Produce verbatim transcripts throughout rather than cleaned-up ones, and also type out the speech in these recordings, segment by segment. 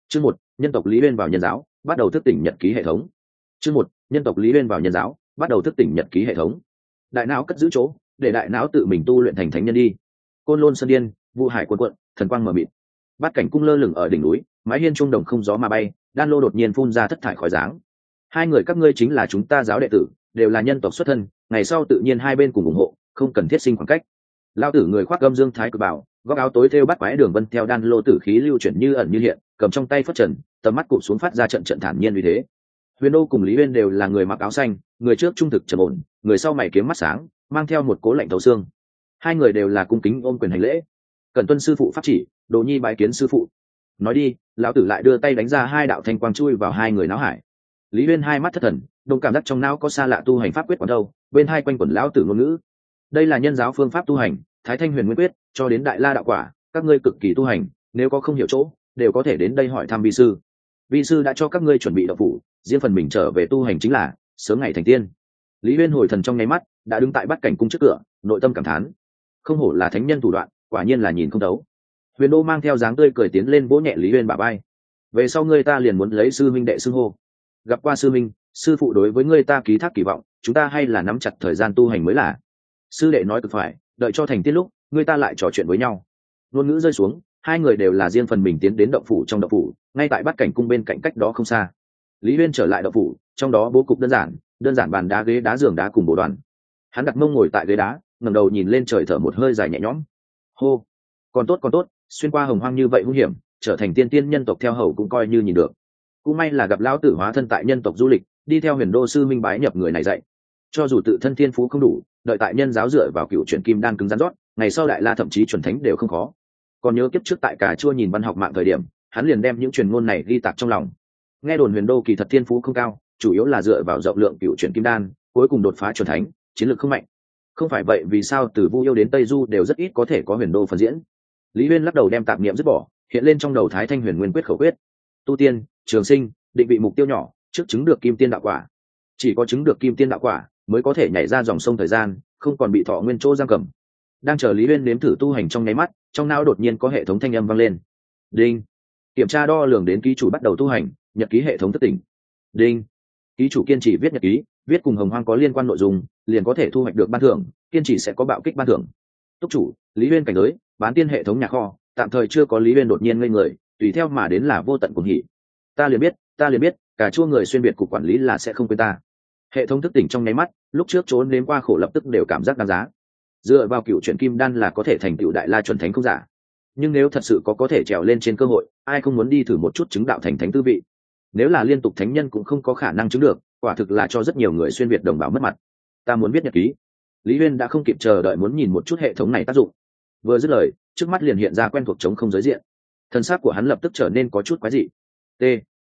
Chương một, nhân tộc Lý Uyên vào nhân giáo, bắt đầu thức tỉnh nhật ký hệ thống. Chương một, nhân tộc Lý Uyên vào nhân giáo, bắt đầu thức tỉnh nhật ký hệ thống. Đại não cất giữ chỗ, để đại não tự mình tu luyện thành thánh nhân đi. Côn Lôn sơn điên, Vu Hải cuồn cuộn, thần quang mờ mịt. Bát cảnh cung lơ lửng ở đỉnh núi, mái hiên trung đồng không gió mà bay, đan lô đột nhiên phun ra thất thải khói dáng. Hai người các ngươi chính là chúng ta giáo đệ tử, đều là nhân tộc xuất thân, ngày sau tự nhiên hai bên cùng ủng hộ, không cần thiết sinh khoảng cách. Lao tử người khoác gâm dương thái cực bảo, góc áo tối thêu bắt quái đường vân theo đan lô tử khí lưu chuyển như ẩn như hiện, cầm trong tay phất trần, tầm mắt cụp xuống phát ra trận trận thản nhiên uy thế. Huyền Đô cùng Lý Uyên đều là người mặc áo xanh, người trước trung thực trầm ổn, người sau mày kiếm mắt sáng, mang theo một cố lạnh thấu xương. Hai người đều là cung kính ôm quyền hành lễ. Cẩn tuân sư phụ pháp chỉ, Đồ Nhi bái kiến sư phụ. Nói đi, lão tử lại đưa tay đánh ra hai đạo thanh quang chui vào hai người não hải. Lý Uyên hai mắt thất thần, đồng cảm giác trong não có xa lạ tu hành pháp quyết quán đâu, bên hai quanh quẩn lão tử ngôn ngữ. Đây là nhân giáo phương pháp tu hành, Thái Thanh Huyền Nguyên Quyết, cho đến Đại La đạo quả, các ngươi cực kỳ tu hành, nếu có không hiểu chỗ, đều có thể đến đây hỏi thăm vi sư. Vi sư đã cho các ngươi chuẩn bị đạo phủ, riêng phần mình trở về tu hành chính là sớm ngày thành tiên. Lý Uyên hồi thần trong nháy mắt, đã đứng tại Bát cảnh cung trước cửa, nội tâm cảm thán, không hổ là thánh nhân thủ đoạn, quả nhiên là nhìn không thấu. Huyền Đô mang theo dáng tươi cười tiến lên vỗ nhẹ Lý Uyên bả vai. Về sau ngươi ta liền muốn lấy sư minh đệ xưng hô. Gặp qua sư minh, sư phụ đối với ngươi ta ký thác kỳ vọng, chúng ta hay là nắm chặt thời gian tu hành mới là. Sư đệ nói cực phải, đợi cho thành tiên lúc, ngươi ta lại trò chuyện với nhau. Ngôn ngữ rơi xuống, hai người đều là riêng phần mình tiến đến động phủ trong động phủ, ngay tại Bát cảnh cung bên cạnh cách đó không xa. Lý Uyên trở lại động phủ, trong đó bố cục đơn giản, đơn giản bàn đá ghế đá giường đá cùng bộ đoàn. Hắn đặt mông ngồi tại ghế đá, ngẩng đầu nhìn lên trời thở một hơi dài nhẹ nhõm. Hô, còn tốt còn tốt, xuyên qua hồng hoang như vậy hung hiểm, trở thành tiên tiên nhân tộc theo hầu cũng coi như nhìn được. Cũng may là gặp lão tử hóa thân tại nhân tộc du lịch, đi theo Huyền Đô sư minh bái nhập người này dạy. Cho dù tự thân thiên phú không đủ, đợi tại nhân giáo dựa vào cựu chuyển kim đan cứng rắn rót, ngày sau đại la thậm chí chuẩn thánh đều không khó. Còn nhớ kiếp trước tại Cà Chua nhìn văn học mạng thời điểm, hắn liền đem những truyền ngôn này ghi tạc trong lòng. Nghe đồn Huyền Đô kỳ thật thiên phú không cao, chủ yếu là dựa vào rộng lượng cựu chuyển kim đan, cuối cùng đột phá chuẩn thánh, chiến lược không mạnh. Không phải vậy vì sao từ Vu Yêu đến Tây Du đều rất ít có thể có Huyền Đô phần diễn. Lý Uyên lắc đầu đem tạp niệm dứt bỏ, hiện lên trong đầu Thái Thanh Huyền Nguyên Quyết khẩu quyết: tu tiên, trường sinh, định vị mục tiêu nhỏ, trước chứng được kim tiên đạo quả. Chỉ có chứng được kim tiên đạo quả mới có thể nhảy ra dòng sông thời gian, không còn bị thọ nguyên chỗ giam cầm. Đang chờ Lý Uyên nếm thử tu hành trong nháy mắt, trong não đột nhiên có hệ thống thanh âm vang lên. Đinh. Kiểm tra đo lường đến ký chủ bắt đầu tu hành, nhật ký hệ thống thức tỉnh. Đinh. Ký chủ kiên trì viết nhật ký, viết cùng hồng hoang có liên quan nội dung, liền có thể thu hoạch được ban thưởng, kiên trì sẽ có bạo kích ban thưởng. Túc chủ, Lý Uyên cảnh giới, bán tiên hệ thống nhà kho, tạm thời chưa có. Lý Uyên đột nhiên ngây người, tùy theo mà đến là vô tận cuồng hỉ. Ta liền biết, ta liền biết, Cà Chua người xuyên biệt cục quản lý là sẽ không quên ta. Hệ thống thức tỉnh trong nháy mắt, lúc trước trốn đến qua khổ lập tức đều cảm giác đáng giá. Dựa vào cựu chuyển kim đan là có thể thành tựu đại la chuẩn thánh không giả, nhưng nếu thật sự có có thể trèo lên trên cơ hội, ai không muốn đi thử một chút chứng đạo thành thánh tư vị. Nếu là liên tục thánh nhân cũng không có khả năng chứng được, quả thực là cho rất nhiều người xuyên việt đồng bào mất mặt. Ta muốn viết nhật ký. Lý Uyên đã không kịp chờ đợi muốn nhìn một chút hệ thống này tác dụng. Vừa dứt lời, trước mắt liền hiện ra quen thuộc trống không giới diện. Thân xác của hắn lập tức trở nên có chút quái dị. T,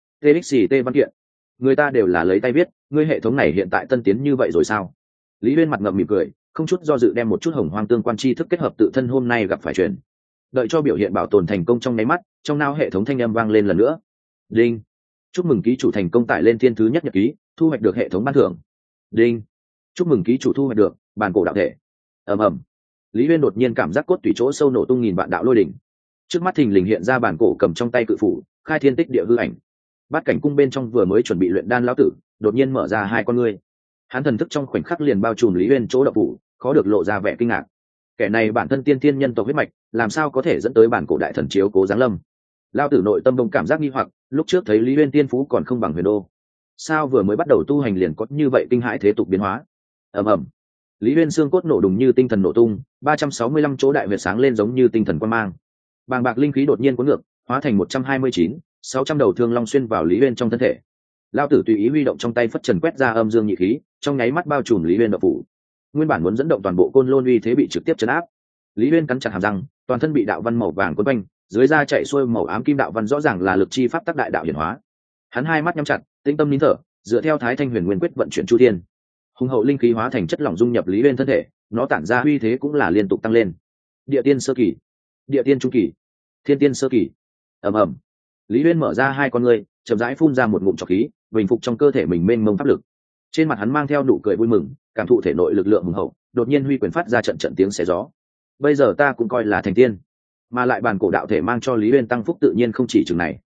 txt văn kiện. Người ta đều là lấy tay viết, ngươi hệ thống này hiện tại tân tiến như vậy rồi sao? Lý Uyên mặt ngậm mỉm cười, không chút do dự đem một chút hồng hoang tương quan tri thức kết hợp tự thân hôm nay gặp phải truyền. Đợi cho biểu hiện bảo tồn thành công trong nháy mắt, trong não hệ thống thanh âm vang lên lần nữa. Đinh. Chúc mừng ký chủ thành công tải lên thiên thứ nhất nhật ký, thu hoạch được hệ thống ban thưởng. Đinh. Chúc mừng ký chủ thu hoạch được bản cổ đạo thể. Ầm ầm. Lý Uyên đột nhiên cảm giác cốt tủy chỗ sâu nổ tung nghìn vạn đạo lôi đỉnh. Trước mắt thình lình hiện ra bản cổ cầm trong tay cự phủ, khai thiên tích địa hư ảnh. Bát cảnh cung bên trong vừa mới chuẩn bị luyện đan lão tử, đột nhiên mở ra hai con ngươi. Hắn thần thức trong khoảnh khắc liền bao trùm Lý Uyên chỗ đạo phủ, khó được lộ ra vẻ kinh ngạc. Kẻ này bản thân tiên tiên nhân tộc huyết mạch, làm sao có thể dẫn tới bản cổ đại thần chiếu cố giáng lâm? Lão tử nội tâm đông cảm giác nghi hoặc, lúc trước thấy Lý Uyên tiên phú còn không bằng Huyền Đô, sao vừa mới bắt đầu tu hành liền có như vậy kinh hãi thế tục biến hóa? Ầm ầm. Lý Uyên xương cốt nổ đùng như tinh thần nổ tung, ba trăm sáu mươi lăm chỗ đại huyệt sáng lên giống như tinh thần quang mang. Bàng bạc linh khí đột nhiên cuốn ngược, hóa thành một trăm hai mươi chín, sáu trăm đầu thương long xuyên vào Lý Uyên trong thân thể. Lão tử tùy ý huy động trong tay phất trần quét ra âm dương nhị khí, trong nháy mắt bao trùm Lý Uyên đạo phủ. Nguyên bản muốn dẫn động toàn bộ côn lôn uy thế bị trực tiếp chấn áp. Lý Uyên cắn chặt hàm răng, toàn thân bị đạo văn màu vàng quấn quanh, dưới da chạy xuôi màu ám kim đạo văn rõ ràng là lực chi pháp tắc đại đạo hiển hóa. Hắn hai mắt nhắm chặt, tĩnh tâm nín thở, dựa theo Thái Thanh Huyền Nguyên Quyết vận chuyển chu thiên. Hùng hậu linh khí hóa thành chất lỏng dung nhập Lý Uyên thân thể, nó tản ra uy thế cũng là liên tục tăng lên. Địa tiên sơ kỳ, địa tiên trung kỳ, thiên tiên sơ kỳ. Ầm ầm. Lý Uyên mở ra hai con ngươi, chậm rãi phun ra một ngụm trọc khí, bình phục trong cơ thể mình mênh mông pháp lực. Trên mặt hắn mang theo nụ cười vui mừng, cảm thụ thể nội lực lượng hùng hậu, đột nhiên huy quyền phát ra trận trận tiếng xé gió. Bây giờ ta cũng coi là thành tiên, mà lại bản cổ đạo thể mang cho Lý Uyên tăng phúc tự nhiên không chỉ chừng này.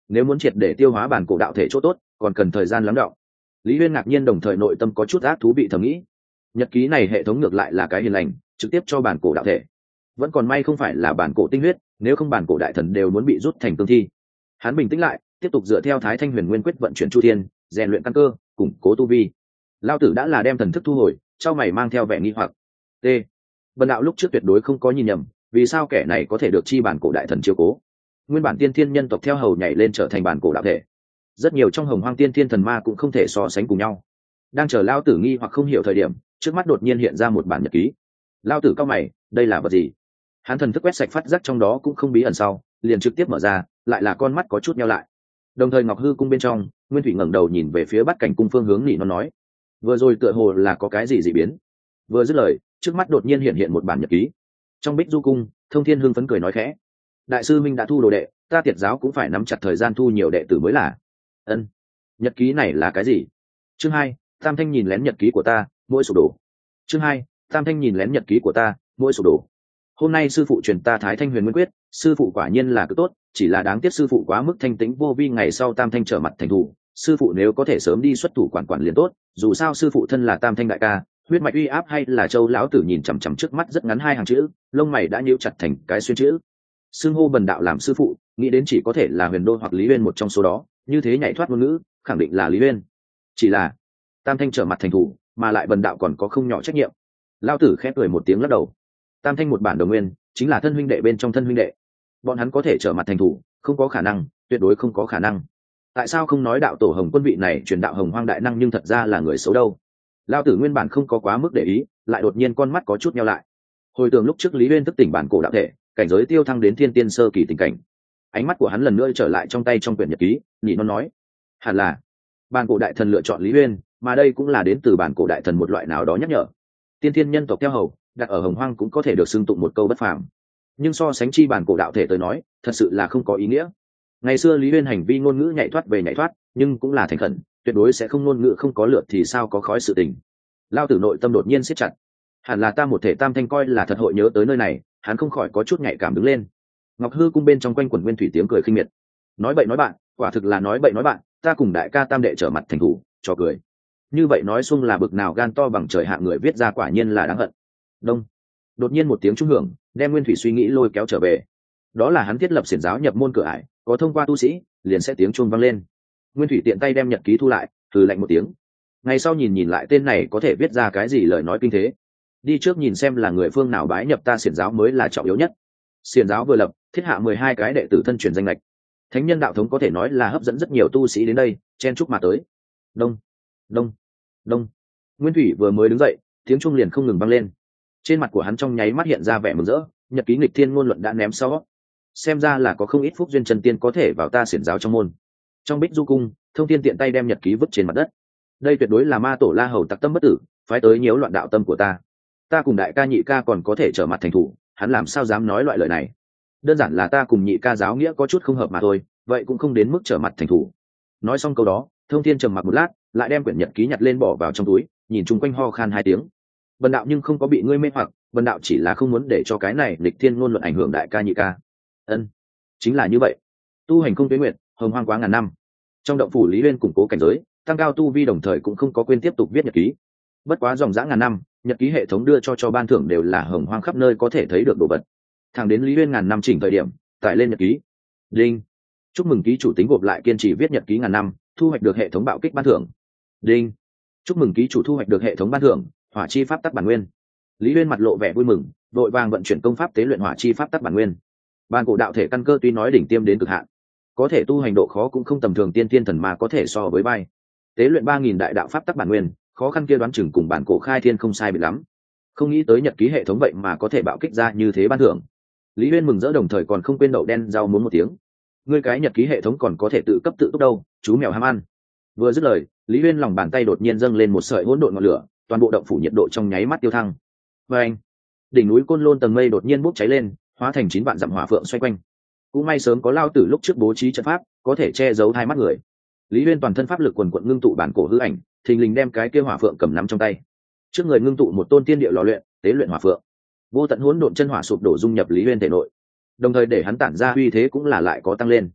nếu muốn triệt để tiêu hóa bản cổ đạo thể chỗ tốt còn cần thời gian lắng đọng. Lý Uyên ngạc nhiên đồng thời nội tâm có chút ác thú vị thầm nghĩ, nhật ký này hệ thống ngược lại là cái hiền lành, trực tiếp cho bản cổ đạo thể. Vẫn còn may không phải là bản cổ tinh huyết, nếu không bản cổ đại thần đều muốn bị rút thành cương thi. Hắn bình tĩnh lại, tiếp tục dựa theo Thái Thanh Huyền Nguyên quyết vận chuyển chu thiên, rèn luyện căn cơ, củng cố tu vi. Lao tử đã là đem thần thức thu hồi, trao mày mang theo vẻ nghi hoặc. T. Bần đạo lúc trước tuyệt đối không có nhìn nhầm, vì sao kẻ này có thể được chi bản cổ đại thần chiếu cố? Nguyên bản tiên thiên nhân tộc theo hầu nhảy lên trở thành bản cổ đạo thể, rất nhiều trong hồng hoang tiên thiên thần ma cũng không thể so sánh cùng nhau. Đang chờ Lao tử nghi hoặc không hiểu thời điểm, trước mắt đột nhiên hiện ra một bản nhật ký. Lao tử cao mày, đây là vật gì? Hắn thần thức quét sạch phát giác trong đó cũng không bí ẩn sau, liền trực tiếp mở ra, lại là con mắt có chút nheo lại. Đồng thời Ngọc Hư cung bên trong, Nguyên Thủy ngẩng đầu nhìn về phía Bát Cảnh cung phương hướng nỉ nó nói, vừa rồi tựa hồ là có cái gì dị biến. Vừa dứt lời, trước mắt đột nhiên hiện hiện một bản nhật ký. Trong Bích Du cung, Thông Thiên hưng phấn cười nói khẽ, đại sư minh đã thu đồ đệ, ta Tiệt giáo cũng phải nắm chặt thời gian thu nhiều đệ tử mới là. Ân, nhật ký này là cái gì? Chương hai, Tam Thanh nhìn lén nhật ký của ta, mỗi sụp đổ. Chương hai, Tam Thanh nhìn lén nhật ký của ta, mỗi sụp đổ. Hôm nay sư phụ truyền ta Thái Thanh Huyền Nguyên Quyết, sư phụ quả nhiên là cực tốt, chỉ là đáng tiếc sư phụ quá mức thanh tĩnh vô vi, ngày sau Tam Thanh trở mặt thành thủ, sư phụ nếu có thể sớm đi xuất thủ quản quản liền tốt, dù sao sư phụ thân là Tam Thanh đại ca, huyết mạch uy áp. Hay là Châu lão tử nhìn chằm chằm trước mắt rất ngắn hai hàng chữ, lông mày đã nhíu chặt thành cái xuyên chữ. Xưng hô bần đạo làm sư phụ, nghĩ đến chỉ có thể là Huyền Đô hoặc Lý Uyên một trong số đó, như thế nhảy thoát ngôn ngữ, khẳng định là Lý Uyên. Chỉ là Tam Thanh trở mặt thành thủ, mà lại bần đạo còn có không nhỏ trách nhiệm. Lão tử khẽ cười một tiếng lắc đầu. Tam Thanh một bản đồng nguyên, chính là thân huynh đệ bên trong thân huynh đệ, bọn hắn có thể trở mặt thành thủ, không có khả năng, tuyệt đối không có khả năng. Tại sao không nói đạo tổ Hồng Quân vị này truyền đạo hồng hoang đại năng nhưng thật ra là người xấu đâu? Lão tử nguyên bản không có quá mức để ý, lại đột nhiên con mắt có chút nheo lại. Hồi tưởng lúc trước Lý Uyên thức tỉnh bản cổ đạo thể, cảnh giới tiêu thăng đến thiên tiên sơ kỳ tình cảnh, ánh mắt của hắn lần nữa trở lại trong tay trong quyển nhật ký, nhị nó nói, hẳn là bản cổ đại thần lựa chọn Lý Uyên, mà đây cũng là đến từ bản cổ đại thần một loại nào đó nhắc nhở. Tiên thiên nhân tộc theo hầu, đặt ở hồng hoang cũng có thể được xưng tụng một câu bất phàm, nhưng so sánh chi bản cổ đạo thể tới nói, thật sự là không có ý nghĩa. Ngày xưa Lý Uyên hành vi ngôn ngữ nhảy thoát về nhảy thoát, nhưng cũng là thành khẩn, tuyệt đối sẽ không ngôn ngữ không có lượt thì sao có khói sự tình. Lao tử nội tâm đột nhiên siết chặt, hẳn là ta một thể Tam Thanh coi là thật hội nhớ tới nơi này, hắn không khỏi có chút nhạy cảm đứng lên. Ngọc Hư cung bên trong quanh quần Nguyên Thủy tiếng cười khinh miệt, nói bậy nói bạn, quả thực là nói bậy nói bạn, ta cùng đại ca Tam đệ trở mặt thành thủ, cho cười. Như vậy nói xung là bực nào gan to bằng trời hạng người viết ra, quả nhiên là đáng hận. Đông, đột nhiên một tiếng trung hưởng, đem Nguyên Thủy suy nghĩ lôi kéo trở về. Đó là hắn thiết lập xiển giáo nhập môn cửa ải, có thông qua tu sĩ, liền sẽ tiếng chuông vang lên. Nguyên Thủy tiện tay đem nhật ký thu lại, thử lạnh một tiếng. Ngày sau nhìn nhìn lại tên này có thể viết ra cái gì lời nói kinh thế. Đi trước nhìn xem là người phương nào bái nhập ta xiển giáo mới là trọng yếu nhất. Xiển giáo vừa lập, thiết hạ mười hai cái đệ tử thân truyền danh lệch. Thánh nhân đạo thống có thể nói là hấp dẫn rất nhiều tu sĩ đến đây, chen chúc mà tới. Đông, đông, đông. Nguyên Thủy vừa mới đứng dậy, tiếng chuông liền không ngừng vang lên. Trên mặt của hắn trong nháy mắt hiện ra vẻ mừng rỡ, nhật ký nghịch thiên ngôn luận đã ném sau. Xem ra là có không ít phúc duyên chân tiên có thể vào ta xiển giáo trong môn. Trong Bích Du cung, Thông Thiên tiện tay đem nhật ký vứt trên mặt đất. Đây tuyệt đối là ma tổ La Hầu tặc tâm bất tử, phái tới nhiễu loạn đạo tâm của ta. Ta cùng đại ca nhị ca còn có thể trở mặt thành thủ, hắn làm sao dám nói loại lời này? Đơn giản là ta cùng nhị ca giáo nghĩa có chút không hợp mà thôi, vậy cũng không đến mức trở mặt thành thủ. Nói xong câu đó, Thông Thiên trầm mặc một lát, lại đem quyển nhật ký nhặt lên bỏ vào trong túi, nhìn chung quanh ho khan hai tiếng. Bần đạo nhưng không có bị ngươi mê hoặc, bần đạo chỉ là không muốn để cho cái này lịch thiên ngôn luận ảnh hưởng đại ca nhị ca. Ân, chính là như vậy. Tu hành không tuyến nguyện, hồng hoang quá ngàn năm. Trong động phủ Lý Uyên củng cố cảnh giới, tăng cao tu vi, đồng thời cũng không có quên tiếp tục viết nhật ký. Bất quá dòng dã ngàn năm, nhật ký hệ thống đưa cho cho ban thưởng đều là hồng hoang khắp nơi có thể thấy được đồ vật. Thẳng đến Lý Uyên ngàn năm chỉnh thời điểm, tải lên nhật ký. Đinh, chúc mừng ký chủ tính gộp lại kiên trì viết nhật ký ngàn năm, thu hoạch được hệ thống bạo kích ban thưởng. Đinh, chúc mừng ký chủ thu hoạch được hệ thống ban thưởng hỏa chi pháp tắc bản nguyên. Lý Uyên mặt lộ vẻ vui mừng, đội vàng vận chuyển công pháp tế luyện hỏa chi pháp tắc bản nguyên. Bản cổ đạo thể căn cơ tuy nói đỉnh tiêm đến cực hạn, có thể tu hành độ khó cũng không tầm thường tiên tiên thần mà có thể so với bay. Tế luyện ba nghìn đại đạo pháp tắc bản nguyên, khó khăn kia đoán chừng cùng bản cổ khai thiên không sai biệt lắm. Không nghĩ tới nhật ký hệ thống vậy mà có thể bạo kích ra như thế ban thưởng. Lý Uyên mừng rỡ đồng thời còn không quên đậu đen rau muống một tiếng. Ngươi cái nhật ký hệ thống còn có thể tự cấp tự túc đâu, chú mèo ham ăn. Vừa dứt lời, Lý Uyên lòng bàn tay đột nhiên dâng lên một sợi hỗn độn ngọn lửa, toàn bộ động phủ nhiệt độ trong nháy mắt tiêu thăng. Và anh, đỉnh núi Côn Lôn tầng mây đột nhiên bốc cháy lên, hóa thành chín vạn dặm hỏa phượng xoay quanh. Cũng may sớm có Lao Tử lúc trước bố trí trận pháp, có thể che giấu hai mắt người. Lý Uyên toàn thân pháp lực quần quận ngưng tụ bản cổ hư ảnh, thình lình đem cái kia hỏa phượng cầm nắm trong tay. Trước người ngưng tụ một tôn tiên địa lò luyện, tế luyện hỏa phượng. Vô tận hỗn độn chân hỏa sụp đổ dung nhập Lý Uyên thể nội, đồng thời để hắn tản ra uy thế cũng là lại có tăng lên.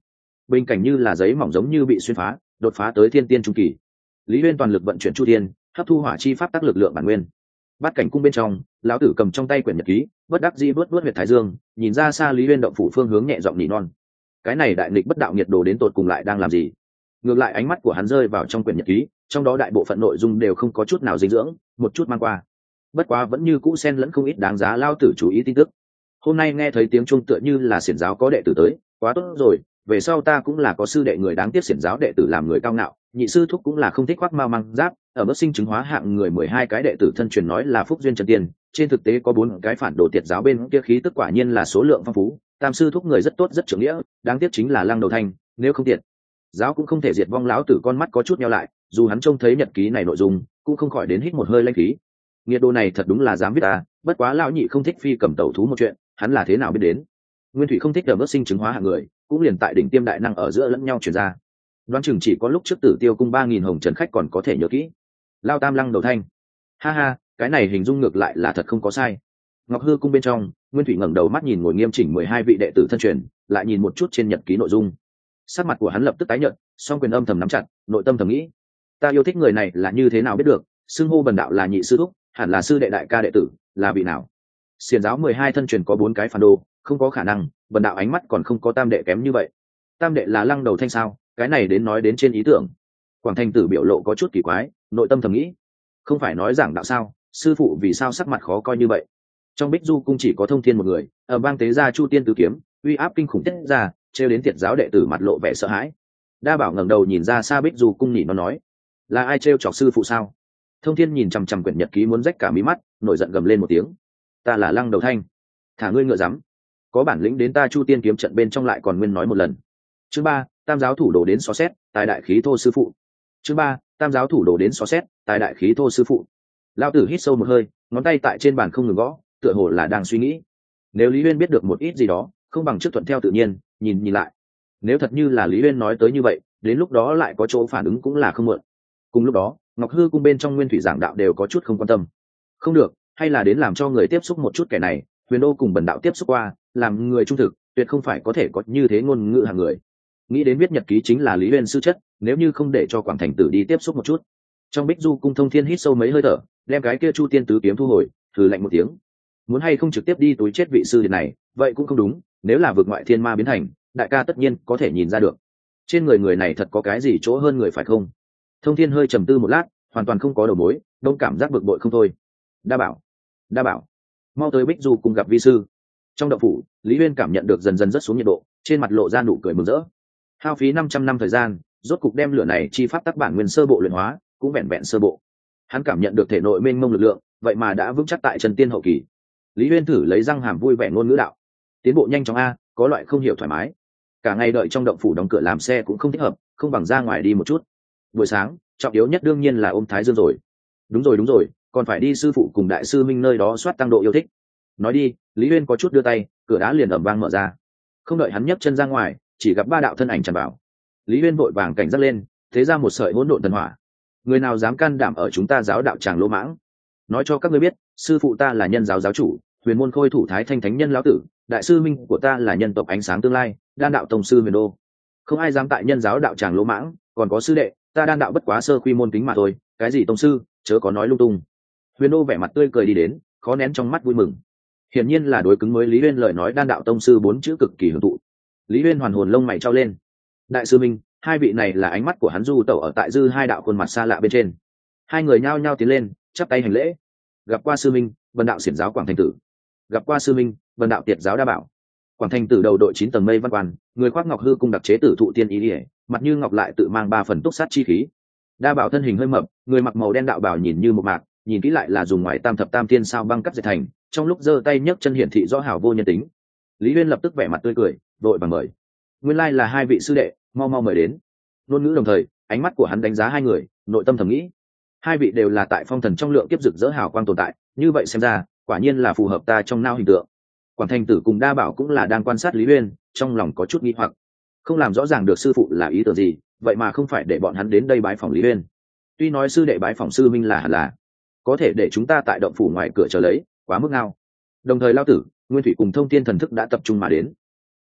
bình cảnh như là giấy mỏng giống như bị xuyên phá, đột phá tới thiên tiên trung kỳ. Lý Uyên toàn lực vận chuyển chu thiên, hấp thu hỏa chi pháp tác lực lượng bản nguyên. Bát cảnh cung bên trong, lão tử cầm trong tay quyển nhật ký, bất đắc dĩ vớt vớt huyệt thái dương, nhìn ra xa Lý Uyên động phủ phương hướng nhẹ giọng nỉ non. Cái này đại nghịch bất đạo nhiệt đồ đến tột cùng lại đang làm gì? Ngược lại ánh mắt của hắn rơi vào trong quyển nhật ký, trong đó đại bộ phận nội dung đều không có chút nào dinh dưỡng, một chút mang qua. Bất quá vẫn như cũ xen lẫn không ít đáng giá lao tử chú ý tin tức. Hôm nay nghe thấy tiếng chuông tựa như là xiển giáo có đệ tử tới, quá tốt rồi, về sau ta cũng là có sư đệ người đáng tiếc xiển giáo đệ tử làm người cao ngạo, nhị sư thúc cũng là không thích khoác mao măng giáp, ở mức sinh chứng hóa hạng người mười hai cái đệ tử thân truyền nói là phúc duyên trần tiên, trên thực tế có bốn cái phản đồ tiệt giáo bên kia khí tức quả nhiên là số lượng phong phú, tam sư thúc người rất tốt rất trưởng nghĩa, đáng tiếc chính là lăng đầu thanh, nếu không tiệt giáo cũng không thể diệt vong. Lão tử con mắt có chút nheo lại, dù hắn trông thấy nhật ký này nội dung cũng không khỏi đến hít một hơi lanh khí. Nghiệt đồ này thật đúng là dám viết ta, bất quá lão nhị không thích phi cầm tẩu thú một chuyện, hắn là thế nào biết đến? Nguyên thủy không thích ở mức sinh chứng hóa hạng người, cũng liền tại đỉnh tiêm đại năng ở giữa lẫn nhau truyền ra. Đoán chừng chỉ có lúc trước Tử Tiêu cung ba nghìn hồng trần khách còn có thể nhớ kỹ. Lao tam lăng đầu thanh, ha ha, cái này hình dung ngược lại là thật không có sai. Ngọc Hư cung bên trong, Nguyên thủy ngẩng đầu mắt nhìn ngồi nghiêm chỉnh mười hai vị đệ tử thân truyền, lại nhìn một chút trên nhật ký nội dung. Sắc mặt của hắn lập tức tái nhợt, song quyền âm thầm nắm chặt, nội tâm thầm nghĩ: ta yêu thích người này là như thế nào biết được, xưng hô bần đạo là nhị sư thúc, hẳn là sư đệ đại ca đệ tử, là vị nào? Xiển giáo mười hai thân truyền có bốn cái phản đồ, không có khả năng, bần đạo ánh mắt còn không có tam đệ kém như vậy. Tam đệ là lăng đầu thanh sao? Cái này đến nói đến trên ý tưởng. Quảng Thành Tử biểu lộ có chút kỳ quái, nội tâm thầm nghĩ: không phải nói giảng đạo sao, sư phụ vì sao sắc mặt khó coi như vậy? Trong Bích Du cung chỉ có Thông Thiên một người, ở bang tế gia Chu Tiên Tứ Kiếm, uy áp kinh khủng tiết ra, trêu đến tiệt giáo đệ tử mặt lộ vẻ sợ hãi. Đa Bảo ngẩng đầu nhìn ra xa Bích Du cung nhị nó nói: là ai trêu chọc sư phụ sao? Thông Thiên nhìn chằm chằm quyển nhật ký muốn rách cả mí mắt, nổi giận gầm lên một tiếng: ta là lăng đầu thanh, thả ngươi ngựa dám, có bản lĩnh đến ta Chu Tiên kiếm trận bên trong lại còn nguyên nói một lần. Chương ba, tam giáo thủ đồ đến xó xét, tài đại khí thô sư phụ. Chương ba, tam giáo thủ đồ đến xó xét, tài đại khí thô sư phụ. Lão tử hít sâu một hơi, ngón tay tại trên bàn không ngừng gõ, tựa hồ là đang suy nghĩ. Nếu Lý Uyên biết được một ít gì đó, không bằng trước thuận theo tự nhiên, nhìn nhìn lại. Nếu thật như là Lý Uyên nói tới như vậy, đến lúc đó lại có chỗ phản ứng cũng là không muộn. Cùng lúc đó, Ngọc Hư cung bên trong Nguyên thủy giảng đạo đều có chút không quan tâm. Không được, hay là đến làm cho người tiếp xúc một chút kẻ này, Huyền Đô cùng bần đạo tiếp xúc qua, làm người trung thực, tuyệt không phải có thể có như thế ngôn ngữ hàng người. Nghĩ đến viết nhật ký chính là Lý Uyên sư chất, nếu như không để cho Quảng Thành Tử đi tiếp xúc một chút. Trong Bích Du cung Thông Thiên hít sâu mấy hơi thở, đem cái kia Chu Tiên Tứ Kiếm thu hồi, thử lạnh một tiếng: muốn hay không trực tiếp đi túi chết vị sư điện này, vậy cũng không đúng, nếu là vượt ngoại thiên ma biến thành, đại ca tất nhiên có thể nhìn ra được. Trên người người này thật có cái gì chỗ hơn người phải không? Thông Thiên hơi trầm tư một lát, hoàn toàn không có đầu mối, đông cảm giác bực bội không thôi. Đa Bảo, Đa Bảo, mau tới Bích Du cùng gặp vi sư. Trong động phủ, Lý Uyên cảm nhận được dần dần rất xuống nhiệt độ, trên mặt lộ ra nụ cười mừng rỡ. Hao phí năm trăm năm thời gian, rốt cục đem lửa này chi pháp tác bản nguyên sơ bộ luyện hóa, cũng vẹn vẹn sơ bộ. Hắn cảm nhận được thể nội mênh mông lực lượng, vậy mà đã vững chắc tại chân tiên hậu kỳ. Lý Uyên thử lấy răng hàm vui vẻ ngôn ngữ đạo: tiến bộ nhanh chóng a, có loại không hiểu thoải mái. Cả ngày đợi trong động phủ đóng cửa làm xe cũng không thích hợp, không bằng ra ngoài đi một chút. Buổi sáng, trọng yếu nhất đương nhiên là ôm Thái Dương rồi. Đúng rồi đúng rồi, còn phải đi sư phụ cùng đại sư Minh nơi đó soát tăng độ yêu thích. Nói đi, Lý Uyên có chút đưa tay, cửa đá liền ầm vang mở ra. Không đợi hắn nhấc chân ra ngoài, chỉ gặp ba đạo thân ảnh tràn vào. Lý Uyên vội vàng cảnh giác lên, thế ra một sợi hỗn độn thần hỏa. Người nào dám can đảm ở chúng ta giáo đạo tràng lỗ mãng? Nói cho các ngươi biết, sư phụ ta là nhân giáo giáo chủ, Huyền môn khôi thủ Thái Thanh thánh nhân lão tử, đại sư Minh của ta là nhân tộc ánh sáng tương lai, đan đạo tông sư Huyền Đô. Không ai dám tại nhân giáo đạo tràng lỗ mãng, còn có sư đệ, ta đan đạo bất quá sơ quy môn kính mà thôi, cái gì tông sư, chớ có nói lung tung. Huyền Đô vẻ mặt tươi cười đi đến, khó nén trong mắt vui mừng. Hiển nhiên là đối cứng mới Lý Uyên lời nói đan đạo tông sư bốn chữ cực kỳ hưởng thụ. Lý Uyên hoàn hồn lông mày trao lên. Đại sư Minh, hai vị này là ánh mắt của hắn du tẩu ở tại dư hai đạo khuôn mặt xa lạ bên trên. Hai người nhao nhao tiến lên, chắp tay hành lễ. Gặp qua sư Minh, vân đạo xiển giáo Quảng Thành Tử. Gặp qua sư Minh, vân đạo tiệt giáo Đa Bảo. Quảng Thành Tử đầu đội chín tầng mây văn quan, người khoác ngọc hư cung đặc chế tử thụ tiên ý ỉa, mặt như ngọc lại tự mang ba phần túc sát chi khí. Đa Bảo thân hình hơi mập, người mặc màu đen đạo bảo nhìn như một mạc, nhìn kỹ lại là dùng ngoài tam thập tam thiên sao băng cắt dệt thành, trong lúc giơ tay nhấc chân hiển thị rõ hảo vô nhân tính. Lý Uyên lập tức vẻ mặt tươi cười, vội vàng mời. Nguyên lai là hai vị sư đệ, mau mau mời đến. Ngôn ngữ đồng thời, ánh mắt của hắn đánh giá hai người, nội tâm thầm nghĩ, hai vị đều là tại phong thần trong lượng kiếp rực rỡ hào quang tồn tại, như vậy xem ra, quả nhiên là phù hợp ta trong nao hình tượng. Quảng Thành Tử cùng Đa Bảo cũng là đang quan sát Lý Uyên, trong lòng có chút nghi hoặc, không làm rõ ràng được sư phụ là ý tưởng gì, vậy mà không phải để bọn hắn đến đây bái phỏng Lý Uyên. Tuy nói sư đệ bái phỏng sư Minh là hẳn là, có thể để chúng ta tại động phủ ngoài cửa chờ lấy, quá mức ngao. Đồng thời Lao Tử, Nguyên Thủy cùng Thông Thiên thần thức đã tập trung mà đến.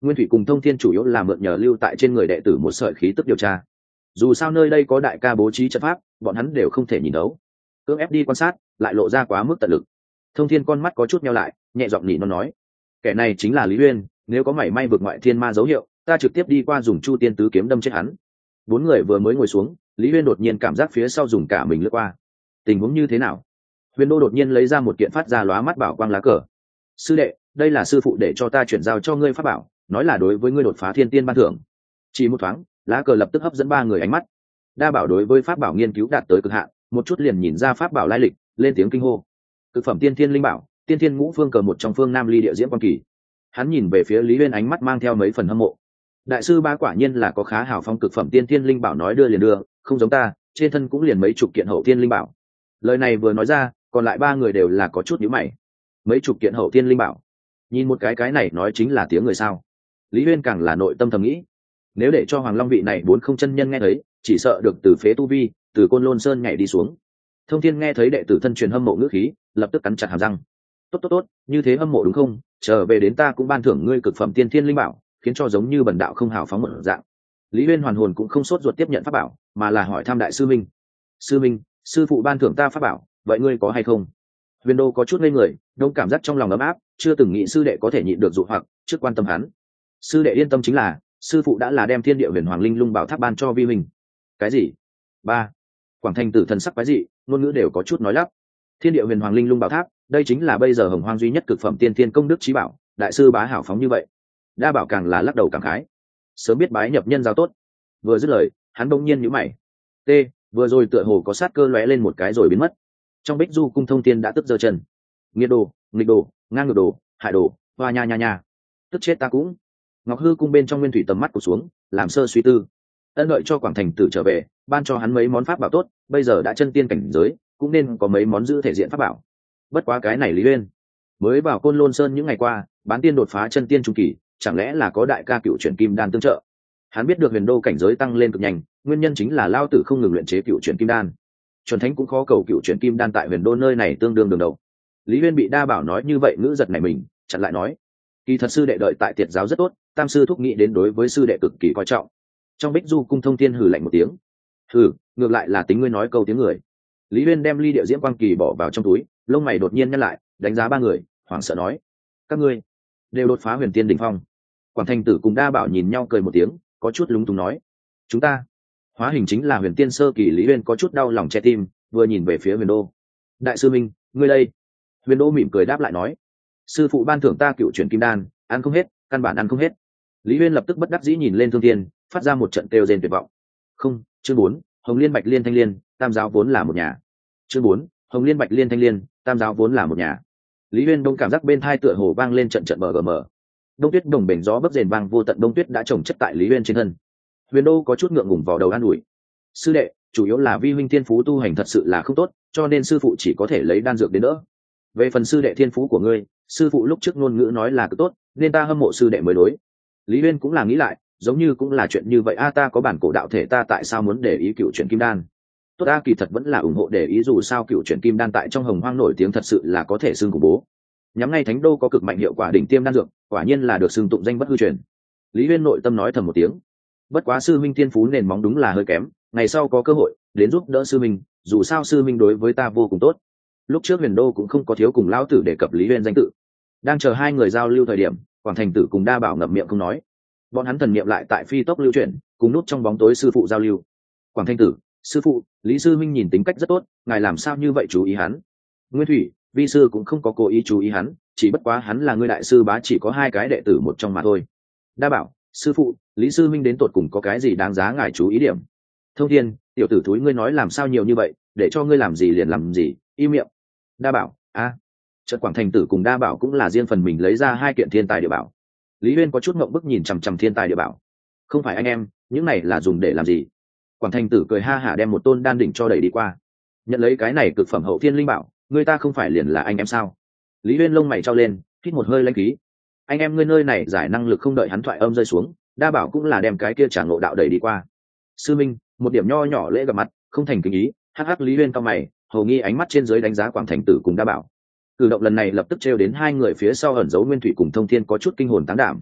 Nguyên thủy cùng thông thiên chủ yếu là mượn nhờ lưu tại trên người đệ tử một sợi khí tức điều tra. Dù sao nơi đây có đại ca bố trí trận pháp, bọn hắn đều không thể nhìn đấu. Cưỡng ép đi quan sát, lại lộ ra quá mức tận lực. Thông thiên con mắt có chút nheo lại, nhẹ giọng nhị nó nói: kẻ này chính là Lý Uyên, nếu có mảy may vượt ngoại thiên ma dấu hiệu, ta trực tiếp đi qua dùng Chu Tiên tứ kiếm đâm chết hắn. Bốn người vừa mới ngồi xuống, Lý Uyên đột nhiên cảm giác phía sau dùng cả mình lướt qua. Tình huống như thế nào? Huyền Đô đột nhiên lấy ra một kiện phát ra lóa mắt bảo quang lá cờ. Sư đệ, đây là sư phụ để cho ta chuyển giao cho ngươi pháp bảo, nói là đối với ngươi đột phá thiên tiên ban thưởng. Chỉ một thoáng, lá cờ lập tức hấp dẫn ba người ánh mắt. Đa bảo đối với pháp bảo nghiên cứu đạt tới cực hạn, một chút liền nhìn ra pháp bảo lai lịch, lên tiếng kinh hô: cực phẩm tiên thiên linh bảo, tiên thiên ngũ phương cờ một trong phương nam ly địa diễm quan kỳ. Hắn nhìn về phía Lý Uyên ánh mắt mang theo mấy phần hâm mộ. Đại sư ba quả nhiên là có khá hào phong, cực phẩm tiên thiên linh bảo nói đưa liền đưa, không giống ta, trên thân cũng liền mấy chục kiện hậu thiên linh bảo. Lời này vừa nói ra, còn lại ba người đều là có chút nhíu mày. Mấy chục kiện hậu thiên linh bảo, nhìn một cái cái này nói chính là tiếng người sao? Lý Uyên càng là nội tâm thầm nghĩ, nếu để cho Hoàng Long vị này bốn không chân nhân nghe thấy, chỉ sợ được từ phế tu vi, từ Côn Lôn Sơn nhảy đi xuống. Thông Thiên nghe thấy đệ tử thân truyền hâm mộ ngữ khí, lập tức cắn chặt hàm răng. Tốt tốt tốt, như thế hâm mộ đúng không? Trở về đến ta cũng ban thưởng ngươi cực phẩm tiên thiên linh bảo, khiến cho giống như bần đạo không hào phóng một dạng. Lý Uyên hoàn hồn cũng không sốt ruột tiếp nhận pháp bảo, mà là hỏi thăm đại sư minh. Sư minh, sư phụ ban thưởng ta pháp bảo, vậy ngươi có hay không? Huyền Đô có chút ngây người, đông cảm giác trong lòng ấm áp, chưa từng nghĩ sư đệ có thể nhịn được dụ hoặc, trước quan tâm hắn. Sư đệ yên tâm, chính là sư phụ đã là đem thiên địa huyền hoàng linh lung bảo tháp ban cho vi mình. Cái gì? Ba. Quảng Thành Tử thần sắc quái dị, ngôn ngữ đều có chút nói lắp. Thiên địa huyền hoàng linh lung bảo tháp, đây chính là bây giờ hồng hoang duy nhất cực phẩm tiên thiên công đức trí bảo, đại sư bá hảo phóng như vậy. Đa bảo càng là lắc đầu cảm khái, sớm biết bái nhập nhân giao tốt. Vừa dứt lời, hắn bỗng nhiên nhíu mày. T, vừa rồi tựa hồ có sát cơ lóe lên một cái rồi biến mất. Trong Bích Du cung Thông Thiên đã tức giơ chân. Nghiệt đồ, nghịch đồ, ngang ngược đồ, hại đồ, hoa nha nha nha. Tức chết ta cũng. Ngọc Hư cung bên trong Nguyên Thủy tầm mắt cụt xuống, làm sơ suy tư. Ân đợi cho Quảng Thành Tử trở về, ban cho hắn mấy món pháp bảo tốt, bây giờ đã chân tiên cảnh giới, cũng nên có mấy món giữ thể diện pháp bảo. Bất quá cái này Lý Uyên, mới vào Côn Lôn Sơn những ngày qua, bán tiên đột phá chân tiên trung kỳ, chẳng lẽ là có đại ca cựu chuyển kim đan tương trợ? Hắn biết được Huyền Đô cảnh giới tăng lên cực nhanh, nguyên nhân chính là lao tử không ngừng luyện chế cựu chuyển kim đan. Chuẩn thánh cũng khó cầu cựu chuyển kim đan tại Huyền Đô nơi này tương đương đường đầu. Lý Uyên bị Đa bảo nói như vậy ngữ giật này mình, chặn lại nói: kỳ thật sư đệ đợi tại tiệt giáo rất tốt, tam sư thúc nghĩ đến đối với sư đệ cực kỳ coi trọng. Trong Bích Du cung Thông Thiên hừ lạnh một tiếng: hừ, ngược lại là tính ngươi nói câu tiếng người. Lý Uyên đem ly địa diễm quang kỳ bỏ vào trong túi, lông mày đột nhiên nhăn lại, đánh giá ba người, hoảng sợ nói: các ngươi đều đột phá huyền tiên đỉnh phong. Quảng Thành Tử cùng Đa bảo nhìn nhau cười một tiếng, có chút lúng túng nói: chúng ta hóa hình chính là huyền tiên sơ kỳ. Lý Uyên có chút đau lòng che tim, vừa nhìn về phía Huyền Đô: đại sư minh, ngươi đây? Huyền Đô mỉm cười đáp lại nói: sư phụ ban thưởng ta cựu chuyển kim đan, ăn không hết, căn bản ăn không hết. Lý Uyên lập tức bất đắc dĩ nhìn lên Thương Thiên, phát ra một trận kêu rên tuyệt vọng. Không, chương bốn, Hồng Liên Bạch Liên Thanh Liên, tam giáo vốn là một nhà. Chương bốn, Hồng Liên Bạch Liên Thanh Liên, tam giáo vốn là một nhà. Lý Uyên đông cảm giác bên thai tựa hồ vang lên trận trận bờ gờ mờ. Đông tuyết đồng bềnh gió bấc rền vang vô tận, đông tuyết đã trồng chất tại Lý Uyên trên thân. Huyền Đô có chút ngượng ngùng vào đầu an ủi: sư đệ, chủ yếu là vi huynh thiên phú tu hành thật sự là không tốt, cho nên sư phụ chỉ có thể lấy đan dược đến đỡ. Về phần sư đệ thiên phú của ngươi, sư phụ lúc trước ngôn ngữ nói là cực tốt, nên ta hâm mộ sư đệ mới đối. Lý Uyên cũng là nghĩ lại, giống như cũng là chuyện như vậy a, ta có bản cổ đạo thể, ta tại sao muốn để ý cựu chuyển kim đan? Tốt, ta kỳ thật vẫn là ủng hộ để ý, dù sao cựu chuyển kim đan tại trong hồng hoang nổi tiếng thật sự là có thể xưng khủng bố. Nhắm ngay Thánh Đô có cực mạnh hiệu quả đỉnh tiêm đan dược, quả nhiên là được xưng tụng danh bất hư truyền. Lý Uyên nội tâm nói thầm một tiếng. Bất quá sư minh thiên phú nền móng đúng là hơi kém, ngày sau có cơ hội đến giúp đỡ sư minh, dù sao sư minh đối với ta vô cùng tốt. Lúc trước Huyền Đô cũng không có thiếu cùng lão tử đề cập Lý Uyên danh tự. Đang chờ hai người giao lưu thời điểm, Quảng Thành Tử cùng Đa bảo ngậm miệng không nói. Bọn hắn thần niệm lại tại phi tốc lưu chuyển, cùng nút trong bóng tối sư phụ giao lưu. Quảng Thành Tử: sư phụ, Lý sư minh nhìn tính cách rất tốt, ngài làm sao như vậy chú ý hắn? Nguyên Thủy: vi sư cũng không có cố ý chú ý hắn, chỉ bất quá hắn là ngươi đại sư bá, chỉ có hai cái đệ tử một trong mà thôi. Đa bảo: sư phụ, Lý sư minh đến tột cùng có cái gì đáng giá ngài chú ý điểm? Thông Thiên: tiểu tử thúi, ngươi nói làm sao nhiều như vậy, để cho ngươi làm gì liền làm gì, im miệng. Đa bảo: a à. Chợt Quảng Thành Tử cùng Đa bảo cũng là riêng phần mình lấy ra hai kiện thiên tài địa bảo. Lý Uyên có chút ngượng bức nhìn chằm chằm thiên tài địa bảo. Không phải anh em, những này là dùng để làm gì? Quảng Thành Tử cười ha hả đem một tôn đan đỉnh cho đẩy đi qua. Nhận lấy cái này cực phẩm hậu thiên linh bảo, người ta không phải liền là anh em sao? Lý Uyên lông mày trao lên, hít một hơi lãnh khí. Anh em ngươi nơi này giải năng lực. Không đợi hắn thoại âm rơi xuống, Đa bảo cũng là đem cái kia trả ngộ đạo đẩy đi qua. Sư minh, một điểm nho nhỏ lễ gặp mặt, không thành kính ý. Hắc hắc. Lý Uyên cao mày, hầu nghi ánh mắt trên dưới đánh giá Quảng Thành Tử cùng Đa bảo. Cử động lần này lập tức trêu đến hai người phía sau ẩn giấu Nguyên Thủy cùng Thông Thiên có chút kinh hồn táng đảm.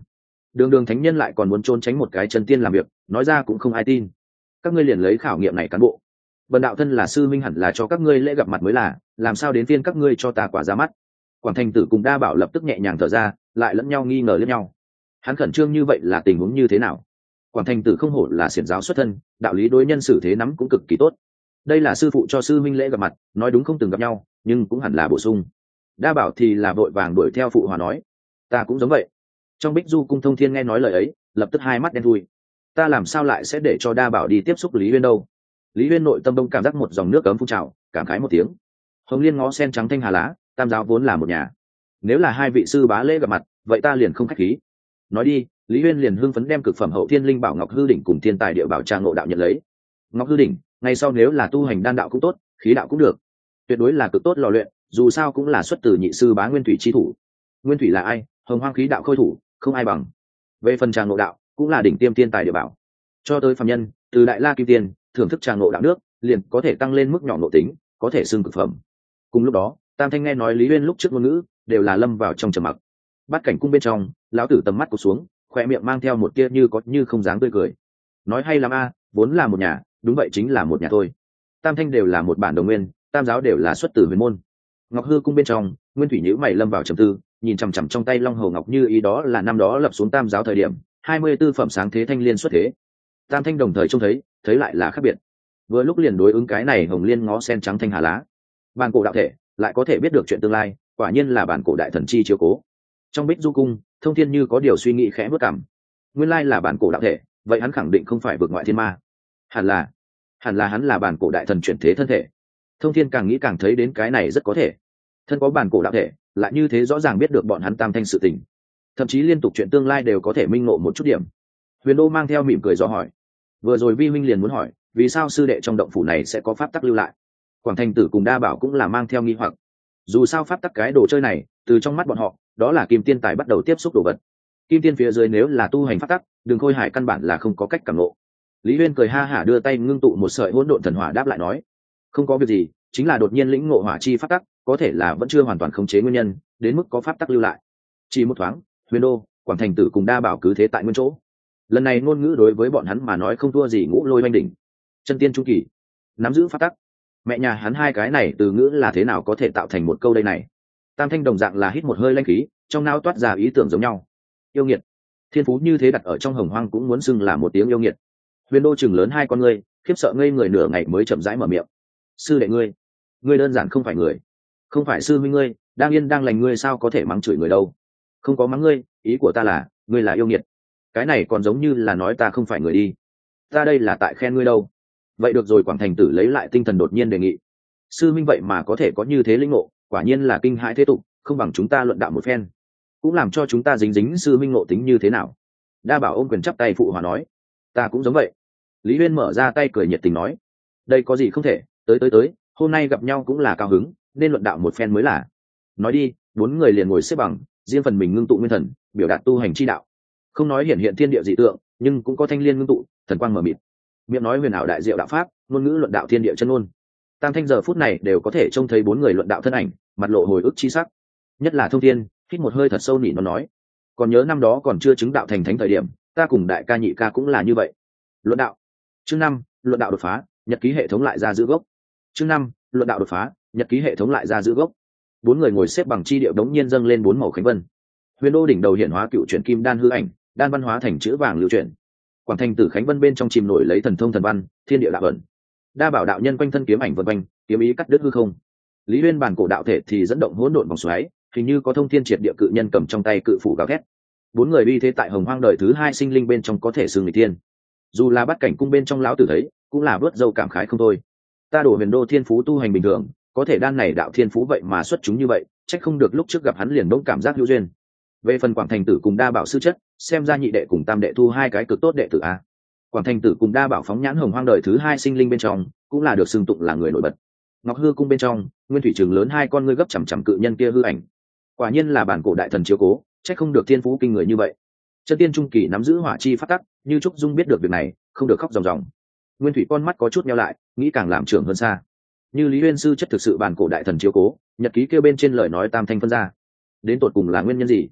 đường đường thánh nhân lại còn muốn trốn tránh một cái chân tiên làm việc, nói ra cũng không ai tin. Các ngươi liền lấy khảo nghiệm này cán bộ, bần đạo thân là sư minh hẳn là cho các ngươi lễ gặp mặt mới là, làm sao đến phiên các ngươi cho ta quả ra mắt. Quảng Thành Tử cùng Đa Bảo lập tức nhẹ nhàng thở ra, lại lẫn nhau nghi ngờ lẫn nhau. Hắn khẩn trương như vậy là tình huống như thế nào? Quảng Thành Tử không hổ là xiển giáo xuất thân, đạo lý đối nhân xử thế nắm cũng cực kỳ tốt. Đây là sư phụ cho sư minh lễ gặp mặt, nói đúng không từng gặp nhau, nhưng cũng hẳn là bổ sung. Đa Bảo thì là vội vàng đuổi theo phụ hòa nói, ta cũng giống vậy. Trong Bích Du cung Thông Thiên nghe nói lời ấy, lập tức hai mắt đen thui. Ta làm sao lại sẽ để cho Đa Bảo đi tiếp xúc Lý Uyên đâu? Lý Uyên nội tâm đông cảm giác một dòng nước cấm phun trào, cảm khái một tiếng. Hồng Liên ngó sen trắng thanh hà lá, tam giáo vốn là một nhà. Nếu là hai vị sư bá lễ gặp mặt, vậy ta liền không khách khí. Nói đi, Lý Uyên liền hưng phấn đem cực phẩm hậu thiên linh bảo Ngọc Hư đỉnh cùng thiên tài địa bảo Trà Ngộ đạo nhận lấy. Ngọc Hư đỉnh, ngày sau nếu là tu hành đan đạo cũng tốt, khí đạo cũng được, tuyệt đối là cực tốt lò luyện, dù sao cũng là xuất từ nhị sư bá Nguyên Thủy chi thủ. Nguyên Thủy là ai? Hồng Hoang khí đạo khôi thủ, không ai bằng. Về phần Trà Ngộ đạo, cũng là đỉnh tiêm thiên tài địa bảo. Cho tới phàm nhân, từ Đại La Kim Tiên, thưởng thức Trà Ngộ đạo nước, liền có thể tăng lên mức nhỏ nội tính, có thể xưng cực phẩm. Cùng lúc đó, Tam Thanh nghe nói Lý Uyên lúc trước ngôn ngữ, đều là lâm vào trong trầm mặc. Bát cảnh cung bên trong, lão tử tầm mắt cụp xuống, khoe miệng mang theo một tia như có như không dáng tươi cười. Nói hay lắm a, vốn là một nhà, đúng vậy chính là một nhà thôi. Tam Thanh đều là một bản đồng nguyên, tam giáo đều là xuất từ huyền môn. Ngọc Hư cung bên trong, Nguyên Thủy nhíu mày lâm vào trầm tư, nhìn chằm chằm trong tay Long Hầu Ngọc Như ý, đó là năm đó lập xuống tam giáo thời điểm, hai mươi tư phẩm sáng thế thanh liên xuất thế. Tam Thanh đồng thời trông thấy, thấy lại là khác biệt. Vừa lúc liền đối ứng cái này Hồng Liên ngó sen trắng thanh hà lá. Bản cổ đạo thể, lại có thể biết được chuyện tương lai, quả nhiên là bản cổ đại thần chi chiếu cố. Trong Bích Du cung, Thông Thiên như có điều suy nghĩ khẽ bước cằm. Nguyên lai là bản cổ đạo thể, vậy hắn khẳng định không phải vượt ngoại thiên ma. Hẳn là, hẳn là hắn là bản cổ đại thần chuyển thế thân thể. Thông Thiên càng nghĩ càng thấy đến cái này rất có thể. Thân có bản cổ đạo thể, lại như thế rõ ràng biết được bọn hắn tam thanh sự tình, thậm chí liên tục chuyện tương lai đều có thể minh ngộ một chút điểm. Huyền Đô mang theo mỉm cười dò hỏi, vừa rồi Vi huynh liền muốn hỏi, vì sao sư đệ trong động phủ này sẽ có pháp tắc lưu lại? Quảng Thành Tử cùng Đa Bảo cũng là mang theo nghi hoặc. Dù sao pháp tắc cái đồ chơi này, từ trong mắt bọn họ, đó là kim tiên tài bắt đầu tiếp xúc đồ vật. Kim tiên phía dưới nếu là tu hành pháp tắc, Đường Khôi Hải căn bản là không có cách cảm ngộ. Lý Huyên cười ha hả đưa tay ngưng tụ một sợi hỗn độn thần hỏa đáp lại nói, không có việc gì, chính là đột nhiên lĩnh ngộ hỏa chi pháp tắc, có thể là vẫn chưa hoàn toàn khống chế nguyên nhân, đến mức có pháp tắc lưu lại. Chỉ một thoáng, Huyền Đô, Quảng Thành Tử cùng Đa Bảo cứ thế tại nguyên chỗ. Lần này ngôn ngữ đối với bọn hắn mà nói không thua gì Ngũ Lôi Oanh đỉnh. Chân tiên trung kỳ, nắm giữ pháp tắc. Mẹ nhà hắn hai cái này từ ngữ là thế nào có thể tạo thành một câu đây này? Tam Thanh đồng dạng là hít một hơi lanh khí, trong não toát ra ý tưởng giống nhau. Yêu nghiệt, thiên phú như thế đặt ở trong Hồng Hoang cũng muốn xưng là một tiếng yêu nghiệt. Huyền Đô chừng lớn hai con ngươi, khiếp sợ ngây người nửa ngày mới chậm rãi mở miệng. Sư đệ ngươi, ngươi đơn giản không phải người, không phải sư huynh ngươi, đang yên đang lành ngươi sao có thể mắng chửi người đâu? Không có mắng ngươi, ý của ta là, ngươi là yêu nghiệt. Cái này còn giống như là nói ta không phải người đi. Ta đây là tại khen ngươi đâu. Vậy được rồi, Quảng Thành Tử lấy lại tinh thần đột nhiên đề nghị. Sư minh vậy mà có thể có như thế linh ngộ, quả nhiên là kinh hãi thế tục, không bằng chúng ta luận đạo một phen, cũng làm cho chúng ta dính dính sư minh ngộ tính như thế nào. Đa Bảo ôm quyền chắp tay phụ hòa nói, ta cũng giống vậy. Lý Huyên mở ra tay cười nhiệt tình nói, đây có gì không thể, tới tới tới, hôm nay gặp nhau cũng là cao hứng, nên luận đạo một phen mới là. Nói đi, bốn người liền ngồi xếp bằng, riêng phần mình ngưng tụ nguyên thần, biểu đạt tu hành chi đạo. Không nói hiển hiện thiên địa dị tượng, nhưng cũng có thanh liên ngưng tụ, thần quang mở mịt. Miệng nói huyền ảo đại diệu đạo pháp, ngôn ngữ luận đạo thiên địa chân ngôn. Tam Thanh giờ phút này đều có thể trông thấy bốn người luận đạo thân ảnh, mặt lộ hồi ức chi sắc. Nhất là Thông Thiên, hít một hơi thật sâu nỉ nó nói, còn nhớ năm đó còn chưa chứng đạo thành thánh thời điểm, ta cùng đại ca nhị ca cũng là như vậy. Luận đạo. Chương năm, luận đạo đột phá, nhật ký hệ thống lại ra giữ gốc. Chương năm, luận đạo đột phá, nhật ký hệ thống lại ra giữ gốc. Bốn người ngồi xếp bằng chi điệu đống nhiên dâng lên bốn màu khánh vân. Huyền Đô đỉnh đầu hiện hóa cựu chuyển kim đan hư ảnh, đan văn hóa thành chữ vàng lưu chuyển. Quảng Thành Tử khánh vân bên trong chìm nổi lấy thần thông thần văn, thiên địa đạo ẩn. Đa Bảo đạo nhân quanh thân kiếm ảnh vần quanh, kiếm ý cắt đứt hư không. Lý Uyên bản cổ đạo thể thì dẫn động hỗn độn vòng xoáy, hình như có thông thiên triệt địa cự nhân cầm trong tay cự phủ gào thét. Bốn người uy thế tại Hồng Hoang đời thứ hai sinh linh bên trong có thể xưng người thiên. Dù là bắt cảnh cung bên trong lão tử thấy, cũng là vớt dâu cảm khái không thôi. Ta đổ Huyền Đô thiên phú tu hành bình thường, có thể đan này đạo thiên phú vậy mà xuất chúng như vậy, trách không được lúc trước gặp hắn liền bỗng cảm giác hữu duyên. Về phần Quảng Thành Tử cùng Đa Bảo sư chất, xem ra nhị đệ cùng tam đệ thu hai cái cực tốt đệ tử a. Quảng Thành Tử cùng Đa Bảo phóng nhãn Hồng Hoang đời thứ hai sinh linh bên trong, cũng là được xưng tụng là người nổi bật. Ngọc Hư cung bên trong, Nguyên Thủy trường lớn hai con ngươi gấp chằm chằm cự nhân kia hư ảnh. Quả nhiên là bản cổ đại thần chiếu cố, trách không được thiên phú kinh người như vậy. Chân tiên trung kỳ nắm giữ hỏa chi pháp tắc, như Trúc Dung biết được việc này, không được khóc ròng ròng. Nguyên Thủy con mắt có chút nheo lại, nghĩ càng làm trưởng hơn xa. Như Lý Uyên sư chất thực sự bản cổ đại thần chiếu cố, nhật ký kêu bên trên lời nói tam thanh phân ra, đến tột cùng là nguyên nhân gì?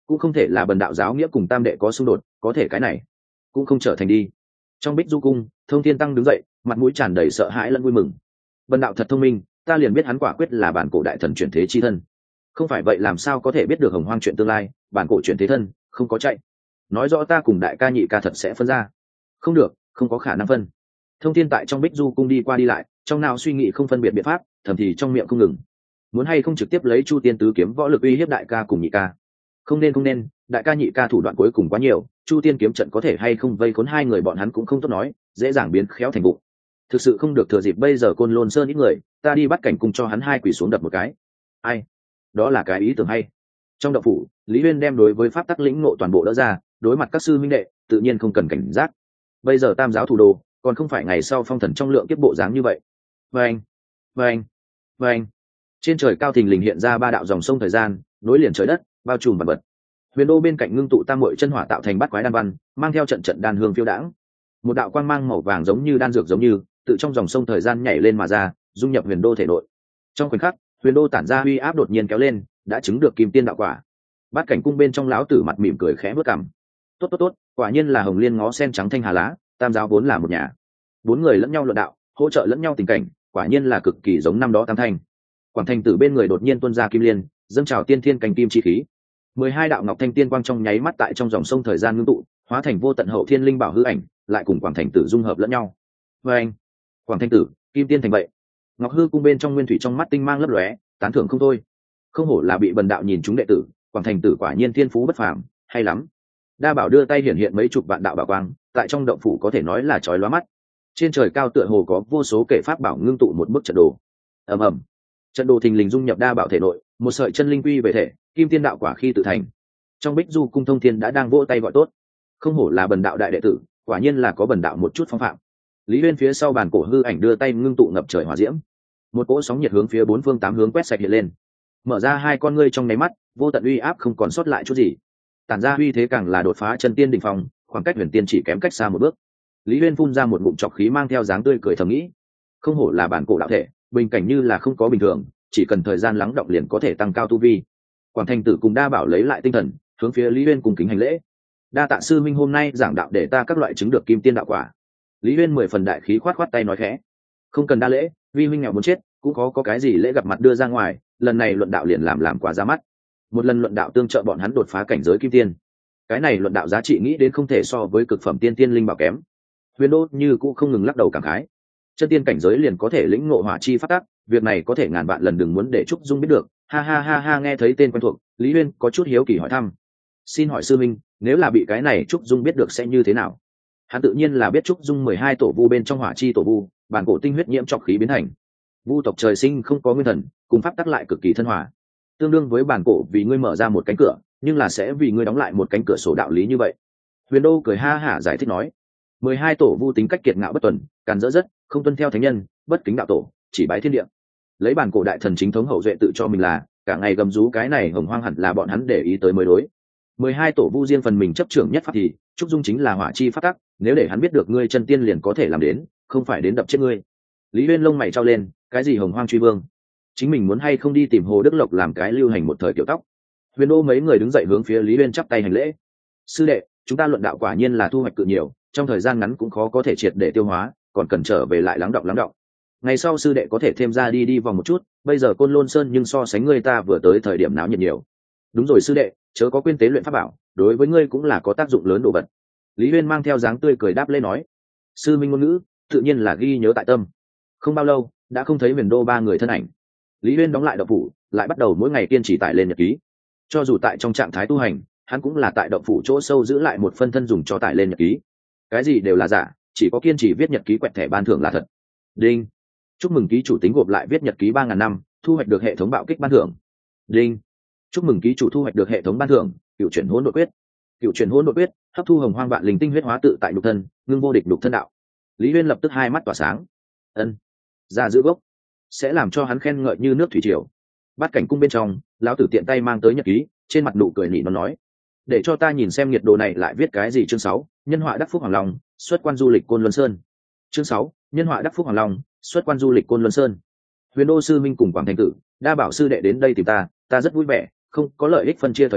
cũng không thể là bần đạo giáo nghĩa cùng tam đệ có xung đột, có thể cái này cũng không trở thành đi. Trong Bích Du cung, Thông Thiên Tăng đứng dậy, mặt mũi tràn đầy sợ hãi lẫn vui mừng. Bần đạo thật thông minh, ta liền biết hắn quả quyết là bản cổ đại thần chuyển thế chi thân. Không phải vậy làm sao có thể biết được hồng hoang chuyện tương lai, bản cổ chuyển thế thân không có chạy, nói rõ ta cùng đại ca nhị ca thật sẽ phân ra. Không được, không có khả năng phân. Thông Thiên tại trong Bích Du cung đi qua đi lại, trong nào suy nghĩ không phân biệt biện pháp, thầm thì trong miệng không ngừng. Muốn hay không trực tiếp lấy Chu Tiên tứ kiếm võ lực uy hiếp đại ca cùng nhị ca? Không nên không nên, đại ca nhị ca thủ đoạn cuối cùng quá nhiều, Chu Tiên kiếm trận có thể hay không vây khốn hai người bọn hắn cũng không tốt nói, dễ dàng biến khéo thành bụng. Thực sự không được thừa dịp bây giờ Côn Lôn Sơn ít người, ta đi bắt cảnh cung cho hắn hai quỳ xuống đập một cái. Ai? Đó là cái ý tưởng hay. Trong động phủ, Lý Uyên đem đối với pháp tắc lĩnh ngộ toàn bộ đỡ ra, đối mặt các sư minh đệ, tự nhiên không cần cảnh giác. Bây giờ tam giáo thủ đồ, còn không phải ngày sau phong thần trong lượng kiếp bộ dáng như vậy. Vâng, vâng, vâng. Trên trời cao thình lình hiện ra ba đạo dòng sông thời gian, nối liền trời đất, bao trùm vạn vật. Huyền đô bên cạnh ngưng tụ tam muội chân hỏa tạo thành bát quái đan văn, mang theo trận trận đan hương phiêu đãng. Một đạo quang mang màu vàng giống như đan dược giống như, tự trong dòng sông thời gian nhảy lên mà ra, dung nhập huyền đô thể nội. Trong khoảnh khắc, huyền đô tản ra uy áp đột nhiên kéo lên, đã chứng được kim tiên đạo quả. Bát cảnh cung bên trong lão tử mặt mỉm cười khẽ bước cằm. Tốt tốt tốt, quả nhiên là hồng liên ngó sen trắng thanh hà lá, tam giáo vốn là một nhà. Bốn người lẫn nhau luận đạo, hỗ trợ lẫn nhau tình cảnh, quả nhiên là cực kỳ giống năm đó tam thanh. Quảng thành tử bên người đột nhiên tuôn ra kim liên, dâng trào tiên thiên cành kim chi khí. Mười hai đạo ngọc thanh tiên quang trong nháy mắt tại trong dòng sông thời gian ngưng tụ, hóa thành vô tận hậu thiên linh bảo hư ảnh, lại cùng Quảng thành tử dung hợp lẫn nhau. Và anh, Quảng thành tử, kim tiên thành vậy. Ngọc hư cung bên trong nguyên thủy trong mắt tinh mang lấp lóe, tán thưởng không thôi. Không hổ là bị bần đạo nhìn chúng đệ tử, Quảng thành tử quả nhiên thiên phú bất phàm, hay lắm. Đa bảo đưa tay hiển hiện mấy chục vạn đạo bảo quang, tại trong động phủ có thể nói là chói lóa mắt. Trên trời cao tựa hồ có vô số kể pháp bảo ngưng tụ một bức trận đồ. Ầm ầm, trận đồ thình lình dung nhập đa bảo thể nội, một sợi chân linh quy về thể, kim tiên đạo quả khi tự thành. Trong Bích Du cung Thông Thiên đã đang vỗ tay gọi tốt. Không hổ là bần đạo đại đệ tử, quả nhiên là có bần đạo một chút phong phạm. Lý Uyên phía sau bàn cổ hư ảnh đưa tay ngưng tụ ngập trời hỏa diễm, một cỗ sóng nhiệt hướng phía bốn phương tám hướng quét sạch hiện lên. Mở ra hai con ngươi trong nháy mắt, vô tận uy áp không còn sót lại chút gì. Tản ra uy thế càng là đột phá chân tiên đỉnh phong, khoảng cách huyền tiên chỉ kém cách xa một bước. Lý Uyên phun ra một ngụm trọc khí mang theo dáng tươi cười thầm nghĩ, không hổ là bản cổ đạo thể, bình cảnh như là không có bình thường, chỉ cần thời gian lắng động liền có thể tăng cao tu vi. Quảng thành tử cùng đa bảo lấy lại tinh thần, hướng phía Lý Uyên cùng kính hành lễ. Đa tạ sư minh hôm nay giảng đạo để ta các loại chứng được kim tiên đạo quả. Lý Uyên mười phần đại khí khoát khoát tay nói khẽ, không cần đa lễ, vi huynh nghèo muốn chết, cũng có có cái gì lễ gặp mặt đưa ra ngoài, lần này luận đạo liền làm làm quá ra mắt. Một lần luận đạo tương trợ bọn hắn đột phá cảnh giới kim tiên, cái này luận đạo giá trị nghĩ đến không thể so với cực phẩm tiên tiên linh bảo kém. Huyền đô như cũng không ngừng lắc đầu cảm khái, chân tiên cảnh giới liền có thể lĩnh ngộ hỏa chi phát tác, việc này có thể ngàn vạn lần đừng muốn để Trúc Dung biết được. Ha ha ha ha, nghe thấy tên quen thuộc, Lý Uyên có chút hiếu kỳ hỏi thăm, xin hỏi sư minh, nếu là bị cái này Trúc Dung biết được sẽ như thế nào? Hắn tự nhiên là biết Trúc Dung mười hai tổ vu bên trong hỏa chi tổ vu, bản cổ tinh huyết nhiễm trọc khí biến thành. Vu tộc trời sinh không có nguyên thần, cùng pháp tắc lại cực kỳ thân hòa, tương đương với bản cổ vì ngươi mở ra một cánh cửa, nhưng là sẽ vì ngươi đóng lại một cánh cửa sổ đạo lý như vậy. Huyền đô cười ha hả giải thích nói, mười hai tổ vu tính cách kiệt ngạo bất tuần, càn rỡ rất, không tuân theo thánh nhân, bất kính đạo tổ, chỉ bái thiên địa. Lấy bản cổ đại thần chính thống hậu duệ tự cho mình là cả ngày gầm rú cái này hồng hoang hẳn là bọn hắn để ý tới mới đối. Mười hai tổ vu riêng phần mình chấp trưởng nhất pháp thì Trúc Dung chính là hỏa chi pháp tắc, nếu để hắn biết được ngươi chân tiên liền có thể làm đến, không phải đến đập chết ngươi. Lý Uyên lông mày trao lên, cái gì hồng hoang truy vương, chính mình muốn hay không đi tìm Hồ Đức Lộc làm cái lưu hành một thời kiểu tóc. Huyền đô mấy người đứng dậy hướng phía Lý Uyên chắp tay hành lễ, sư đệ, chúng ta luận đạo quả nhiên là thu hoạch cự nhiều, trong thời gian ngắn cũng khó có thể triệt để tiêu hóa, còn cần trở về lại lắng động lắng động. Ngày sau sư đệ có thể thêm ra đi đi vòng một chút, bây giờ Côn Lôn Sơn nhưng so sánh ngươi ta vừa tới thời điểm náo nhiệt nhiều. Đúng rồi sư đệ, chớ có quên tế luyện pháp bảo, đối với ngươi cũng là có tác dụng lớn đồ vật. Lý Uyên mang theo dáng tươi cười đáp lễ nói, sư minh ngôn ngữ tự nhiên là ghi nhớ tại tâm. Không bao lâu đã không thấy Huyền đô ba người thân ảnh, Lý Uyên đóng lại động phủ, lại bắt đầu mỗi ngày kiên trì tải lên nhật ký. Cho dù tại trong trạng thái tu hành, hắn cũng là tại động phủ chỗ sâu giữ lại một phân thân dùng cho tải lên nhật ký. Cái gì đều là giả, chỉ có kiên trì viết nhật ký quẹt thẻ ban thưởng là thật. Đinh, chúc mừng ký chủ tính gộp lại viết nhật ký ba ngàn năm, thu hoạch được hệ thống bạo kích ban thưởng. Đinh, chúc mừng ký chủ thu hoạch được hệ thống ban thưởng cựu chuyển hỗn độn quyết. Cựu chuyển hỗn độn quyết hấp thu hồng hoang vạn linh tinh huyết hóa tự tại nhục thân, ngưng vô địch nhục thân đạo. Lý Uyên lập tức hai mắt tỏa sáng, ân, ra giữ gốc, sẽ làm cho hắn khen ngợi như nước thủy triều. Bát cảnh cung bên trong, lão tử tiện tay mang tới nhật ký, trên mặt nụ cười nỉ nó nói, để cho ta nhìn xem nhiệt độ này lại viết cái gì. Chương sáu, nhân họa đắc phúc hoàng long, xuất quan du lịch Côn Luân Sơn. Chương sáu, nhân họa đắc phúc hoàng long, xuất quan du lịch Côn Luân Sơn. Huyền đô sư minh cùng Quảng thành tử, đa bảo sư đệ đến đây tìm ta, ta rất vui vẻ, không có lợi ích phân chia thời điểm,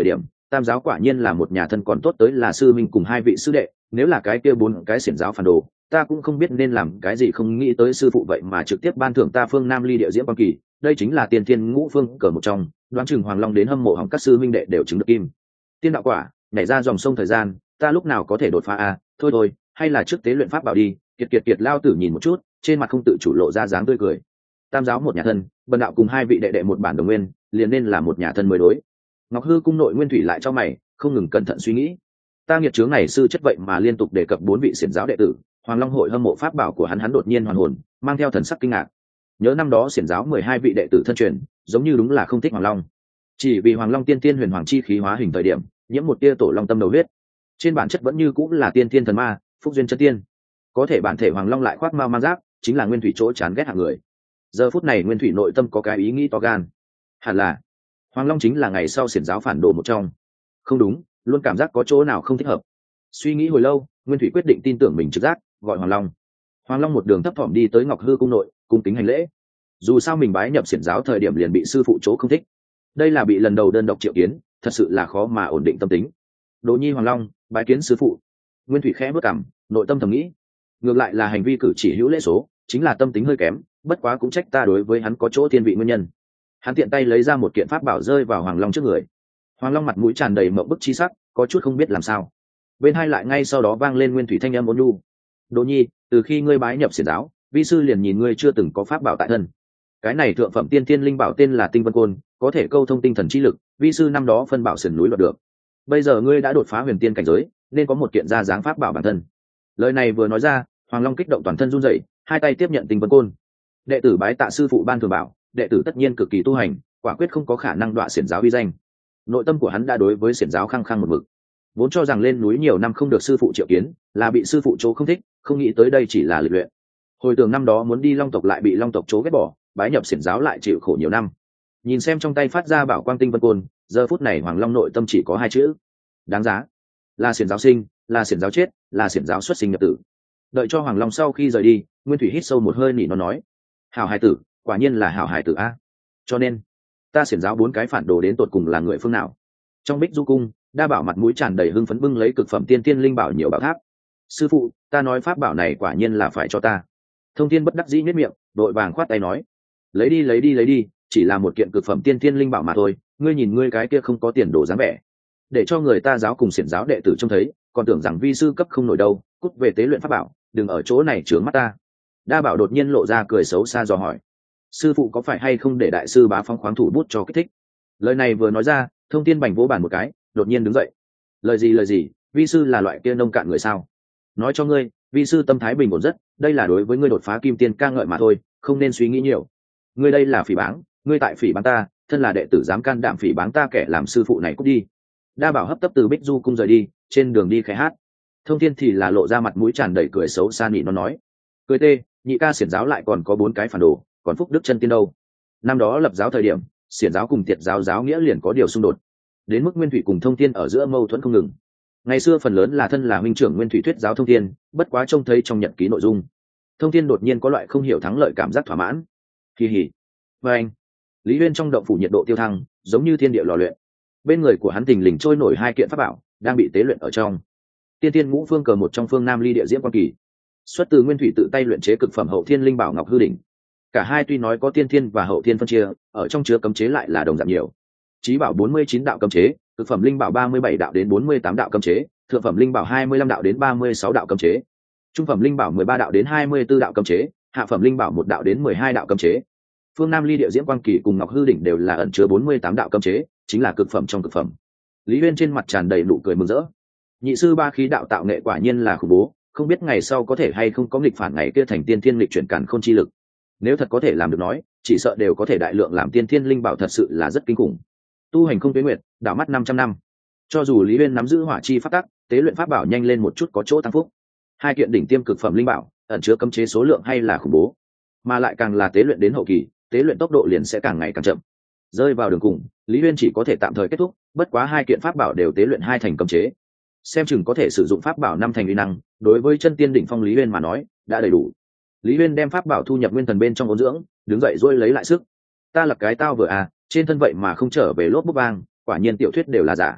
tam giáo quả nhiên là một nhà thân, còn tốt tới là sư minh cùng hai vị sư đệ, nếu là cái kia bốn cái xiển giáo phản đồ, ta cũng không biết nên làm cái gì. Không nghĩ tới sư phụ vậy mà trực tiếp ban thưởng ta phương Nam ly địa diễm quan kỳ, đây chính là tiên thiên ngũ phương cờ một trong, đoán chừng Hoàng Long đến hâm mộ hỏng các sư minh đệ đều chứng được kim tiên đạo quả, nhảy ra dòng sông thời gian, ta lúc nào có thể đột phá a? Thôi thôi, hay là trước tế luyện pháp bảo đi. Kiệt kiệt kiệt lao tử nhìn một chút, trên mặt không tự chủ lộ ra dáng tươi cười. Tam giáo một nhà thân, bần đạo cùng hai vị đệ đệ một bản đồng nguyên, liền nên là một nhà thân mới đối. Ngọc Hư cung nội Nguyên Thủy lại cho mày, không ngừng cẩn thận suy nghĩ. Ta nghiệt chướng này sư chất vậy mà liên tục đề cập bốn vị xiển giáo đệ tử, Hoàng Long hội hâm mộ pháp bảo của hắn, hắn đột nhiên hoàn hồn, mang theo thần sắc kinh ngạc. Nhớ năm đó xiển giáo mười hai vị đệ tử thân truyền, giống như đúng là không thích Hoàng Long. Chỉ vì Hoàng Long tiên tiên huyền hoàng chi khí hóa hình thời điểm, nhiễm một tia tổ long tâm đầu huyết. Trên bản chất vẫn như cũng là tiên tiên thần ma, phúc duyên chân tiên. Có thể bản thể Hoàng Long lại khoác mao mang giáp, chính là Nguyên Thủy chỗ chán ghét hạng người. Giờ phút này Nguyên Thủy nội tâm có cái ý nghĩ to gan. Hẳn là Hoàng Long chính là ngày sau xiển giáo phản đồ một trong. Không đúng, luôn cảm giác có chỗ nào không thích hợp. Suy nghĩ hồi lâu, Nguyên Thủy quyết định tin tưởng mình trực giác, gọi Hoàng Long. Hoàng Long một đường thấp thỏm đi tới Ngọc Hư cung nội, cung kính hành lễ. Dù sao mình bái nhập xiển giáo thời điểm liền bị sư phụ chỗ không thích, đây là bị lần đầu đơn độc triệu kiến, thật sự là khó mà ổn định tâm tính. Đỗ Nhi Hoàng Long bái kiến sư phụ. Nguyên Thủy khẽ bước cằm, nội tâm thầm nghĩ, ngược lại là hành vi cử chỉ hữu lễ số, chính là tâm tính hơi kém, bất quá cũng trách ta đối với hắn có chỗ thiên vị nguyên nhân. Hắn tiện tay lấy ra một kiện pháp bảo rơi vào Hoàng Long trước người. Hoàng Long mặt mũi tràn đầy mộng bức chi sắc, có chút không biết làm sao. Bên hai lại ngay sau đó vang lên Nguyên Thủy thanh âm ôn nhu. Đỗ Nhi, từ khi ngươi bái nhập xiển giáo, vi sư liền nhìn ngươi chưa từng có pháp bảo tại thân. Cái này thượng phẩm tiên thiên linh bảo tên là Tinh Vân Côn, có thể câu thông tinh thần chi lực, vi sư năm đó phân bảo sườn núi đoạt được. Bây giờ ngươi đã đột phá huyền tiên cảnh giới, nên có một kiện ra dáng pháp bảo bản thân. Lời này vừa nói ra, Hoàng Long kích động toàn thân run rẩy, hai tay tiếp nhận Tinh Vân Côn. Đệ tử bái tạ sư phụ ban thường bảo, đệ tử tất nhiên cực kỳ tu hành, quả quyết không có khả năng đọa xiển giáo uy danh. Nội tâm của hắn đã đối với xiển giáo khăng khăng một mực, vốn cho rằng lên núi nhiều năm không được sư phụ triệu kiến, là bị sư phụ chỗ không thích, không nghĩ tới đây chỉ là lịch luyện. Hồi tưởng năm đó muốn đi Long tộc lại bị Long tộc chỗ ghét bỏ, bái nhập xiển giáo lại chịu khổ nhiều năm. Nhìn xem trong tay phát ra bảo quang Tinh Vân Côn, giờ phút này Hoàng Long nội tâm chỉ có hai chữ: đáng giá. Là xiển giáo sinh, là xiển giáo chết, là xiển giáo xuất sinh nhập tử. Đợi cho Hoàng Long sau khi rời đi, Nguyên Thủy hít sâu một hơi nỉ nó nói: hảo hài tử, quả nhiên là hảo hài tử a. Cho nên ta xiển giáo bốn cái phản đồ đến tột cùng là người phương nào? Trong Bích Du cung, Đa Bảo mặt mũi tràn đầy hưng phấn bưng lấy cực phẩm tiên tiên linh bảo nhiều bảo tháp. Sư phụ, ta nói pháp bảo này quả nhiên là phải cho ta. Thông Thiên bất đắc dĩ nhếch miệng, đội vàng khoát tay nói: lấy đi lấy đi lấy đi, chỉ là một kiện cực phẩm tiên tiên linh bảo mà thôi, ngươi nhìn ngươi cái kia không có tiền đồ dáng vẻ, để cho người ta giáo cùng xiển giáo đệ tử trông thấy, còn tưởng rằng vi sư cấp không nổi đâu, cút về tế luyện pháp bảo, đừng ở chỗ này trướng mắt ta. Đa Bảo đột nhiên lộ ra cười xấu xa dò hỏi: sư phụ có phải hay không để đại sư bá phóng khoáng thủ bút cho kích thích? Lời này vừa nói ra, Thông Thiên bành vỗ bàn một cái, đột nhiên đứng dậy: lời gì lời gì, vi sư là loại kia nông cạn người sao? Nói cho ngươi, vi sư tâm thái bình ổn rất, đây là đối với ngươi đột phá kim tiên ca ngợi mà thôi, không nên suy nghĩ nhiều. Ngươi đây là phỉ báng, ngươi tại phỉ báng ta, thân là đệ tử dám can đảm phỉ báng ta kẻ làm sư phụ này cút đi. Đa Bảo hấp tấp từ Bích Du cung rời đi, trên đường đi khẽ hát. Thông Thiên thì là lộ ra mặt mũi tràn đầy cười xấu xa nị nó nói: cười tê, nhị ca xiển giáo lại còn có bốn cái phản đồ, còn phúc đức chân tiên đâu? Năm đó lập giáo thời điểm, xiển giáo cùng tiệt giáo giáo nghĩa liền có điều xung đột, đến mức Nguyên Thủy cùng Thông Thiên ở giữa mâu thuẫn không ngừng. Ngày xưa phần lớn là thân là huynh trưởng Nguyên Thủy thuyết giáo Thông Thiên, bất quá trông thấy trong nhật ký nội dung, Thông Thiên đột nhiên có loại không hiểu thắng lợi cảm giác thỏa mãn. Kỳ hỉ. Và anh, Lý Uyên trong động phủ nhiệt độ tiêu thăng, giống như thiên địa lò luyện. Bên người của hắn thình lình trôi nổi hai kiện pháp bảo, đang bị tế luyện ở trong. Tiên Tiên Ngũ Phương cờ một trong phương Nam ly địa diễm quan kỳ, xuất từ Nguyên Thủy tự tay luyện chế cực phẩm hậu thiên linh bảo Ngọc Hư đỉnh. Cả hai tuy nói có tiên thiên và hậu thiên phân chia, ở trong chứa cấm chế lại là đồng dạng nhiều. Chí bảo bốn mươi chín đạo cấm chế, cực phẩm linh bảo ba mươi bảy đạo đến bốn mươi tám đạo cấm chế, thượng phẩm linh bảo hai mươi lăm đạo đến ba mươi sáu đạo cấm chế, trung phẩm linh bảo mười ba đạo đến hai mươi tư đạo cấm chế, hạ phẩm linh bảo một đạo đến mười hai đạo cấm chế. Phương Nam ly địa diễm quang kỳ cùng Ngọc Hư đỉnh đều là ẩn chứa bốn mươi tám đạo cấm chế, chính là cực phẩm trong cực phẩm. Lý Uyên trên mặt tràn đầy nụ cười mừng rỡ. Nhị sư ba khí đạo tạo nghệ quả nhiên là khủng bố, không biết ngày sau có thể hay không có nghịch phản ngày kia thành tiên thiên lịch chuyển càn khôn chi lực. Nếu thật có thể làm được nói, chỉ sợ đều có thể đại lượng làm tiên thiên linh bảo, thật sự là rất kinh khủng. Tu hành không tuyến nguyệt, đảo mắt năm trăm năm. Cho dù Lý Uyên nắm giữ hỏa chi pháp tắc, tế luyện pháp bảo nhanh lên một chút có chỗ tăng phúc. Hai kiện đỉnh tiêm cực phẩm linh bảo, ẩn chứa cấm chế số lượng hay là khủng bố, mà lại càng là tế luyện đến hậu kỳ, tế luyện tốc độ liền sẽ càng ngày càng chậm. Rơi vào đường cùng, Lý Uyên chỉ có thể tạm thời kết thúc, bất quá hai kiện pháp bảo đều tế luyện hai thành cấm chế, xem chừng có thể sử dụng pháp bảo năm thành uy năng, đối với chân tiên đỉnh phong Lý Uyên mà nói, đã đầy đủ. Lý Uyên đem pháp bảo thu nhập nguyên thần bên trong ôn dưỡng, đứng dậy rồi lấy lại sức. Ta là cái tao vừa à, trên thân vậy mà không trở về lốp bút vang, quả nhiên tiểu thuyết đều là giả.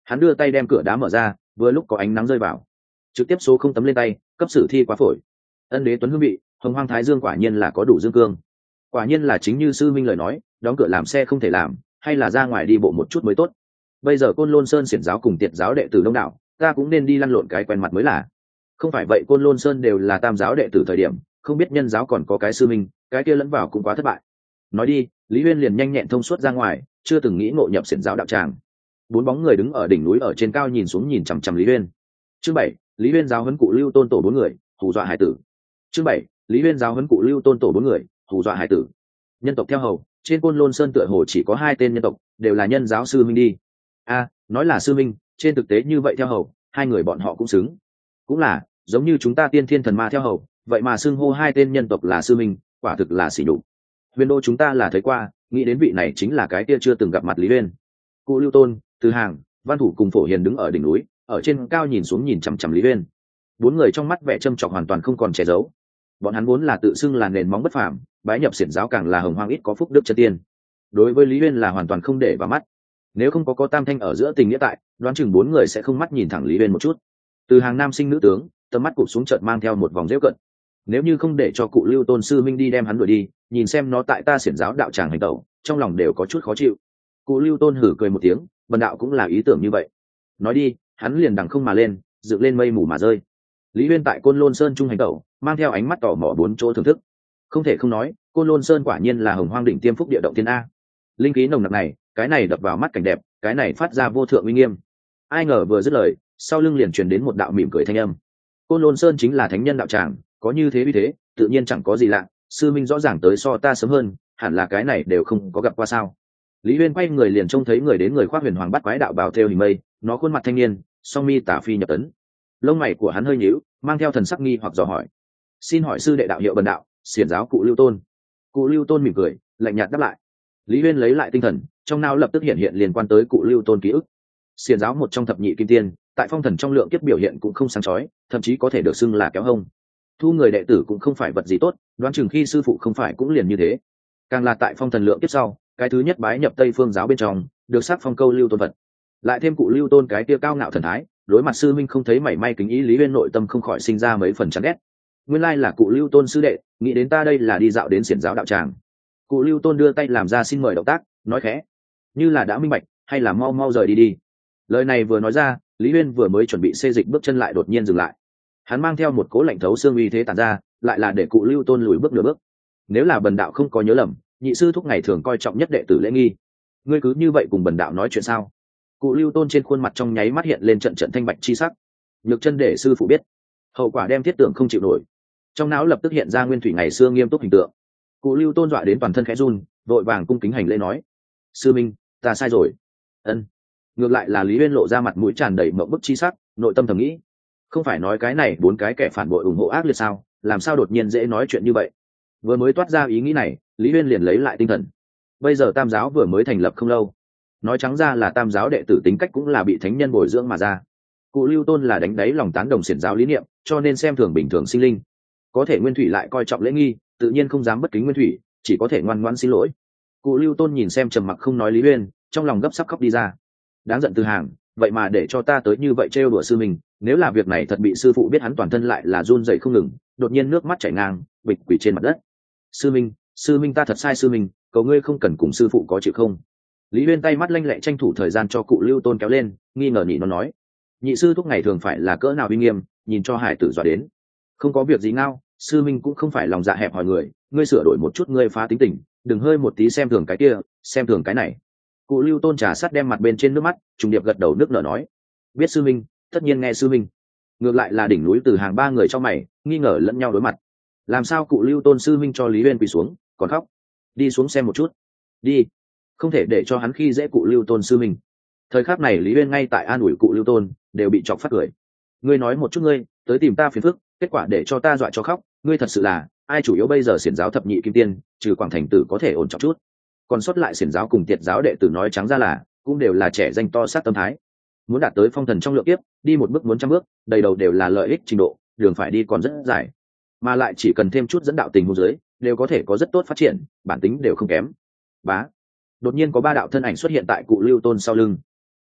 Hắn đưa tay đem cửa đá mở ra, vừa lúc có ánh nắng rơi vào, trực tiếp số không tấm lên tay, cấp sử thi quá phổi. Ân đế tuấn hương vị, hồng hoang thái dương quả nhiên là có đủ dương cương. Quả nhiên là chính như sư minh lời nói, đóng cửa làm xe không thể làm, hay là ra ngoài đi bộ một chút mới tốt. Bây giờ Côn Lôn Sơn xiển giáo cùng Tiệt giáo đệ tử đông đảo, ta cũng nên đi lăn lộn cái quen mặt mới là. Không phải vậy Côn Lôn Sơn đều là tam giáo đệ tử thời điểm, không biết nhân giáo còn có cái sư minh, cái kia lẫn vào cũng quá thất bại. Nói đi, Lý Huyên liền nhanh nhẹn thông suốt ra ngoài, chưa từng nghĩ ngộ nhập xiển giáo đạo tràng. Bốn bóng người đứng ở đỉnh núi ở trên cao nhìn xuống nhìn chằm chằm Lý Huyên. Chương bảy, Lý Huyên giáo huấn cụ Lưu Tôn tổ bốn người, hù dọa hải tử. Chương bảy, Lý Huyên giáo huấn cụ Lưu Tôn tổ bốn người, hù dọa hải tử. Nhân tộc theo hầu, trên Côn Lôn Sơn tựa hồ chỉ có hai tên nhân tộc, đều là nhân giáo sư minh đi. A, nói là sư minh, trên thực tế như vậy theo hầu, hai người bọn họ cũng xứng. Cũng là, giống như chúng ta tiên thiên thần ma theo hầu, vậy mà xưng hô hai tên nhân tộc là sư minh, quả thực là sỉ nhục. Huyền đô chúng ta là thấy qua, nghĩ đến vị này chính là cái kia chưa từng gặp mặt Lý Huyên. Cụ Lưu Tôn, Từ Hàng, Văn Thủ cùng Phổ Hiền đứng ở đỉnh núi, ở trên cao nhìn xuống nhìn chằm chằm Lý Huyên. Bốn người trong mắt vẻ châm chọc hoàn toàn không còn che giấu. Bọn hắn vốn là tự xưng là nền móng bất phàm, bái nhập xiển giáo càng là hồng hoang ít có phúc đức chân tiên. Đối với Lý Huyên là hoàn toàn không để vào mắt. Nếu không có có tam thanh ở giữa tình nghĩa tại, đoán chừng bốn người sẽ không mắt nhìn thẳng Lý Huyên một chút. Từ Hàng nam sinh nữ tướng, tầm mắt cụp xuống chợt mang theo một vòng giễu cận. Nếu như không để cho cụ Lưu Tôn sư minh đi đem hắn đuổi đi, nhìn xem nó tại ta xiển giáo đạo tràng hành tẩu, trong lòng đều có chút khó chịu. Cụ Lưu Tôn hử cười một tiếng, bần đạo cũng là ý tưởng như vậy. Nói đi, hắn liền đằng không mà lên, dựng lên mây mù mà rơi. Lý Huyên tại Côn Lôn Sơn trung hành tẩu, mang theo ánh mắt tò mò bốn chỗ thưởng thức. Không thể không nói, Côn Lôn Sơn quả nhiên là hồng hoang đỉnh tiêm phúc địa động thiên a. Linh khí nồng nặc này, cái này đập vào mắt cảnh đẹp, cái này phát ra vô thượng uy nghiêm. Ai ngờ vừa dứt lời, sau lưng liền truyền đến một đạo mỉm cười thanh âm. Côn Lôn Sơn chính là thánh nhân đạo tràng, có như thế uy thế, tự nhiên chẳng có gì lạ, sư minh rõ ràng tới so ta sớm hơn, hẳn là cái này đều không có gặp qua sao. Lý Huyên quay người liền trông thấy người đến người khoác huyền hoàng bắt quái đạo bào theo hình mây, nó khuôn mặt thanh niên, song mi tả phi nhập tấn. Lông mày của hắn hơi nhíu, mang theo thần sắc nghi hoặc dò hỏi: xin hỏi sư đệ đạo hiệu bần đạo, xiển giáo cụ Lưu Tôn. Cụ Lưu Tôn mỉm cười, lạnh nhạt đáp lại. Lý Huyên lấy lại tinh thần, trong não lập tức hiện hiện liên quan tới cụ Lưu Tôn ký ức. Xiển giáo một trong thập nhị kim tiên, tại phong thần trong lượng kiếp biểu hiện cũng không sáng chói, thậm chí có thể được xưng là kéo hông. Thu người đệ tử cũng không phải vật gì tốt, đoán chừng khi sư phụ không phải cũng liền như thế. Càng là tại phong thần lượng kiếp sau, cái thứ nhất bái nhập Tây Phương giáo bên trong, được sắc phong câu Lưu Tôn vật. Lại thêm cụ Lưu Tôn cái tia cao ngạo thần thái, đối mặt sư minh không thấy mảy may kính ý, Lý Huyên nội tâm không khỏi sinh ra mấy phần chán ghét. Nguyên lai là cụ Lưu Tôn sư đệ, nghĩ đến ta đây là đi dạo đến xiển giáo đạo tràng. Cụ Lưu Tôn đưa tay làm ra xin mời động tác, nói khẽ, như là đã minh bạch, hay là mau mau rời đi đi. Lời này vừa nói ra, Lý Huyên vừa mới chuẩn bị xê dịch bước chân lại đột nhiên dừng lại. Hắn mang theo một cố lạnh thấu xương uy thế tản ra, lại là để cụ Lưu Tôn lùi bước nửa bước. Nếu là bần đạo không có nhớ lầm, nhị sư thúc ngày thường coi trọng nhất đệ tử lễ nghi, ngươi cứ như vậy cùng bần đạo nói chuyện sao? Cụ Lưu Tôn trên khuôn mặt trong nháy mắt hiện lên trận trận thanh bạch chi sắc. Nhược chân để sư phụ biết, hậu quả đem thiết tưởng không chịu nổi. Trong não lập tức hiện ra nguyên thủy ngày xưa nghiêm túc hình tượng. Cụ Lưu Tôn dọa đến toàn thân khẽ run, vội vàng cung kính hành lễ nói: sư minh, ta sai rồi. Ân. Ngược lại là Lý Huyên lộ ra mặt mũi tràn đầy mộng bức chi sắc, nội tâm thầm nghĩ, không phải nói cái này bốn cái kẻ phản bội ủng hộ ác liệt sao, làm sao đột nhiên dễ nói chuyện như vậy. Vừa mới toát ra ý nghĩ này, Lý Huyên liền lấy lại tinh thần. Bây giờ tam giáo vừa mới thành lập không lâu, nói trắng ra là tam giáo đệ tử tính cách cũng là bị thánh nhân bồi dưỡng mà ra. Cụ Lưu Tôn là đánh đáy lòng tán đồng xiển giáo lý niệm, cho nên xem thường bình thường sinh linh. Có thể Nguyên Thủy lại coi trọng lễ nghi, tự nhiên không dám bất kính Nguyên Thủy, chỉ có thể ngoan ngoãn xin lỗi. Cụ Lưu Tôn nhìn xem trầm mặc không nói Lý Huyên, trong lòng gấp sắp khóc đi ra. Đáng giận Từ Hàng, vậy mà để cho ta tới như vậy trêu đùa sư mình, nếu là việc này thật bị sư phụ biết, hắn toàn thân lại là run rẩy không ngừng, đột nhiên nước mắt chảy ngang, bịch quỷ trên mặt đất. Sư minh, sư minh ta thật sai sư minh, cầu ngươi không cần cùng sư phụ có chịu không? Lý Huyên tay mắt lanh lẹ tranh thủ thời gian cho cụ Lưu Tôn kéo lên, nghi ngờ nhị nó nói: nhị sư thúc ngày thường phải là cỡ nào uy nghiêm, nhìn cho hải tử dọa đến. Không có việc gì ngao, sư minh cũng không phải lòng dạ hẹp hòi người, ngươi sửa đổi một chút ngươi phá tính tình, đừng hơi một tí xem thường cái kia, xem thường cái này. Cụ Lưu Tôn trà sát đem mặt bên trên nước mắt, trùng điệp gật đầu nước nở nói: biết sư minh, tất nhiên nghe sư minh. Ngược lại là đỉnh núi Từ Hàng ba người trong mày, nghi ngờ lẫn nhau đối mặt. Làm sao cụ Lưu Tôn sư minh cho Lý Huyên quỳ xuống, còn khóc? Đi xuống xem một chút. Đi. Không thể để cho hắn khi dễ cụ Lưu Tôn sư minh. Thời khắc này Lý Huyên ngay tại an ủi cụ Lưu Tôn, đều bị chọc phát cười. Ngươi nói một chút ngươi, tới tìm ta phiền phức, kết quả để cho ta dọa cho khóc, ngươi thật sự là, ai chủ yếu bây giờ xiển giáo thập nhị kim tiên, trừ Quảng Thành Tử có thể ổn trọng chút. Còn sót lại xiển giáo cùng Tiệt giáo đệ tử nói trắng ra là, cũng đều là trẻ danh to sát tâm thái. Muốn đạt tới phong thần trong lượng kiếp, đi một bước muốn trăm bước, đầy đầu đều là lợi ích trình độ, đường phải đi còn rất dài. Mà lại chỉ cần thêm chút dẫn đạo tình huống dưới, đều có thể có rất tốt phát triển, bản tính đều không kém. Bá. Đột nhiên có ba đạo thân ảnh xuất hiện tại cụ Lưu Tôn sau lưng.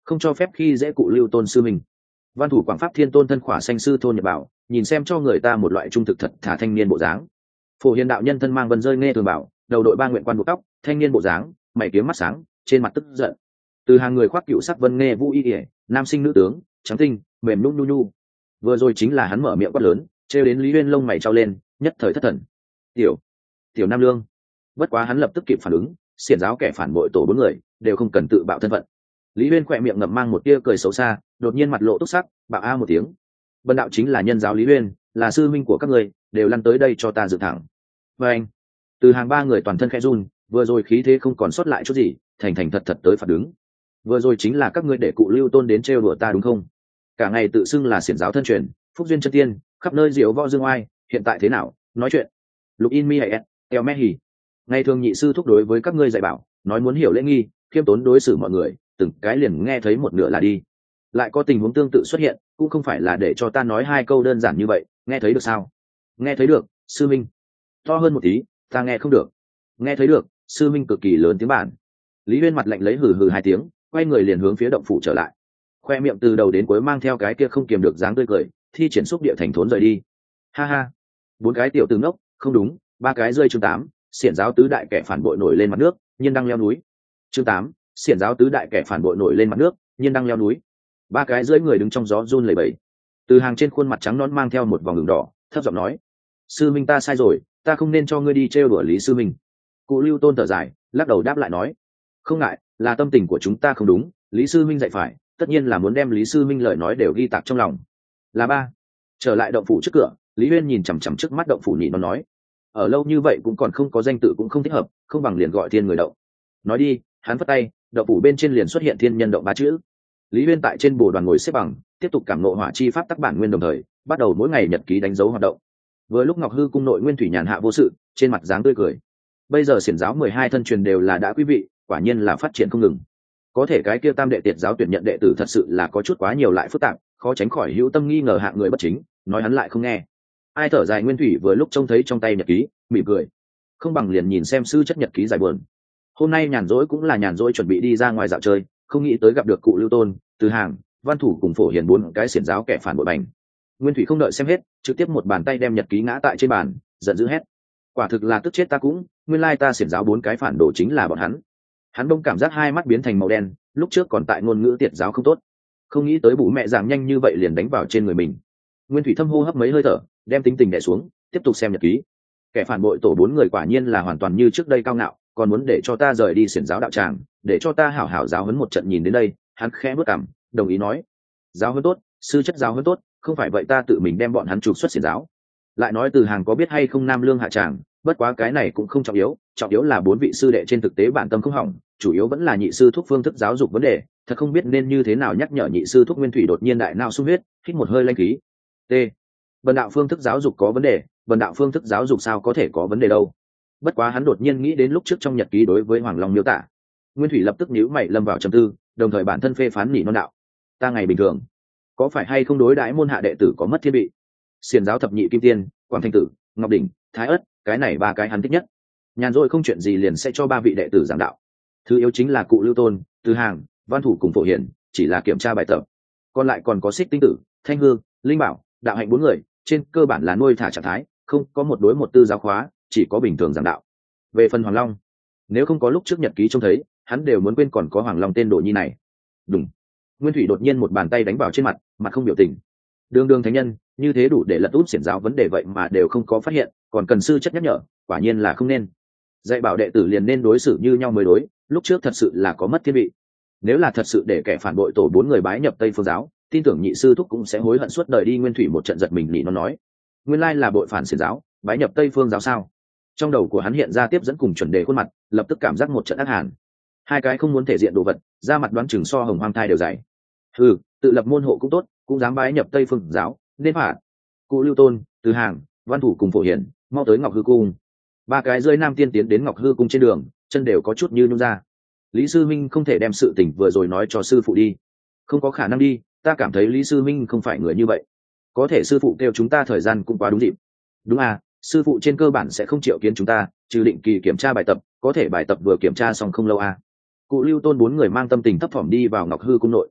không cho phép khi dễ cụ Lưu Tôn sư mình. Văn thủ Quảng Pháp Thiên Tôn thân khỏa xanh sư Thôn Nhật Bảo, nhìn xem cho người ta một loại trung thực thật thà thanh niên bộ dáng. Phổ Hiền đạo nhân thân mang vân rơi nghe thường bảo, đầu đội ba nguyện quan buộc tóc, thanh niên bộ dáng, mày kiếm mắt sáng, trên mặt tức giận. Từ hàng người khoác cựu sắc vân nghe vũ y ỉa, nam sinh nữ tướng, trắng tinh, mềm nhung nhu nhu. Vừa rồi chính là hắn mở miệng quát lớn, trêu đến Lý Uyên lông mày trao lên, nhất thời thất thần. Tiểu, tiểu Nam Lương. Bất quá hắn lập tức kịp phản ứng, xiển giáo kẻ phản bội tổ bốn người đều không cần tự bạo thân phận. Lý Uyên khỏe miệng ngậm mang một tia cười xấu xa, đột nhiên mặt lộ túc sắc, bạo a một tiếng. Bần đạo chính là nhân giáo Lý Uyên, là sư minh của các người, đều lăn tới đây cho ta dựng thẳng. Và anh, từ hàng ba người toàn thân khẽ run, vừa rồi khí thế không còn sót lại chút gì, thành thành thật thật tới phạt đứng. Vừa rồi chính là các ngươi để cụ Lưu Tôn đến trêu đùa ta đúng không? Cả ngày tự xưng là xiển giáo thân truyền, phúc duyên chân tiên, khắp nơi diệu võ dương oai, hiện tại thế nào? Nói chuyện. Lục In Mi hay eo me hỉ. Ngày thường nhị sư thúc đối với các ngươi dạy bảo, nói muốn hiểu lễ nghi, khiêm tốn đối xử mọi người, từng cái liền nghe thấy một nửa là đi. Lại có tình huống tương tự xuất hiện, cũng không phải là để cho ta nói hai câu đơn giản như vậy, nghe thấy được sao? Nghe thấy được, sư minh. To hơn một tí, ta nghe không được. Nghe thấy được, sư minh cực kỳ lớn tiếng bản. Lý Uyên mặt lạnh lấy hừ hừ hai tiếng, quay người liền hướng phía động phủ trở lại. Khoe miệng từ đầu đến cuối mang theo cái kia không kiềm được dáng tươi cười, thi triển xúc địa thành thốn rời đi. Ha ha, bốn cái tiểu tử ngốc, không đúng, ba cái rơi chương tám, xiển giáo tứ đại kẻ phản bội nổi lên mặt nước, nhiên đang leo núi. Chương tám, xiển giáo tứ đại kẻ phản bội nổi lên mặt nước, nhiên đang leo núi. Ba cái rơi người đứng trong gió run lẩy bẩy. Từ hàng trên khuôn mặt trắng nõn mang theo một vòng đường đỏ, thấp giọng nói: sư minh ta sai rồi, ta không nên cho ngươi đi trêu đùa Lý sư minh. Cụ Lưu Tôn thở dài, lắc đầu đáp lại nói: không ngại, là tâm tình của chúng ta không đúng, Lý sư minh dạy phải, tất nhiên là muốn đem Lý sư minh lời nói đều ghi tạc trong lòng. Là ba. Trở lại động phủ trước cửa, Lý Uyên nhìn chằm chằm trước mắt động phủ nhị nó nói: ở lâu như vậy cũng còn không có danh tự cũng không thích hợp, không bằng liền gọi thiên người động. Nói đi, hắn phất tay, động phủ bên trên liền xuất hiện thiên nhân động ba chữ. Lý Uyên tại trên bồ đoàn ngồi xếp bằng, tiếp tục cảm ngộ hỏa chi pháp tắc bản nguyên, đồng thời bắt đầu mỗi ngày nhật ký đánh dấu hoạt động. Vừa lúc Ngọc Hư cung nội nguyên thủy nhàn hạ vô sự, trên mặt dáng tươi cười. Bây giờ xiển giáo mười hai thân truyền đều là đã quý vị, quả nhiên là phát triển không ngừng. Có thể cái kia tam đệ tiệt giáo tuyển nhận đệ tử thật sự là có chút quá nhiều lại phức tạp, khó tránh khỏi hữu tâm nghi ngờ hạng người bất chính, nói hắn lại không nghe. Ai thở dài nguyên thủy vừa lúc trông thấy trong tay nhật ký, mỉm cười. Không bằng liền nhìn xem sư chất nhật ký giải buồn. Hôm nay nhàn rỗi cũng là nhàn rỗi, chuẩn bị đi ra ngoài dạo chơi, không nghĩ tới gặp được cụ Lưu Tôn, Từ Hàng, Văn Thủ cùng Phổ Hiền bốn cái xiển giáo kẻ phản bội bành. Nguyên thủy không đợi xem hết, trực tiếp một bàn tay đem nhật ký ngã tại trên bàn, giận dữ hét: quả thực là tức chết ta cũng, nguyên lai ta xiển giáo bốn cái phản đồ chính là bọn hắn. Hắn bỗng cảm giác hai mắt biến thành màu đen, lúc trước còn tại ngôn ngữ tiệt giáo không tốt, không nghĩ tới bù mẹ giảm nhanh như vậy liền đánh vào trên người mình. Nguyên thủy thâm hô hấp mấy hơi thở, đem tính tình đè xuống, tiếp tục xem nhật ký. Kẻ phản bội tổ bốn người quả nhiên là hoàn toàn như trước đây cao ngạo, còn muốn để cho ta rời đi xiển giáo đạo tràng, để cho ta hảo hảo giáo huấn một trận. Nhìn đến đây, hắn khẽ bước cằm, đồng ý nói: giáo huấn tốt, sư chất giáo huấn tốt, không phải vậy ta tự mình đem bọn hắn trục xuất xiển giáo. Lại nói Từ Hàng có biết hay không Nam Lương hạ tràng, bất quá cái này cũng không trọng yếu, trọng yếu là bốn vị sư đệ trên thực tế bản tâm không hỏng, chủ yếu vẫn là nhị sư thúc phương thức giáo dục vấn đề, thật không biết nên như thế nào nhắc nhở nhị sư thúc. Nguyên thủy đột nhiên đại nao sung huyết, hít một hơi lanh khí. T. Bần đạo phương thức giáo dục có vấn đề, bần đạo phương thức giáo dục sao có thể có vấn đề đâu? Bất quá hắn đột nhiên nghĩ đến lúc trước trong nhật ký đối với Hoàng Long miêu tả. Nguyên thủy lập tức nhíu mày lâm vào trầm tư, đồng thời bản thân phê phán nhị non đạo: ta ngày bình thường có phải hay không đối đãi môn hạ đệ tử có mất thiên vị? Xiển giáo thập nhị kim tiên, Quảng Thanh Tử, Ngọc Đỉnh, Thái Ất, cái này ba cái hắn thích nhất. Nhàn rỗi không chuyện gì liền sẽ cho ba vị đệ tử giảng đạo. Thứ yếu chính là cụ Lưu Tôn, Từ Hàng, Văn Thủ cùng Phổ Hiển, chỉ là kiểm tra bài tập. Còn lại còn có Xích Tinh Tử, Thanh Hương, Linh Bảo, Đạo Hạnh bốn người, trên cơ bản là nuôi thả trạng thái, không có một đối một tư giáo khóa, chỉ có bình thường giảng đạo. Về phần Hoàng Long, nếu không có lúc trước nhật ký trông thấy, hắn đều muốn quên còn có Hoàng Long tên đồ nhi này. Đúng. Nguyên thủy đột nhiên một bàn tay đánh vào trên mặt, mặt không biểu tình. Đường đường thánh nhân, như thế đủ để lật út xiển giáo vấn đề vậy mà đều không có phát hiện, còn cần sư chất nhắc nhở, quả nhiên là không nên. Dạy bảo đệ tử liền nên đối xử như nhau mới đối, lúc trước thật sự là có mất thiên vị. Nếu là thật sự để kẻ phản bội tổ bốn người bái nhập Tây Phương giáo, tin tưởng nhị sư thúc cũng sẽ hối hận suốt đời đi. Nguyên thủy một trận giật mình, nhị nó nói: nguyên lai là bội phản xiển giáo, bái nhập Tây Phương giáo sao? Trong đầu của hắn hiện ra tiếp dẫn cùng chuẩn đề khuôn mặt, lập tức cảm giác một trận ác hàn. Hai cái không muốn thể diện đồ vật, ra mặt đoán chừng so hồng hoang thai đều dày. Ừ, tự lập môn hộ cũng tốt, cũng dám bái nhập Tây Phương giáo, nên phạt. Cụ Lưu Tôn, Từ Hàng, Văn Thủ cùng Phổ Hiển mau tới Ngọc Hư cung. Ba cái rơi nam tiên tiến đến Ngọc Hư cung trên đường, chân đều có chút như nhung ra. Lý sư minh không thể đem sự tình vừa rồi nói cho sư phụ đi. Không có khả năng đi, ta cảm thấy Lý sư minh không phải người như vậy. Có thể sư phụ kêu chúng ta thời gian cũng quá đúng dịp. Đúng à, sư phụ trên cơ bản sẽ không triệu kiến chúng ta, trừ định kỳ kiểm tra bài tập, có thể bài tập vừa kiểm tra xong không lâu à. Cụ Lưu Tôn bốn người mang tâm tình thấp thỏm đi vào Ngọc Hư cung nội,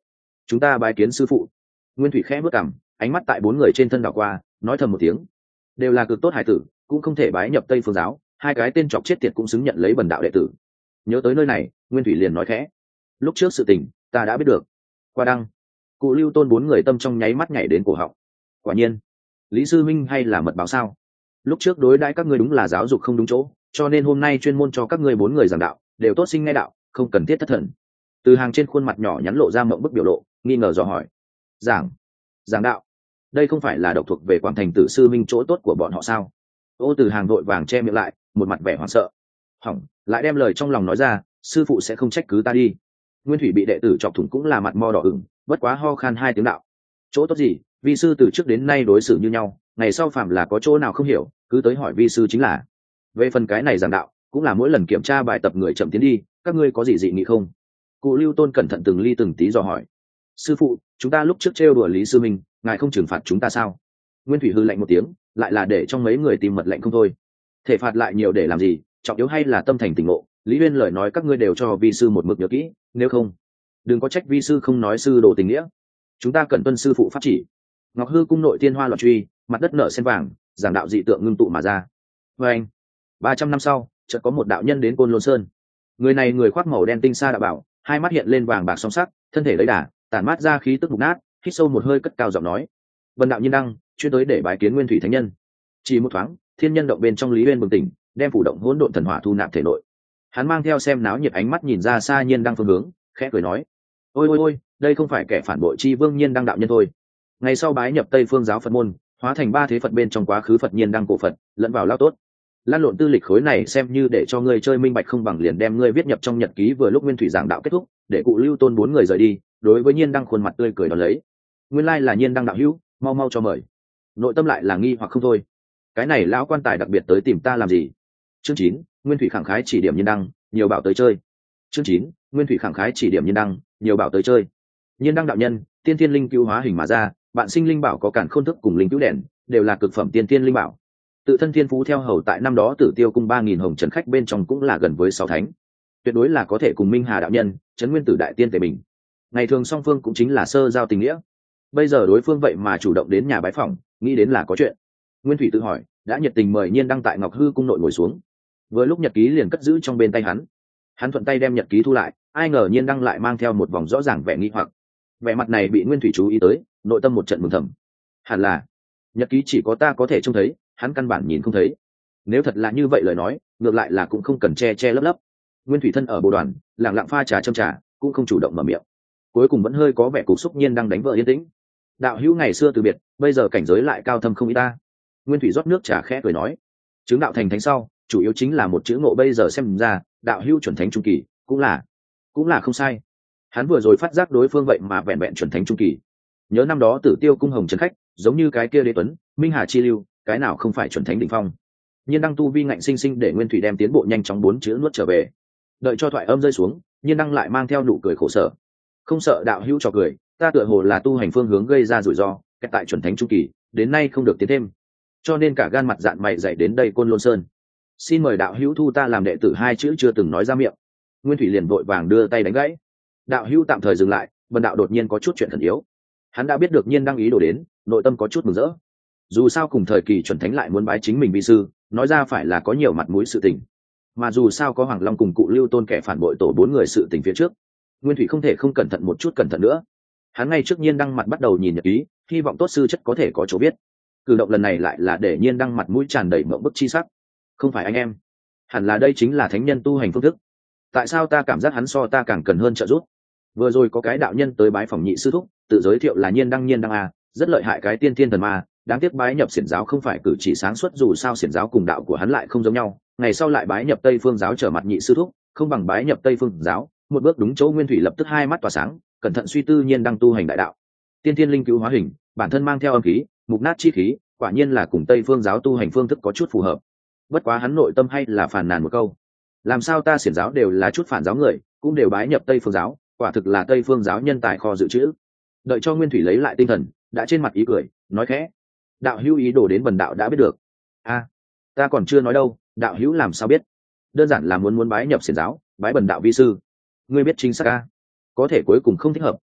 chúng ta bái kiến sư phụ. Nguyên thủy khẽ bước cằm, ánh mắt tại bốn người trên thân đảo qua, nói thầm một tiếng. Đều là cực tốt hải tử, cũng không thể bái nhập Tây Phương giáo, hai cái tên chọc chết tiệt cũng xứng nhận lấy bần đạo đệ tử. Nhớ tới nơi này, Nguyên thủy liền nói khẽ, lúc trước sự tình ta đã biết được. Qua đăng, cụ Lưu Tôn bốn người tâm trong nháy mắt nhảy đến cổ họng. Quả nhiên, Lý sư minh hay là mật báo sao? Lúc trước đối đãi các ngươi đúng là giáo dục không đúng chỗ, cho nên hôm nay chuyên môn cho các ngươi bốn người giảng đạo, đều tốt sinh nghe đạo, không cần thiết thất thần. Từ hàng trên khuôn mặt nhỏ nhắn lộ ra mộng bức biểu lộ, nghi ngờ dò hỏi. Giảng, giảng đạo, đây không phải là độc thuộc về Quảng Thành Tử sư minh chỗ tốt của bọn họ sao? Ô Từ hàng vội vàng che miệng lại, một mặt vẻ hoảng sợ. Hỏng, lại đem lời trong lòng nói ra, sư phụ sẽ không trách cứ ta đi. Nguyên thủy bị đệ tử chọc thủng cũng là mặt mo đỏ ửng, bất quá ho khan hai tiếng đạo. Chỗ tốt gì? Vi sư từ trước đến nay đối xử như nhau, ngày sau phạm là có chỗ nào không hiểu, cứ tới hỏi vi sư chính là. Về phần cái này giảng đạo, cũng là mỗi lần kiểm tra bài tập người chậm tiến đi, các ngươi có gì dị nghị không? Cụ Lưu Tôn cẩn thận từng ly từng tí dò hỏi. Sư phụ, chúng ta lúc trước trêu đùa Lý sư minh, ngài không trừng phạt chúng ta sao? Nguyên thủy hư lạnh một tiếng, lại là để trong mấy người tìm mật lệnh không thôi. Thể phạt lại nhiều để làm gì, trọng yếu hay là tâm thành tỉnh ngộ. Lý Uyên lời nói các ngươi đều cho vi sư một mực nhớ kỹ, nếu không, đừng có trách vi sư không nói sư đồ tình nghĩa. Chúng ta cần tuân sư phụ pháp chỉ. Ngọc Hư cung nội tiên hoa loạn truy, mặt đất nở sen vàng, giảng đạo dị tượng ngưng tụ mà ra. Và anh, ba trăm năm sau, chợt có một đạo nhân đến Côn Lôn Sơn. Người này người khoác màu đen tinh sa đạo bảo, hai mắt hiện lên vàng bạc song sắc, thân thể lấy đà, tản mát ra khí tức mục nát, hít sâu một hơi cất cao giọng nói: "Vân đạo nhân đăng, chuyên tới để bái kiến Nguyên Thủy Thánh Nhân." Chỉ một thoáng, thiên nhân động bên trong Lý Uyên bừng tỉnh, đem phủ động hỗn độn thần hỏa thu nạp thể nội. Hắn mang theo xem náo nhiệt ánh mắt nhìn ra xa Nhiên Đăng phương hướng, khẽ cười nói: "Ôi ôi ôi, đây không phải kẻ phản bội chi vương Nhiên Đăng đạo nhân thôi." Ngày sau bái nhập Tây Phương giáo Phật môn, hóa thành ba thế Phật bên trong quá khứ Phật Nhiên Đăng cổ Phật, lẫn vào lao tốt. Lan lộn tư lịch khối này xem như để cho ngươi chơi minh bạch không bằng liền đem ngươi viết nhập trong nhật ký vừa lúc Nguyên Thủy giảng đạo kết thúc, để cụ Lưu Tôn bốn người rời đi, đối với Nhiên Đăng khuôn mặt tươi cười đón lấy. Nguyên lai là Nhiên Đăng đạo hữu, mau mau cho mời. Nội tâm lại là nghi hoặc không thôi. Cái này lão quan tài đặc biệt tới tìm ta làm gì? Chương chín, Nguyên Thủy khẳng khái chỉ điểm Nhiên Đăng, nhiều bảo tới chơi. Chương chín, Nguyên Thủy khẳng khái chỉ điểm Nhiên Đăng, nhiều bảo tới chơi. Nhiên Đăng đạo nhân, tiên thiên linh cứu hóa hình mà ra, bạn sinh linh bảo có cản khôn thức cùng linh cứu đèn, đều là cực phẩm tiên thiên linh bảo. Tự thân thiên phú theo hầu tại năm đó Tử Tiêu cung ba nghìn hồng trần khách bên trong cũng là gần với sáu thánh, tuyệt đối là có thể cùng Minh Hà đạo nhân, Trấn Nguyên Tử đại tiên tề mình. Ngày thường song phương cũng chính là sơ giao tình nghĩa. Bây giờ đối phương vậy mà chủ động đến nhà bái phỏng, nghĩ đến là có chuyện. Nguyên Thủy tự hỏi, đã nhiệt tình mời Nhiên Đăng tại Ngọc Hư cung nội ngồi xuống. Vừa lúc nhật ký liền cất giữ trong bên tay hắn. Hắn thuận tay đem nhật ký thu lại, ai ngờ Nhiên Đăng lại mang theo một vòng rõ ràng vẻ nghi hoặc. Vẻ mặt này bị Nguyên Thủy chú ý tới, nội tâm một trận mừng thầm. Hẳn là nhật ký chỉ có ta có thể trông thấy, hắn căn bản nhìn không thấy. Nếu thật là như vậy lời nói, ngược lại là cũng không cần che che lấp lấp. Nguyên Thủy thân ở bồ đoàn, lặng lặng pha trà châm trà, cũng không chủ động mở miệng. Cuối cùng vẫn hơi có vẻ cục xúc Nhiên Đăng đánh vợ yên tĩnh. Đạo hữu ngày xưa từ biệt, bây giờ cảnh giới lại cao thâm không ít ta. Nguyên Thủy rót nước trà khẽ cười nói: chứng đạo thành thánh sau, chủ yếu chính là một chữ ngộ, bây giờ xem ra, đạo hữu chuẩn thánh trung kỳ, cũng là, cũng là không sai. Hắn vừa rồi phát giác đối phương vậy mà vẹn vẹn chuẩn thánh trung kỳ. Nhớ năm đó Tử Tiêu cung hồng trần khách, giống như cái kia Đế Tuấn, Minh Hà chi lưu, cái nào không phải chuẩn thánh đỉnh phong. Nhiên Đăng tu vi ngạnh sinh sinh để Nguyên Thủy đem tiến bộ nhanh chóng bốn chữ nuốt trở về. Đợi cho thoại âm rơi xuống, Nhiên Đăng lại mang theo nụ cười khổ sở: không sợ đạo hữu trò cười, ta tựa hồ là tu hành phương hướng gây ra rủi ro, kẹt tại chuẩn thánh trung kỳ, đến nay không được tiến thêm, cho nên cả gan mặt dạn mày dạy đến đây Côn Lôn Sơn. Xin mời đạo hữu thu ta làm đệ tử, hai chữ chưa từng nói ra miệng. Nguyên Thủy liền vội vàng đưa tay đánh gãy. Đạo hữu tạm thời dừng lại, Vân đạo đột nhiên có chút chuyện thần yếu. Hắn đã biết được Nhiên Đăng ý đồ đến, nội tâm có chút mừng rỡ. Dù sao cùng thời kỳ chuẩn thánh lại muốn bái chính mình vi sư, nói ra phải là có nhiều mặt mũi sự tình. Mà dù sao có Hoàng Long cùng cụ Lưu Tôn kẻ phản bội tổ bốn người sự tình phía trước, Nguyên Thủy không thể không cẩn thận một chút cẩn thận nữa. Hắn ngay trước Nhiên Đăng mặt bắt đầu nhìn nhật ký, hy vọng tốt sư chất có thể có chỗ biết. Cử động lần này lại là để Nhiên Đăng mặt mũi tràn đầy mộng bức chi sắc. Không phải anh em, hẳn là đây chính là thánh nhân tu hành phương thức. Tại sao ta cảm giác hắn so ta càng cần hơn trợ giúp? Vừa rồi có cái đạo nhân tới bái phòng nhị sư thúc, tự giới thiệu là Nhiên Đăng Nhiên Đăng a, rất lợi hại cái tiên thiên thần ma, đáng tiếc bái nhập xiển giáo không phải cử chỉ sáng suốt, dù sao xiển giáo cùng đạo của hắn lại không giống nhau. Ngày sau lại bái nhập Tây Phương giáo trở mặt nhị sư thúc, không bằng bái nhập Tây Phương giáo. Một bước đúng chỗ, Nguyên Thủy lập tức hai mắt tỏa sáng, cẩn thận suy tư Nhiên Đăng tu hành đại đạo. Tiên thiên linh cứu hóa hình, bản thân mang theo âm khí, mục nát chi khí, quả nhiên là cùng Tây Phương giáo tu hành phương thức có chút phù hợp. Bất quá hắn nội tâm hay là phàn nàn một câu: làm sao ta xiển giáo đều là chút phản giáo người, cũng đều bái nhập Tây Phương giáo, quả thực là Tây Phương giáo nhân tài kho dự trữ. Đợi cho Nguyên Thủy lấy lại tinh thần, đã trên mặt ý cười, nói khẽ: đạo hữu ý đồ đến bần đạo đã biết được. A, ta còn chưa nói đâu, đạo hữu làm sao biết? Đơn giản là muốn muốn bái nhập xiển giáo, bái bần đạo vi sư. Ngươi biết chính xác a? Có thể cuối cùng không thích hợp,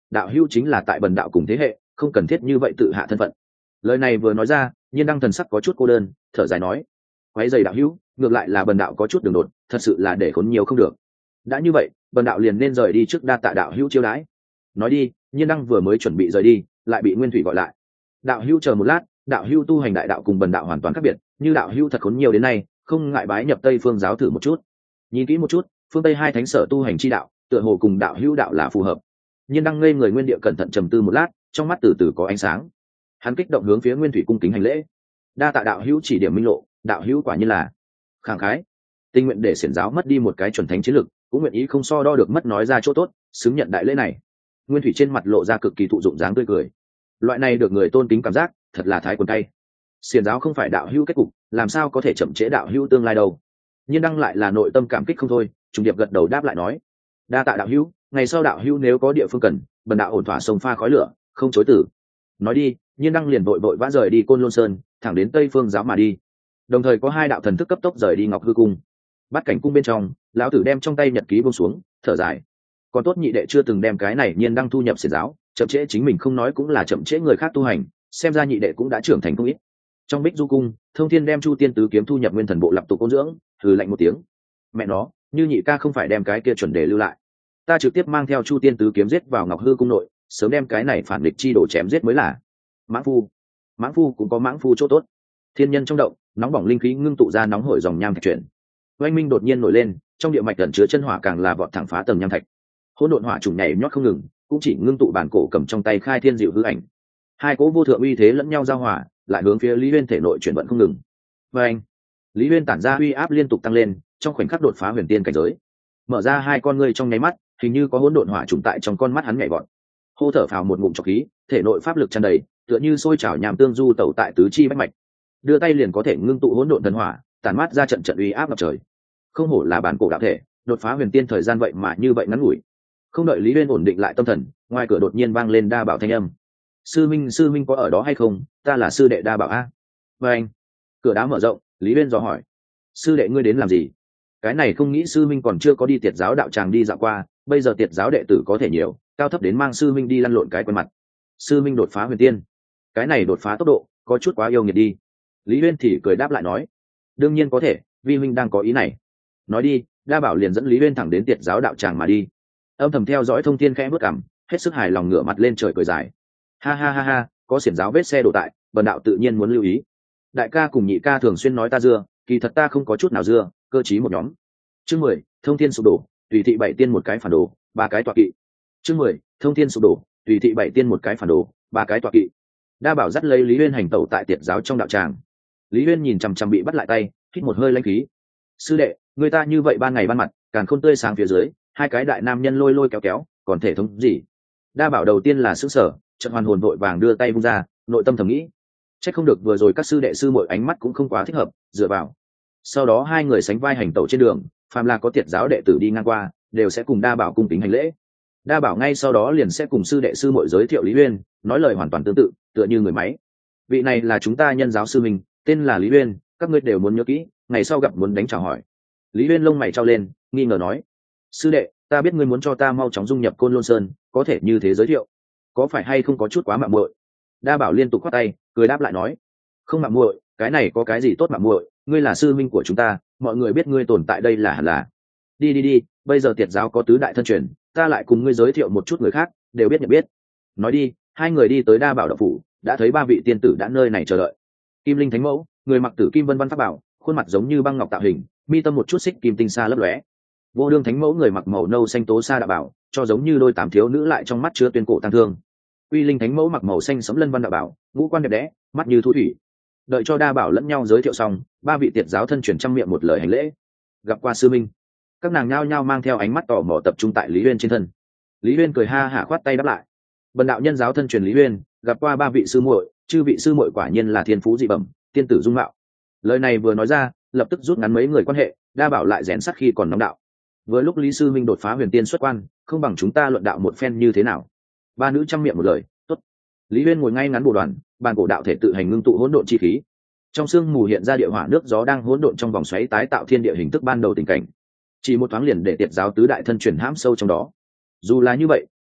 đạo hữu chính là tại bần đạo cùng thế hệ, không cần thiết như vậy tự hạ thân phận. Lời này vừa nói ra, Nhiên Đăng thần sắc có chút cô đơn, thở dài nói: quấy giày đạo hữu, ngược lại là bần đạo có chút đường đột, thật sự là để khốn nhiều không được. Đã như vậy, bần đạo liền nên rời đi trước, đa tạ đạo hữu chiêu đãi. Nói đi, Nhiên Đăng vừa mới chuẩn bị rời đi, lại bị Nguyên Thủy gọi lại. Đạo hữu chờ một lát, đạo hữu tu hành đại đạo cùng bần đạo hoàn toàn khác biệt, như đạo hữu thật khốn nhiều đến nay, không ngại bái nhập Tây Phương giáo thử một chút. Nhìn kỹ một chút, phương Tây hai thánh sở tu hành chi đạo, tựa hồ cùng đạo hữu đạo là phù hợp. Nhiên Đăng ngây người nguyên địa cẩn thận trầm tư một lát, trong mắt từ từ có ánh sáng. Hắn kích động hướng phía Nguyên Thủy cung kính hành lễ. Đa tạ đạo hữu chỉ điểm minh lộ, đạo hữu quả nhiên là khẳng khái, tình nguyện để xiển giáo mất đi một cái chuẩn thánh chiến lực, cũng nguyện ý không so đo được mất nói ra chỗ tốt, xứng nhận đại lễ này. Nguyên Thủy trên mặt lộ ra cực kỳ thụ dụng dáng tươi cười. Loại này được người tôn kính cảm giác, thật là thái quần tay. Xiển giáo không phải đạo hữu kết cục, làm sao có thể chậm trễ đạo hữu tương lai đâu. Nhiên Đăng lại là nội tâm cảm kích không thôi, trùng điệp gật đầu đáp lại nói: đa tạ đạo hữu, ngày sau đạo hữu nếu có địa phương cần, bần đạo ổn thỏa sông pha khói lửa, không chối từ. Nói đi, Nhiên Đăng liền vội vội vã rời đi Côn Lôn Sơn, thẳng đến Tây Phương giáo mà đi. Đồng thời có hai đạo thần thức cấp tốc rời đi Ngọc Hư cung. Bắt cảnh cung bên trong, lão tử đem trong tay nhật ký buông xuống, thở dài. Còn tốt nhị đệ chưa từng đem cái này Nhiên Đăng thu nhập xiển giáo, chậm trễ chính mình không nói cũng là chậm trễ người khác tu hành, xem ra nhị đệ cũng đã trưởng thành không ít. Trong Bích Du cung, Thông Thiên đem Chu Tiên tứ kiếm thu nhập Nguyên Thần bộ lập tục ôn dưỡng, hừ lạnh một tiếng. Mẹ nó, như nhị ca không phải đem cái kia chuẩn đề lưu lại, ta trực tiếp mang theo Chu Tiên tứ kiếm giết vào Ngọc Hư cung nội, sớm đem cái này phản địch chi đổ chém giết mới là. Mãng phu, mãng phu cũng có mãng phu chỗ tốt. Thiên nhân trong động, nóng bỏng linh khí ngưng tụ ra nóng hổi dòng nham thạch chuyển. Oanh minh đột nhiên nổi lên, trong địa mạch ẩn chứa chân hỏa càng là vọt thẳng phá tầng nham thạch. Hỗn độn hỏa trùng nhảy nhót không ngừng, cũng chỉ ngưng tụ bản cổ cầm trong tay khai thiên diệu hư ảnh. Hai cỗ vô thượng uy thế lẫn nhau giao hòa, lại hướng phía Lý Uyên thể nội chuyển vận không ngừng. Và anh, Lý Uyên tản ra uy áp liên tục tăng lên, trong khoảnh khắc đột phá huyền tiên cảnh giới. Mở ra hai con ngươi trong nháy mắt, hình như có hỗn độn hỏa trùng tại trong con mắt hắn nhảy vọt. Hô thở phào một ngụm trọc khí, thể nội pháp lực tràn đầy, tựa như sôi trào nhàm tương du tẩu tại tứ chi bách mạch. Đưa tay liền có thể ngưng tụ hỗn độn thần hỏa, tản mát ra trận trận uy áp ngập trời. Không hổ là bản cổ đạo thể, đột phá huyền tiên thời gian vậy mà như vậy ngắn ngủi. Không đợi Lý Uyên ổn định lại tâm thần, ngoài cửa đột nhiên vang lên đa bảo thanh âm. Sư minh, sư minh có ở đó hay không? Ta là sư đệ đa bảo a. Và anh, cửa đá mở rộng, Lý Uyên dò hỏi: sư đệ ngươi đến làm gì? Cái này không nghĩ sư minh còn chưa có đi tiệt giáo đạo tràng đi dạo qua, bây giờ tiệt giáo đệ tử có thể nhiều, cao thấp đến mang sư minh đi lăn lộn cái quen mặt. Sư minh đột phá huyền tiên, cái này đột phá tốc độ có chút quá yêu nghiệt đi. Lý Uyên thì cười đáp lại nói: đương nhiên có thể, vi huynh đang có ý này. Nói đi, đa bảo liền dẫn Lý Uyên thẳng đến tiệt giáo đạo tràng mà đi. Âm thầm theo dõi Thông Thiên khẽ bước cằm, hết sức hài lòng ngửa mặt lên trời cười dài. Ha ha ha ha, có xiển giáo vết xe đổ tại, bần đạo tự nhiên muốn lưu ý. Đại ca cùng nhị ca thường xuyên nói ta dưa, kỳ thật ta không có chút nào dưa, cơ chí một nhóm. Chương mười, Thông Thiên sụp đổ, tùy thị bảy tiên một cái phản đồ, ba cái tọa kỵ. Chương mười, Thông Thiên sụp đổ, tùy thị bảy tiên một cái phản đồ, ba cái tọa kỵ. Đa bảo dắt lấy Lý Uyên hành tẩu tại tiệt giáo trong đạo tràng. Lý Uyên nhìn chằm chằm bị bắt lại tay, hít một hơi lãnh khí. Sư đệ, người ta như vậy ban ngày ban mặt, càn khôn tươi sáng phía dưới, hai cái đại nam nhân lôi lôi kéo kéo, còn thể thống gì? Đa bảo đầu tiên là sững sờ, chợt hoàn hồn vội vàng đưa tay vung ra, nội tâm thầm nghĩ, chắc không được vừa rồi các sư đệ sư muội ánh mắt cũng không quá thích hợp, dựa vào. Sau đó hai người sánh vai hành tẩu trên đường, phàm là có tiệt giáo đệ tử đi ngang qua, đều sẽ cùng đa bảo cung kính hành lễ. Đa bảo ngay sau đó liền sẽ cùng sư đệ sư muội giới thiệu Lý Uyên, nói lời hoàn toàn tương tự, tựa như người máy. Vị này là chúng ta nhân giáo sư mình, tên là Lý Uyên, các ngươi đều muốn nhớ kỹ, ngày sau gặp muốn đánh chào hỏi. Lý Uyên lông mày trao lên, nghi ngờ nói: sư đệ, ta biết ngươi muốn cho ta mau chóng dung nhập Côn Lôn Sơn, có thể như thế giới thiệu, có phải hay không có chút quá mạo muội? Đa bảo liên tục khoát tay, cười đáp lại nói: không mạo muội, cái này có cái gì tốt mạo muội, ngươi là sư minh của chúng ta, mọi người biết ngươi tồn tại đây là hẳn là. Đi đi đi, bây giờ tiệt giáo có tứ đại thân truyền, ta lại cùng ngươi giới thiệu một chút người khác, đều biết nhận biết. Nói đi, hai người đi tới đa bảo đạo phủ, đã thấy ba vị tiên tử đã nơi này chờ đợi. Kim Linh Thánh Mẫu, người mặc tử kim vân vân pháp bảo, khuôn mặt giống như băng ngọc tạo hình, mi tâm một chút xích kim tinh xa lấp lóe. Vô Đương Thánh Mẫu, người mặc màu nâu xanh tố sa đạo bảo, cho giống như đôi tám thiếu nữ lại trong mắt chứa tuyên cổ tăng thương. Uy Linh Thánh Mẫu mặc màu xanh sẫm lân văn đạo bảo, ngũ quan đẹp đẽ, mắt như thu thủy. Đợi cho đa bảo lẫn nhau giới thiệu xong, ba vị tiệt giáo thân truyền trăm miệng một lời hành lễ. Gặp qua sư minh. Các nàng nhao nhao mang theo ánh mắt tò mò tập trung tại Lý Uyên trên thân. Lý Uyên cười ha hả khoát tay đáp lại: bần đạo nhân giáo thân truyền Lý Uyên, gặp qua ba vị sư muội, chư vị sư muội quả nhiên là thiên phú dị bẩm, tiên tử dung mạo. Lời này vừa nói ra, lập tức rút ngắn mấy người quan hệ, đa bảo lại rèn sắt khi còn nóng đạo. Vừa lúc Lý sư minh đột phá huyền tiên xuất quan, không bằng chúng ta luận đạo một phen như thế nào? Ba nữ trăm miệng một lời: tốt. Lý Uyên ngồi ngay ngắn bồ đoàn, bàn cổ đạo thể tự hành ngưng tụ hỗn độn chi khí. Trong sương mù hiện ra địa hỏa nước gió đang hỗn độn trong vòng xoáy tái tạo thiên địa hình thức ban đầu tình cảnh. Chỉ một thoáng liền để tiệt giáo tứ đại thân truyền hãm sâu trong đó. Dù là như vậy,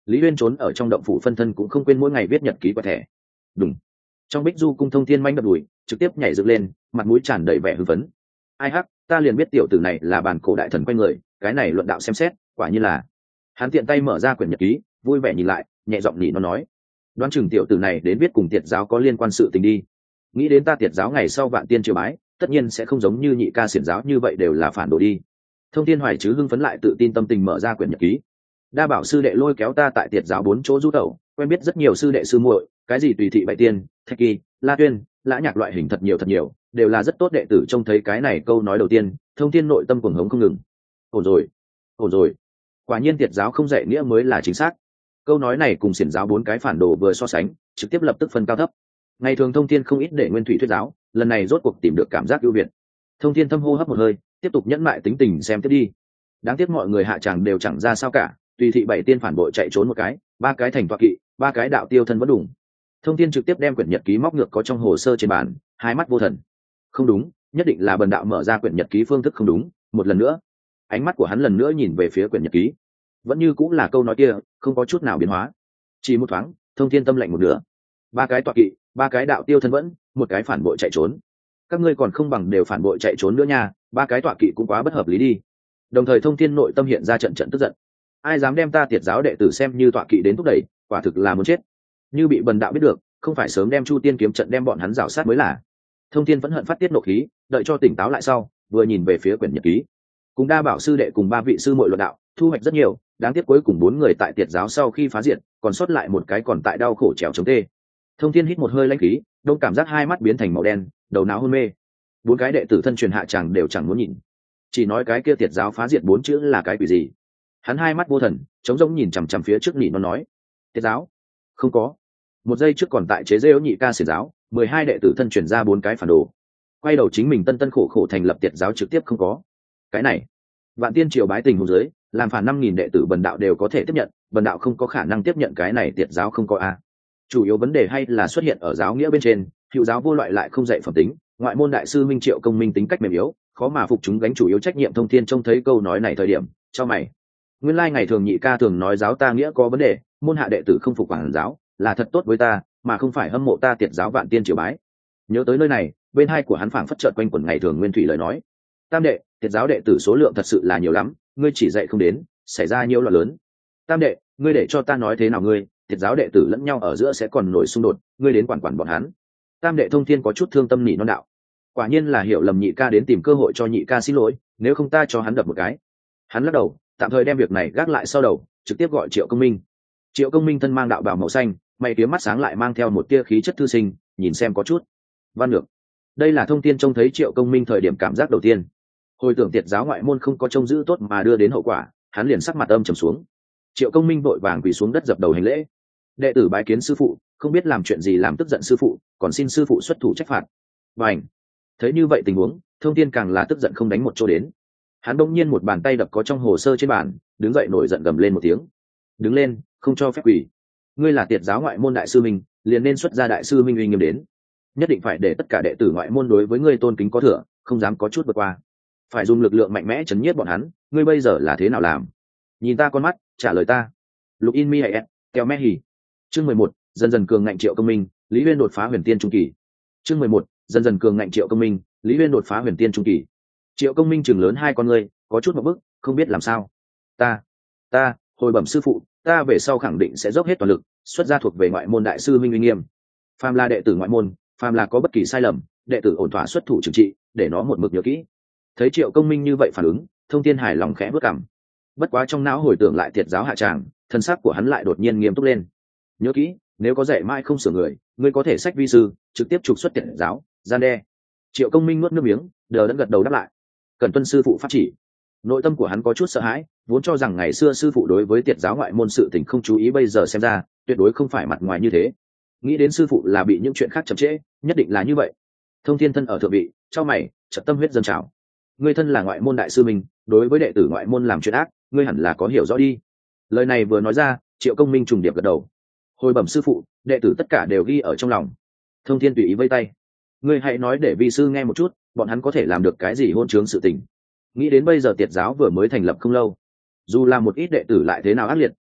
Lý Uyên trốn ở trong động phủ phân thân cũng không quên mỗi ngày viết nhật ký quẹt thẻ. Đúng. Trong Bích Du cung Thông Thiên manh đập đùi, trực tiếp nhảy dựng lên, mặt mũi tràn đầy vẻ hưng phấn. Ai hắc, ta liền biết tiểu tử này là bản cổ đại thần quay người, cái này luận đạo xem xét, quả nhiên là. Hắn tiện tay mở ra quyển nhật ký, vui vẻ nhìn lại, nhẹ giọng nhỉ nó nói, đoán chừng tiểu tử này đến biết cùng Tiệt giáo có liên quan sự tình đi. Nghĩ đến ta Tiệt giáo ngày sau vạn tiên triều bái, tất nhiên sẽ không giống như nhị ca xiển giáo như vậy đều là phản đồ đi. Thông Thiên Hoài chứ hưng phấn lại tự tin tâm tình mở ra quyển nhật ký. Đa bảo sư đệ lôi kéo ta tại Tiệt giáo bốn chỗ du tẩu, quen biết rất nhiều sư đệ sư muội, cái gì tùy thị bại tiên, thạch kỳ, la tuyên, lã nhạc loại hình thật nhiều thật nhiều, đều là rất tốt đệ tử. Trông thấy cái này câu nói đầu tiên, Thông Thiên nội tâm cuồng hống không ngừng. Ổn rồi, ổn rồi, quả nhiên Tiệt giáo không dạy nghĩa mới là chính xác. Câu nói này cùng xiển giáo bốn cái phản đồ vừa so sánh, trực tiếp lập tức phân cao thấp. Ngày thường Thông Thiên không ít để nguyên thủy thuyết giáo, lần này rốt cuộc tìm được cảm giác ưu việt. Thông Thiên thâm hô hấp một hơi, tiếp tục nhẫn mại tính tình xem tiếp đi. Đáng tiếc mọi người hạ tràng đều chẳng ra sao cả, tùy thị bảy tiên phản bội chạy trốn một cái, ba cái thành tọa kỵ, ba cái đạo tiêu thân vẫn đủ. Thông Thiên trực tiếp đem quyển nhật ký móc ngược có trong hồ sơ trên bàn, hai mắt vô thần. Không đúng, nhất định là bần đạo mở ra quyển nhật ký phương thức không đúng. Một lần nữa, ánh mắt của hắn lần nữa nhìn về phía quyển nhật ký, vẫn như cũng là câu nói kia, không có chút nào biến hóa. Chỉ một thoáng, Thông Thiên tâm lạnh một nửa. Ba cái tọa kỵ, ba cái đạo tiêu thân vẫn, một cái phản bội chạy trốn. Các ngươi còn không bằng đều phản bội chạy trốn nữa nha, ba cái tọa kỵ cũng quá bất hợp lý đi. Đồng thời Thông Thiên nội tâm hiện ra trận trận tức giận. Ai dám đem ta Tiệt giáo đệ tử xem như tọa kỵ đến thúc đẩy, quả thực là muốn chết. Như bị bần đạo biết được, không phải sớm đem Chu Tiên kiếm trận đem bọn hắn rào sát mới là. Thông Thiên vẫn hận phát tiết nộ khí, đợi cho tỉnh táo lại sau, vừa nhìn về phía quyển nhật ký. Cùng Đa bảo sư đệ cùng ba vị sư muội luận đạo, thu hoạch rất nhiều, đáng tiếc cuối cùng bốn người tại Tiệt giáo sau khi phá diệt, còn sót lại một cái còn tại đau khổ trèo chống tê. Thông Thiên hít một hơi lãnh khí, đông cảm giác hai mắt biến thành màu đen, đầu não hôn mê. Bốn cái đệ tử thân truyền hạ chàng đều chẳng muốn nhìn, chỉ nói cái kia Tiệt giáo phá diệt bốn chữ là cái quỷ gì. Hắn hai mắt vô thần, trống rỗng nhìn chằm chằm phía trước nhị nó nói, Tiệt giáo không có. Một giây trước còn tại chế giễu nhị ca xiển giáo, mười hai đệ tử thân truyền ra bốn cái phản đồ, quay đầu chính mình tân tân khổ khổ thành lập Tiệt giáo trực tiếp không có. Cái này vạn tiên triều bái tình huống dưới, làm phản năm nghìn đệ tử bần đạo đều có thể tiếp nhận, bần đạo không có khả năng tiếp nhận cái này Tiệt giáo không có a. Chủ yếu vấn đề hay là xuất hiện ở giáo nghĩa bên trên, hữu giáo vô loại lại không dạy phẩm tính, ngoại môn đại sư Minh Triệu Công Minh tính cách mềm yếu, khó mà phục chúng gánh chủ yếu trách nhiệm. Thông Thiên trông thấy câu nói này thời điểm, cho mày. Nguyên lai ngày thường nhị ca thường nói giáo ta nghĩa có vấn đề, môn hạ đệ tử không phục quản giáo, là thật tốt với ta, mà không phải hâm mộ ta Tiệt giáo vạn tiên triều bái. Nhớ tới nơi này, bên hai của hắn phảng phất chợt quanh quẩn ngày thường nguyên thủy lời nói. Tam đệ, Tiệt giáo đệ tử số lượng thật sự là nhiều lắm, ngươi chỉ dạy không đến, xảy ra nhiều loạn lớn. Tam đệ, ngươi để cho ta nói thế nào ngươi, Tiệt giáo đệ tử lẫn nhau ở giữa sẽ còn nổi xung đột, ngươi đến quản quản bọn hắn. Tam đệ Thông Thiên có chút thương tâm nỉ non đạo. Quả nhiên là hiểu lầm nhị ca đến tìm cơ hội cho nhị ca xin lỗi, nếu không ta cho hắn đập một cái. Hắn lắc đầu, tạm thời đem việc này gác lại sau đầu, trực tiếp gọi Triệu Công Minh. Triệu Công Minh thân mang đạo bào màu xanh, mày kiếm mắt sáng lại mang theo một tia khí chất thư sinh, nhìn xem có chút văn được. Đây là Thông Thiên trông thấy Triệu Công Minh thời điểm cảm giác đầu tiên. Hồi tưởng Tiệt giáo ngoại môn không có trông giữ tốt mà đưa đến hậu quả, hắn liền sắc mặt âm trầm xuống. Triệu Công Minh vội vàng quỳ xuống đất dập đầu hành lễ. Đệ tử bái kiến sư phụ, không biết làm chuyện gì làm tức giận sư phụ, còn xin sư phụ xuất thủ trách phạt. Bành! Thấy như vậy tình huống, Thông Thiên càng là tức giận không đánh một chỗ đến. Hắn đột nhiên một bàn tay đập có trong hồ sơ trên bàn, đứng dậy nổi giận gầm lên một tiếng. Đứng lên, không cho phép quỳ. Ngươi là Tiệt giáo ngoại môn đại sư Minh, liền nên xuất ra đại sư Minh uy nghiêm đến. Nhất định phải để tất cả đệ tử ngoại môn đối với ngươi tôn kính có thừa, không dám có chút vượt qua. Phải dùng lực lượng mạnh mẽ chấn nhiếp bọn hắn, ngươi bây giờ là thế nào làm? Nhìn ta con mắt, trả lời ta. Lục in mi hay keo me hì. Chương mười một, dần dần cường ngạnh Triệu Công Minh, Lý Uyên đột phá huyền tiên trung kỳ. Chương mười một, dần dần cường ngạnh Triệu Công Minh, Lý Uyên đột phá huyền tiên trung kỳ. Triệu Công Minh chừng lớn hai con ngươi, có chút một bức, không biết làm sao. Ta, ta, hồi bẩm sư phụ, ta về sau khẳng định sẽ dốc hết toàn lực, xuất ra thuộc về ngoại môn đại sư Minh uy nghiêm. Phàm là đệ tử ngoại môn, phàm là có bất kỳ sai lầm, đệ tử ổn thỏa xuất thủ trừng trị, để nó một mực nhớ kỹ. Thấy Triệu Công Minh như vậy phản ứng, Thông Thiên hài lòng khẽ bước cằm. Bất quá trong não hồi tưởng lại Tiệt giáo hạ tràng, thân xác của hắn lại đột nhiên nghiêm túc lên. Nhớ kỹ, nếu có dạy mãi không sửa người, ngươi có thể sách vi sư, trực tiếp trục xuất Tiệt giáo, gian đe. Triệu Công Minh nuốt nước miếng, đờ đẫn gật đầu đáp lại. Cần tuân sư phụ pháp chỉ. Nội tâm của hắn có chút sợ hãi, vốn cho rằng ngày xưa sư phụ đối với Tiệt giáo ngoại môn sự tình không chú ý, bây giờ xem ra tuyệt đối không phải mặt ngoài như thế. Nghĩ đến sư phụ là bị những chuyện khác chậm trễ, nhất định là như vậy. Thông Thiên thân ở thượng vị, cho mày, chợt tâm huyết dâng trào. Ngươi thân là ngoại môn đại sư mình, đối với đệ tử ngoại môn làm chuyện ác, ngươi hẳn là có hiểu rõ đi. Lời này vừa nói ra, Triệu Công Minh trùng điệp gật đầu. Hồi bẩm sư phụ, đệ tử tất cả đều ghi ở trong lòng. Thông Thiên tùy ý vây tay. Ngươi hãy nói để vi sư nghe một chút, bọn hắn có thể làm được cái gì hôn chướng sự tình. Nghĩ đến bây giờ Tiệt giáo vừa mới thành lập không lâu, dù là một ít đệ tử lại thế nào ác liệt,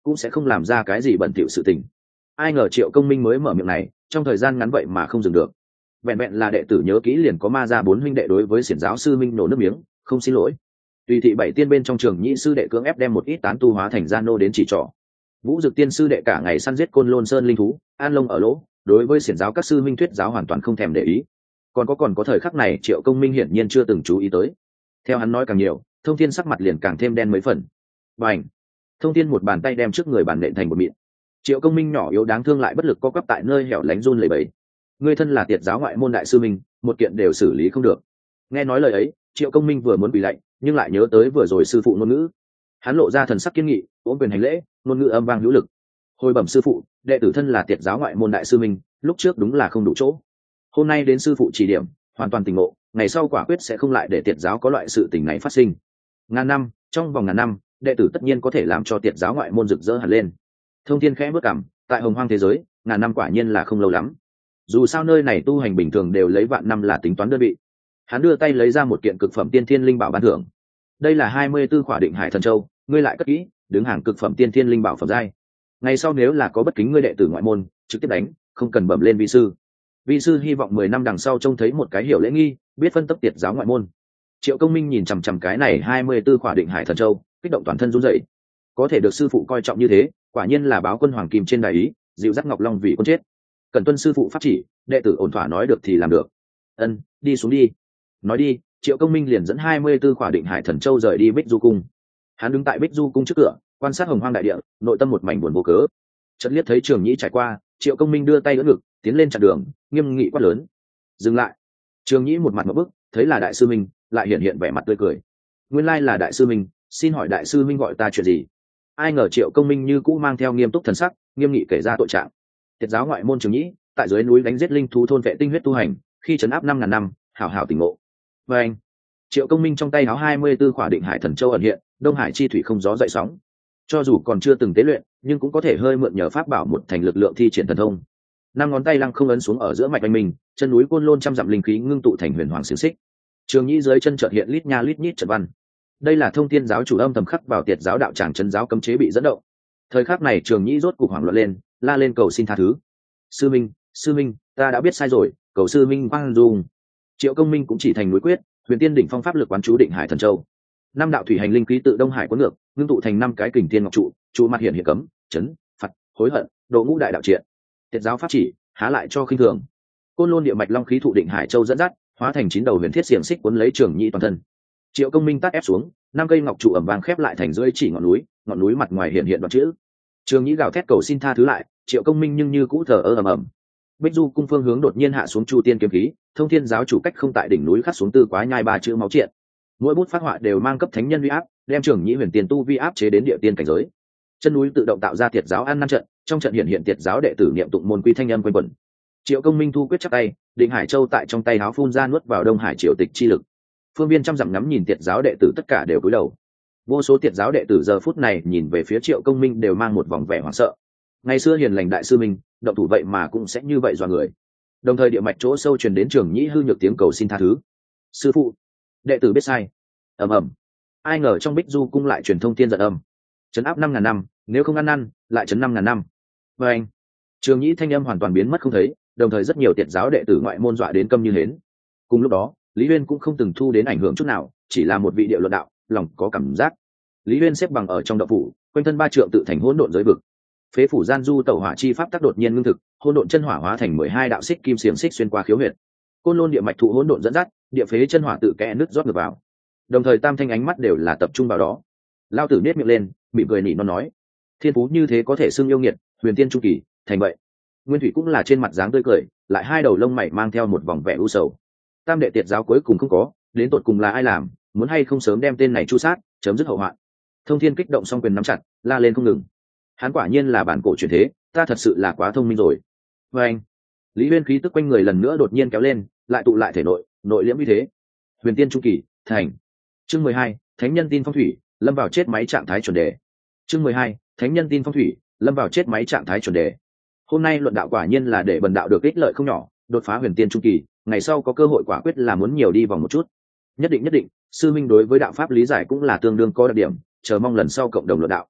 cũng sẽ không làm ra cái gì bẩn thỉu sự tình. Ai ngờ Triệu Công Minh mới mở miệng này, trong thời gian ngắn vậy mà không dừng được. Vẹn vẹn là đệ tử nhớ kỹ liền có ma ra bốn huynh đệ đối với xiển giáo sư Minh nổ nước miếng, không xin lỗi. Tùy thị bảy tiên bên trong trường nhị sư đệ cưỡng ép đem một ít tán tu hóa thành gian nô đến chỉ trỏ. Vũ Dực tiên sư đệ cả ngày săn giết côn lôn sơn linh thú, an lông ở lỗ, đối với xiển giáo các sư minh thuyết giáo hoàn toàn không thèm để ý. Còn có còn có thời khắc này Triệu Công Minh hiển nhiên chưa từng chú ý tới. Theo hắn nói càng nhiều, Thông Thiên sắc mặt liền càng thêm đen mấy phần. Bành! Thông Thiên một bàn tay đem trước người bàn nện thành một mịn. Triệu Công Minh nhỏ yếu đáng thương lại bất lực co quắp tại nơi hẻo lánh run lẩy bẩy. Ngươi thân là tiệt giáo ngoại môn đại sư minh, một kiện đều xử lý không được. Nghe nói lời ấy, Triệu Công Minh vừa muốn bị lạnh, nhưng lại nhớ tới vừa rồi sư phụ ngôn ngữ. Hắn lộ ra thần sắc kiên nghị, ôm quyền hành lễ, ngôn ngữ âm vang hữu lực. Hồi bẩm sư phụ, đệ tử thân là tiệt giáo ngoại môn đại sư minh, lúc trước đúng là không đủ chỗ. Hôm nay đến sư phụ chỉ điểm, hoàn toàn tỉnh ngộ, ngày sau quả quyết sẽ không lại để tiệt giáo có loại sự tình này phát sinh. Ngàn năm, trong vòng ngàn năm, đệ tử tất nhiên có thể làm cho tiệt giáo ngoại môn rực rỡ hẳn lên. Thông Thiên khẽ bước cằm, tại hồng hoang thế giới, ngàn năm quả nhiên là không lâu lắm. Dù sao nơi này tu hành bình thường đều lấy vạn năm là tính toán đơn vị. Hắn đưa tay lấy ra một kiện cực phẩm tiên thiên linh bảo ban thưởng. Đây là hai mươi tư khỏa định hải thần châu, ngươi lại cất kỹ, đứng hàng cực phẩm tiên thiên linh bảo phẩm giai. Ngày sau nếu là có bất kính ngươi đệ tử ngoại môn, trực tiếp đánh, không cần bẩm lên vi sư. Vi sư hy vọng mười năm đằng sau trông thấy một cái hiểu lễ nghi, biết phân tấp tiệt giáo ngoại môn. Triệu Công Minh nhìn chằm chằm cái này hai mươi tư khỏa định hải thần châu, kích động toàn thân run rẩy. Có thể được sư phụ coi trọng như thế, quả nhiên là báo quân hoàng kim trên đại ý, dịu dắt ngọc long vì con chết. Cần tuân sư phụ pháp chỉ, đệ tử ổn thỏa nói được thì làm được. Ân, đi xuống đi. Nói đi, Triệu Công Minh liền dẫn hai mươi tư khỏa định hải thần châu rời đi Bích Du cung. Hắn đứng tại Bích Du cung trước cửa, quan sát hồng hoang đại địa, nội tâm một mảnh buồn vô cớ. Chợt liếc thấy Trường Nhĩ trải qua, Triệu Công Minh đưa tay đỡ ngực, tiến lên chặn đường, nghiêm nghị quát lớn. Dừng lại. Trường Nhĩ một mặt ngộp bức, thấy là đại sư minh, lại hiện hiện vẻ mặt tươi cười. Nguyên lai là đại sư minh, xin hỏi đại sư minh gọi ta chuyện gì? Ai ngờ Triệu Công Minh như cũ mang theo nghiêm túc thần sắc, nghiêm nghị kể ra tội trạng. Tiệt giáo ngoại môn Trường Nhĩ, tại dưới núi đánh giết linh thú thôn vệ tinh huyết tu hành, khi trấn áp năm ngàn năm, hảo hảo tỉnh ngộ. Và anh, Triệu Công Minh trong tay áo hai mươi tư khỏa định hải thần châu ẩn hiện, Đông Hải chi thủy không gió dậy sóng. Cho dù còn chưa từng tế luyện, nhưng cũng có thể hơi mượn nhờ pháp bảo một thành lực lượng thi triển thần thông. Năm ngón tay lăng không ấn xuống ở giữa mạch anh mình, chân núi côn lôn trăm dặm linh khí ngưng tụ thành huyền hoàng xiềng xích. Trường Nhĩ dưới chân chợt hiện lít nha lít nhít trận văn. Đây là Thông Thiên giáo chủ âm thầm khắc vào tiệt giáo đạo tràng chân giáo cấm chế bị dẫn động. Thời khắc này Trường Nhĩ rốt cục hoảng loạn lên, la lên cầu xin tha thứ. Sư minh, sư minh, ta đã biết sai rồi, cầu sư minh khoan dung. Triệu Công Minh cũng chỉ thành núi quyết, huyền tiên đỉnh phong pháp lực quán chú định hải thần châu. Năm đạo thủy hành linh khí tự Đông Hải cuốn ngược, ngưng tụ thành năm cái kình thiên ngọc trụ, trụ mặt hiện hiện cấm, chấn, phạt, hối hận, độ ngũ đại đạo triện. Tiệt giáo pháp chỉ, há lại cho khinh thường. Côn lôn địa mạch long khí thụ định hải châu dẫn dắt, hóa thành chín đầu huyền thiết xiềng xích cuốn lấy Trường Nhĩ toàn thân. Triệu Công Minh tát ép xuống, năm cây ngọc trụ ẩm vàng khép lại thành rưỡi chỉ ngọn núi, ngọn núi mặt ngoài hiện hiện đoạn chữ. Trường Nhĩ gào thét cầu xin tha thứ lại, Triệu Công Minh nhưng như cũ thờ ơ ầm ầm. Bích Du cung phương hướng đột nhiên hạ xuống Chu Tiên kiếm khí, Thông Thiên giáo chủ cách không tại đỉnh núi khắc xuống tư quá nhai ba chữ máu triện. Mỗi bút phát họa đều mang cấp thánh nhân uy áp, đem Trường Nhĩ huyền tiền tu vi áp chế đến địa tiên cảnh giới. Chân núi tự động tạo ra tiệt giáo an năm trận, trong trận hiện hiện tiệt giáo đệ tử niệm tụng môn quy thanh âm quanh quẩn. Triệu Công Minh thu quyết chắp tay, định hải châu tại trong tay áo phun ra nuốt vào Đông Hải triều tịch chi lực. Phương viên trăm dặm ngắm nhìn tiệt giáo đệ tử tất cả đều cúi đầu. Vô số tiệt giáo đệ tử giờ phút này nhìn về phía Triệu Công Minh đều mang một vòng vẻ hoảng sợ. Ngày xưa hiền lành đại sư minh, động thủ vậy mà cũng sẽ như vậy dọa người. Đồng thời địa mạch chỗ sâu truyền đến Trường Nhĩ hư nhược tiếng cầu xin tha thứ. Sư phụ, đệ tử biết sai. Ầm ầm. Ai ngờ trong Bích Du cung lại truyền thông thiên giận âm. Trấn áp năm ngàn năm, nếu không ăn năn, lại trấn năm ngàn năm. Và anh, Trường Nhĩ thanh âm hoàn toàn biến mất không thấy, đồng thời rất nhiều tiệt giáo đệ tử ngoại môn dọa đến câm như hến. Cùng lúc đó, Lý Uyên cũng không từng thu đến ảnh hưởng chút nào, chỉ là một vị điệu luận đạo, lòng có cảm giác. Lý Uyên xếp bằng ở trong động phủ, quanh thân ba trượng tự thành hỗn độn giới vực. Phế phủ gian du tẩu hỏa chi pháp tác đột nhiên ngưng thực, hỗn độn chân hỏa hóa thành mười hai đạo xích kim xiềng xích xuyên qua khiếu huyệt. Côn lôn địa mạch thụ hỗn độn dẫn dắt, địa phế chân hỏa tự kẽ nứt rót ngược vào. Đồng thời tam thanh ánh mắt đều là tập trung vào đó. Lao tử nết miệng lên, mỉm cười nỉ non nói: thiên phú như thế có thể xưng yêu nghiệt, huyền tiên trung kỳ, thành vậy. Nguyên Thủy cũng là trên mặt dáng tươi cười, lại hai đầu lông mày mang theo một vòng vẻ u sầu. Tam đệ tiệt giáo cuối cùng không có, đến tột cùng là ai làm, muốn hay không sớm đem tên này chu sát, chấm dứt hậu hoạn. Thông Thiên kích động song quyền nắm chặt, la lên không ngừng. Hắn quả nhiên là bản cổ truyền thế, ta thật sự là quá thông minh rồi. Và anh, Lý Uyên khí tức quanh người lần nữa đột nhiên kéo lên, lại tụ lại thể nội, nội liễm như thế. Huyền tiên trung kỳ, thành. Chương mười hai, thánh nhân tin phong thủy, lâm vào chết máy trạng thái chuẩn đề. Chương mười hai, thánh nhân tin phong thủy, lâm vào chết máy trạng thái chuẩn đề. Hôm nay luận đạo quả nhiên là để bần đạo được ích lợi không nhỏ, đột phá huyền tiên trung kỳ, ngày sau có cơ hội quả quyết là muốn nhiều đi vòng một chút. Nhất định nhất định, sư minh đối với đạo pháp lý giải cũng là tương đương có đặc điểm, chờ mong lần sau cộng đồng luận đạo.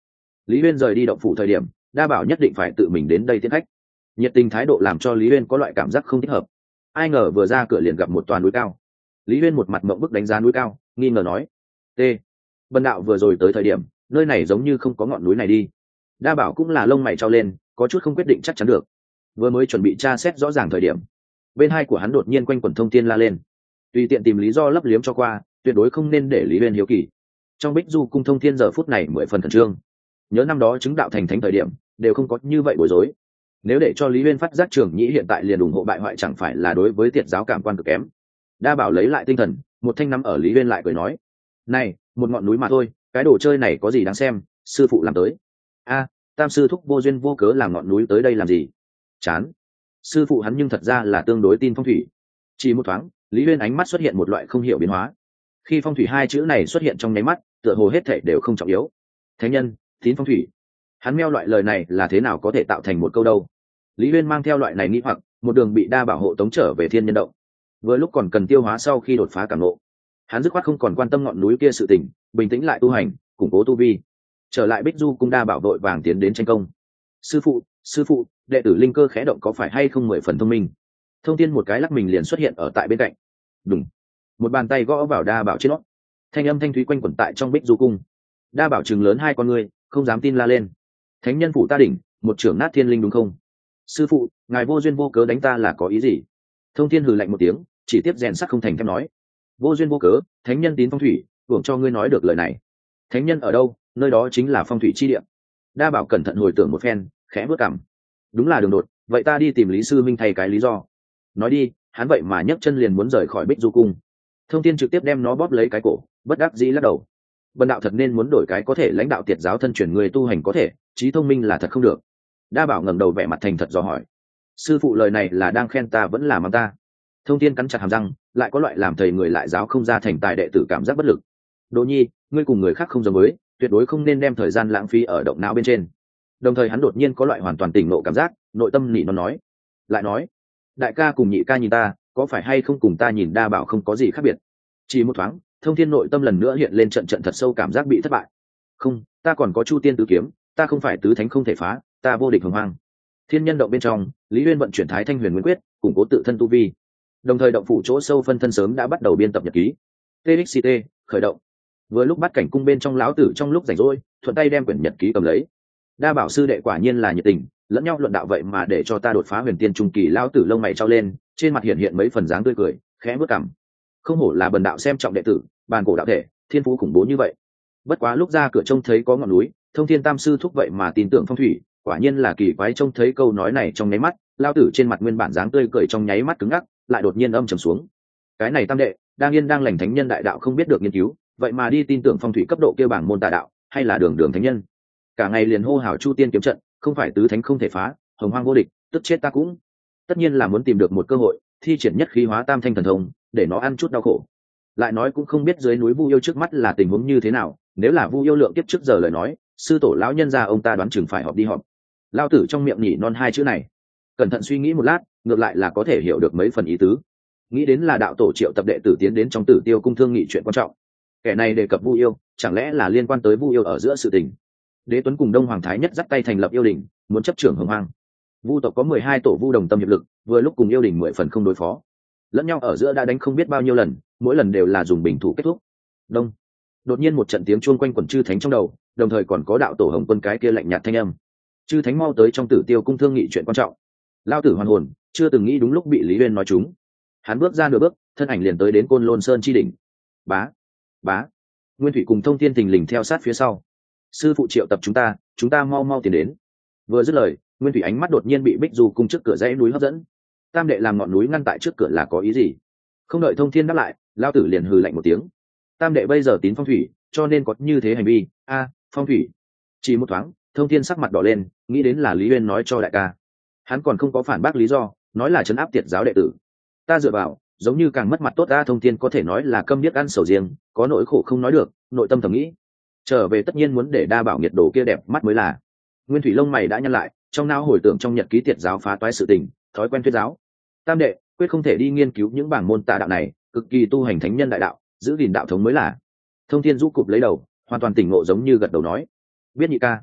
Lý Uyên rời đi động phủ thời điểm, đa bảo nhất định phải tự mình đến đây tiễn khách. Nhiệt tình thái độ làm cho Lý Uyên có loại cảm giác không thích hợp. Ai ngờ vừa ra cửa liền gặp một toàn núi cao. Lý Uyên một mặt mộng bức đánh giá núi cao, nghi ngờ nói: "T, Bần đạo vừa rồi tới thời điểm, nơi này giống như không có ngọn núi này đi." Đa bảo cũng là lông mày trao lên, có chút không quyết định chắc chắn được. Vừa mới chuẩn bị tra xét rõ ràng thời điểm, bên hai của hắn đột nhiên quanh quẩn thông tin la lên, tùy tiện tìm lý do lấp liếm cho qua, tuyệt đối không nên để Lý Uyên hiếu kỳ. Trong Bích Du cung thông thiên giờ phút này mười phần khẩn trương. Nhớ năm đó chứng đạo thành thánh thời điểm, đều không có như vậy bối rối. Nếu để cho Lý Uyên phát giác Trường Nhĩ hiện tại liền ủng hộ bại hoại, chẳng phải là đối với tiệt giáo cảm quan cực kém. Đa bảo lấy lại tinh thần, một thanh nắm ở Lý Uyên lại cười nói: "Này, một ngọn núi mà thôi, cái đồ chơi này có gì đáng xem, sư phụ làm tới." "A, tam sư thúc vô duyên vô cớ làm ngọn núi tới đây làm gì?" Chán. Sư phụ hắn nhưng thật ra là tương đối tin phong thủy. Chỉ một thoáng, Lý Uyên ánh mắt xuất hiện một loại không hiểu biến hóa. Khi phong thủy hai chữ này xuất hiện trong nháy mắt, tựa hồ hết thảy đều không trọng yếu. Thánh nhân, tín phong thủy. Hắn meo loại lời này là thế nào có thể tạo thành một câu đâu? Lý Uyên mang theo loại này nghi hoặc, một đường bị đa bảo hộ tống trở về Thiên Nhân Động. Vừa lúc còn cần tiêu hóa sau khi đột phá cảm ngộ, hắn dứt khoát không còn quan tâm ngọn núi kia sự tình, bình tĩnh lại tu hành, củng cố tu vi. Trở lại Bích Du cung, đa bảo vội vàng tiến đến tranh công. "Sư phụ, sư phụ, đệ tử linh cơ khẽ động có phải hay không mười phần thông minh?" Thông tin một cái lắc mình liền xuất hiện ở tại bên cạnh. Đùng, một bàn tay gõ vào đa bảo trên nót. Thanh âm thanh thúy quanh quẩn tại trong Bích Du cung. Đa bảo trừng lớn hai con ngươi, không dám tin la lên: "Thánh nhân phủ ta đỉnh, một trưởng nát thiên linh đúng không? Sư phụ, ngài vô duyên vô cớ đánh ta là có ý gì?" Thông thiên hừ lạnh một tiếng, chỉ tiếp rèn sắt không thành thép nói: "Vô duyên vô cớ, thánh nhân tín phong thủy, hưởng cho ngươi nói được lời này. Thánh nhân ở đâu, nơi đó chính là phong thủy chi địa." Đa bảo cẩn thận hồi tưởng một phen, khẽ bước cằm: "Đúng là đường đột, vậy ta đi tìm Lý sư minh thay cái lý do." Nói đi, hắn vậy mà nhấc chân liền muốn rời khỏi Bích Du cung. Thông thiên trực tiếp đem nó bóp lấy cái cổ, bất đắc dĩ lắc đầu: "Bần đạo thật nên muốn đổi cái có thể lãnh đạo tiệt giáo thân truyền người tu hành có thể, trí thông minh là thật không được." Đa bảo ngẩng đầu vẻ mặt thành thật dò hỏi: "Sư phụ lời này là đang khen ta vẫn là mắng ta?" Thông thiên cắn chặt hàm răng, lại có loại làm thầy người lại giáo không ra thành tài đệ tử cảm giác bất lực. "Đỗ nhi, ngươi cùng người khác không giống với, tuyệt đối không nên đem thời gian lãng phí ở động não bên trên." Đồng thời hắn đột nhiên có loại hoàn toàn tỉnh ngộ cảm giác, nội tâm nỉ nó nói: "Lại nói, đại ca cùng nhị ca nhìn ta, có phải hay không cùng ta nhìn đa bảo không có gì khác biệt?" Chỉ một thoáng, thông thiên nội tâm lần nữa hiện lên trận trận thật sâu cảm giác bị thất bại. "Không, ta còn có Chu Tiên tứ kiếm, ta không phải tứ thánh không thể phá, ta vô địch hồng hoang." Thiên Nhân Động bên trong, Lý Uyên vận chuyển Thái Thanh Huyền Nguyên Quyết, củng cố tự thân tu vi. Đồng thời động phủ chỗ sâu phân thân sớm đã bắt đầu biên tập nhật ký. tê ích xê tê khởi động. Vừa lúc bắt cảnh cung bên trong lão tử trong lúc rảnh rỗi, thuận tay đem quyển nhật ký cầm lấy. Đa bảo sư đệ quả nhiên là nhiệt tình, lẫn nhau luận đạo vậy mà để cho ta đột phá huyền tiên trung kỳ. Lão tử lông mày trao lên, trên mặt hiện hiện mấy phần dáng tươi cười, khẽ bước cằm. Không hổ là bần đạo xem trọng đệ tử, bàn cổ đạo thể, thiên phú khủng bố như vậy. Bất quá lúc ra cửa trông thấy có ngọn núi, thông thiên tam sư thúc vậy mà tin tưởng phong thủy, quả nhiên là kỳ quái. Trông thấy câu nói này trong nháy mắt, lão tử trên mặt nguyên bản dáng tươi cười trong nháy mắt cứng ngắc, lại đột nhiên âm trầm xuống. Cái này tam đệ, đang yên đang lành thánh nhân đại đạo không biết được nghiên cứu, vậy mà đi tin tưởng phong thủy cấp độ kia bảng môn tà đạo, hay là đường đường thánh nhân. Cả ngày liền hô hào Chu Tiên kiếm trận, không phải tứ thánh không thể phá, hồng hoang vô địch, tức chết ta cũng. Tất nhiên là muốn tìm được một cơ hội, thi triển nhất khí hóa tam thanh thần thông, để nó ăn chút đau khổ. Lại nói cũng không biết dưới núi Vu Yêu trước mắt là tình huống như thế nào, nếu là Vu Yêu lượng kiếp trước giờ lời nói, sư tổ lão nhân gia ông ta đoán chừng phải họp đi họp. Lao tử trong miệng nhỉ non hai chữ này, cẩn thận suy nghĩ một lát, ngược lại là có thể hiểu được mấy phần ý tứ. Nghĩ đến là đạo tổ triệu tập đệ tử tiến đến trong Tử Tiêu cung thương nghị chuyện quan trọng. Kẻ này đề cập Vu Yêu, chẳng lẽ là liên quan tới Vu Yêu ở giữa sự tình. Đế Tuấn cùng Đông Hoàng Thái Nhất dắt tay thành lập yêu đình, muốn chấp trưởng hồng hoang. Vu tộc có mười hai tổ Vu đồng tâm hiệp lực, vừa lúc cùng yêu đình mười phần không đối phó, lẫn nhau ở giữa đã đánh không biết bao nhiêu lần, mỗi lần đều là dùng bình thủ kết thúc. Đông, đột nhiên một trận tiếng chuông quanh quẩn chư thánh trong đầu, đồng thời còn có đạo tổ Hồng Quân cái kia lạnh nhạt thanh âm. Chư thánh mau tới trong Tử Tiêu cung thương nghị chuyện quan trọng. Lao tử hoàn hồn, chưa từng nghĩ đúng lúc bị Lý Uyên nói trúng. Hắn bước ra nửa bước, thân ảnh liền tới đến Côn Lôn Sơn chi đỉnh. Bá, bá, Nguyên Thủy cùng Thông Thiên Thình lình theo sát phía sau. Sư phụ triệu tập chúng ta, chúng ta mau mau tiến đến. Vừa dứt lời, Nguyên Thủy ánh mắt đột nhiên bị Bích Du cung trước cửa dãy núi hấp dẫn. Tam đệ làm ngọn núi ngăn tại trước cửa là có ý gì? Không đợi Thông Thiên đáp lại, Lao tử liền hừ lạnh một tiếng. Tam đệ bây giờ tín phong thủy, cho nên có như thế hành vi. A, phong thủy. Chỉ một thoáng, Thông Thiên sắc mặt đỏ lên, nghĩ đến là Lý Uyên nói cho đại ca. Hắn còn không có phản bác lý do, nói là trấn áp tiệt giáo đệ tử. Ta dựa vào, giống như càng mất mặt tốt ta. Thông Thiên có thể nói là câm điếc ăn sầu riêng, có nỗi khổ không nói được, nội tâm thầm nghĩ. Trở về tất nhiên muốn để đa bảo nhiệt đồ kia đẹp mắt mới là. Nguyên Thủy lông mày đã nhăn lại, trong não hồi tưởng trong nhật ký tiệt giáo phá toái sự tình, thói quen thuyết giáo. Tam đệ quyết không thể đi nghiên cứu những bảng môn tà đạo này, cực kỳ tu hành thánh nhân đại đạo, giữ gìn đạo thống mới là. Thông Thiên rũ cụp lấy đầu, hoàn toàn tỉnh ngộ giống như gật đầu nói: biết nhị ca.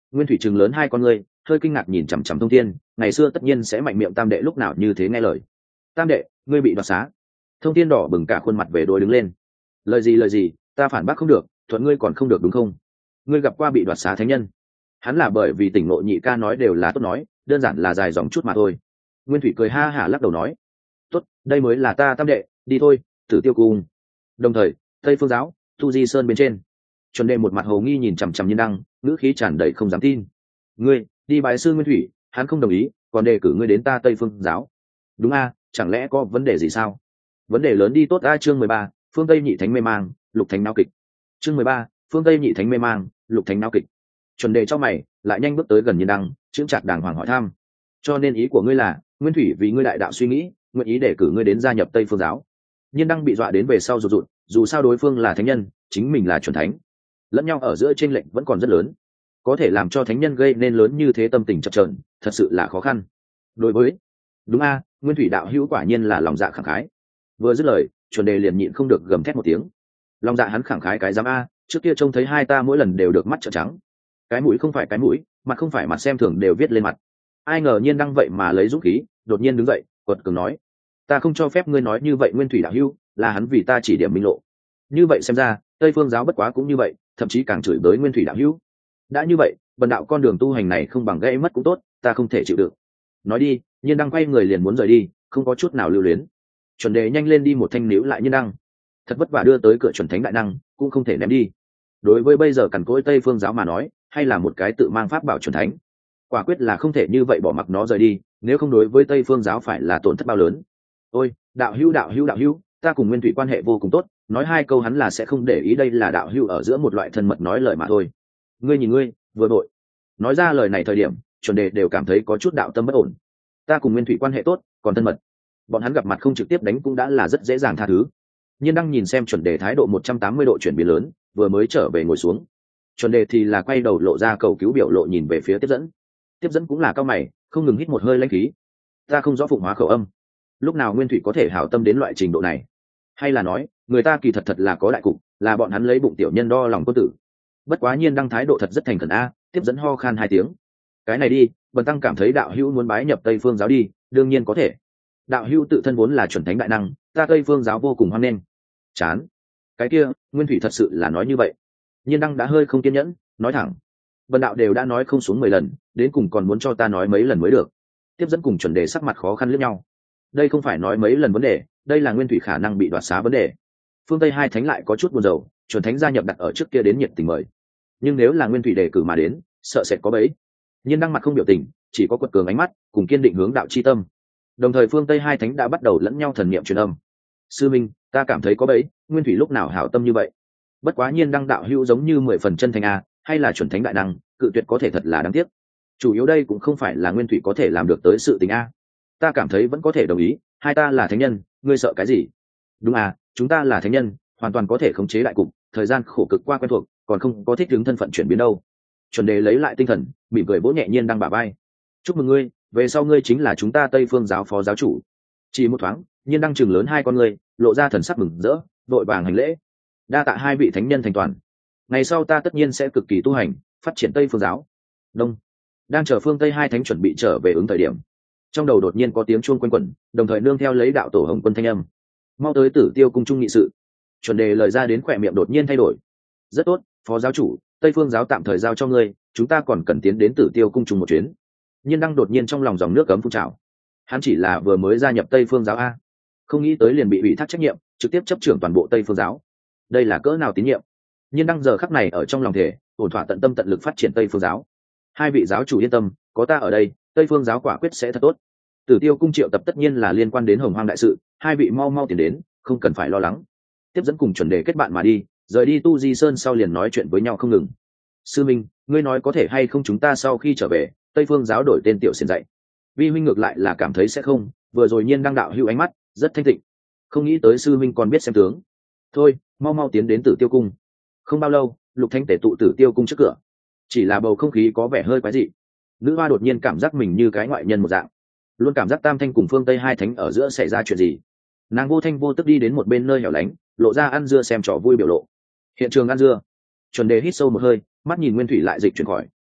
Nguyên thủy trừng lớn hai con ngươi, hơi kinh ngạc nhìn chằm chằm Thông Thiên, ngày xưa tất nhiên sẽ mạnh miệng tam đệ lúc nào như thế nghe lời. Tam đệ, ngươi bị đoạt xá. Thông Thiên đỏ bừng cả khuôn mặt về đôi đứng lên. Lời gì lời gì, ta phản bác không được, thuận ngươi còn không được đúng không? Ngươi gặp qua bị đoạt xá thánh nhân? Hắn là bởi vì tỉnh ngộ nhị ca nói đều là tốt nói, đơn giản là dài dòng chút mà thôi. Nguyên thủy cười ha hả lắc đầu nói, tốt, đây mới là ta tam đệ, đi thôi, Tử Tiêu Cung. Đồng thời, Tây Phương giáo, Tu Di Sơn bên trên, chuẩn đề một mặt hồ nghi nhìn chằm chằm Nhiên Đăng, ngữ khí tràn đầy không dám tin. Ngươi đi bái sư Nguyên thủy, hắn không đồng ý, còn đề cử ngươi đến ta Tây Phương giáo. Đúng a, chẳng lẽ có vấn đề gì sao? Vấn đề lớn đi tốt a. Chương mười ba, phương Tây nhị thánh mê mang, lục thánh náo kịch. Chương mười ba, phương Tây nhị thánh mê mang, lục thánh náo kịch. Chuẩn đề cho mày, lại nhanh bước tới gần Nhiên Đăng, chững chạc đàng hoàng hỏi thăm. Cho nên ý của ngươi là, Nguyên thủy vì ngươi đại đạo suy nghĩ, nguyện ý để cử ngươi đến gia nhập Tây Phương giáo. Nhiên Đăng bị dọa đến về sau rụt rụt, dù sao đối phương là thánh nhân, chính mình là chuẩn thánh, lẫn nhau ở giữa chênh lệch vẫn còn rất lớn, có thể làm cho thánh nhân gây nên lớn như thế tâm tình chập chờn, thật sự là khó khăn. Đối với đúng a, Nguyên thủy đạo hữu quả nhiên là lòng dạ khẳng khái. Vừa dứt lời, chuẩn đề liền nhịn không được gầm thét một tiếng. Lòng dạ hắn khẳng khái cái dám a, trước kia trông thấy hai ta mỗi lần đều được mắt trợn trắng, cái mũi không phải cái mũi, mặt không phải mặt, xem thường đều viết lên mặt. Ai ngờ Nhiên Đăng vậy mà lấy dũng khí, đột nhiên đứng dậy, quật cường nói, ta không cho phép ngươi nói như vậy. Nguyên thủy đạo hữu là hắn vì ta chỉ điểm minh lộ, như vậy xem ra Tây Phương giáo bất quá cũng như vậy, thậm chí càng chửi bới Nguyên thủy đạo hữu. Đã như vậy, bần đạo con đường tu hành này không bằng gãy mất cũng tốt, ta không thể chịu được. Nói đi, Nhiên Đăng quay người liền muốn rời đi, không có chút nào lưu luyến. Chuẩn đề nhanh lên đi một thanh níu lại Nhiên Đăng, thật vất vả đưa tới cửa chuẩn thánh đại năng, cũng không thể ném đi. Đối với bây giờ cằn cỗi Tây Phương giáo mà nói, hay là một cái tự mang pháp bảo chuẩn thánh, quả quyết là không thể như vậy bỏ mặc nó rời đi, nếu không đối với Tây Phương giáo phải là tổn thất bao lớn. Ôi, đạo hữu đạo hữu đạo hữu, ta cùng Nguyên thủy quan hệ vô cùng tốt, nói hai câu hắn là sẽ không để ý, đây là đạo hữu ở giữa một loại thân mật nói lời mà thôi. Ngươi nhìn ngươi, vừa đội nói ra lời này thời điểm, chuẩn đề đều cảm thấy có chút đạo tâm bất ổn. Ta cùng Nguyên thủy quan hệ tốt, còn thân mật, bọn hắn gặp mặt không trực tiếp đánh cũng đã là rất dễ dàng tha thứ. Nhiên Đăng nhìn xem chuẩn đề thái độ một trăm tám mươi độ chuyển biến lớn, vừa mới trở về ngồi xuống. Chuẩn đề thì là quay đầu lộ ra cầu cứu biểu lộ nhìn về phía tiếp dẫn. Tiếp dẫn cũng là cao mày, không ngừng hít một hơi lãnh khí. Ta không rõ phụng hóa khẩu âm, lúc nào Nguyên thủy có thể hảo tâm đến loại trình độ này, hay là nói người ta kỳ thật thật là có đại cục, là bọn hắn lấy bụng tiểu nhân đo lòng quân tử. Bất quá Nhiên Đăng thái độ thật rất thành khẩn a. Tiếp dẫn ho khan hai tiếng. Cái này đi, bần tăng cảm thấy đạo hữu muốn bái nhập Tây Phương giáo đi, đương nhiên có thể. Đạo hữu tự thân vốn là chuẩn thánh đại năng, ta Tây Phương giáo vô cùng hoan nghênh. Chán. Cái kia, Nguyên thủy thật sự là nói như vậy? Nhiên Đăng đã hơi không kiên nhẫn, nói thẳng, bần đạo đều đã nói không xuống mười lần, đến cùng còn muốn cho ta nói mấy lần mới được. Tiếp dẫn cùng chuẩn đề sắc mặt khó khăn liếc nhau. Đây không phải nói mấy lần vấn đề, đây là Nguyên thủy khả năng bị đoạt xá vấn đề. Phương Tây hai thánh lại có chút buồn rầu, chuẩn thánh gia nhập đặt ở trước kia đến nhiệt tình mời, nhưng nếu là Nguyên thủy đề cử mà đến, sợ sẽ có bẫy. Nhiên Đăng mặt không biểu tình, chỉ có quật cường ánh mắt cùng kiên định hướng đạo chi tâm. Đồng thời phương Tây hai thánh đã bắt đầu lẫn nhau thần niệm truyền âm. Sư minh, ta cảm thấy có bẫy, Nguyên thủy lúc nào hảo tâm như vậy. Bất quá Nhiên Đăng đạo hữu giống như mười phần chân thành a, hay là chuẩn thánh đại năng, cự tuyệt có thể thật là đáng tiếc. Chủ yếu đây cũng không phải là Nguyên thủy có thể làm được tới sự tình a. Ta cảm thấy vẫn có thể đồng ý, hai ta là thánh nhân, ngươi sợ cái gì? Đúng à, chúng ta là thánh nhân, hoàn toàn có thể khống chế đại cục, thời gian khổ cực qua quen thuộc, còn không có thích ứng thân phận chuyển biến đâu. Chuẩn đề lấy lại tinh thần, mỉm cười vỗ nhẹ Nhiên Đăng bả vai. Chúc mừng ngươi, về sau ngươi chính là chúng ta Tây Phương giáo phó giáo chủ. Chỉ một thoáng, Nhiên Đăng chừng lớn hai con ngươi, lộ ra thần sắc mừng rỡ, vội vàng hành lễ. Đa tạ hai vị thánh nhân thành toàn. Ngày sau ta tất nhiên sẽ cực kỳ tu hành, phát triển Tây Phương giáo. Đông. Đang chờ phương Tây hai thánh chuẩn bị trở về ứng thời điểm, trong đầu đột nhiên có tiếng chuông quanh quẩn, đồng thời nương theo lấy đạo tổ Hồng Quân thanh âm. Mau tới Tử Tiêu cung trung nghị sự. Chuẩn đề lời ra đến khỏe miệng đột nhiên thay đổi. Rất tốt, phó giáo chủ, Tây Phương giáo tạm thời giao cho ngươi, chúng ta còn cần tiến đến Tử Tiêu cung trung một chuyến. Nhiên Đăng đột nhiên trong lòng dòng nước cấm phun trào. Hắn chỉ là vừa mới gia nhập Tây Phương giáo a, không nghĩ tới liền bị ủy thác trách nhiệm, trực tiếp chấp trưởng toàn bộ Tây Phương giáo. Đây là cỡ nào tín nhiệm. Nhiên Đăng giờ khắc này ở trong lòng thể, ổn thỏa tận tâm tận lực phát triển Tây Phương giáo. Hai vị giáo chủ yên tâm, có ta ở đây, Tây Phương giáo quả quyết sẽ thật tốt. Tử Tiêu cung triệu tập tất nhiên là liên quan đến Hồng Hoang đại sự, hai vị mau mau tiến đến, không cần phải lo lắng. Tiếp dẫn cùng chuẩn đề kết bạn mà đi, rời đi Tu Di Sơn sau liền nói chuyện với nhau không ngừng. Sư minh, ngươi nói có thể hay không chúng ta sau khi trở về, Tây Phương giáo đổi tên tiểu xiển dạy? Vi huynh ngược lại là cảm thấy sẽ không, vừa rồi Nhiên Đăng đạo hữu ánh mắt rất thanh tịnh, không nghĩ tới sư minh còn biết xem tướng. Thôi, mau mau tiến đến Tử Tiêu cung. Không bao lâu, Lục Thanh tể tụ Tử Tiêu cung trước cửa, chỉ là bầu không khí có vẻ hơi quái dị. Nữ hoa đột nhiên cảm giác mình như cái ngoại nhân một dạng, luôn cảm giác Tam Thanh cùng phương Tây hai thánh ở giữa xảy ra chuyện gì. Nàng vô thanh vô tức đi đến một bên nơi hẻo lánh, lộ ra ăn dưa xem trò vui biểu lộ. Hiện trường ăn dưa. Chuẩn đề hít sâu một hơi, mắt nhìn Nguyên thủy lại dịch chuyển khỏi,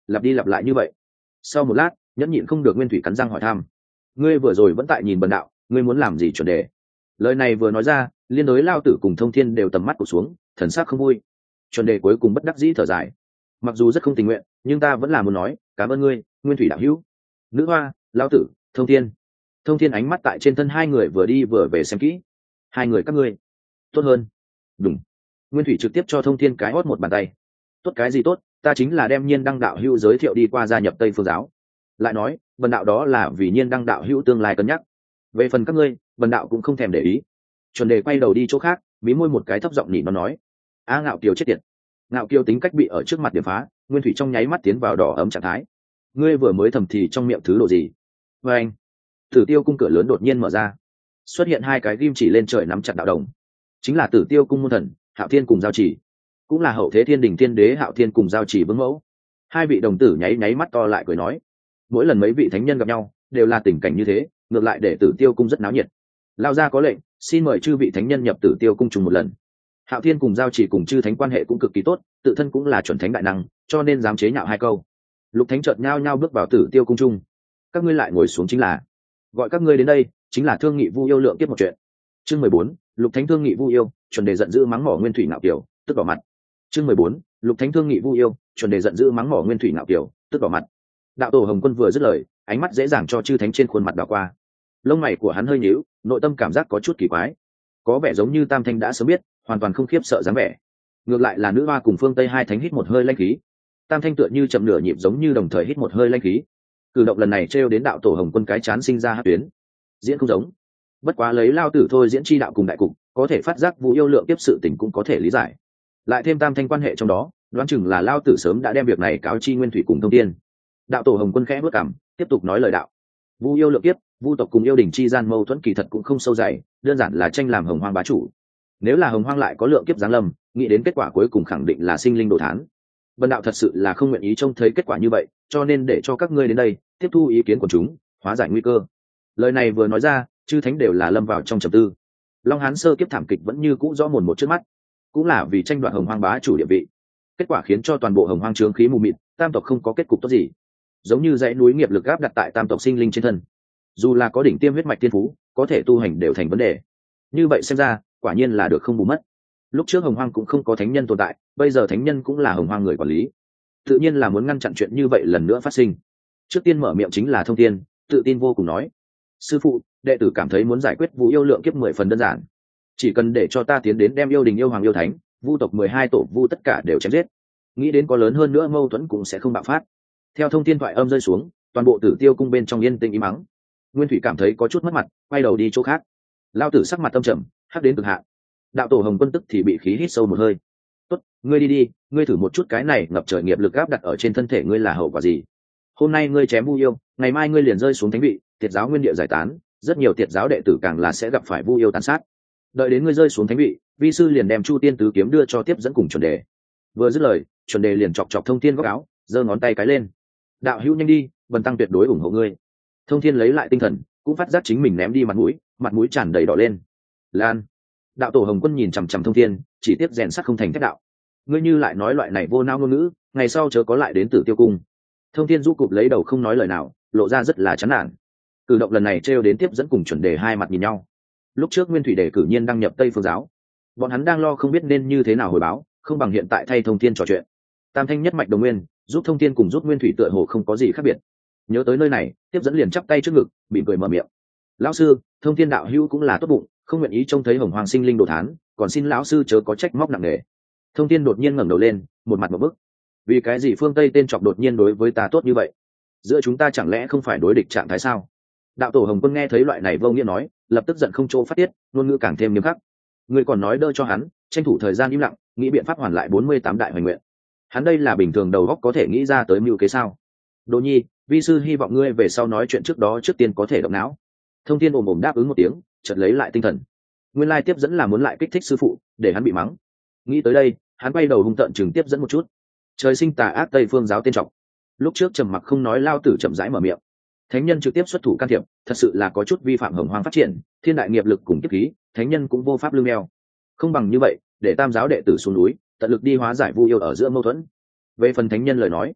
lặp đi lặp lại như vậy. Sau một lát, nhẫn nhịn không được, nguyên thủy cắn răng hỏi thăm: ngươi vừa rồi vẫn tại nhìn bần đạo, ngươi muốn làm gì chuẩn đề? Lời này vừa nói ra, liên đối Lao Tử cùng Thông Thiên đều tầm mắt cụt xuống, thần sắc không vui. Chuẩn đề cuối cùng bất đắc dĩ thở dài: mặc dù rất không tình nguyện, nhưng ta vẫn là muốn nói cảm ơn ngươi, nguyên thủy đạo hữu. Nữ hoa, Lao Tử, Thông Thiên. Thông Thiên ánh mắt tại trên thân hai người vừa đi vừa về xem kỹ. Hai người các ngươi tốt hơn. Đúng. Nguyên thủy trực tiếp cho Thông Thiên cái hót một bàn tay. Tốt cái gì tốt, ta chính là đem Nhiên Đăng đạo hữu giới thiệu đi qua gia nhập Tây Phương giáo. Lại nói bần đạo đó là vì Nhiên Đăng đạo hữu tương lai cân nhắc, về phần các ngươi bần đạo cũng không thèm để ý. Chuẩn đề quay đầu đi chỗ khác, mí môi một cái thấp giọng nỉ nó nói: a Ngạo Kiều chết tiệt. Ngạo Kiều tính cách bị ở trước mặt điểm phá, Nguyên thủy trong nháy mắt tiến vào đỏ ấm trạng thái. Ngươi vừa mới thầm thì trong miệng thứ đồ gì? Và anh, Tử Tiêu cung cửa lớn đột nhiên mở ra, xuất hiện hai cái ghim chỉ lên trời nắm chặt đạo đồng, chính là Tử Tiêu cung môn thần Hạo Thiên cùng Giao Chỉ, cũng là hậu thế Thiên Đình Thiên Đế Hạo Thiên cùng Giao Chỉ vương mẫu. Hai vị đồng tử nháy nháy mắt to lại cười nói: mỗi lần mấy vị thánh nhân gặp nhau đều là tình cảnh như thế, ngược lại để Tử Tiêu cung rất náo nhiệt. Lao ra có lệnh, xin mời chư vị thánh nhân nhập Tử Tiêu cung trùng một lần. Hạo Thiên cùng Giao Chỉ cùng chư thánh quan hệ cũng cực kỳ tốt, tự thân cũng là chuẩn thánh đại năng, cho nên dám chế nhạo hai câu. Lục thánh chợt nhao nhao bước vào Tử Tiêu cung trung. Các ngươi lại ngồi xuống, chính là gọi các ngươi đến đây chính là thương nghị Vu Yêu lượng kiếp một chuyện. Chương mười bốn, Lục thánh thương nghị Vu Yêu, chuẩn đề giận dữ mắng mỏ Nguyên thủy Ngạo Kiều, tức đỏ mặt. Chương mười bốn, Lục thánh thương nghị Vu Yêu, chuẩn đề giận dữ mắng mỏ Nguyên thủy Ngạo Kiều, tức đỏ mặt. Đạo tổ Hồng Quân vừa dứt lời, ánh mắt dễ dàng cho chư thánh trên khuôn mặt đảo qua. Lông mày của hắn hơi nhíu, nội tâm cảm giác có chút kỳ quái, có vẻ giống như Tam Thanh đã sớm biết, hoàn toàn không khiếp sợ dáng vẻ. Ngược lại là Nữ Hoa cùng Phương Tây hai thánh hít một hơi lanh khí. Tam Thanh tựa như chậm nửa nhịp, giống như đồng thời hít một hơi lanh khí. Cử động lần này trêu đến đạo tổ Hồng Quân cái chán sinh ra hắc tuyến. Diễn không giống, bất quá lấy Lao Tử thôi diễn chi đạo cùng đại cục, có thể phát giác Vu Yêu lượng tiếp sự tình cũng có thể lý giải. Lại thêm Tam Thanh quan hệ trong đó, đoán chừng là Lao Tử sớm đã đem việc này cáo chi Nguyên thủy cùng Thông Thiên. Đạo tổ Hồng Quân khẽ bước cằm, tiếp tục nói lời đạo: Vu Yêu lượng kiếp, Vu tộc cùng yêu đình chi gian mâu thuẫn kỳ thật cũng không sâu dày, đơn giản là tranh làm Hồng Hoang bá chủ. Nếu là Hồng Hoang lại có lượng kiếp giáng lâm, nghĩ đến kết quả cuối cùng khẳng định là sinh linh đồ thán. Vân đạo thật sự là không nguyện ý trông thấy kết quả như vậy, cho nên để cho các ngươi đến đây tiếp thu ý kiến của chúng, hóa giải nguy cơ. Lời này vừa nói ra, chư thánh đều là lâm vào trong trầm tư. Long Hán sơ kiếp thảm kịch vẫn như cũ rõ mồn một trước mắt, cũng là vì tranh đoạt Hồng Hoang bá chủ địa vị. Kết quả khiến cho toàn bộ Hồng Hoang trướng khí mù mịt, tam tộc không có kết cục tốt gì, giống như dãy núi nghiệp lực áp đặt tại tam tộc sinh linh trên thân. Dù là có đỉnh tiêm huyết mạch thiên phú, có thể tu hành đều thành vấn đề. Như vậy xem ra, quả nhiên là được không bù mất. Lúc trước Hồng Hoang cũng không có thánh nhân tồn tại, bây giờ thánh nhân cũng là Hồng Hoang người quản lý, tự nhiên là muốn ngăn chặn chuyện như vậy lần nữa phát sinh. Trước tiên mở miệng chính là Thông Thiên, tự tin vô cùng nói: sư phụ, đệ tử cảm thấy muốn giải quyết Vu Yêu lượng kiếp mười phần đơn giản, chỉ cần để cho ta tiến đến đem yêu đình, yêu hoàng, yêu thánh, Vu tộc mười hai tổ Vu tất cả đều chém giết, nghĩ đến có lớn hơn nữa mâu thuẫn cũng sẽ không bạo phát. Theo Thông Thiên thoại âm rơi xuống, toàn bộ Tử Tiêu cung bên trong yên tĩnh im mắng. Nguyên thủy cảm thấy có chút mất mặt, quay đầu đi chỗ khác. Lao Tử sắc mặt tâm trầm, hắc đến cực hạn. Đạo tổ Hồng Quân tức thì bị khí hít sâu một hơi. Tốt, ngươi đi đi, ngươi thử một chút cái này ngập trời nghiệp lực áp đặt ở trên thân thể ngươi là hậu quả gì. Hôm nay ngươi chém Vu Yêu, ngày mai ngươi liền rơi xuống thánh vị, Tiệt giáo nguyên địa giải tán, rất nhiều Tiệt giáo đệ tử càng là sẽ gặp phải Vu Yêu tàn sát. Đợi đến ngươi rơi xuống thánh vị, vi sư liền đem Chu Tiên tứ kiếm đưa cho tiếp dẫn cùng chuẩn đề. Vừa dứt lời, chuẩn đề liền chọc chọc Thông Thiên góc áo, giơ ngón tay cái lên: đạo hữu nhanh đi, bần tăng tuyệt đối ủng hộ ngươi. Thông Thiên lấy lại tinh thần, cũng phát giác chính mình ném đi mặt mũi, mặt mũi tràn đầy đỏ lên. Lan. Đạo tổ Hồng Quân nhìn chằm chằm Thông Thiên, chỉ tiếp rèn sắt không thành thép đạo: ngươi như lại nói loại này vô não ngôn ngữ, ngày sau chớ có lại đến Tử Tiêu cung. Thông Thiên rũ cụp lấy đầu không nói lời nào, lộ ra rất là chán nản. Cử động lần này trêu đến tiếp dẫn cùng chuẩn đề hai mặt nhìn nhau. Lúc trước Nguyên thủy đề cử nhiên đăng nhập Tây Phương giáo, bọn hắn đang lo không biết nên như thế nào hồi báo, không bằng hiện tại thay Thông Thiên trò chuyện. Tam thanh nhất mạch đồng nguyên, giúp Thông Thiên cùng giúp Nguyên thủy tựa hồ không có gì khác biệt. Nhớ tới nơi này, tiếp dẫn liền chắp tay trước ngực, mỉm cười mở miệng: lão sư, Thông Thiên đạo hữu cũng là tốt bụng, không nguyện ý trông thấy Hồng Hoàng sinh linh đồ thán, còn xin lão sư chớ có trách móc nặng nề. Thông Thiên đột nhiên ngẩng đầu lên, một mặt một bức: vì cái gì phương Tây tên chọc đột nhiên đối với ta tốt như vậy? Giữa chúng ta chẳng lẽ không phải đối địch trạng thái sao? Đạo tổ Hồng Quân nghe thấy loại này vô nghĩa nói, lập tức giận không chỗ phát tiết, ngôn ngữ càng thêm nghiêm khắc. Người còn nói đỡ cho hắn, tranh thủ thời gian im lặng, nghĩ biện pháp hoàn lại bốn mươi tám đại hoài nguyện. Hắn đây là bình thường đầu óc có thể nghĩ ra tới mưu kế sao? Đỗ Nhi, vi sư hy vọng ngươi về sau nói chuyện trước đó trước tiên có thể động não. Thông Thiên ồm ồm đáp ứng một tiếng, chợt lấy lại tinh thần. Nguyên lai tiếp dẫn là muốn lại kích thích sư phụ, để hắn bị mắng. Nghĩ tới đây, hắn quay đầu hung tợn chừng tiếp dẫn một chút. Trời sinh tà ác Tây Phương giáo tên trọng. Lúc trước trầm mặc không nói, Lao Tử chậm rãi mở miệng. Thánh nhân trực tiếp xuất thủ can thiệp, thật sự là có chút vi phạm Hồng Hoang phát triển, thiên đại nghiệp lực cùng kiếp khí, thánh nhân cũng vô pháp lương đeo. Không bằng như vậy, để tam giáo đệ tử xuống núi, tận lực đi hóa giải Vu Yêu ở giữa mâu thuẫn. Về phần thánh nhân lời nói,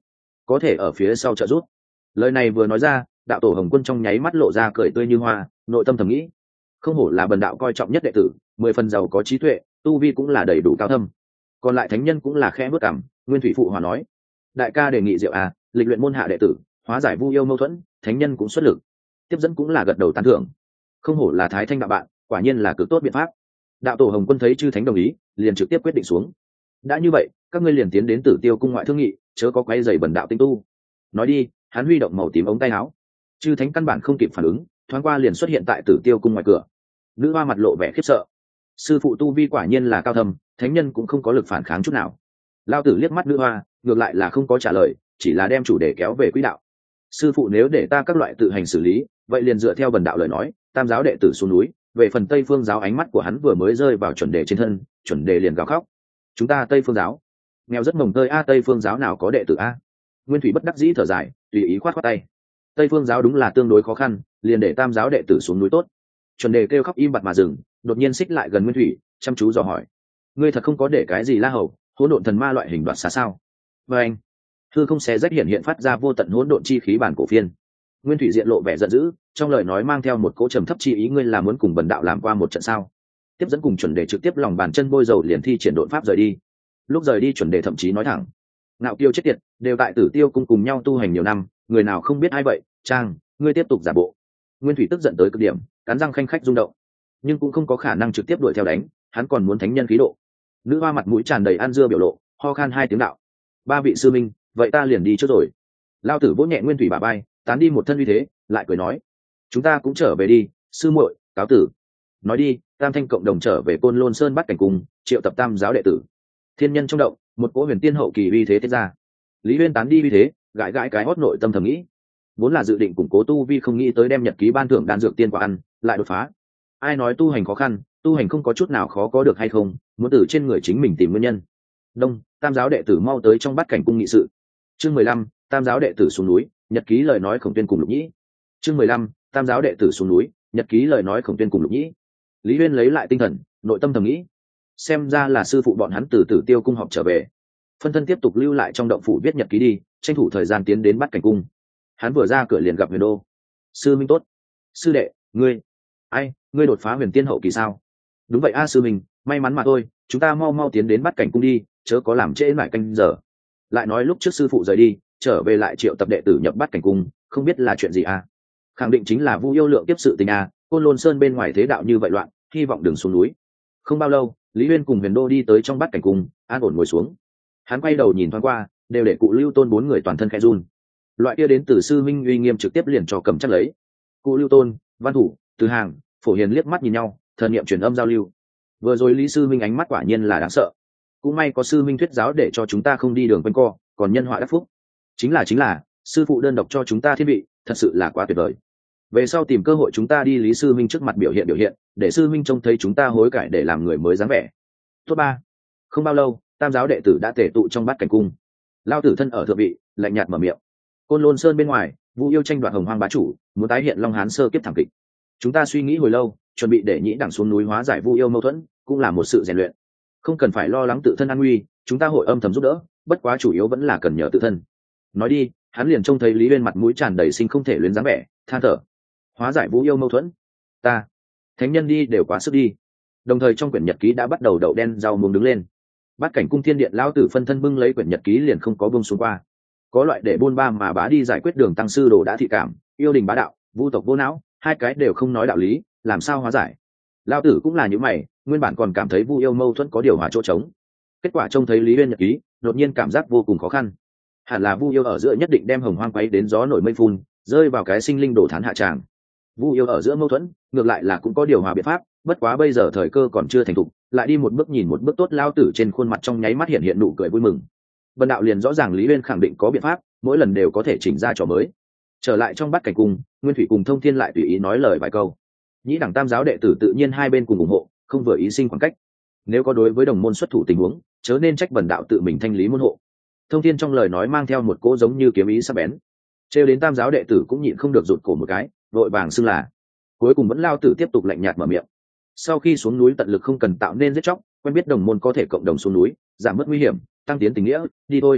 có thể ở phía sau trợ giúp. Lời này vừa nói ra, đạo tổ Hồng Quân trong nháy mắt lộ ra cười tươi như hoa, nội tâm thầm nghĩ, không hổ là bần đạo coi trọng nhất đệ tử, mười phần giàu có trí tuệ, tu vi cũng là đầy đủ cao thâm. Còn lại thánh nhân cũng là khẽ bước cảm, Nguyên Thủy phụ hòa nói, đại ca đề nghị diệu à, lịch luyện môn hạ đệ tử, hóa giải vu yêu mâu thuẫn, thánh nhân cũng xuất lực. Tiếp dẫn cũng là gật đầu tán thưởng, không hổ là thái thanh đạo bạn, quả nhiên là cực tốt biện pháp. Đạo tổ Hồng Quân thấy chư thánh đồng ý, liền trực tiếp quyết định xuống. Đã như vậy, các ngươi liền tiến đến Tử Tiêu cung ngoại thương nghị, chớ có quấy rầy bần đạo tinh tu. Nói đi, hắn huy động màu tím ống tay áo. Chư thánh căn bản không kịp phản ứng, thoáng qua liền xuất hiện tại Tử Tiêu cung ngoài cửa. Nữ hoa mặt lộ vẻ khiếp sợ. Sư phụ tu vi quả nhiên là cao thâm, thánh nhân cũng không có lực phản kháng chút nào. Lao tử liếc mắt nữ hoa, ngược lại là không có trả lời, chỉ là đem chủ đề kéo về quỹ đạo. Sư phụ nếu để ta các loại tự hành xử lý, vậy liền dựa theo bần đạo lời nói, tam giáo đệ tử xuống núi. Về phần Tây Phương giáo, ánh mắt của hắn vừa mới rơi vào chuẩn đề trên thân, chuẩn đề liền gào khóc. Chúng ta Tây Phương giáo, nghèo rất mồng tơi a, Tây Phương giáo nào có đệ tử a? Nguyên Thủy bất đắc dĩ thở dài, tùy ý khoát khoát tay. Tây Phương giáo đúng là tương đối khó khăn, liền để tam giáo đệ tử xuống núi tốt. Chuẩn đề kêu khóc im bặt mà dừng, đột nhiên xích lại gần Nguyên Thủy, chăm chú dò hỏi, ngươi thật không có để cái gì la hầu, hỗn độn thần ma loại hình đoạt xá sao? Và anh, hư không xé rách hiện hiện phát ra vô tận hỗn độn chi khí bản cổ phiên. Nguyên Thủy diện lộ vẻ giận dữ, trong lời nói mang theo một cỗ trầm thấp chi ý, ngươi là muốn cùng bần đạo làm qua một trận sao? Tiếp dẫn cùng chuẩn đề trực tiếp lòng bàn chân bôi dầu liền thi triển độn pháp rời đi. Lúc rời đi chuẩn đề thậm chí nói thẳng, ngạo kiêu chết tiệt, đều tại Tử Tiêu cung cùng nhau tu hành nhiều năm, người nào không biết ai vậy? Trang, ngươi tiếp tục giả bộ. Nguyên Thủy tức giận tới cực điểm, cắn răng khanh khách rung động, nhưng cũng không có khả năng trực tiếp đuổi theo đánh, hắn còn muốn thánh nhân khí độ. Nữ hoa mặt mũi tràn đầy ăn dưa biểu lộ, ho khan hai tiếng đạo, ba vị sư minh, vậy ta liền đi trước rồi. Lao tử vỗ nhẹ Nguyên Thủy bả vai, tán đi một thân uy thế, lại cười nói, chúng ta cũng trở về đi, sư muội, cáo tử. Nói đi, tam thanh cộng đồng trở về Côn Lôn Sơn bắt cảnh cùng triệu tập tam giáo đệ tử. Thiên nhân trong động, một cỗ huyền tiên hậu kỳ uy thế tiết ra. Lý Huyên tán đi uy thế, gãi gãi cái hót nội tâm thầm nghĩ, vốn là dự định củng cố tu vi, không nghĩ tới đem nhật ký ban thưởng đan dược tiên quả ăn, lại đột phá. Ai nói tu hành khó khăn, tu hành không có chút nào khó có được hay không, muốn từ trên người chính mình tìm nguyên nhân. Đông, tam giáo đệ tử mau tới trong bát cảnh cung nghị sự. Chương mười lăm, tam giáo đệ tử xuống núi, nhật ký lời nói Khổng Tuyên cùng Lục Nhĩ. Chương mười lăm, tam giáo đệ tử xuống núi, nhật ký lời nói Khổng Tuyên cùng Lục Nhĩ. Lý Huyên lấy lại tinh thần, nội tâm thầm nghĩ, xem ra là sư phụ bọn hắn từ Tử Tiêu cung họp trở về, phân thân tiếp tục lưu lại trong động phủ viết nhật ký đi, tranh thủ thời gian tiến đến bát cảnh cung. Hắn vừa ra cửa liền gặp Huyền Đô. Sư minh tốt. Sư đệ, ngươi, ai, ngươi đột phá huyền tiên hậu kỳ sao? Đúng vậy a sư minh, may mắn mà thôi, chúng ta mau mau tiến đến bát cảnh cung đi, chớ có làm trễ lại canh giờ. Lại nói lúc trước sư phụ rời đi, trở về lại triệu tập đệ tử nhập bát cảnh cung, không biết là chuyện gì a? Khẳng định chính là Vu yêu lượng tiếp sự tình a, Côn Lôn Sơn bên ngoài thế đạo như vậy loạn, hy vọng đừng xuống núi. Không bao lâu, Lý Huyên cùng Huyền Đô đi tới trong bát cảnh cung, an ổn ngồi xuống. Hắn quay đầu nhìn thoáng qua, đều để cụ Lưu Tôn bốn người toàn thân khẽ run. Loại kia đến từ sư minh uy nghiêm trực tiếp liền cho cầm chắc lấy. Cụ Lưu Tôn, Văn Thủ, Từ Hàng, Phổ Hiền liếc mắt nhìn nhau, thần niệm truyền âm giao lưu. Vừa rồi Lý sư minh ánh mắt quả nhiên là đáng sợ. Cũng may có sư minh thuyết giáo để cho chúng ta không đi đường quanh co, còn nhân họa đắc phúc. Chính là chính là, sư phụ đơn độc cho chúng ta thiên vị, thật sự là quá tuyệt vời. Về sau tìm cơ hội chúng ta đi Lý sư minh trước mặt biểu hiện biểu hiện, để sư minh trông thấy chúng ta hối cải để làm người mới dáng vẻ. Tốt ba. Không bao lâu, tam giáo đệ tử đã tề tụ trong bát cảnh cung. Lao tử thân ở thượng vị, lạnh nhạt mở miệng. Côn Lôn Sơn bên ngoài, Vu yêu tranh đoạt Hồng Hoang bá chủ, muốn tái hiện Long Hán sơ kiếp thảm kịch. Chúng ta suy nghĩ hồi lâu, chuẩn bị để Nhĩ Đẳng xuống núi hóa giải Vu yêu mâu thuẫn, cũng là một sự rèn luyện. Không cần phải lo lắng tự thân an nguy, chúng ta hội âm thầm giúp đỡ, bất quá chủ yếu vẫn là cần nhờ tự thân. Nói đi, hắn liền trông thấy Lý Uyên mặt mũi tràn đầy sinh không thể luyến dáng vẻ, than thở. Hóa giải Vu yêu mâu thuẫn, ta, thánh nhân đi đều quá sức đi. Đồng thời trong quyển nhật ký đã bắt đầu đậu đen rau muống đứng lên. Bát cảnh cung thiên điện lão tử phân thân bưng lấy quyển nhật ký liền không có buông xuống qua. Có loại để buôn ba mà bá đi giải quyết đường tăng sư đồ đã thị cảm, yêu đình bá đạo, vu tộc vô não, hai cái đều không nói đạo lý, làm sao hóa giải? Lão tử cũng là như mày, nguyên bản còn cảm thấy Vu yêu mâu thuẫn có điều hòa chỗ trống. Kết quả trông thấy Lý Uyên nhật ký, đột nhiên cảm giác vô cùng khó khăn. Hẳn là Vu yêu ở giữa nhất định đem Hồng Hoang quấy đến gió nổi mây phun, rơi vào cái sinh linh đổ thán hạ tràng. Vu yêu ở giữa mâu thuẫn, ngược lại là cũng có điều hòa biện pháp, bất quá bây giờ thời cơ còn chưa thành thục, lại đi một bước nhìn một bước tốt. Lao tử trên khuôn mặt trong nháy mắt hiện hiện nụ cười vui mừng. Bần đạo liền rõ ràng Lý Uyên khẳng định có biện pháp, mỗi lần đều có thể chỉnh ra trò mới. Trở lại trong bát cảnh cung, Nguyên Thủy cùng Thông Thiên lại tùy ý nói lời vài câu. Nhĩ Đẳng tam giáo đệ tử tự nhiên hai bên cùng ủng hộ, không vừa ý sinh khoảng cách. Nếu có đối với đồng môn xuất thủ tình huống, chớ nên trách bần đạo tự mình thanh lý môn hộ. Thông Thiên trong lời nói mang theo một cỗ giống như kiếm ý sắc bén. Trêu đến tam giáo đệ tử cũng nhịn không được rụt cổ một cái, vội vàng xưng là. Cuối cùng vẫn Lao tử tiếp tục lạnh nhạt mở miệng. Sau khi xuống núi tận lực không cần tạo nên giết chóc, quen biết đồng môn có thể cộng đồng xuống núi, giảm bớt nguy hiểm, tăng tiến tình nghĩa, đi thôi.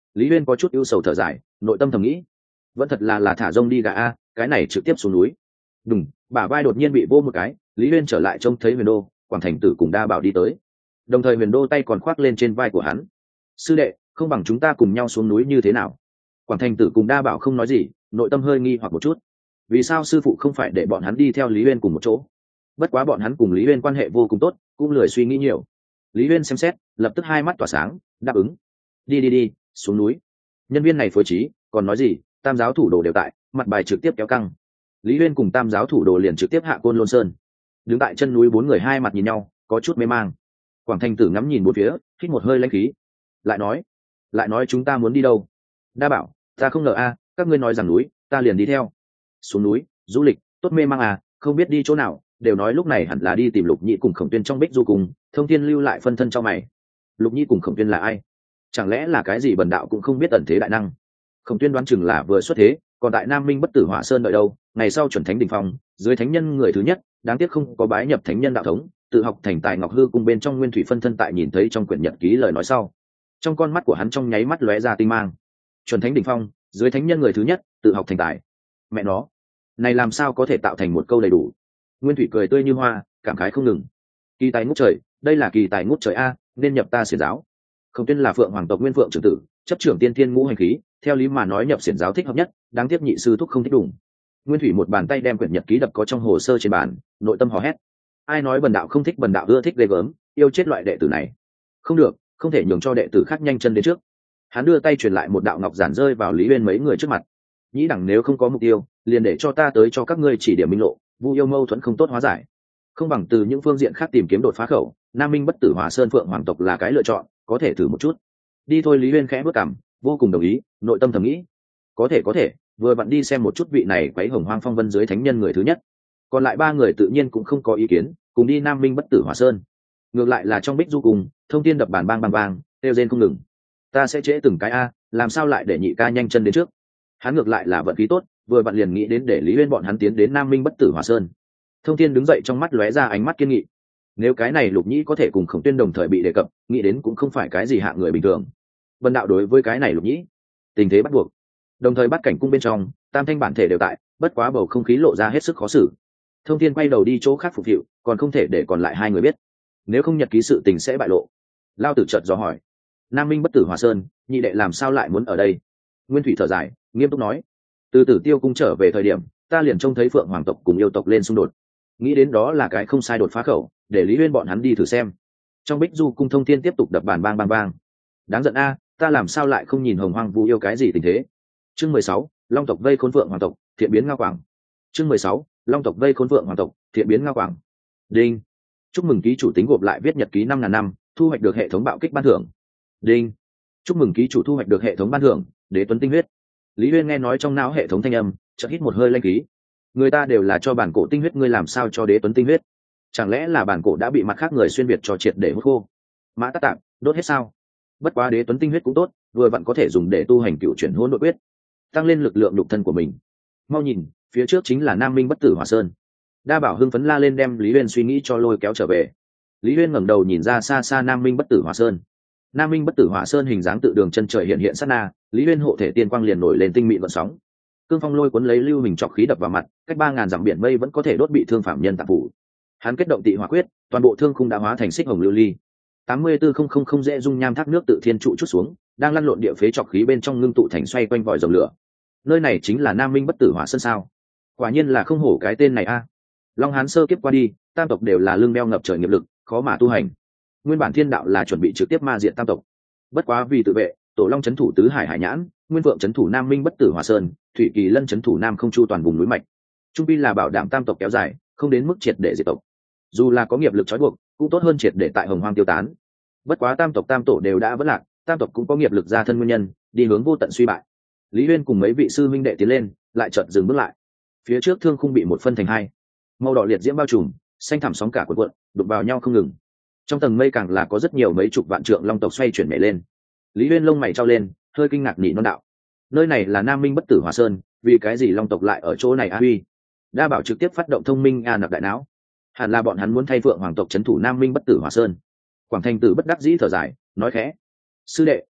Lý Uyên có chút ưu sầu thở dài, nội tâm thầm nghĩ, vẫn thật là là thả rông đi gà a, cái này trực tiếp xuống núi. Đùng, bả vai đột nhiên bị vô một cái, Lý Uyên trở lại trông thấy Huyền Đô, Quảng Thành Tử cùng Đa Bảo đi tới. Đồng thời Huyền Đô tay còn khoác lên trên vai của hắn. Sư đệ, không bằng chúng ta cùng nhau xuống núi như thế nào? Quảng Thành Tử cùng Đa Bảo không nói gì, nội tâm hơi nghi hoặc một chút. Vì sao sư phụ không phải để bọn hắn đi theo Lý Uyên cùng một chỗ? Bất quá bọn hắn cùng Lý Uyên quan hệ vô cùng tốt, cũng lười suy nghĩ nhiều. Lý Uyên xem xét, lập tức hai mắt tỏa sáng, đáp ứng. Đi đi đi, xuống núi. Nhân viên này phối trí, còn nói gì? Tam giáo thủ đồ đều tại, mặt bài trực tiếp kéo căng. Lý Uyên cùng Tam giáo thủ đồ liền trực tiếp hạ Côn Lôn Sơn. Đứng tại chân núi bốn người hai mặt nhìn nhau, có chút mê mang. Quảng Thành Tử ngắm nhìn bốn phía, hít một hơi lãnh khí. Lại nói, lại nói chúng ta muốn đi đâu? Đa Bảo, ta không ngờ a, các ngươi nói rằng núi, ta liền đi theo. Xuống núi, du lịch, tốt mê mang à, không biết đi chỗ nào, đều nói lúc này hẳn là đi tìm Lục Nhĩ cùng Khổng Tuyên trong Bích Du cùng, Thông Thiên lưu lại phân thân cho mày. Lục Nhĩ cùng Khổng Tuyên là ai? Chẳng lẽ là cái gì bần đạo cũng không biết ẩn thế đại năng? Khổng Tuyên đoán chừng là vừa xuất thế, còn tại Nam Minh Bất Tử Hỏa Sơn đợi đâu, ngày sau chuẩn thánh đỉnh phong, dưới thánh nhân người thứ nhất, đáng tiếc không có bái nhập thánh nhân đạo thống, tự học thành tài Ngọc Hư cung bên trong Nguyên Thủy phân thân tại nhìn thấy trong quyển nhật ký lời nói sau, trong con mắt của hắn trong nháy mắt lóe ra tinh mang. Chuẩn thánh đỉnh phong, dưới thánh nhân người thứ nhất, tự học thành tài. Mẹ nó, này làm sao có thể tạo thành một câu đầy đủ? Nguyên Thủy cười tươi như hoa, cảm khái không ngừng. Kỳ tài ngút trời, đây là kỳ tài ngút trời a, nên nhập ta xiển giáo. Khổng Tuyên là Phượng Hoàng tộc Nguyên Phượng trưởng tử, chấp trưởng tiên thiên ngũ hành khí, theo lý mà nói nhập xiển giáo thích hợp nhất, đáng tiếc nhị sư thúc không thích đủng. Nguyên Thủy một bàn tay đem quyển nhật ký đập có trong hồ sơ trên bàn, nội tâm hò hét. Ai nói bần đạo không thích, bần đạo ưa thích ghê gớm, yêu chết loại đệ tử này. Không được, không thể nhường cho đệ tử khác nhanh chân đến trước. Hắn đưa tay truyền lại một đạo ngọc giản rơi vào Lý Uyên mấy người trước mặt. Nhĩ đẳng nếu không có mục tiêu, liền để cho ta tới cho các ngươi chỉ điểm minh lộ, Vu yêu mâu thuẫn không tốt hóa giải. Không bằng từ những phương diện khác tìm kiếm đột phá khẩu, Nam Minh Bất Tử Hỏa Sơn Phượng Hoàng tộc là cái lựa chọn, có thể thử một chút. Đi thôi. Lý Uyên khẽ bước cằm, vô cùng đồng ý, nội tâm thầm nghĩ, có thể có thể, vừa vặn đi xem một chút vị này quấy Hồng Hoang phong vân dưới thánh nhân người thứ nhất. Còn lại ba người tự nhiên cũng không có ý kiến, cùng đi Nam Minh Bất Tử Hỏa Sơn. Ngược lại là trong Bích Du cùng, Thông Thiên đập bàn bang bang bang, kêu rên không ngừng. Ta sẽ trễ từng cái a, làm sao lại để nhị ca nhanh chân đến trước? Hắn ngược lại là vận khí tốt, vừa vặn liền nghĩ đến để Lý Uyên bọn hắn tiến đến Nam Minh Bất Tử Hỏa Sơn. Thông Thiên đứng dậy, trong mắt lóe ra ánh mắt kiên nghị. Nếu cái này Lục Nhĩ có thể cùng Khổng Tuyên đồng thời bị đề cập, nghĩ đến cũng không phải cái gì hạng người bình thường. Vân đạo đối với cái này Lục Nhĩ, tình thế bắt buộc. Đồng thời bắt cảnh cung bên trong, tam thanh bản thể đều tại, bất quá bầu không khí lộ ra hết sức khó xử. Thông Thiên quay đầu đi chỗ khác phục vụ, còn không thể để còn lại hai người biết, nếu không nhật ký sự tình sẽ bại lộ. Lao Tử chợt dò hỏi, Nam Minh Bất Tử Hỏa Sơn, nhị đệ làm sao lại muốn ở đây? Nguyên Thủy thở dài, nghiêm túc nói, từ Tử Tiêu cung trở về thời điểm, ta liền trông thấy Phượng Hoàng tộc cùng yêu tộc lên xung đột, nghĩ đến đó là cái không sai đột phá khẩu, để Lý Uyên bọn hắn đi thử xem. Trong Bích Du cung, Thông Thiên tiếp tục đập bàn bang bang bang. Đáng giận a, ta làm sao lại không nhìn Hồng Hoang Vu yêu cái gì tình thế? Chương mười sáu, Long tộc vây khốn Phượng Hoàng tộc, thiện biến Ngao Quảng. Chương mười sáu, Long tộc vây khốn Phượng Hoàng tộc, thiện biến Ngao Quảng. Đinh. Chúc mừng ký chủ tính gộp lại viết nhật ký năm ngàn năm, thu hoạch được hệ thống bạo kích ban thưởng. Đinh. Chúc mừng ký chủ thu hoạch được hệ thống ban thưởng, Đế Tuấn tinh huyết. Lý Uyên nghe nói trong não hệ thống thanh âm, chợt hít một hơi lanh khí. Người ta đều là cho bản cổ tinh huyết, ngươi làm sao cho Đế Tuấn tinh huyết? Chẳng lẽ là bản cổ đã bị mặt khác người xuyên việt cho triệt để hút khô? Mã Tắc Tạm, đốt hết sao? Bất quá Đế Tuấn tinh huyết cũng tốt, vừa vặn có thể dùng để tu hành cựu chuyển hỗn độn quyết, tăng lên lực lượng nhục thân của mình. Mau nhìn, phía trước chính là Nam Minh Bất Tử Hỏa Sơn. Đa Bảo hưng phấn la lên, đem Lý Uyên suy nghĩ cho lôi kéo trở về. Lý Uyên ngẩng đầu nhìn ra xa xa Nam Minh Bất Tử Hỏa Sơn. Nam Minh Bất Tử Hỏa Sơn hình dáng tự đường chân trời hiện hiện sát na, Lý Uyên hộ thể tiên quang liền nổi lên tinh mịn vận sóng. Cương phong lôi cuốn lấy lưu hình trọc khí đập vào mặt, cách ba ngàn dặm biển mây vẫn có thể đốt bị thương phạm nhân tạp phủ. Hắn kết động tị hỏa quyết, toàn bộ thương khung đã hóa thành xích hồng lưu ly. tám mươi tư không không không dễ dung nham thác nước tự thiên trụ chút xuống, đang lăn lộn địa phế trọc khí bên trong ngưng tụ thành xoay quanh vòi rồng lửa. Nơi này chính là Nam Minh Bất Tử Hỏa Sơn sao? Quả nhiên là không hổ cái tên này a. Long Hán sơ kiếp qua đi, tam tộc đều là lưng đeo ngập trời nghiệp lực, khó mà tu hành. Nguyên bản thiên đạo là chuẩn bị trực tiếp ma diệt tam tộc, bất quá vì tự vệ, Tổ Long trấn thủ tứ hải hải nhãn, Nguyên Vượng trấn thủ Nam Minh Bất Tử Hỏa Sơn, Thủy Kỳ Lân trấn thủ Nam Không Chu toàn vùng núi mạch. Trung pi là bảo đảm tam tộc kéo dài, không đến mức triệt để diệt tộc. Dù là có nghiệp lực trói buộc, cũng tốt hơn triệt để tại Hồng Hoang tiêu tán. Bất quá tam tộc tam tổ đều đã vỡ lạc, tam tộc cũng có nghiệp lực gia thân nguyên nhân, đi hướng vô tận suy bại. Lý Uyên cùng mấy vị sư huynh đệ tiến lên, lại chợt dừng bước lại. Phía trước thương khung bị một phân thành hai, màu đỏ liệt diễm bao trùm, xanh thẳm sóng cả cuộn cuộn, đụng vào nhau không ngừng. Trong tầng mây càng là có rất nhiều mấy chục vạn trượng long tộc xoay chuyển nhảy lên. Lý Uyên lông mày trao lên, hơi kinh ngạc nhị non đạo: nơi này là Nam Minh Bất Tử Hỏa Sơn, vì cái gì long tộc lại ở chỗ này a huy? Đa Bảo trực tiếp phát động thông minh a nặc đại não, hẳn là bọn hắn muốn thay Phượng Hoàng tộc trấn thủ Nam Minh Bất Tử Hỏa Sơn. Quảng Thành Tử bất đắc dĩ thở dài, nói khẽ: sư đệ,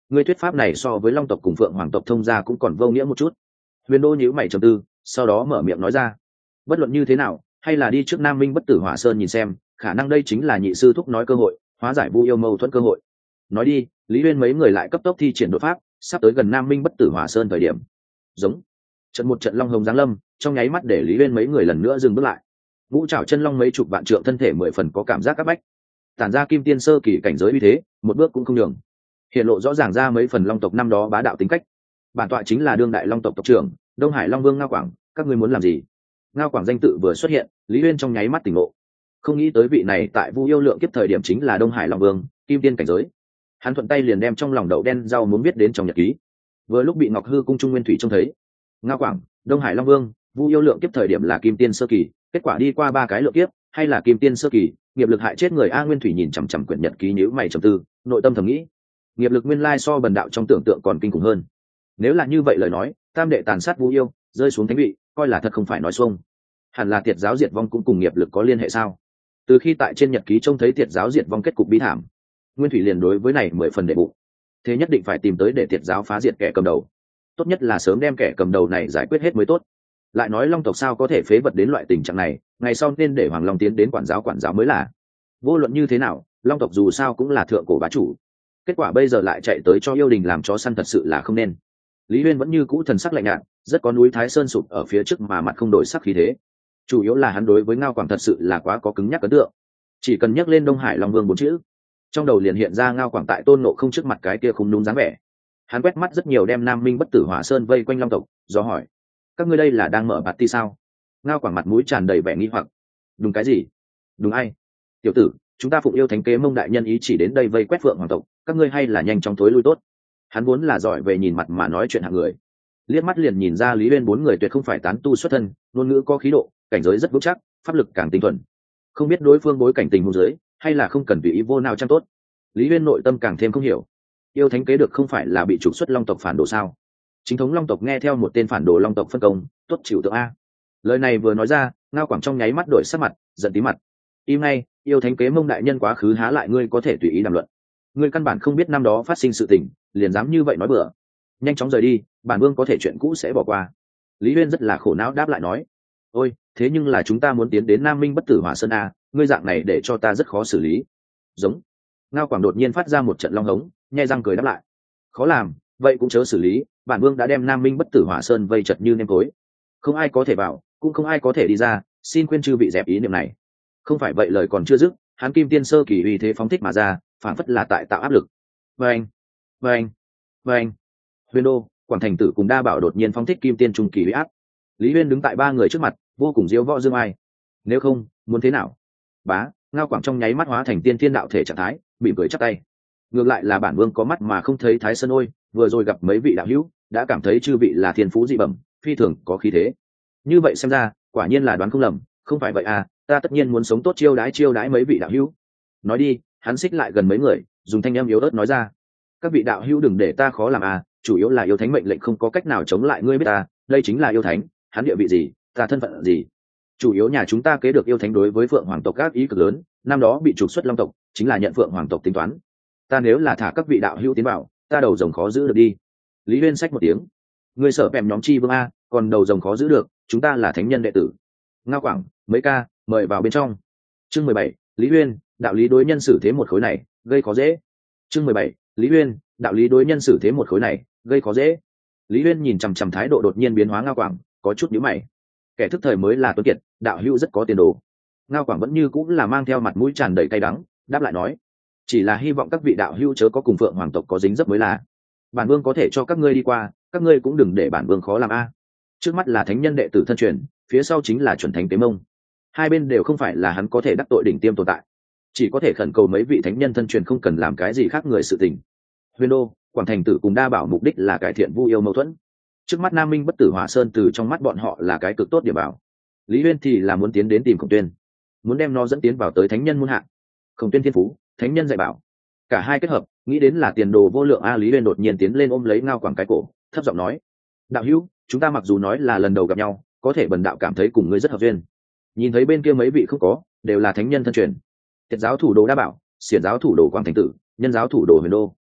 ngươi thuyết pháp này so với long tộc cùng phượng hoàng tộc thông gia cũng còn vô nghĩa một chút. Huyền Đô nhíu mày trầm tư, sau đó mở miệng nói ra, bất luận như thế nào hay là đi trước Nam Minh Bất Tử Hỏa Sơn nhìn xem, khả năng đây chính là nhị sư thúc nói cơ hội, hóa giải Vu yêu mâu thuẫn cơ hội. Nói đi, Lý Uyên mấy người lại cấp tốc thi triển đột pháp, sắp tới gần Nam Minh Bất Tử Hỏa Sơn thời điểm, giống trận một trận long hồng giáng lâm, trong nháy mắt để Lý Uyên mấy người lần nữa dừng bước lại. Ngũ trảo chân long mấy chục vạn trượng thân thể mười phần có cảm giác áp bách, tản ra kim tiên sơ kỳ cảnh giới uy thế, một bước cũng không nhường, hiện lộ rõ ràng ra mấy phần long tộc năm đó bá đạo tính cách. Bản tọa chính là đương đại long tộc tộc trưởng, Đông Hải Long Vương Ngao Quảng, các ngươi muốn làm gì? Ngao Quảng danh tự vừa xuất hiện, Lý Uyên trong nháy mắt tỉnh ngộ, không nghĩ tới vị này tại Vu yêu lượng kiếp thời điểm chính là Đông Hải Long Vương, kim tiên cảnh giới. Hắn thuận tay liền đem trong lòng đậu đen rau muốn biết đến trong nhật ký. Vừa lúc bị Ngọc Hư cung Trung Nguyên Thủy trông thấy, Ngao Quảng, Đông Hải Long Vương, Vu yêu lượng kiếp thời điểm là kim tiên sơ kỳ, kết quả đi qua ba cái lượng kiếp, hay là kim tiên sơ kỳ, nghiệp lực hại chết người. A Nguyên Thủy nhìn chằm chằm quyển nhật ký nhíu mày trầm tư, nội tâm thầm nghĩ, nghiệp lực nguyên lai so bần đạo trong tưởng tượng còn kinh khủng hơn. Nếu là như vậy lời nói, tam đệ tàn sát Vu yêu, rơi xuống thánh vị, coi là thật không phải nói xuông. Hẳn là Tiệt giáo diệt vong cũng cùng nghiệp lực có liên hệ sao? Từ khi tại trên nhật ký trông thấy Tiệt giáo diệt vong kết cục bi thảm, Nguyên Thủy liền đối với này mười phần đệ bụng. Thế nhất định phải tìm tới để Tiệt giáo phá diệt kẻ cầm đầu, tốt nhất là sớm đem kẻ cầm đầu này giải quyết hết mới tốt. Lại nói long tộc sao có thể phế vật đến loại tình trạng này, ngày sau nên để Hoàng Long tiến đến quản giáo quản giáo mới là. Vô luận như thế nào, long tộc dù sao cũng là thượng cổ bá chủ, kết quả bây giờ lại chạy tới cho yêu đình làm chó săn, thật sự là không nên. Lý Uyên vẫn như cũ thần sắc lạnh nhạt, rất có núi Thái Sơn sụp ở phía trước mà mặt không đổi sắc khí thế. Chủ yếu là hắn đối với Ngao Quảng thật sự là quá có cứng nhắc ấn tượng, chỉ cần nhắc lên Đông Hải Long Vương bốn chữ, trong đầu liền hiện ra Ngao Quảng tại Tôn Ngộ Không trước mặt cái kia không đúng dáng vẻ. Hắn quét mắt rất nhiều đem Nam Minh Bất Tử Hỏa Sơn vây quanh long tộc, do hỏi, các ngươi đây là đang mở party sao? Ngao Quảng mặt mũi tràn đầy vẻ nghi hoặc. Đúng cái gì? Đúng ai? Tiểu tử, chúng ta phụng yêu thánh kế Mông đại nhân ý chỉ đến đây vây quét Phượng hoàng tộc, các ngươi hay là nhanh chóng thối lui tốt. Hắn vốn là giỏi về nhìn mặt mà nói chuyện hạng người, liếc mắt liền nhìn ra Lý Uyên bốn người tuyệt không phải tán tu xuất thân, ngôn ngữ có khí độ, cảnh giới rất vững chắc, pháp lực càng tinh thuần. Không biết đối phương bối cảnh tình huống dưới, hay là không cần tùy ý vô nào chăng tốt. Lý Uyên nội tâm càng thêm không hiểu, yêu thánh kế được không phải là bị trục xuất long tộc phản đồ sao? Chính thống long tộc nghe theo một tên phản đồ long tộc phân công, tốt chịu tượng a. Lời này vừa nói ra, Ngao Quảng trong nháy mắt đổi sắc mặt, giận tí mặt. Im ngay, yêu thánh kế Mông đại nhân quá khứ há lại ngươi có thể tùy ý đàm luận. Ngươi căn bản không biết năm đó phát sinh sự tình, liền dám như vậy nói bừa. Nhanh chóng rời đi, bản vương có thể chuyện cũ sẽ bỏ qua. Lý Uyên rất là khổ não đáp lại nói, ôi, thế nhưng là chúng ta muốn tiến đến Nam Minh Bất Tử Hỏa Sơn a, ngươi dạng này để cho ta rất khó xử lý. Giống. Ngao Quảng đột nhiên phát ra một trận long hống, nhe răng cười đáp lại, khó làm, vậy cũng chớ xử lý, bản vương đã đem Nam Minh Bất Tử Hỏa Sơn vây chật như nêm tối, không ai có thể vào, cũng không ai có thể đi ra, xin khuyên chư vị dẹp ý niệm này. Không phải vậy lời còn chưa dứt, hắn kim tiên sơ kỳ uy thế phóng thích mà ra, phản phất là tại tạo áp lực. Vâng, vâng, vâng. Huyền Đô, Quảng Thành Tử cùng Đa Bảo đột nhiên phóng thích kim tiên trung kỳ uy áp. Lý Uyên đứng tại ba người trước mặt, vô cùng diếu võ dương ai. Nếu không, muốn thế nào? Bá, Ngao Quảng trong nháy mắt hóa thành tiên thiên đạo thể trạng thái, mỉm cười chắp tay. Ngược lại là bản vương có mắt mà không thấy Thái Sơn ôi, vừa rồi gặp mấy vị đạo hữu, đã cảm thấy chư vị là thiên phú dị bẩm, phi thường có khí thế. Như vậy xem ra, quả nhiên là đoán không lầm, không phải vậy à, ta tất nhiên muốn sống tốt chiêu đãi chiêu đãi mấy vị đạo hữu. Nói đi, hắn xích lại gần mấy người, dùng thanh âm yếu ớt nói ra, các vị đạo hữu đừng để ta khó làm à, chủ yếu là yêu thánh mệnh lệnh không có cách nào chống lại ngươi biết ta, đây chính là yêu thánh, hắn địa vị gì, ta thân phận gì. Chủ yếu nhà chúng ta kế được yêu thánh đối với Phượng hoàng tộc các ý cực lớn, năm đó bị trục xuất long tộc, chính là nhận Phượng hoàng tộc tính toán. Ta nếu là thả các vị đạo hữu tiến vào, ta đầu rồng khó giữ được đi. Lý Uyên xách một tiếng, người sợ bèm nhóm chi vương a, còn đầu rồng khó giữ được, chúng ta là thánh nhân đệ tử. Ngao Quảng, mấy ca, mời vào bên trong. Chương mười bảy, Lý Uyên, đạo lý đối nhân xử thế một khối này, gây khó dễ. Chương mười bảy, Lý Uyên, đạo lý đối nhân xử thế một khối này, gây khó dễ. Lý Uyên nhìn chằm chằm thái độ đột nhiên biến hóa Ngao Quảng, có chút nhíu mày. Kẻ thức thời mới là tuấn kiệt, đạo hữu rất có tiền đồ. Ngao Quảng vẫn như cũng là mang theo mặt mũi tràn đầy cay đắng, đáp lại nói, chỉ là hy vọng các vị đạo hữu chớ có cùng Phượng hoàng tộc có dính dấp mới là. Bản vương có thể cho các ngươi đi qua, các ngươi cũng đừng để bản vương khó làm a. Trước mắt là thánh nhân đệ tử thân truyền, phía sau chính là chuẩn thánh Tế Mông, hai bên đều không phải là hắn có thể đắc tội đỉnh tiêm tồn tại, chỉ có thể khẩn cầu mấy vị thánh nhân thân truyền không cần làm cái gì khác người sự tình. Huyền Đô, Quảng Thành Tử cùng Đa Bảo mục đích là cải thiện Vu yêu mâu thuẫn. Trước mắt Nam Minh Bất Tử Hỏa Sơn từ trong mắt bọn họ là cái cực tốt điểm bảo. Lý Uyên thì là muốn tiến đến tìm Khổng Tuyên, muốn đem nó dẫn tiến vào tới thánh nhân muôn hạ. Khổng Tuyên thiên phú, thánh nhân dạy bảo, cả hai kết hợp, nghĩ đến là tiền đồ vô lượng a. Lý Uyên đột nhiên tiến lên ôm lấy Ngao Quảng cái cổ, thấp giọng nói, đạo hữu, chúng ta mặc dù nói là lần đầu gặp nhau, có thể bần đạo cảm thấy cùng ngươi rất hợp duyên. Nhìn thấy bên kia mấy vị không có, đều là thánh nhân thân truyền. Tiệt giáo thủ đồ Đa Bảo, Xiển giáo thủ đồ Quảng Thành Tử, Nhân giáo thủ đồ Huyền Đô.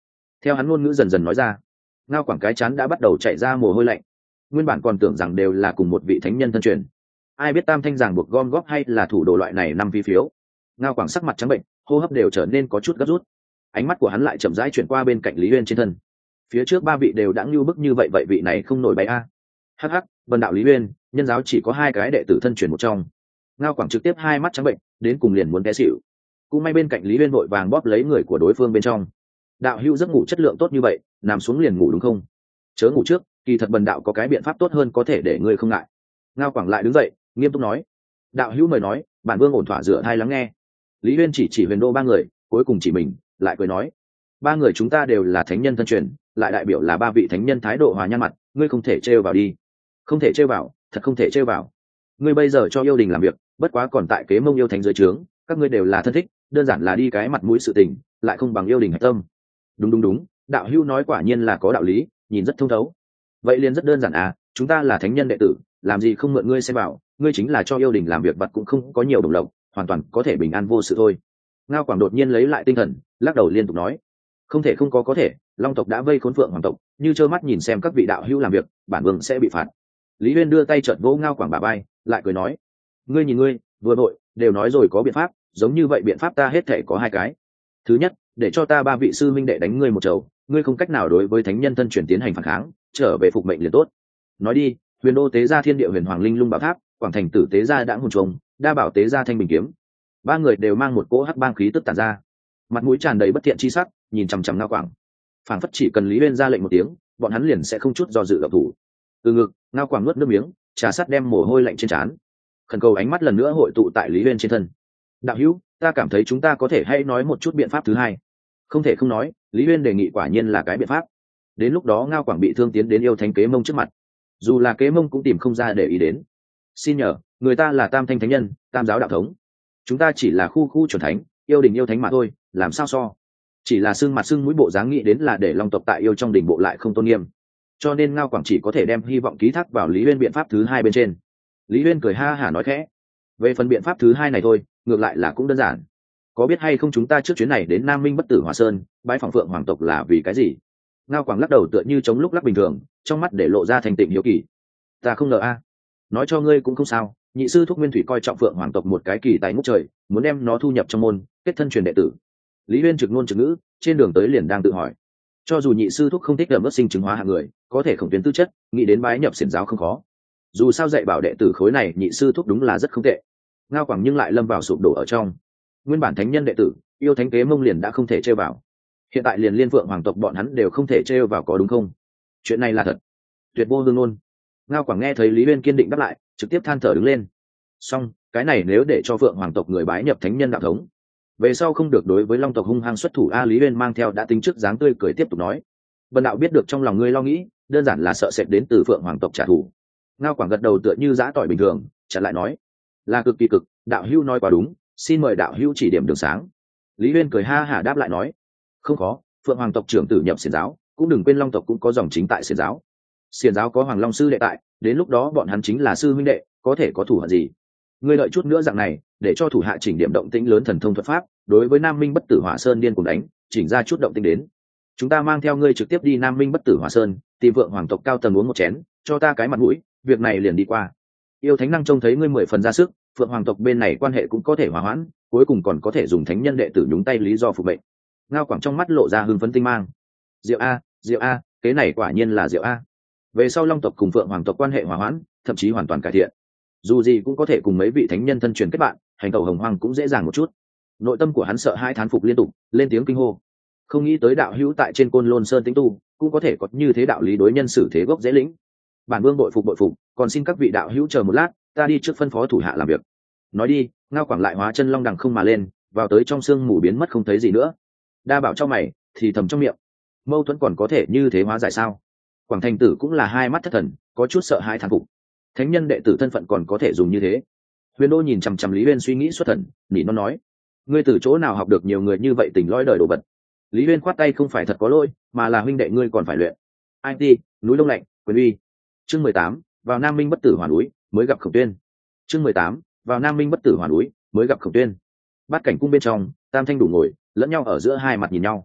Theo hắn ngôn ngữ dần dần nói ra, Ngao Quảng cái chán đã bắt đầu chạy ra mồ hôi lạnh. Nguyên bản còn tưởng rằng đều là cùng một vị thánh nhân thân truyền, ai biết tam thanh giảng buộc gom góp hay là thủ đồ loại này năm vi phiếu. Ngao Quảng sắc mặt trắng bệnh, hô hấp đều trở nên có chút gấp rút. Ánh mắt của hắn lại chậm rãi chuyển qua bên cạnh Lý Uyên trên thân. Phía trước ba vị đều đã lưu bức như vậy, vậy vị này không nổi bay a. Hắc hắc, vân đạo Lý Uyên, nhân giáo chỉ có hai cái đệ tử thân truyền một trong. Ngao Quảng trực tiếp hai mắt trắng bệnh, đến cùng liền muốn té xỉu. Cũng may bên cạnh Lý Uyên vội vàng bóp lấy người của đối phương bên trong. Đạo hữu giấc ngủ chất lượng tốt như vậy, nằm xuống liền ngủ đúng không? Chớ ngủ trước, kỳ thật bần đạo có cái biện pháp tốt hơn có thể để ngươi không ngại. Ngao Quảng lại đứng dậy, nghiêm túc nói. Đạo hữu mời nói, bản vương ổn thỏa rửa thai lắng nghe. Lý Uyên chỉ chỉ Huyền Đô ba người, cuối cùng chỉ mình, lại cười nói: ba người chúng ta đều là thánh nhân thân truyền, lại đại biểu là ba vị thánh nhân thái độ hòa nhan mặt, ngươi không thể trêu vào đi. Không thể trêu vào, thật không thể trêu vào. Ngươi bây giờ cho yêu đình làm việc, bất quá còn tại kế mông yêu thánh dưới trướng, các ngươi đều là thân thích, đơn giản là đi cái mặt mũi sự tình, lại không bằng yêu đình hạch tâm. Đúng đúng đúng, đạo hữu nói quả nhiên là có đạo lý, nhìn rất thông thấu. Vậy liền rất đơn giản à, chúng ta là thánh nhân đệ tử, làm gì không mượn ngươi xem bảo, ngươi chính là cho yêu đình làm việc vặt cũng không có nhiều đồng lộc, hoàn toàn có thể bình an vô sự thôi. Ngao Quảng đột nhiên lấy lại tinh thần, lắc đầu liên tục nói: không thể không có có thể, long tộc đã vây khốn phượng hoàng tộc, như trơ mắt nhìn xem các vị đạo hữu làm việc, bản vương sẽ bị phạt. Lý Uyên đưa tay chợt vỗ Ngao Quảng bả vai, lại cười nói: ngươi nhìn ngươi, vừa đội đều nói rồi có biện pháp, giống như vậy biện pháp ta hết thể có hai cái. Thứ nhất, để cho ta ba vị sư minh đệ đánh ngươi một chầu, ngươi không cách nào đối với thánh nhân thân chuyển tiến hành phản kháng, trở về phục mệnh liền tốt. Nói đi, Huyền Đô tế gia thiên địa huyền hoàng linh lung bảo tháp, Quảng Thành tử tế gia đãng hồn trùng, đa bảo tế gia thanh bình kiếm. Ba người đều mang một cỗ hắc bang khí tức tản ra, mặt mũi tràn đầy bất thiện chi sắc, nhìn chằm chằm Ngao Quảng. Phảng phất chỉ cần Lý Uyên ra lệnh một tiếng, bọn hắn liền sẽ không chút do dự động thủ. Từ ngực, Ngao Quảng nuốt nước miếng, trà sát đem mồ hôi lạnh trên trán, khẩn cầu ánh mắt lần nữa hội tụ tại Lý Uyên trên thân. Đạo hữu, ta cảm thấy chúng ta có thể hay nói một chút biện pháp thứ hai. Không thể không nói, Lý Uyên đề nghị quả nhiên là cái biện pháp. Đến lúc đó Ngao Quảng bị thương tiến đến yêu thánh kế mông trước mặt, dù là kế mông cũng tìm không ra để ý đến. Xin nhờ, người ta là tam thanh thánh nhân, tam giáo đạo thống, chúng ta chỉ là khu khu chuẩn thánh, yêu đình yêu thánh mà thôi, làm sao so. Chỉ là xương mặt xương mũi bộ dáng nghĩ đến là để long tộc tại yêu trong đình bộ lại không tôn nghiêm, cho nên Ngao Quảng chỉ có thể đem hy vọng ký thác vào Lý Uyên biện pháp thứ hai bên trên. Lý Uyên cười ha hả nói khẽ: về phần biện pháp thứ hai này thôi, ngược lại là cũng đơn giản. Có biết hay không chúng ta trước chuyến này đến Nam Minh Bất Tử Hỏa Sơn bãi phòng phượng hoàng tộc là vì cái gì? Ngao Quảng lắc đầu tựa như chống lúc lắc bình thường, trong mắt để lộ ra thành tịnh hiếu kỳ. Ta không ngờ a. Nói cho ngươi cũng không sao, nhị sư thúc Nguyên Thủy coi trọng phượng hoàng tộc một cái kỳ tài ngút trời, muốn đem nó thu nhập trong môn, kết thân truyền đệ tử. Lý Uyên trực ngôn trực ngữ, trên đường tới liền đang tự hỏi. Cho dù nhị sư thúc không thích đầm ớt sinh chứng hóa hạng người, có thể khổng tuyến tư chất, nghĩ đến bái nhập xiển giáo không khó. Dù sao dạy bảo đệ tử khối này nhị sư thúc đúng là rất không tệ. Ngao Quảng nhưng lại lâm vào sụp đổ ở trong. Nguyên bản thánh nhân đệ tử, yêu thánh kế mông liền đã không thể trêu vào, hiện tại liền liên phượng hoàng tộc bọn hắn đều không thể trêu vào, có đúng không? Chuyện này là thật, tuyệt vô hương ngôn. Ngao Quảng nghe thấy Lý Uyên kiên định đáp lại, trực tiếp than thở đứng lên. Xong, cái này nếu để cho phượng hoàng tộc người bái nhập thánh nhân đạo thống, về sau không được đối với long tộc hung hăng xuất thủ. A Lý Uyên mang theo đã tính trước dáng tươi cười tiếp tục nói: bần đạo biết được trong lòng ngươi lo nghĩ, đơn giản là sợ sệt đến từ phượng hoàng tộc trả thù. Ngao Quảng gật đầu tựa như giã tỏi bình thường, trả lại nói: là cực kỳ cực, đạo hữu nói quá đúng, xin mời đạo hữu chỉ điểm đường sáng. Lý Uyên cười ha hả đáp lại nói: không khó, phượng hoàng tộc trưởng tử nhập xiển giáo, cũng đừng quên long tộc cũng có dòng chính tại xiển giáo. Xiển giáo có hoàng long sư đệ tại, đến lúc đó bọn hắn chính là sư huynh đệ, có thể có thủ hận gì. Ngươi đợi chút nữa dạng này, để cho thủ hạ chỉnh điểm động tĩnh lớn thần thông thuật pháp, đối với Nam Minh Bất Tử Hỏa Sơn điên cùng đánh, chỉnh ra chút động tĩnh đến. Chúng ta mang theo ngươi trực tiếp đi Nam Minh Bất Tử Hỏa Sơn, tìm vượng hoàng tộc cao tầng uống một chén, cho ta cái mặt mũi, việc này liền đi qua. Yêu thánh năng trông thấy ngươi mười phần ra sức, phượng hoàng tộc bên này quan hệ cũng có thể hòa hoãn, cuối cùng còn có thể dùng thánh nhân đệ tử nhúng tay lý do phục mệnh. Ngao Quảng trong mắt lộ ra hưng phấn tinh mang. Diệu a, Diệu a, cái này quả nhiên là Diệu a. Về sau long tộc cùng phượng hoàng tộc quan hệ hòa hoãn, thậm chí hoàn toàn cải thiện. Dù gì cũng có thể cùng mấy vị thánh nhân thân truyền kết bạn, hành tẩu hồng hoang cũng dễ dàng một chút. Nội tâm của hắn sợ hai thán phục liên tục, lên tiếng kinh hô. Không nghĩ tới đạo hữu tại trên Côn Lôn Sơn tĩnh tu, cũng có thể có như thế đạo lý đối nhân xử thế gốc dễ lĩnh. Bản vương bội phục bội phục, còn xin các vị đạo hữu chờ một lát, ta đi trước phân phó thủ hạ làm việc. Nói đi, Ngao Quảng lại hóa chân long đằng không mà lên, vào tới trong sương mù biến mất không thấy gì nữa. Đa bảo cho mày, thì thầm trong miệng, mâu thuẫn còn có thể như thế hóa giải sao? Quảng Thành Tử cũng là hai mắt thất thần, có chút sợ hai thán phục. Thánh nhân đệ tử thân phận còn có thể dùng như thế. Huyền Đô nhìn chằm chằm Lý Uyên suy nghĩ xuất thần, nỉ nó nói: ngươi từ chỗ nào học được nhiều người như vậy tình lõi đời đồ vật? Lý Uyên khoát tay, không phải thật có lỗi, mà là huynh đệ ngươi còn phải luyện. i tê, núi Đông Lạnh, quyền uy. Chương mười tám, vào Nam Minh Bất Tử Hỏa núi, mới gặp Khổng Tuyên. Chương mười tám, vào Nam Minh Bất Tử Hỏa núi, mới gặp Khổng Tuyên. Bát cảnh cung bên trong, tam thanh đủ ngồi, lẫn nhau ở giữa hai mặt nhìn nhau.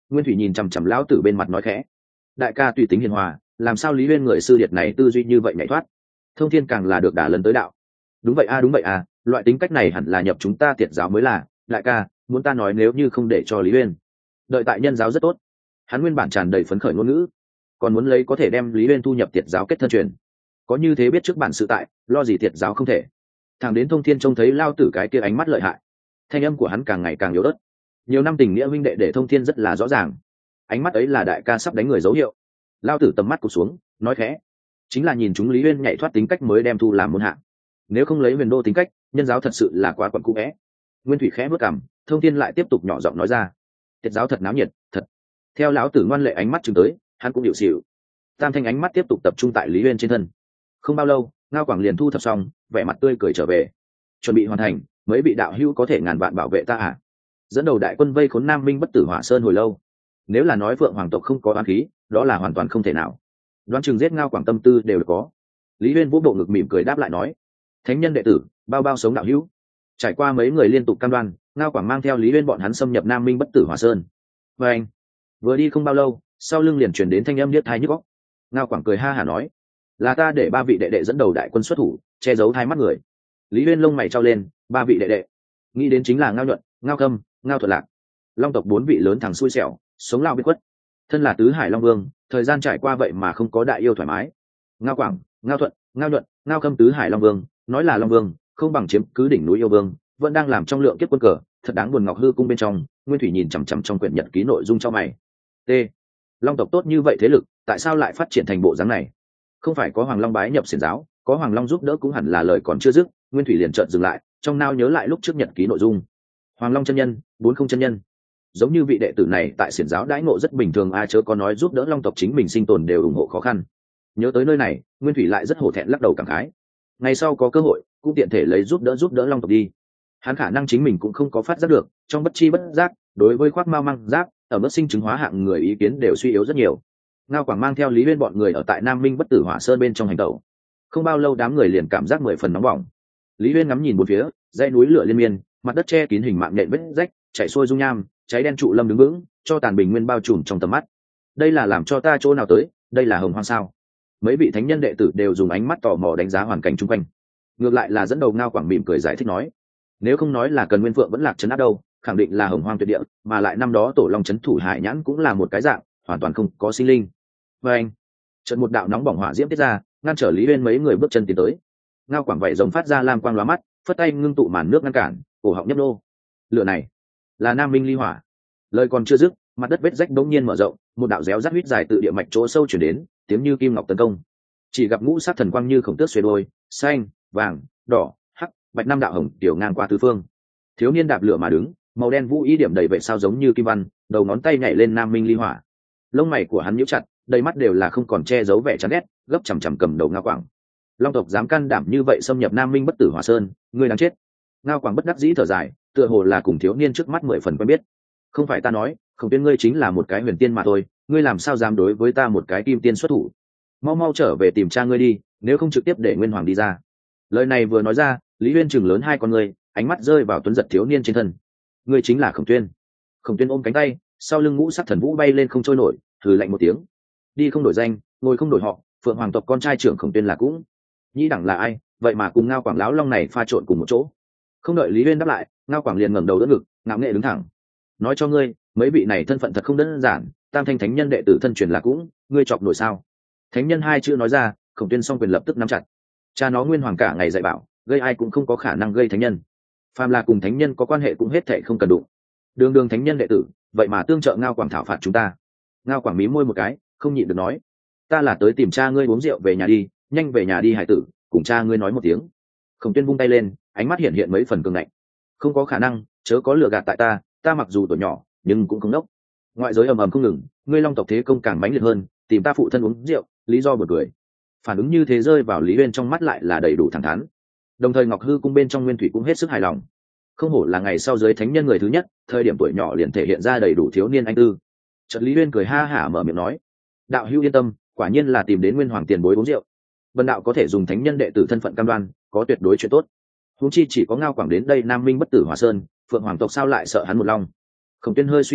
Nguyên Thủy nhìn chằm chằm lão tử bên mặt nói khẽ, đại ca tùy tính hiền hòa, làm sao Lý Uyên người sư điệt này tư duy như vậy nhảy thoát. Thông Thiên càng là được đả lần tới đạo. Đúng vậy a đúng vậy a, loại tính cách này hẳn là nhập chúng ta tiệt giáo mới là. Đại ca, muốn ta nói nếu như không để cho Lý Uyên đợi tại nhân giáo rất tốt. Hắn nguyên bản tràn đầy phấn khởi ngôn ngữ, còn muốn lấy có thể đem Lý Uyên thu nhập tiệt giáo kết thân truyền. Có như thế biết trước bản sự tại, lo gì tiệt giáo không thể. Thằng đến Thông Thiên trông thấy lao tử cái kia ánh mắt lợi hại, thanh âm của hắn càng ngày càng yếu ớt. Nhiều năm tình nghĩa huynh đệ để Thông Thiên rất là rõ ràng, ánh mắt ấy là đại ca sắp đánh người dấu hiệu. Lao tử tầm mắt cụp xuống, nói khẽ, chính là nhìn chúng Lý Uyên nhảy thoát tính cách mới đem thu làm môn hạ. Nếu không lấy Huyền Đô tính cách, nhân giáo thật sự là quá quẩn cũ vẽ. Nguyên Thủy khẽ bước cằm, Thông Thiên lại tiếp tục nhỏ giọng nói ra, tiệt giáo thật náo nhiệt, thật. Theo lão tử ngoan lệ ánh mắt chừng tới, hắn cũng điệu xỉu. Tam thanh ánh mắt tiếp tục tập trung tại Lý Uyên trên thân. Không bao lâu, Ngao Quảng liền thu thập xong, vẻ mặt tươi cười trở về. Chuẩn bị hoàn thành, mấy vị đạo hữu có thể ngàn vạn bảo vệ ta à? Dẫn đầu đại quân vây khốn Nam Minh Bất Tử Hỏa Sơn hồi lâu. Nếu là nói Phượng Hoàng tộc không có oán khí, đó là hoàn toàn không thể nào. Đoán chừng giết Ngao Quảng tâm tư đều có. Lý Uyên vũ bộ ngực mỉm cười đáp lại nói, thánh nhân đệ tử, bao bao sống đạo hữu. Trải qua mấy người liên tục cam đoan, Ngao Quảng mang theo Lý Uyên bọn hắn xâm nhập Nam Minh Bất Tử Hỏa Sơn. Và anh, vừa đi không bao lâu, sau lưng liền truyền đến thanh âm niết thai nhức óc. Ngao Quảng cười ha hả nói, là ta để ba vị đệ đệ dẫn đầu đại quân xuất thủ, che giấu hai mắt người. Lý Uyên lông mày trao lên, ba vị đệ đệ, nghĩ đến chính là Ngao Nhuận, Ngao Khâm, Ngao Thuận Lạc, Long tộc bốn vị lớn thằng xui xẻo, sống lao biết quất. Thân là tứ hải long vương, thời gian trải qua vậy mà không có đại yêu thoải mái. Ngao Quảng, Ngao Thuận, Ngao Nhuận, Ngao Khâm tứ hải long vương, nói là long vương, không bằng chiếm cứ đỉnh núi yêu vương, vẫn đang làm trong lượng kiếp quân cờ, thật đáng buồn. Ngọc hư cung bên trong, Nguyên Thủy nhìn chằm chằm trong quyển nhật ký nội dung cho mày. T. Long tộc tốt như vậy thế lực, tại sao lại phát triển thành bộ dáng này? Không phải có Hoàng Long bái nhập xiển giáo, có Hoàng Long giúp đỡ cũng hẳn là lời còn chưa dứt, Nguyên Thủy liền chợt dừng lại, trong nao nhớ lại lúc trước nhật ký nội dung. Hoàng Long chân nhân, bốn không chân nhân. Giống như vị đệ tử này tại xiển giáo đãi ngộ rất bình thường, ai chớ có nói giúp đỡ Long tộc chính mình sinh tồn đều ủng hộ khó khăn. Nhớ tới nơi này, Nguyên Thủy lại rất hổ thẹn lắc đầu cảm khái. Ngày sau có cơ hội, cũng tiện thể lấy giúp đỡ giúp đỡ Long tộc đi. Hắn khả năng chính mình cũng không có phát giác được, trong bất chi bất giác, đối với khoác mao mang giác, ở mức sinh chứng hóa hạng người ý kiến đều suy yếu rất nhiều. Ngao Quảng mang theo Lý Uyên bọn người ở tại Nam Minh Bất Tử Hỏa Sơn bên trong hành tẩu. Không bao lâu đám người liền cảm giác mười phần nóng bỏng. Lý Uyên ngắm nhìn bốn phía, dãy núi lửa liên miên, mặt đất che kín hình mạng nhện vết rách, chảy xuôi dung nham, cháy đen trụ lâm đứng vững, cho tàn bình nguyên bao trùm trong tầm mắt. Đây là làm cho ta chỗ nào tới, đây là hồng hoang sao? Mấy vị thánh nhân đệ tử đều dùng ánh mắt tò mò đánh giá hoàn cảnh chung quanh. Ngược lại là dẫn đầu Ngao Quảng mỉm cười giải thích nói, nếu không nói là Cần Nguyên Phượng vẫn lạc trấn áp đâu, khẳng định là hồng hoang tuyệt địa, mà lại năm đó tổ long trấn thủ Hải Nhãn cũng là một cái dạng, hoàn toàn không có sinh linh. Và anh, chợt một đạo nóng bỏng hỏa diễm tiết ra, ngăn trở Lý Uyên mấy người bước chân tiến tới. Ngao Quảng vậy giống phát ra lam quang lóa mắt, phất tay ngưng tụ màn nước ngăn cản, cổ họng nhấp nô. Lửa này là Nam Minh ly hỏa. Lời còn chưa dứt, mặt đất vết rách đống nhiên mở rộng, một đạo réo rắt huyết dài tự địa mạch chỗ sâu chuyển đến, tiếng như kim ngọc tấn công. Chỉ gặp ngũ sắc thần quang như khổng tước xuề đôi, xanh, vàng, đỏ, hắc, bạch năm đạo hồng tiểu ngang qua tứ phương. Thiếu niên đạp lửa mà đứng, màu đen vũ y điểm đầy vậy sao giống như kim văn, đầu ngón tay nhảy lên Nam Minh ly hỏa. Lông mày của hắn nhíu chặt, đầy mắt đều là không còn che giấu vẻ chán ghét, gấp chằm chằm cầm đầu Ngao Quảng. Long tộc dám can đảm như vậy xâm nhập Nam Minh Bất Tử Hỏa Sơn, ngươi đáng chết. Ngao Quảng bất đắc dĩ thở dài, tựa hồ là cùng thiếu niên trước mắt mười phần quen biết. Không phải ta nói, Khổng Tiên ngươi chính là một cái huyền tiên mà thôi, ngươi làm sao dám đối với ta một cái kim tiên xuất thủ? Mau mau trở về tìm cha ngươi đi, nếu không trực tiếp để Nguyên Hoàng đi ra. Lời này vừa nói ra, Lý Uyên chừng lớn hai con ngươi, ánh mắt rơi vào tuấn giật thiếu niên trên thân. Ngươi chính là Khổng Tuyên. Khổng Tuyên ôm cánh tay, sau lưng ngũ sắc thần vũ bay lên không trôi nổi, thử lạnh một tiếng. Đi không đổi danh, ngồi không đổi họ, Phượng Hoàng tộc con trai trưởng Khổng Tuyên là cũng. Nhĩ đẳng là ai, vậy mà cùng Ngao Quảng lão long này pha trộn cùng một chỗ. Không đợi Lý Uyên đáp lại, Ngao Quảng liền ngẩng đầu đỡ ngực, ngạo nghệ đứng thẳng. Nói cho ngươi, mấy vị này thân phận thật không đơn giản, Tam Thanh Thánh Nhân đệ tử thân truyền là cũng, ngươi chọc nổi sao? Thánh Nhân hai chữ nói ra, Khổng Tuyên song quyền lập tức nắm chặt. Cha nó Nguyên Hoàng cả ngày dạy bảo, gây ai cũng không có khả năng gây Thánh Nhân. Phàm là cùng Thánh Nhân có quan hệ cũng hết thảy không cần đụng. Đường đường Thánh Nhân đệ tử, vậy mà tương trợ Ngao Quảng thảo phạt chúng ta. Ngao Quảng mí môi một cái, không nhịn được nói, ta là tới tìm cha ngươi uống rượu về nhà đi, nhanh về nhà đi hải tử, cùng cha ngươi nói một tiếng. Khổng Tuyên vung tay lên, ánh mắt hiện hiện mấy phần cường ngạnh. Không có khả năng, chớ có lừa gạt tại ta, ta mặc dù tuổi nhỏ, nhưng cũng không đốc. Ngoại giới ầm ầm không ngừng, ngươi Long tộc thế công càng mãnh liệt hơn, tìm ta phụ thân uống rượu, lý do buồn cười. Phản ứng như thế rơi vào Lý Uyên trong mắt lại là đầy đủ thẳng thắn. Đồng thời Ngọc Hư cung bên trong Nguyên Thủy cũng hết sức hài lòng. Không hổ là ngày sau giới thánh nhân người thứ nhất, thời điểm tuổi nhỏ liền thể hiện ra đầy đủ thiếu niên anh tư. Chợt Lý Uyên cười ha hả mở miệng nói, đạo hữu yên tâm, quả nhiên là tìm đến Nguyên Hoàng tiền bối uống rượu. Vân đạo có thể dùng thánh nhân đệ tử thân phận cam đoan, có tuyệt đối chuyện tốt. Huống chi chỉ có Ngao Quảng đến đây Nam Minh Bất Tử Hỏa Sơn, Phượng Hoàng tộc sao lại sợ hắn một long? Khổng Tuyên hơi suy tư,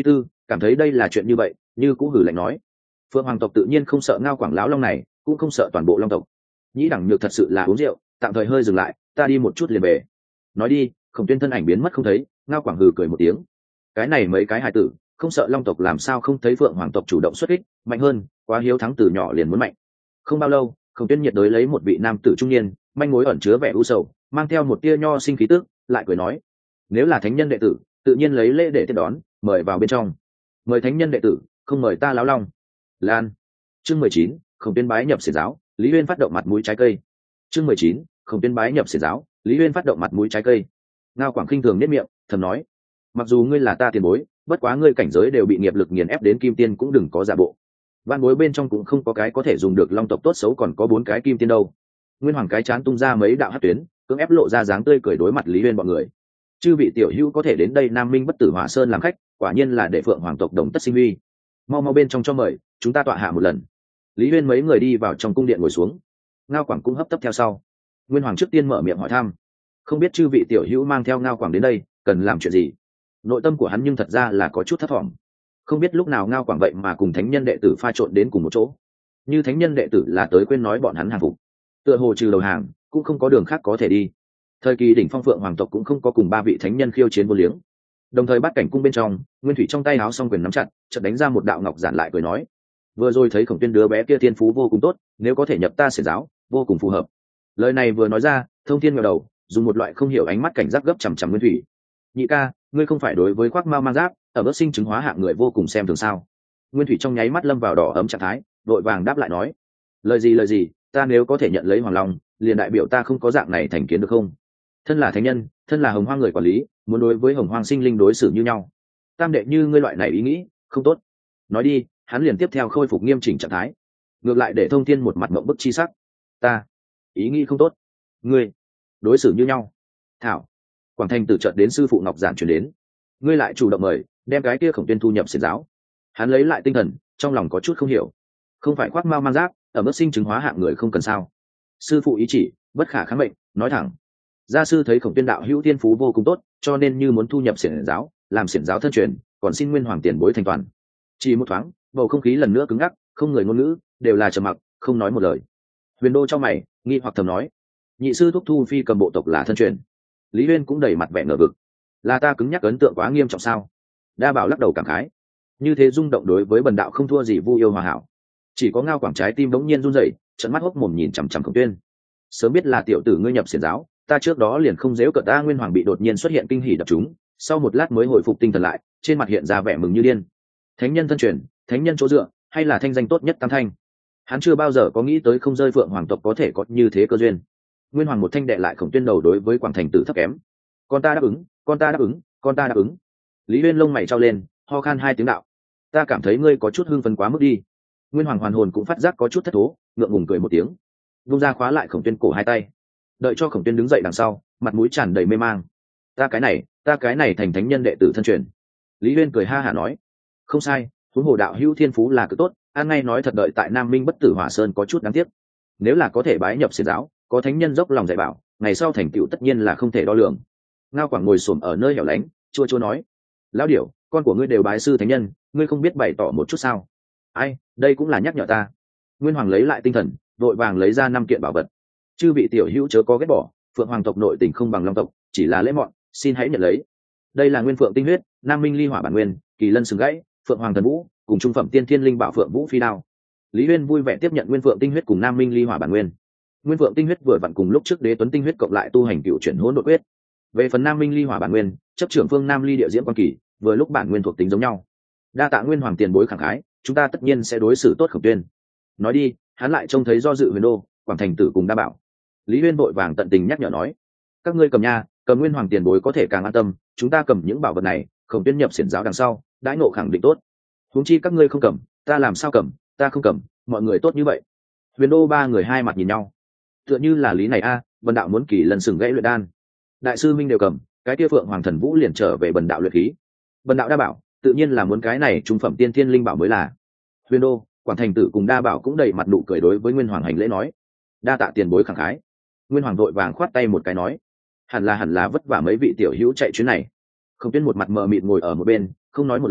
cảm thấy đây là chuyện như vậy, như cũng hử lạnh nói: Phượng Hoàng tộc tự nhiên không sợ Ngao Quảng lão long này, cũng không sợ toàn bộ long tộc. Nhĩ Đẳng Nhược thật sự là uống rượu, tạm thời hơi dừng lại, ta đi một chút liền về. Nói đi, Khổng Tuyên thân ảnh biến mất không thấy. Ngao Quảng hừ cười một tiếng: cái này mấy cái hài tử không sợ long tộc làm sao không thấy Phượng Hoàng tộc chủ động xuất kích, mạnh hơn, quá hiếu thắng từ nhỏ liền muốn mạnh. Không bao lâu, Khổng Tuyên nhiệt đới lấy một vị nam tử trung niên, manh mối ẩn chứa vẻ u sầu, mang theo một tia nho sinh khí tức, lại cười nói: nếu là thánh nhân đệ tử, tự nhiên lấy lễ để tiếp đón, mời vào bên trong. Mời thánh nhân đệ tử, không mời ta lão long. Lan. Chương mười chín, Khổng Tuyên bái nhập xiển giáo, Lý Uyên phát động mặt mũi trái cây. Chương mười chín, Khổng Tuyên bái nhập xiển giáo, Lý Uyên phát động mặt mũi trái cây. Ngao Quảng khinh thường nét miệng, thầm nói: mặc dù ngươi là ta tiền bối, bất quá ngươi cảnh giới đều bị nghiệp lực nghiền ép đến kim tiên, cũng đừng có giả bộ. Van bối bên trong cũng không có cái có thể dùng được long tộc tốt xấu, còn có bốn cái kim tiên đâu. Nguyên Hoàng cái chán tung ra mấy đạo hắc tuyến, cưỡng ép lộ ra dáng tươi cười đối mặt Lý Uyên bọn người. Chư vị tiểu hữu có thể đến đây Nam Minh Bất Tử Hỏa Sơn làm khách, quả nhiên là để Phượng Hoàng tộc đồng tất sinh huy. Mau mau bên trong cho mời, chúng ta tọa hạ một lần. Lý Uyên mấy người đi vào trong cung điện ngồi xuống. Ngao Quảng cũng hấp tấp theo sau. Nguyên Hoàng trước tiên mở miệng hỏi thăm: không biết chư vị tiểu hữu mang theo Ngao Quảng đến đây cần làm chuyện gì? Nội tâm của hắn nhưng thật ra là có chút thất vọng. Không biết lúc nào Ngao Quảng vậy mà cùng thánh nhân đệ tử pha trộn đến cùng một chỗ. Như thánh nhân đệ tử là tới quên nói bọn hắn hàng phục, tựa hồ trừ đầu hàng cũng không có đường khác có thể đi. Thời kỳ đỉnh phong Phượng Hoàng tộc cũng không có cùng ba vị thánh nhân khiêu chiến vô liếng. Đồng thời bắt cảnh cung bên trong, Nguyên Thủy trong tay áo song quyền nắm chặt, chợt đánh ra một đạo ngọc giản lại cười nói: vừa rồi thấy Khổng Tuyên đứa bé kia thiên phú vô cùng tốt, nếu có thể nhập ta xiển giáo, vô cùng phù hợp. Lời này vừa nói ra, Thông Thiên ngẩng đầu, dùng một loại không hiểu ánh mắt cảnh giác gấp chằm chằm Nguyên Thủy. Nhị ca, ngươi không phải đối với khoác mao mang giáp, ở bất sinh chứng hóa hạng người vô cùng xem thường sao? Nguyên Thủy trong nháy mắt lâm vào đỏ ấm trạng thái, vội vàng đáp lại nói: lời gì lời gì, ta nếu có thể nhận lấy Hoàng Long, liền đại biểu ta không có dạng này thành kiến được không? Thân là thánh nhân, thân là Hồng Hoang người quản lý, muốn đối với Hồng Hoang sinh linh đối xử như nhau. Tam đệ như ngươi loại này ý nghĩ, không tốt. Nói đi, hắn liền tiếp theo khôi phục nghiêm chỉnh trạng thái, ngược lại để Thông Thiên một mặt mộng bức chi sắc. Ta, ý nghĩ không tốt. Ngươi, đối xử như nhau. Thảo. Quảng Thành tự chợt đến sư phụ Ngọc Giản chuyển đến. Ngươi lại chủ động mời, đem cái kia Khổng Tuyên thu nhập xiển giáo. Hắn lấy lại tinh thần, trong lòng có chút không hiểu. Không phải khoác mao mang giáp, ở mức sinh chứng hóa hạng người không cần sao? Sư phụ ý chỉ, bất khả kháng mệnh, nói thẳng. Gia sư thấy Khổng Tuyên đạo hữu tiên phú vô cùng tốt, cho nên như muốn thu nhập xiển giáo, làm xiển giáo thân truyền, còn xin Nguyên Hoàng tiền bối thành toàn. Chỉ một thoáng, bầu không khí lần nữa cứng ngắc, không người ngôn ngữ, đều là trầm mặc, không nói một lời. Huyền Đô trong mày, nghi hoặc thầm nói: nhị sư thúc thu phi cầm bộ tộc là thân truyền. Lý Uyên cũng đầy mặt vẻ ngờ vực: là ta cứng nhắc ấn tượng quá nghiêm trọng sao? Đa Bảo lắc đầu cảm khái: như thế rung động đối với bần đạo không thua gì Vu Yêu Hòa Hảo. Chỉ có Ngao Quảng trái tim đống nhiên run rẩy, trợn mắt hốc mồm nhìn chằm chằm Khổng Tuyên. Sớm biết là tiểu tử ngươi nhập xiển giáo, ta trước đó liền không dễ cợt ta. Nguyên Hoàng bị đột nhiên xuất hiện kinh hỉ đập chúng, sau một lát mới hồi phục tinh thần lại, trên mặt hiện ra vẻ mừng như điên. Thánh nhân thân truyền, thánh nhân chỗ dựa, hay là thanh danh tốt nhất tam thanh. Hắn chưa bao giờ có nghĩ tới không rơi Phượng Hoàng tộc có thể có như thế cơ duyên. Nguyên Hoàng một thanh đệ lại Khổng Tuyên đầu đối với Quảng Thành Tử thấp kém: con ta đáp ứng, con ta đáp ứng, con ta đáp ứng. Lý Uyên lông mày trao lên, ho khan hai tiếng đạo: ta cảm thấy ngươi có chút hưng phấn quá mức đi. Nguyên Hoàng hoàn hồn cũng phát giác có chút thất thố, ngượng ngùng cười một tiếng, vung ra khóa lại Khổng Tuyên cổ hai tay, đợi cho Khổng Tuyên đứng dậy đằng sau, mặt mũi tràn đầy mê mang. ta cái này ta cái này thành thánh nhân đệ tử thân truyền. Lý Uyên cười ha hả nói: không sai, huống hồ đạo hữu thiên phú là cực tốt, an ngay nói thật, đợi tại Nam Minh Bất Tử Hỏa Sơn có chút đáng tiếc. Nếu là có thể bái nhập xiển giáo, có thánh nhân dốc lòng dạy bảo, ngày sau thành tựu tất nhiên là không thể đo lường. Ngao Quảng ngồi xổm ở nơi hẻo lánh, chua chua nói: lão điểu, con của ngươi đều bái sư thánh nhân, ngươi không biết bày tỏ một chút sao? Ai, đây cũng là nhắc nhở ta. Nguyên Hoàng lấy lại tinh thần, vội vàng lấy ra năm kiện bảo vật. Chư vị tiểu hữu chớ có ghét bỏ, Phượng Hoàng tộc nội tình không bằng Long tộc, chỉ là lễ mọn, xin hãy nhận lấy. Đây là Nguyên Phượng tinh huyết, Nam Minh ly hỏa bản nguyên, Kỳ Lân sừng gãy, Phượng Hoàng thần vũ, cùng trung phẩm tiên thiên linh bảo Phượng Vũ phi đao. Lý Uyên vui vẻ tiếp nhận Nguyên Phượng tinh huyết cùng Nam Minh ly hỏa bản nguyên. Nguyên Phượng tinh huyết vừa vặn cùng lúc trước Đế Tuấn tinh huyết cộng lại tu hành cựu chuyển hỗn độn quyết. Về phần Nam Minh ly hỏa bản nguyên, chấp trưởng phương Nam ly địa diễm quan kỳ, vừa lúc bản nguyên thuộc tính giống nhau. Đa tạ Nguyên Hoàng tiền bối khẳng khái, chúng ta tất nhiên sẽ đối xử tốt Khổng Tuyên. Nói đi, hắn lại trông thấy do dự Huyền Đô, Quảng Thành Tử cùng Đa Bảo. Lý Uyên vội vàng tận tình nhắc nhở nói: các ngươi cầm nha, cầm Nguyên Hoàng tiền bối có thể càng an tâm, chúng ta cầm những bảo vật này, Khổng Tuyên nhập xiển giáo đằng sau, đãi ngộ khẳng định tốt. Huống chi các ngươi không cầm, ta làm sao cầm, ta không cầm, mọi người tốt như vậy. Huyền Đô ba người hai mặt nhìn nhau, tựa như là lý này a, Bần đạo muốn Kỳ Lân sừng gãy luyện đan, đại sư minh đều cầm, cái kia Phượng Hoàng thần vũ liền trở về Bần đạo luyện khí. Bần đạo Đa Bảo tự nhiên là muốn cái này trung phẩm tiên thiên linh bảo mới là. Huyền Đô, Quảng Thành Tử cùng Đa Bảo cũng đầy mặt nụ cười đối với Nguyên Hoàng hành lễ nói: đa tạ tiền bối khẳng khái. Nguyên Hoàng vội vàng khoát tay một cái nói: hẳn là hẳn là vất vả mấy vị tiểu hữu chạy chuyến này. Khổng Tuyên một mặt mờ mịt ngồi ở một bên, không nói một lời,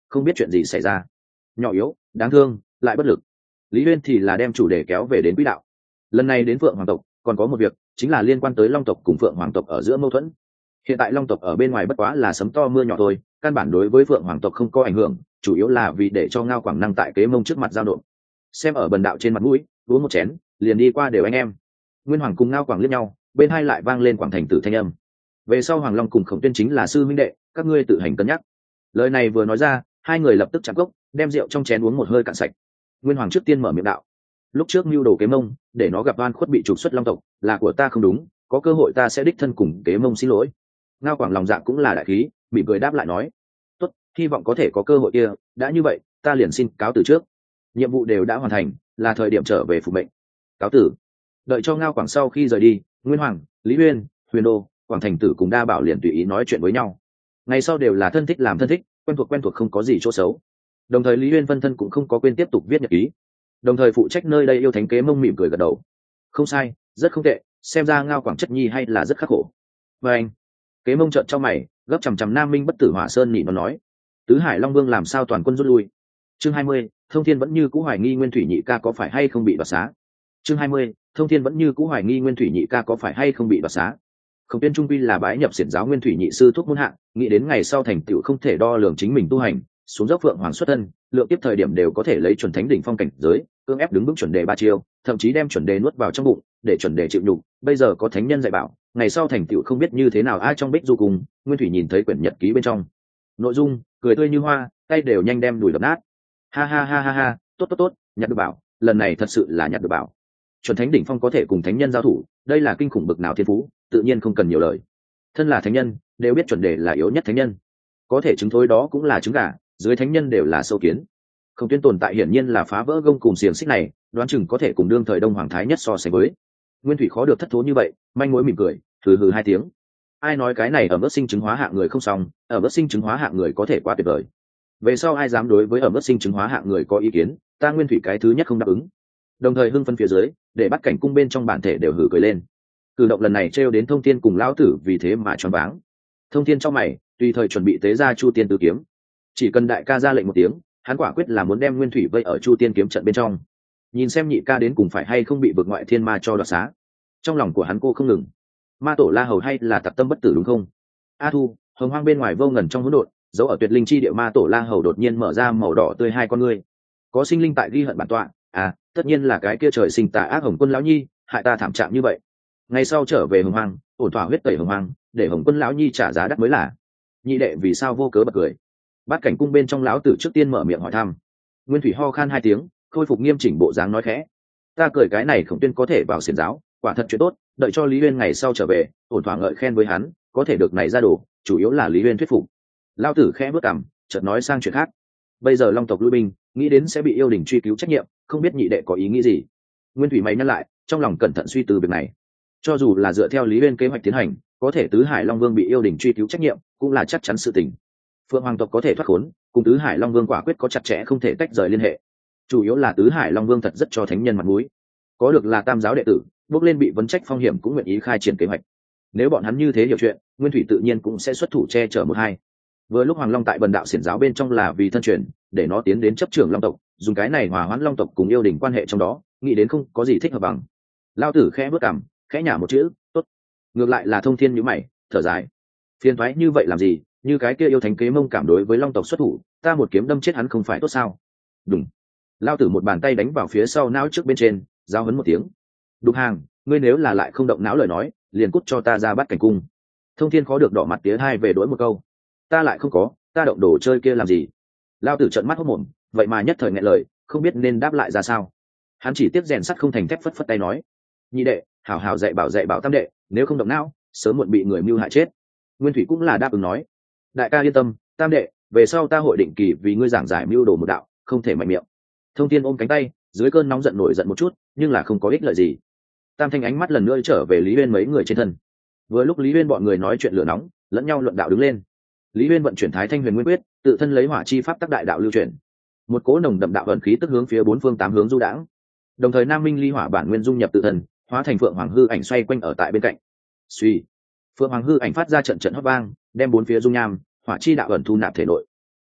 không biết chuyện gì xảy ra. Nhỏ yếu, đáng thương, lại bất lực. Lý Uyên thì là đem chủ đề kéo về đến quỹ đạo. Lần này đến Phượng Hoàng tộc còn có một việc, chính là liên quan tới Long tộc cùng Phượng Hoàng tộc ở giữa mâu thuẫn. Hiện tại Long tộc ở bên ngoài bất quá là sấm to mưa nhỏ thôi, căn bản đối với Phượng Hoàng tộc không có ảnh hưởng, chủ yếu là vì để cho Ngao Quảng năng tại Kế Mông trước mặt giao nộp. Xem ở bần đạo trên mặt mũi, uống một chén, liền đi qua đều anh em. Nguyên Hoàng cùng Ngao Quảng liếc nhau, bên hai lại vang lên Quảng Thành Tử thanh âm. Về sau Hoàng Long cùng Khổng Tuyên chính là sư huynh đệ, các ngươi tự hành cân nhắc. Lời này vừa nói ra, hai người lập tức chạm cốc, đem rượu trong chén uống một hơi cạn sạch. Nguyên Hoàng trước tiên mở miệng đạo: lúc trước mưu đồ Kế Mông, để nó gặp oan khuất bị trục xuất Long tộc, là của ta không đúng, có cơ hội ta sẽ đích thân cùng Kế Mông xin lỗi. Ngao Quảng lòng dạ cũng là đại khí, bị cười đáp lại nói: tốt, hy vọng có thể có cơ hội kia, đã như vậy, ta liền xin cáo từ trước. Nhiệm vụ đều đã hoàn thành, là thời điểm trở về phục mệnh. Cáo tử. Đợi cho Ngao Quảng sau khi rời đi, Nguyên Hoàng, Lý Uyên, Huyền Đô, Quảng Thành Tử cùng Đa Bảo liền tùy ý nói chuyện với nhau. Ngày sau đều là thân thích làm thân thích, quen thuộc quen thuộc không có gì chỗ xấu. Đồng thời Lý Uyên phân thân cũng không có quên tiếp tục viết nhật ký. Đồng thời phụ trách nơi đây yêu thánh Kế Mông mỉm cười gật đầu. Không sai, rất không tệ, xem ra Ngao Quảng chất nhi hay là rất khắc khổ. Và anh, Kế Mông trợn trong mày, gấp chằm chằm Nam Minh Bất Tử Hỏa Sơn nhị nó nói: tứ hải Long Vương làm sao toàn quân rút lui? Chương hai mươi, Thông Thiên vẫn như cũ hoài nghi Nguyên Thủy nhị ca có phải hay không bị đoạt xá. Chương hai mươi, Thông Thiên vẫn như cũ hoài nghi Nguyên Thủy nhị ca có phải hay không bị đoạt xá. Khổng Tuyên trung quy là bái nhập xiển giáo Nguyên Thủy nhị sư thuốc môn hạng, nghĩ đến ngày sau thành tựu không thể đo lường chính mình tu hành, xuống dốc Phượng Hoàng xuất thân, lượng tiếp thời điểm đều có thể lấy chuẩn thánh đỉnh phong cảnh giới, cưỡng ép đứng vững chuẩn đề ba chiêu, thậm chí đem chuẩn đề nuốt vào trong bụng, để chuẩn đề chịu nhục. Bây giờ có thánh nhân dạy bảo, ngày sau thành tựu không biết như thế nào. Ai trong Bích Du cùng Nguyên Thủy nhìn thấy quyển nhật ký bên trong nội dung, cười tươi như hoa, tay đều nhanh đem đùi đập nát. Ha ha ha ha ha, tốt tốt tốt, nhặt được bảo, lần này thật sự là nhặt được bảo. Chuẩn thánh đỉnh phong có thể cùng thánh nhân giao thủ, đây là kinh khủng bực nào thiên phú, tự nhiên không cần nhiều lời. Thân là thánh nhân, đều biết chuẩn đề là yếu nhất thánh nhân, có thể chứng thối đó cũng là trứng gà, dưới thánh nhân đều là sâu kiến. Không Tuyên tồn tại hiển nhiên là phá vỡ gông cùng xiềng xích này, đoán chừng có thể cùng đương thời Đông Hoàng thái nhất so sánh với. Nguyên Thủy khó được thất thố như vậy, manh mối mỉm cười, hừ hừ hai tiếng. Ai nói cái này ở mức sinh chứng hóa hạng người không xong, ở mức sinh chứng hóa hạng người có thể quá tuyệt vời. Về sau ai dám đối với ở mức sinh chứng hóa hạng người có ý kiến, ta Nguyên Thủy cái thứ nhất không đáp ứng. Đồng thời hưng phân phía dưới, để bắt cảnh cung bên trong bản thể đều hử cười lên. Cử động lần này trêu đến Thông Thiên cùng lão tử vì thế mà choáng váng. Thông Thiên trong mày, tùy thời chuẩn bị tế ra Chu Tiên Tứ kiếm. Chỉ cần đại ca ra lệnh một tiếng, hắn quả quyết là muốn đem Nguyên Thủy vây ở Chu Tiên kiếm trận bên trong. Nhìn xem nhị ca đến cùng phải hay không bị vực ngoại thiên ma cho đoạt xá. Trong lòng của hắn cô không ngừng. Ma tổ La Hầu hay là tặc tâm bất tử đúng không? A Thu, hồng hoang bên ngoài vô ngần trong hỗn độn, dấu ở tuyệt linh chi địa Ma tổ La Hầu đột nhiên mở ra màu đỏ tươi hai con ngươi. Có sinh linh tại ghi hận bản tọa, à, tất nhiên là cái kia trời sinh tà ác Hồng Quân lão nhi, hại ta thảm trạng như vậy. Ngày sau trở về hồng hoang, ổn thỏa huyết tẩy hồng hoang, để Hồng Quân lão nhi trả giá đắt mới là. Nhị đệ vì sao vô cớ bật cười? Bát cảnh cung bên trong lão tử trước tiên mở miệng hỏi thăm. Nguyên Thủy ho khan hai tiếng, khôi phục nghiêm chỉnh bộ dáng nói khẽ: ta cười cái này Khổng Tuyên có thể vào xiển giáo, quả thật chuyện tốt, đợi cho Lý Uyên ngày sau trở về, ổn thỏa ngợi khen với hắn, có thể được này ra đồ, chủ yếu là Lý Uyên thuyết phục. Lão tử khẽ bước cằm, chợt nói sang chuyện khác. Bây giờ Long tộc lui binh, nghĩ đến sẽ bị yêu đình truy cứu trách nhiệm, không biết nhị đệ có ý nghĩ gì? Nguyên Thủy mày nhắc lại, trong lòng cẩn thận suy tư việc này. Cho dù là dựa theo Lý Uyên kế hoạch tiến hành, có thể tứ hải Long Vương bị yêu đình truy cứu trách nhiệm, cũng là chắc chắn sự tình. Phượng Hoàng tộc có thể thoát khốn, cùng tứ hải Long Vương quả quyết có chặt chẽ không thể tách rời liên hệ. Chủ yếu là tứ hải Long Vương thật rất cho thánh nhân mặt mũi, có được là tam giáo đệ tử, bước lên bị vấn trách phong hiểm cũng nguyện ý khai triển kế hoạch. Nếu bọn hắn như thế hiểu chuyện, Nguyên Thủy tự nhiên cũng sẽ xuất thủ che chở một hai. Vừa lúc Hoàng Long tại Bần đạo xiển giáo bên trong là vì thân truyền, để nó tiến đến chấp trưởng Long tộc, dùng cái này hòa hoãn Long tộc cùng yêu đình quan hệ trong đó, nghĩ đến không có gì thích hợp bằng. Lão tử khẽ bước cằm, khẽ nhả một chữ, tốt. Ngược lại là Thông Thiên nhíu mày, thở dài. Phiền toái như vậy làm gì, như cái kia yêu thánh Kế Mông cảm đối với Long tộc xuất thủ, ta một kiếm đâm chết hắn không phải tốt sao? Đúng. Lão tử một bàn tay đánh vào phía sau não trước bên trên, giao hấn một tiếng. Đục hàng, ngươi nếu là lại không động não lời nói, liền cút cho ta ra bắt cảnh cung. Thông Thiên khó được đỏ mặt tía hai về đối một câu. Ta lại không có, ta động đồ chơi kia làm gì? Lão tử trợn mắt hốt mồm, vậy mà nhất thời nghẹn lời, không biết nên đáp lại ra sao. Hắn chỉ tiếp rèn sắt không thành thép, phất phất tay nói: nhị đệ, hảo hảo dạy bảo dạy bảo tam đệ, nếu không động não, sớm muộn bị người mưu hại chết. Nguyên Thủy cũng là đáp ứng nói: đại ca yên tâm, tam đệ, về sau ta hội định kỳ vì ngươi giảng giải mưu đồ một đạo, không thể mạnh miệng. Thông Thiên ôm cánh tay, dưới cơn nóng giận nổi giận một chút, nhưng là không có ích lợi gì. Tam Thanh ánh mắt lần nữa trở về Lý Uyên mấy người trên thân. Vừa lúc Lý Uyên bọn người nói chuyện lửa nóng, lẫn nhau luận đạo đứng lên. Lý Uyên vận chuyển Thái Thanh Huyền Nguyên Quyết, tự thân lấy hỏa chi pháp tác đại đạo lưu chuyển, một cỗ nồng đậm đạo ẩn khí tức hướng phía bốn phương tám hướng du đãng. Đồng thời Nam Minh ly hỏa bản nguyên dung nhập tự thân, hóa thành Phượng Hoàng hư ảnh xoay quanh ở tại bên cạnh. Suy, Phượng Hoàng hư ảnh phát ra trận trận hót vang, đem bốn phía dung nham, hỏa chi đạo ẩn thu nạp thể nội.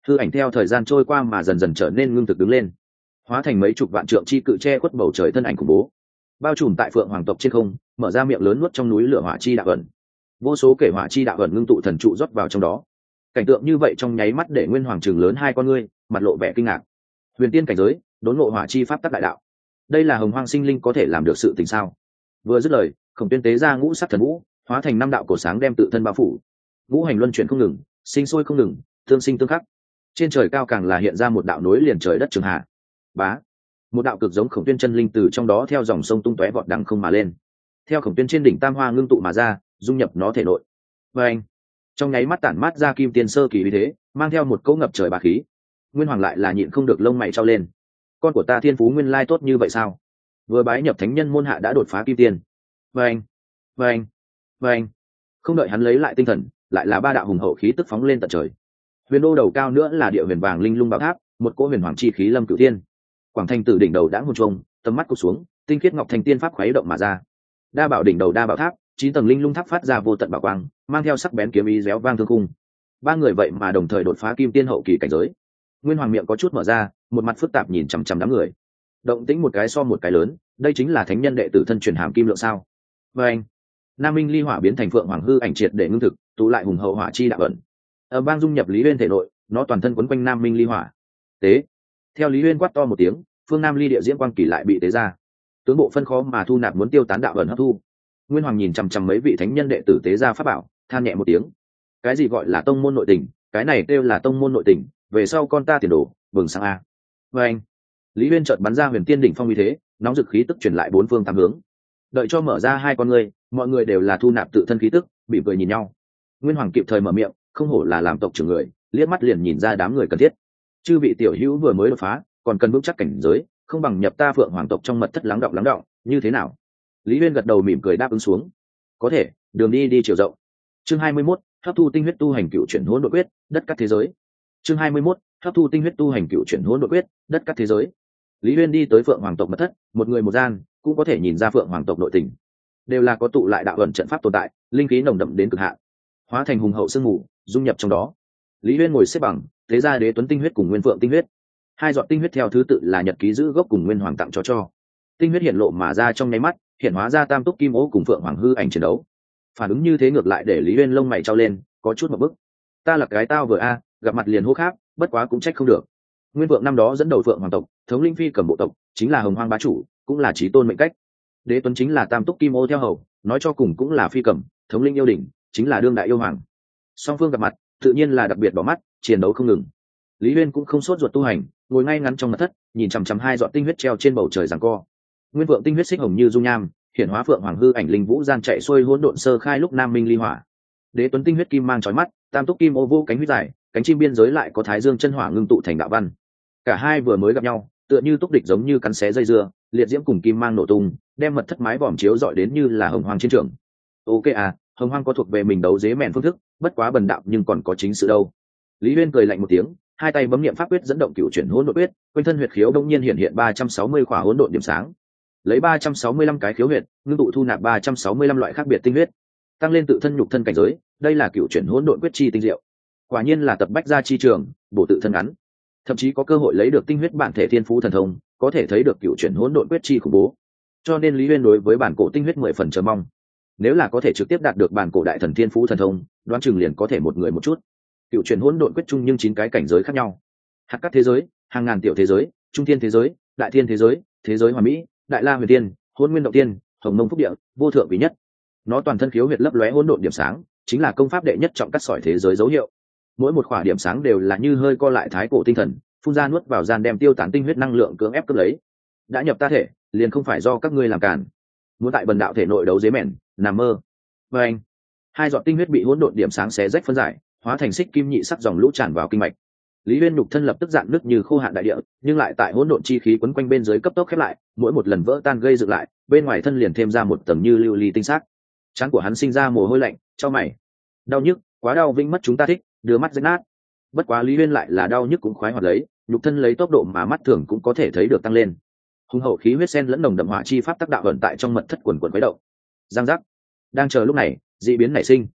hư ảnh theo thời gian trôi qua mà dần dần trở nên ngưng thực đứng lên, hóa thành mấy chục vạn trượng chi cự che khuất bầu trời thân ảnh khủng bố, bao trùm tại phượng hoàng tộc trên không, mở ra miệng lớn nuốt trong núi lửa hỏa chi đạo ẩn. Vô số kể hỏa chi đạo ẩn ngưng tụ thần trụ rót vào trong đó. Cảnh tượng như vậy trong nháy mắt để Nguyên Hoàng trừng lớn hai con ngươi, mặt lộ vẻ kinh ngạc. Huyền tiên cảnh giới, đốn ngộ hỏa chi pháp tắc đại đạo. Đây là hồng hoang sinh linh có thể làm được sự tình sao? Vừa dứt lời, Khổng Tuyên tế ra ngũ sắc thần vũ, hóa thành năm đạo cổ sáng đem tự thân bao phủ. Ngũ hành luân chuyển không ngừng, sinh sôi không ngừng, tương sinh tương khắc. Trên trời cao càng là hiện ra một đạo nối liền trời đất trường hạ. Bá, một đạo cực giống Khổng Tuyên chân linh từ trong đó theo dòng sông tung tóe vọt đằng không mà lên. Theo Khổng Tuyên trên đỉnh tam hoa ngưng tụ mà ra, dung nhập nó thể nội. Và anh, trong nháy mắt tản mát ra kim tiên sơ kỳ uy thế, mang theo một cỗ ngập trời bá khí. Nguyên Hoàng lại là nhịn không được lông mày trao lên. Con của ta thiên phú nguyên lai tốt như vậy sao? Vừa bái nhập thánh nhân môn hạ đã đột phá kim tiên. Và anh, và anh, và anh, không đợi hắn lấy lại tinh thần, lại là ba đạo hùng hậu khí tức phóng lên tận trời. Huyền đô đầu cao nữa là địa huyền vàng linh lung bảo tháp, một cỗ huyền hoàng chi khí lâm cửu thiên. Quảng Thành từ đỉnh đầu đã hồn trùng, tầm mắt cụp xuống, tinh khiết ngọc thành tiên pháp khuấy động mà ra. Đa bảo đỉnh đầu đa bảo tháp, chín tầng linh lung tháp phát ra vô tận bảo quang, mang theo sắc bén kiếm ý réo vang thương khung. Ba người vậy mà đồng thời đột phá kim tiên hậu kỳ cảnh giới. Nguyên Hoàng miệng có chút mở ra, một mặt phức tạp nhìn chằm chằm đám người. Động tĩnh một cái so một cái lớn, đây chính là thánh nhân đệ tử thân truyền hàm kim lượng sao? Và anh, Nam Minh ly hỏa biến thành phượng hoàng hư ảnh triệt để ngưng thực, tụ lại hùng hậu hỏa chi đạo ẩn. Ở bang dung nhập Lý Uyên thể nội, nó toàn thân quấn quanh Nam Minh ly hỏa. Tế. Theo Lý Uyên quát to một tiếng, phương Nam ly địa diễm quang kỳ lại bị tế ra. Tướng bộ phân khó mà thu nạp muốn tiêu tán đạo ẩn hấp thu. Nguyên Hoàng nhìn chằm chằm mấy vị thánh nhân đệ tử tế ra pháp bảo, than nhẹ một tiếng. Cái gì gọi là tông môn nội tình, cái này kêu là tông môn nội tình, về sau con ta tiền đồ, bừng sang a. Và anh, Lý Uyên chợt bắn ra huyền tiên đỉnh phong uy thế, nóng dực khí tức truyền lại bốn phương tám hướng. Đợi cho mở ra hai con người, mọi người đều là thu nạp tự thân khí tức, bị cười nhìn nhau. Nguyên Hoàng kịp thời mở miệng, không hổ là làm tộc trưởng người, liếc mắt liền nhìn ra đám người cần thiết. Chư vị tiểu hữu vừa mới đột phá, còn cần vững chắc cảnh giới, không bằng nhập ta Phượng Hoàng tộc trong mật thất lắng đọng lắng đọng, như thế nào? Lý Uyên gật đầu mỉm cười đáp ứng xuống. Có thể, đường đi đi chiều rộng. Chương hai mươi mốt, hấp thu tinh huyết tu hành cựu chuyển hỗn độn quyết, đất cắt thế giới. Chương hai mươi mốt, hấp thu tinh huyết tu hành cựu chuyển hỗn độn quyết, đất cắt thế giới. Lý Uyên đi tới Phượng Hoàng tộc mật thất, một người một gian, cũng có thể nhìn ra Phượng Hoàng tộc nội tình, đều là có tụ lại đạo ẩn trận pháp tồn tại, linh khí nồng đậm đến cực hạn, hóa thành hùng hậu sương mù, dung nhập trong đó. Lý Uyên ngồi xếp bằng, thế ra đế tuấn tinh huyết cùng nguyên phượng tinh huyết, hai giọt tinh huyết theo thứ tự là nhật ký giữ gốc cùng nguyên hoàng tặng cho cho. Tinh huyết hiện lộ mà ra trong nháy mắt, hiện hóa ra tam túc kim ô cùng phượng hoàng hư ảnh chiến đấu. Phản ứng như thế ngược lại để Lý Uyên lông mày trao lên, có chút một bức. Ta là cái tao vừa a, gặp mặt liền hô khác, bất quá cũng trách không được. Nguyên vượng năm đó dẫn đầu phượng hoàng tộc, thống linh phi cầm bộ tộc, chính là hồng hoang bá chủ, cũng là chí tôn mệnh cách. Đế tuấn chính là tam túc kim ô theo hầu, nói cho cùng cũng là phi cầm, thống linh yêu đỉnh, chính là đương đại yêu hoàng. Song phương gặp mặt, tự nhiên là đặc biệt bỏ mắt, chiến đấu không ngừng. Lý Uyên cũng không sốt ruột tu hành, ngồi ngay ngắn trong mật thất, nhìn chằm chằm hai giọt tinh huyết treo trên bầu trời giằng co. Nguyên vượng tinh huyết xích hồng như dung nham, hiện hóa phượng hoàng hư ảnh linh vũ gian chạy xuôi hỗn độn sơ khai lúc nam minh ly hỏa. Đế tuấn tinh huyết kim mang chói mắt, tam túc kim ô vô cánh huyết dài, cánh chim biên giới lại có thái dương chân hỏa ngưng tụ thành đạo văn. Cả hai vừa mới gặp nhau, tựa như túc địch giống như cắn xé dây dưa, liệt diễm cùng kim mang nổ tung, đem mật thất mái vòm chiếu dọi đến như là hồng hoang chiến trường. Ok à, hồng hoang có thuộc về mình đấu dế mèn phương thức, bất quá bần đạo nhưng còn có chính sự đâu. Lý Uyên cười lạnh một tiếng, hai tay bấm niệm pháp quyết dẫn động cựu chuyển hỗn độn quyết, quanh thân huyệt khiếu đông nhiên hiện hiện ba trăm sáu mươi khỏa hỗn độn điểm sáng, lấy ba trăm sáu mươi lăm cái khiếu huyệt, ngưng tụ thu nạp ba trăm sáu mươi lăm loại khác biệt tinh huyết, tăng lên tự thân nhục thân cảnh giới. Đây là cựu chuyển hỗn độn quyết chi tinh diệu, quả nhiên là tập bách gia chi trường, bổ tự thân ngắn, thậm chí có cơ hội lấy được tinh huyết bản thể thiên phú thần thông, có thể thấy được cựu chuyển hỗn độn quyết chi khủng bố. Cho nên Lý Uyên đối với bản cổ tinh huyết mười phần chờ mong. Nếu là có thể trực tiếp đạt được bản cổ đại thần thiên phú thần thông, đoán chừng liền có thể một người một chút. Cựu chuyển hỗn độn quyết chung nhưng chín cái cảnh giới khác nhau, hạt các thế giới, hàng ngàn tiểu thế giới, trung thiên thế giới, đại thiên thế giới, thế giới hoàn mỹ, đại la huyền tiên, hỗn nguyên động tiên, hồng mông phúc địa, vô thượng quý nhất. Nó toàn thân khiếu huyệt lấp lóe hỗn độn điểm sáng, chính là công pháp đệ nhất trọng cắt sỏi thế giới dấu hiệu. Mỗi một khỏa điểm sáng đều là như hơi co lại thái cổ tinh thần, phun ra nuốt vào gian đem tiêu tán tinh huyết năng lượng cưỡng ép cướp lấy. Đã nhập ta thể, liền không phải do các ngươi làm cản. Muốn tại bần đạo thể nội đấu dế mèn, nằm mơ. Và anh, hai giọt tinh huyết bị hỗn độn điểm sáng xé rách phân giải, hóa thành xích kim nhị sắc dòng lũ tràn vào kinh mạch. Lý Uyên nhục thân lập tức dạn nứt như khô hạn đại địa, nhưng lại tại hỗn độn chi khí quấn quanh bên dưới cấp tốc khép lại, mỗi một lần vỡ tan gây dựng lại, bên ngoài thân liền thêm ra một tầng như lưu ly tinh sắc. Trán của hắn sinh ra mồ hôi lạnh, chau mày. Đau nhức, quá đau vĩnh mất chúng ta thích, đưa mắt rách nát. Bất quá Lý Uyên lại là đau nhức cũng khoái hoạt lấy, nhục thân lấy tốc độ mà mắt thường cũng có thể thấy được tăng lên. Hùng hậu khí huyết sen lẫn nồng đậm hỏa chi pháp tác đạo vận tại trong mật thất quần quần quấy động. Giang giác. Đang chờ lúc này, dị biến nảy sinh.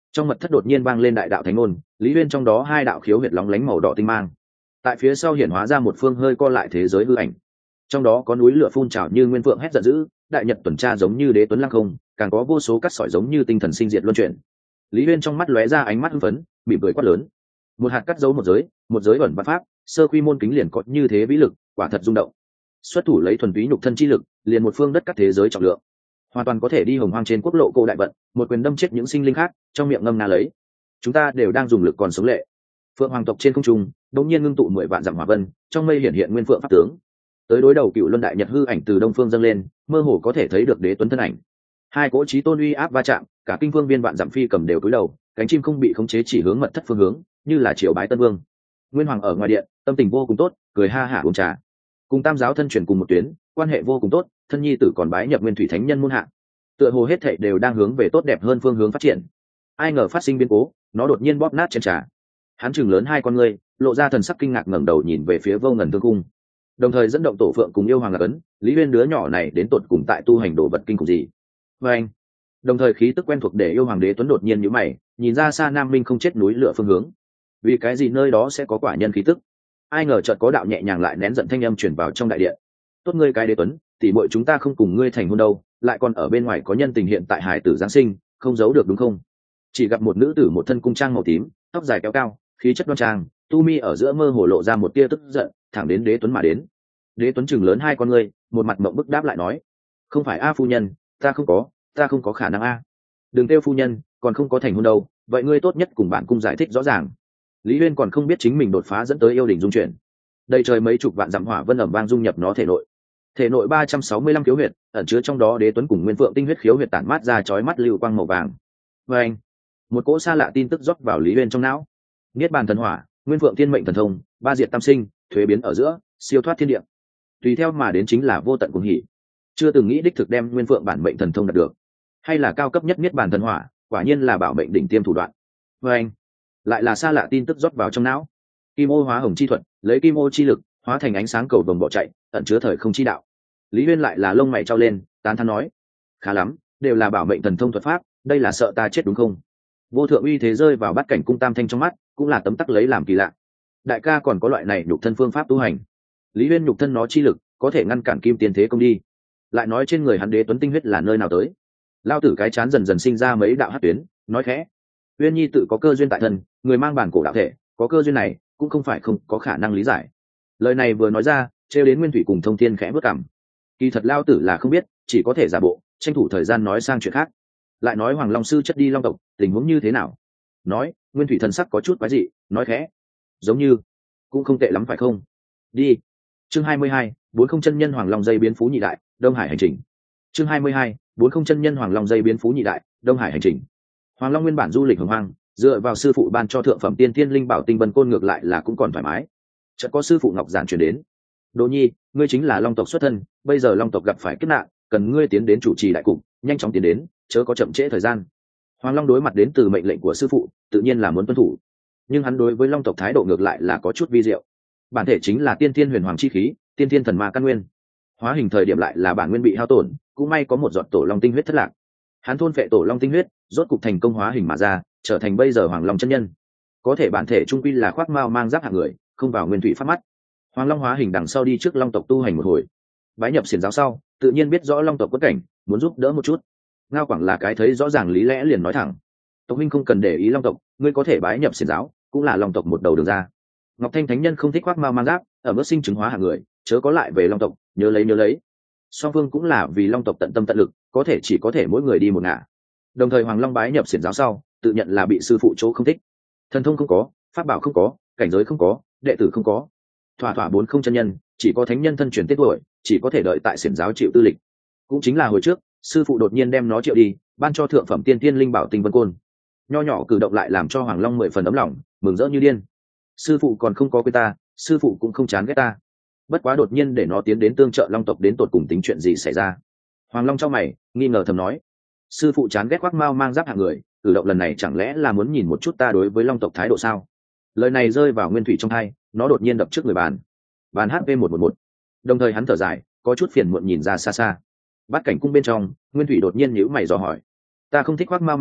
Trong mật thất đột nhiên vang lên đại đạo thánh ngôn, lý uyên trong đó hai đạo khiếu huyệt lóng lánh màu đỏ tinh mang, tại phía sau hiển hóa ra một phương hơi co lại thế giới hư ảnh. Trong đó có núi lửa phun trào như nguyên phượng hét giận dữ, đại nhật tuần tra giống như đế tuấn lăng không, càng có vô số cắt sỏi giống như tinh thần sinh diệt luân chuyển. Lý uyên trong mắt lóe ra ánh mắt hưng phấn, mỉm cười quát lớn: một hạt cắt dấu một giới, một giới ẩn văn pháp, sơ quy môn kính liền có như thế vĩ lực, quả thật rung động. Xuất thủ lấy thuần túy nhục thân chi lực, liền một phương đất các thế giới trọng lượng, hoàn toàn có thể đi hồng hoang trên quốc lộ cô đại vận, một quyền đâm chết những sinh linh khác, trong miệng ngâm nga lấy: chúng ta đều đang dùng lực còn sống lệ. Phượng hoàng tộc trên không trung đột nhiên ngưng tụ mười vạn dặm hỏa vân, trong mây hiện hiện nguyên phượng pháp tướng. Tới đối đầu cựu luân đại nhật hư ảnh từ đông phương dâng lên, mơ hồ có thể thấy được đế tuấn thân ảnh. Hai cỗ chí tôn uy áp va chạm, cả kinh vương viên vạn dặm phi cầm đều cúi đầu, cánh chim không bị khống chế chỉ hướng mật thất phương hướng, như là triều bái tân vương. Nguyên hoàng ở ngoài điện tâm tình vô cùng tốt, cười ha hả uống trà. Cùng tam giáo thân truyền cùng một tuyến, quan hệ vô cùng tốt, thân nhi tử còn bái nhập nguyên thủy thánh nhân môn hạ. Tựa hồ hết thảy đều đang hướng về tốt đẹp hơn phương hướng phát triển. Ai ngờ phát sinh biến cố, nó đột nhiên bóp nát chén trà. Hắn chừng lớn hai con ngươi, lộ ra thần sắc kinh ngạc ngẩng đầu nhìn về phía vô ngần thương cung, đồng thời dẫn động tổ phượng cùng yêu hoàng lạc ấn. Lý uyên đứa nhỏ này đến tột cùng tại tu hành đồ vật kinh khủng gì? Và anh, đồng thời khí tức quen thuộc để yêu hoàng đế tuấn đột nhiên nhíu mày, nhìn ra xa nam minh không chết núi lửa phương hướng. Vì cái gì nơi đó sẽ có quả nhân khí tức? Ai ngờ chợt có đạo nhẹ nhàng lại nén giận thanh âm truyền vào trong đại điện: tốt ngươi cái đế tuấn, tỷ muội chúng ta không cùng ngươi thành hôn đâu, lại còn ở bên ngoài có nhân tình hiện tại hải tử giáng sinh, không giấu được đúng không? Chỉ gặp một nữ tử một thân cung trang màu tím, tóc dài kéo cao, khí chất đoan trang, tu mi ở giữa mơ hồ lộ ra một tia tức giận, thẳng đến đế tuấn mà đến. Đế tuấn chừng lớn hai con ngươi, một mặt mộng bức đáp lại nói: không phải a phu nhân, ta không có, ta không có khả năng a. Đừng kêu phu nhân, còn không có thành hôn đâu, vậy ngươi tốt nhất cùng bản cung giải thích rõ ràng. Lý uyên còn không biết chính mình đột phá dẫn tới yêu đỉnh dung chuyển, đầy trời mấy chục vạn dặm hỏa vân ẩm vang dung nhập nó thể nội. Thể nội ba trăm sáu mươi lăm khiếu huyệt ẩn chứa trong đó đế tuấn cùng nguyên phượng tinh huyết khiếu huyệt tản mát ra chói mắt lưu quang màu vàng. Và anh, một cỗ xa lạ tin tức rót vào Lý uyên trong não. Niết bàn thần hỏa, nguyên phượng thiên mệnh thần thông, ba diệt tam sinh, thuế biến ở giữa, siêu thoát thiên địa. Tùy theo mà đến chính là vô tận cuồng hỉ. Chưa từng nghĩ đích thực đem nguyên phượng bản mệnh thần thông đạt được, hay là cao cấp nhất niết bàn thần hỏa, quả nhiên là bảo mệnh đỉnh tiêm thủ đoạn. Và anh, lại là xa lạ tin tức rót vào trong não. Kim ô hóa hồng chi thuật, lấy kim ô chi lực hóa thành ánh sáng cầu vồng bỏ chạy, ẩn chứa thời không chi đạo. Lý uyên lại là lông mày trao lên, tán thán nói: khá lắm, đều là bảo mệnh thần thông thuật pháp, đây là sợ ta chết đúng không? Vô thượng uy thế rơi vào bát cảnh cung tam thanh trong mắt, cũng là tấm tắc lấy làm kỳ lạ. Đại ca còn có loại này nhục thân phương pháp tu hành. Lý uyên nhục thân nó chi lực có thể ngăn cản kim tiên thế công đi. Lại nói trên người hắn đế tuấn tinh huyết là nơi nào tới? Lao tử cái chán dần dần sinh ra mấy đạo hắc tuyến, nói khẽ: uyên nhi tự có cơ duyên tại thân, người mang bản cổ đạo thể, có cơ duyên này cũng không phải không có khả năng lý giải. Lời này vừa nói ra, trêu đến nguyên thủy cùng thông thiên khẽ bước cảm. Kỳ thật lao tử là không biết, chỉ có thể giả bộ, tranh thủ thời gian nói sang chuyện khác. Lại nói hoàng long sư chất đi long tộc, tình huống như thế nào? Nói, nguyên thủy thần sắc có chút quái dị, nói khẽ: giống như cũng không tệ lắm phải không? Đi. Chương hai mươi hai, bốn không chân nhân hoàng long dây biến phú nhị đại, đông hải hành trình. Chương hai mươi hai, bốn không chân nhân hoàng long dây biến phú nhị đại, đông hải hành trình. Hoàng long nguyên bản du lịch hồng hoang, dựa vào sư phụ ban cho thượng phẩm tiên thiên linh bảo tinh vân côn ngược lại là cũng còn thoải mái. Chợt có sư phụ ngọc giản truyền đến: Đỗ Nhi, ngươi chính là long tộc xuất thân, bây giờ long tộc gặp phải kiếp nạn, cần ngươi tiến đến chủ trì đại cục, nhanh chóng tiến đến, chớ có chậm trễ thời gian. Hoàng long đối mặt đến từ mệnh lệnh của sư phụ, tự nhiên là muốn tuân thủ, nhưng hắn đối với long tộc thái độ ngược lại là có chút vi diệu. Bản thể chính là tiên thiên huyền hoàng chi khí, tiên thiên thần ma căn nguyên, hóa hình thời điểm lại là bản nguyên bị hao tổn, cũng may có một giọt tổ long tinh huyết thất lạc, hắn thôn phệ tổ long tinh huyết, rốt cục thành công hóa hình mà ra, trở thành bây giờ hoàng long chân nhân. Có thể bản thể trung quy là khoác mao mang giáp hạng người, không vào nguyên thủy phát mắt. Hoàng long hóa hình đằng sau đi trước long tộc tu hành một hồi, bái nhập xiển giáo sau, tự nhiên biết rõ long tộc quất cảnh, muốn giúp đỡ một chút. Ngao Quảng là cái thấy rõ ràng lý lẽ liền nói thẳng: tộc huynh không cần để ý long tộc, ngươi có thể bái nhập xiển giáo, cũng là long tộc một đầu đường ra. Ngọc Thanh thánh nhân không thích khoác mao mang giáp, ở mức sinh chứng hóa hạng người, chớ có lại về long tộc, nhớ lấy nhớ lấy. Song phương cũng là vì long tộc tận tâm tận lực, có thể chỉ có thể mỗi người đi một ngả. Đồng thời hoàng long bái nhập xiển giáo sau, tự nhận là bị sư phụ chỗ không thích, thần thông không có, pháp bảo không có, cảnh giới không có, đệ tử không có, thỏa thỏa bốn không chân nhân, chỉ có thánh nhân thân truyền tiết tuổi, chỉ có thể đợi tại xiển giáo chịu tư lịch. Cũng chính là hồi trước sư phụ đột nhiên đem nó triệu đi, ban cho thượng phẩm tiên tiên linh bảo tinh vân côn. Nho nhỏ cử động lại làm cho hoàng long mười phần ấm lòng, mừng rỡ như điên. Sư phụ còn không có quên ta, sư phụ cũng không chán ghét ta. Bất quá đột nhiên để nó tiến đến tương trợ long tộc đến tột cùng tính chuyện gì xảy ra. Hoàng long trong mày nghi ngờ thầm nói: sư phụ chán ghét khoác mao mang giáp hạng người, cử động lần này chẳng lẽ là muốn nhìn một chút ta đối với long tộc thái độ sao? Lời này rơi vào nguyên thủy trong hai, nó đột nhiên đập trước người bàn bàn h p một một một. Đồng thời hắn thở dài, có chút phiền muộn nhìn ra xa xa. Bát cảnh cung bên trong, nguyên thủy đột nhiên nhíu mày dò hỏi: ta không thích khoác mao mang giáp,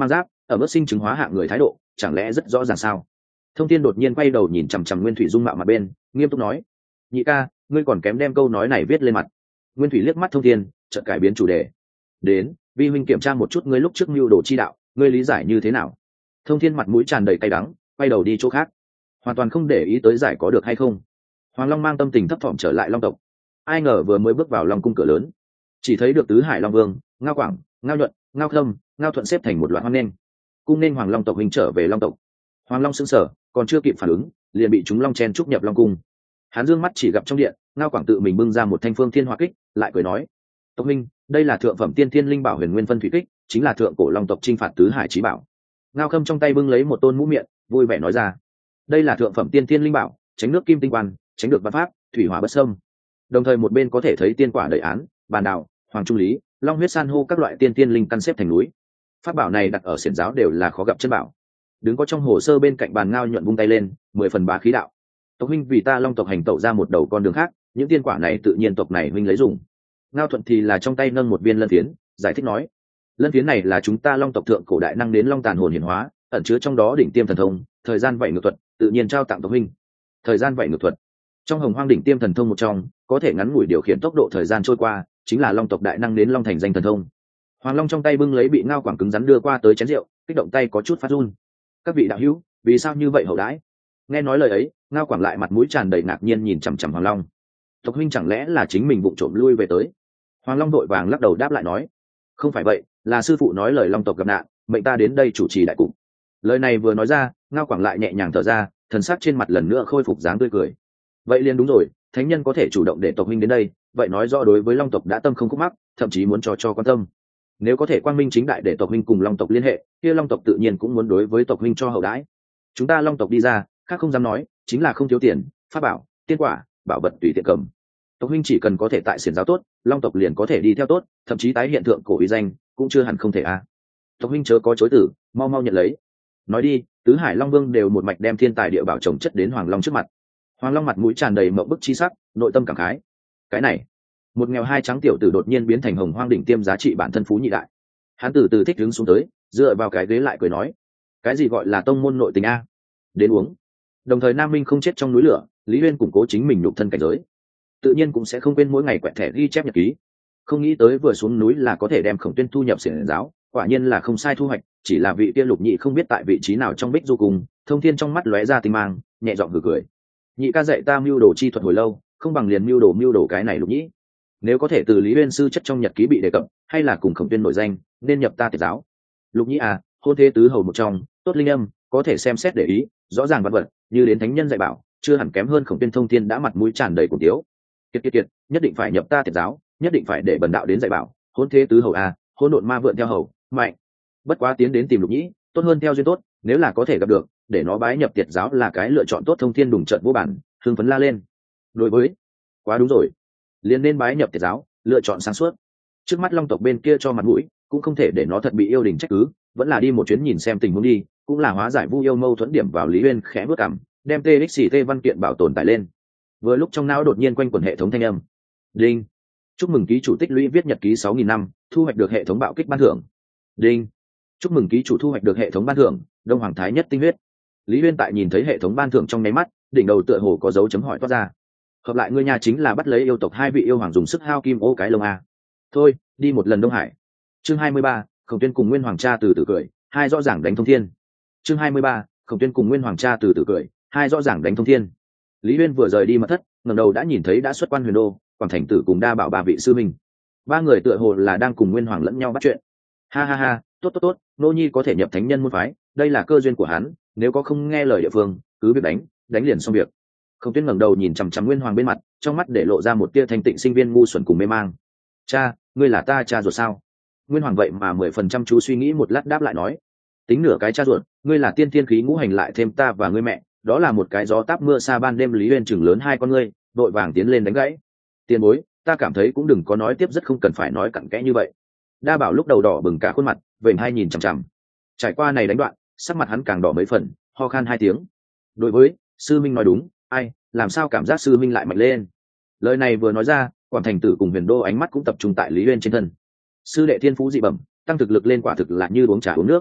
ở mức sinh chứng hóa hạng người thái độ chẳng lẽ rất rõ ràng sao? Thông Thiên đột nhiên quay đầu nhìn chằm chằm Nguyên Thủy dung mạo mặt bên, nghiêm túc nói: nhị ca, ngươi còn kém đem câu nói này viết lên mặt. Nguyên Thủy liếc mắt Thông Thiên, chợt cải biến chủ đề: đến, vi huynh kiểm tra một chút ngươi lúc trước mưu đồ chi đạo, ngươi lý giải như thế nào? Thông Thiên mặt mũi tràn đầy cay đắng, quay đầu đi chỗ khác, hoàn toàn không để ý tới giải có được hay không. Hoàng Long mang tâm tình thấp thỏm trở lại Long tộc. Ai ngờ vừa mới bước vào Long cung cửa lớn, chỉ thấy được tứ hải Long Vương, Ngao Quảng, Ngao Nhuận, Ngao Khâm, Ngao Thuận xếp thành một loạt hoan nghênh. Cung nên Hoàng Long tộc huynh trở về Long tộc. Hoàng Long sững sờ, còn chưa kịp phản ứng, liền bị chúng long chen trúc nhập Long cung. Hắn dương mắt chỉ gặp trong điện, Ngao Quảng tự mình bưng ra một thanh phương thiên hỏa kích, lại cười nói: tộc huynh, đây là thượng phẩm tiên thiên linh bảo Huyền Nguyên Phân Thủy Kích, chính là thượng cổ Long tộc chinh phạt tứ hải chí bảo. Ngao Khâm trong tay bưng lấy một tôn mũ miệng, vui vẻ nói ra: đây là thượng phẩm tiên thiên linh bảo, tránh nước kim tinh quan, tránh được văn pháp, thủy hỏa bất xâm. Đồng thời một bên có thể thấy tiên quả đầy án, bàn đào, hoàng trung lý, long huyết san hô các loại tiên tiên linh căn xếp thành núi. Pháp bảo này đặt ở xiển giáo đều là khó gặp chân bảo. Đứng có trong hồ sơ bên cạnh bàn Ngao Nhuận vung tay lên, mười phần bá khí đạo: tộc huynh vì ta Long tộc hành tẩu ra một đầu con đường khác, những tiên quả này tự nhiên tộc này huynh lấy dùng. Ngao Thuận thì là trong tay nâng một viên lân phiến, giải thích nói: lân phiến này là chúng ta Long tộc thượng cổ đại năng đến long tàn hồn hiển hóa, ẩn chứa trong đó đỉnh tiêm thần thông, thời gian vậy ngược thuật, tự nhiên trao tặng tộc huynh. Thời gian vậy ngược thuật, trong Hồng Hoang đỉnh tiêm thần thông một trong, có thể ngắn ngủi điều khiển tốc độ thời gian trôi qua, chính là Long tộc đại năng đến long thành danh thần thông. Hoàng Long trong tay bưng lấy bị Ngao Quảng cứng rắn đưa qua tới chén rượu, kích động tay có chút phát run. Các vị đạo hữu, vì sao như vậy hậu đãi? Nghe nói lời ấy, Ngao Quảng lại mặt mũi tràn đầy ngạc nhiên nhìn chằm chằm Hoàng Long. Tộc huynh chẳng lẽ là chính mình vụng trộm lui về tới? Hoàng Long đội vàng lắc đầu đáp lại nói: không phải vậy, là sư phụ nói lời Long tộc gặp nạn, mệnh ta đến đây chủ trì đại cục. Lời này vừa nói ra, Ngao Quảng lại nhẹ nhàng thở ra, thần sắc trên mặt lần nữa khôi phục dáng tươi cười. Vậy liền đúng rồi, thánh nhân có thể chủ động để tộc huynh đến đây, vậy nói rõ đối với Long tộc đã tâm không khúc mắc, thậm chí muốn cho cho quan tâm. Nếu có thể quang minh chính đại để tộc huynh cùng Long tộc liên hệ, kia Long tộc tự nhiên cũng muốn đối với tộc huynh cho hậu đãi. Chúng ta Long tộc đi ra, khác không dám nói, chính là không thiếu tiền, pháp bảo, tiên quả, bảo vật tùy tiện cầm. Tộc huynh chỉ cần có thể tại xiển giáo tốt, Long tộc liền có thể đi theo tốt, thậm chí tái hiện thượng cổ uy danh, cũng chưa hẳn không thể a. À. Tộc huynh chớ có chối từ, mau mau nhận lấy. Nói đi, tứ hải Long Vương đều một mạch đem thiên tài địa bảo trồng chất đến Hoàng Long trước mặt. Hoàng Long mặt mũi tràn đầy mộng bức chi sắc, nội tâm cảm khái. Cái này, một nghèo hai trắng tiểu tử đột nhiên biến thành Hồng Hoang đỉnh tiêm giá trị bản thân phú nhị đại. Hắn từ từ thích đứng xuống tới, dựa vào cái ghế lại cười nói: cái gì gọi là tông môn nội tình a? Đến uống. Đồng thời Nam Minh không chết trong núi lửa, Lý Uyên củng cố chính mình nhục thân cảnh giới, tự nhiên cũng sẽ không quên mỗi ngày quẹt thẻ ghi chép nhật ký. Không nghĩ tới vừa xuống núi là có thể đem Khổng Tuyên thu nhập xiển giáo, quả nhiên là không sai thu hoạch, chỉ là vị kia Lục Nhị không biết tại vị trí nào trong Bích Du cùng, Thông Thiên trong mắt lóe ra tinh mang, nhẹ giọng cười cười: nhị ca dạy ta mưu đồ chi thuật hồi lâu, không bằng liền mưu đồ mưu đồ cái này Lục Nhị. Nếu có thể từ Lý Uyên sư chất trong nhật ký bị đề cập, hay là cùng Khổng Tuyên nổi danh, nên nhập ta tiệt giáo. Lục Nhị à, hôn thế tứ hầu một trong, tốt linh âm, có thể xem xét để ý, rõ ràng vật vật, như đến thánh nhân dạy bảo, chưa hẳn kém hơn Khổng Tuyên. Thông Thiên đã mặt mũi tràn đầy cuồng tiếu: kiệt kiệt kiệt, nhất định phải nhập ta tiệt giáo, nhất định phải để bần đạo đến dạy bảo. Hôn thế tứ hầu à, hôn độn ma vượn theo hầu, mạnh. Bất quá tiến đến tìm Lục Nhĩ, tốt hơn theo duyên tốt, nếu là có thể gặp được, để nó bái nhập tiệt giáo là cái lựa chọn tốt. Thông Thiên đùng trận vô bản, hưng phấn la lên. Đối với, quá đúng rồi, liền nên bái nhập tiệt giáo, lựa chọn sáng suốt. Trước mắt Long tộc bên kia cho mặt mũi, cũng không thể để nó thật bị yêu đình trách cứ, vẫn là đi một chuyến nhìn xem tình huống đi, cũng là hóa giải Vu yêu mâu thuẫn điểm vào. Lý Uyên khẽ bước cằm, đem tê ích xì tê văn kiện bảo tồn tải lên. Vừa lúc trong não đột nhiên quanh quẩn hệ thống thanh âm: đinh, chúc mừng ký chủ tích lũy viết nhật ký sáu nghìn năm, thu hoạch được hệ thống bạo kích ban thưởng. Đinh, chúc mừng ký chủ thu hoạch được hệ thống ban thưởng Đông Hoàng Thái Nhất tinh huyết. Lý Uyên tại nhìn thấy hệ thống ban thưởng trong nháy mắt, đỉnh đầu tựa hồ có dấu chấm hỏi toát ra. Hợp lại ngươi nhà chính là bắt lấy yêu tộc hai vị yêu hoàng dùng sức hao kim ô cái lông a. Thôi, đi một lần Đông Hải. Chương hai mươi ba, Khổng Tuyên cùng Nguyên Hoàng cha từ từ cười, hai rõ ràng đánh thông thiên. Chương hai mươi ba, Khổng Tuyên cùng Nguyên Hoàng cha từ từ cười, hai rõ ràng đánh thông thiên. Lý Uyên vừa rời đi mật thất, ngẩng đầu đã nhìn thấy đã xuất quan Huyền Đô, Quảng Thành Tử cùng Đa Bảo ba vị sư minh. Ba người tựa hồ là đang cùng Nguyên Hoàng lẫn nhau bắt chuyện. Ha ha ha, tốt tốt tốt, nô nhi có thể nhập thánh nhân môn phái, đây là cơ duyên của hắn, nếu có không nghe lời địa phương, cứ việc đánh, đánh liền xong việc. Khổng Tuyên ngẩng đầu nhìn chằm chằm Nguyên Hoàng bên mặt, trong mắt để lộ ra một tia thanh tịnh sinh viên ngu xuẩn cùng mê mang. Cha, ngươi là ta cha ruột sao? Nguyên Hoàng vậy mà mười phần trăm chú suy nghĩ một lát đáp lại nói: tính nửa cái cha ruột, ngươi là tiên thiên khí ngũ hành lại thêm ta và ngươi mẹ, đó là một cái gió táp mưa xa ban đêm. Lý Uyên chừng lớn hai con ngươi, đội vàng tiến lên đánh gãy: tiền bối, ta cảm thấy cũng đừng có nói tiếp, rất không cần phải nói cặn kẽ như vậy. Đa Bảo lúc đầu đỏ bừng cả khuôn mặt, vểnh hai nhìn chằm chằm. Trải qua này đánh đoạn, sắc mặt hắn càng đỏ mấy phần, ho khan hai tiếng. Đối với sư minh nói đúng, ai làm sao cảm giác sư minh lại mạnh lên. Lời này vừa nói ra, Quảng Thành Tử cùng Huyền Đô ánh mắt cũng tập trung tại Lý Uyên trên thân. Sư đệ thiên phú dị bẩm, tăng thực lực lên quả thực là như uống trà uống nước.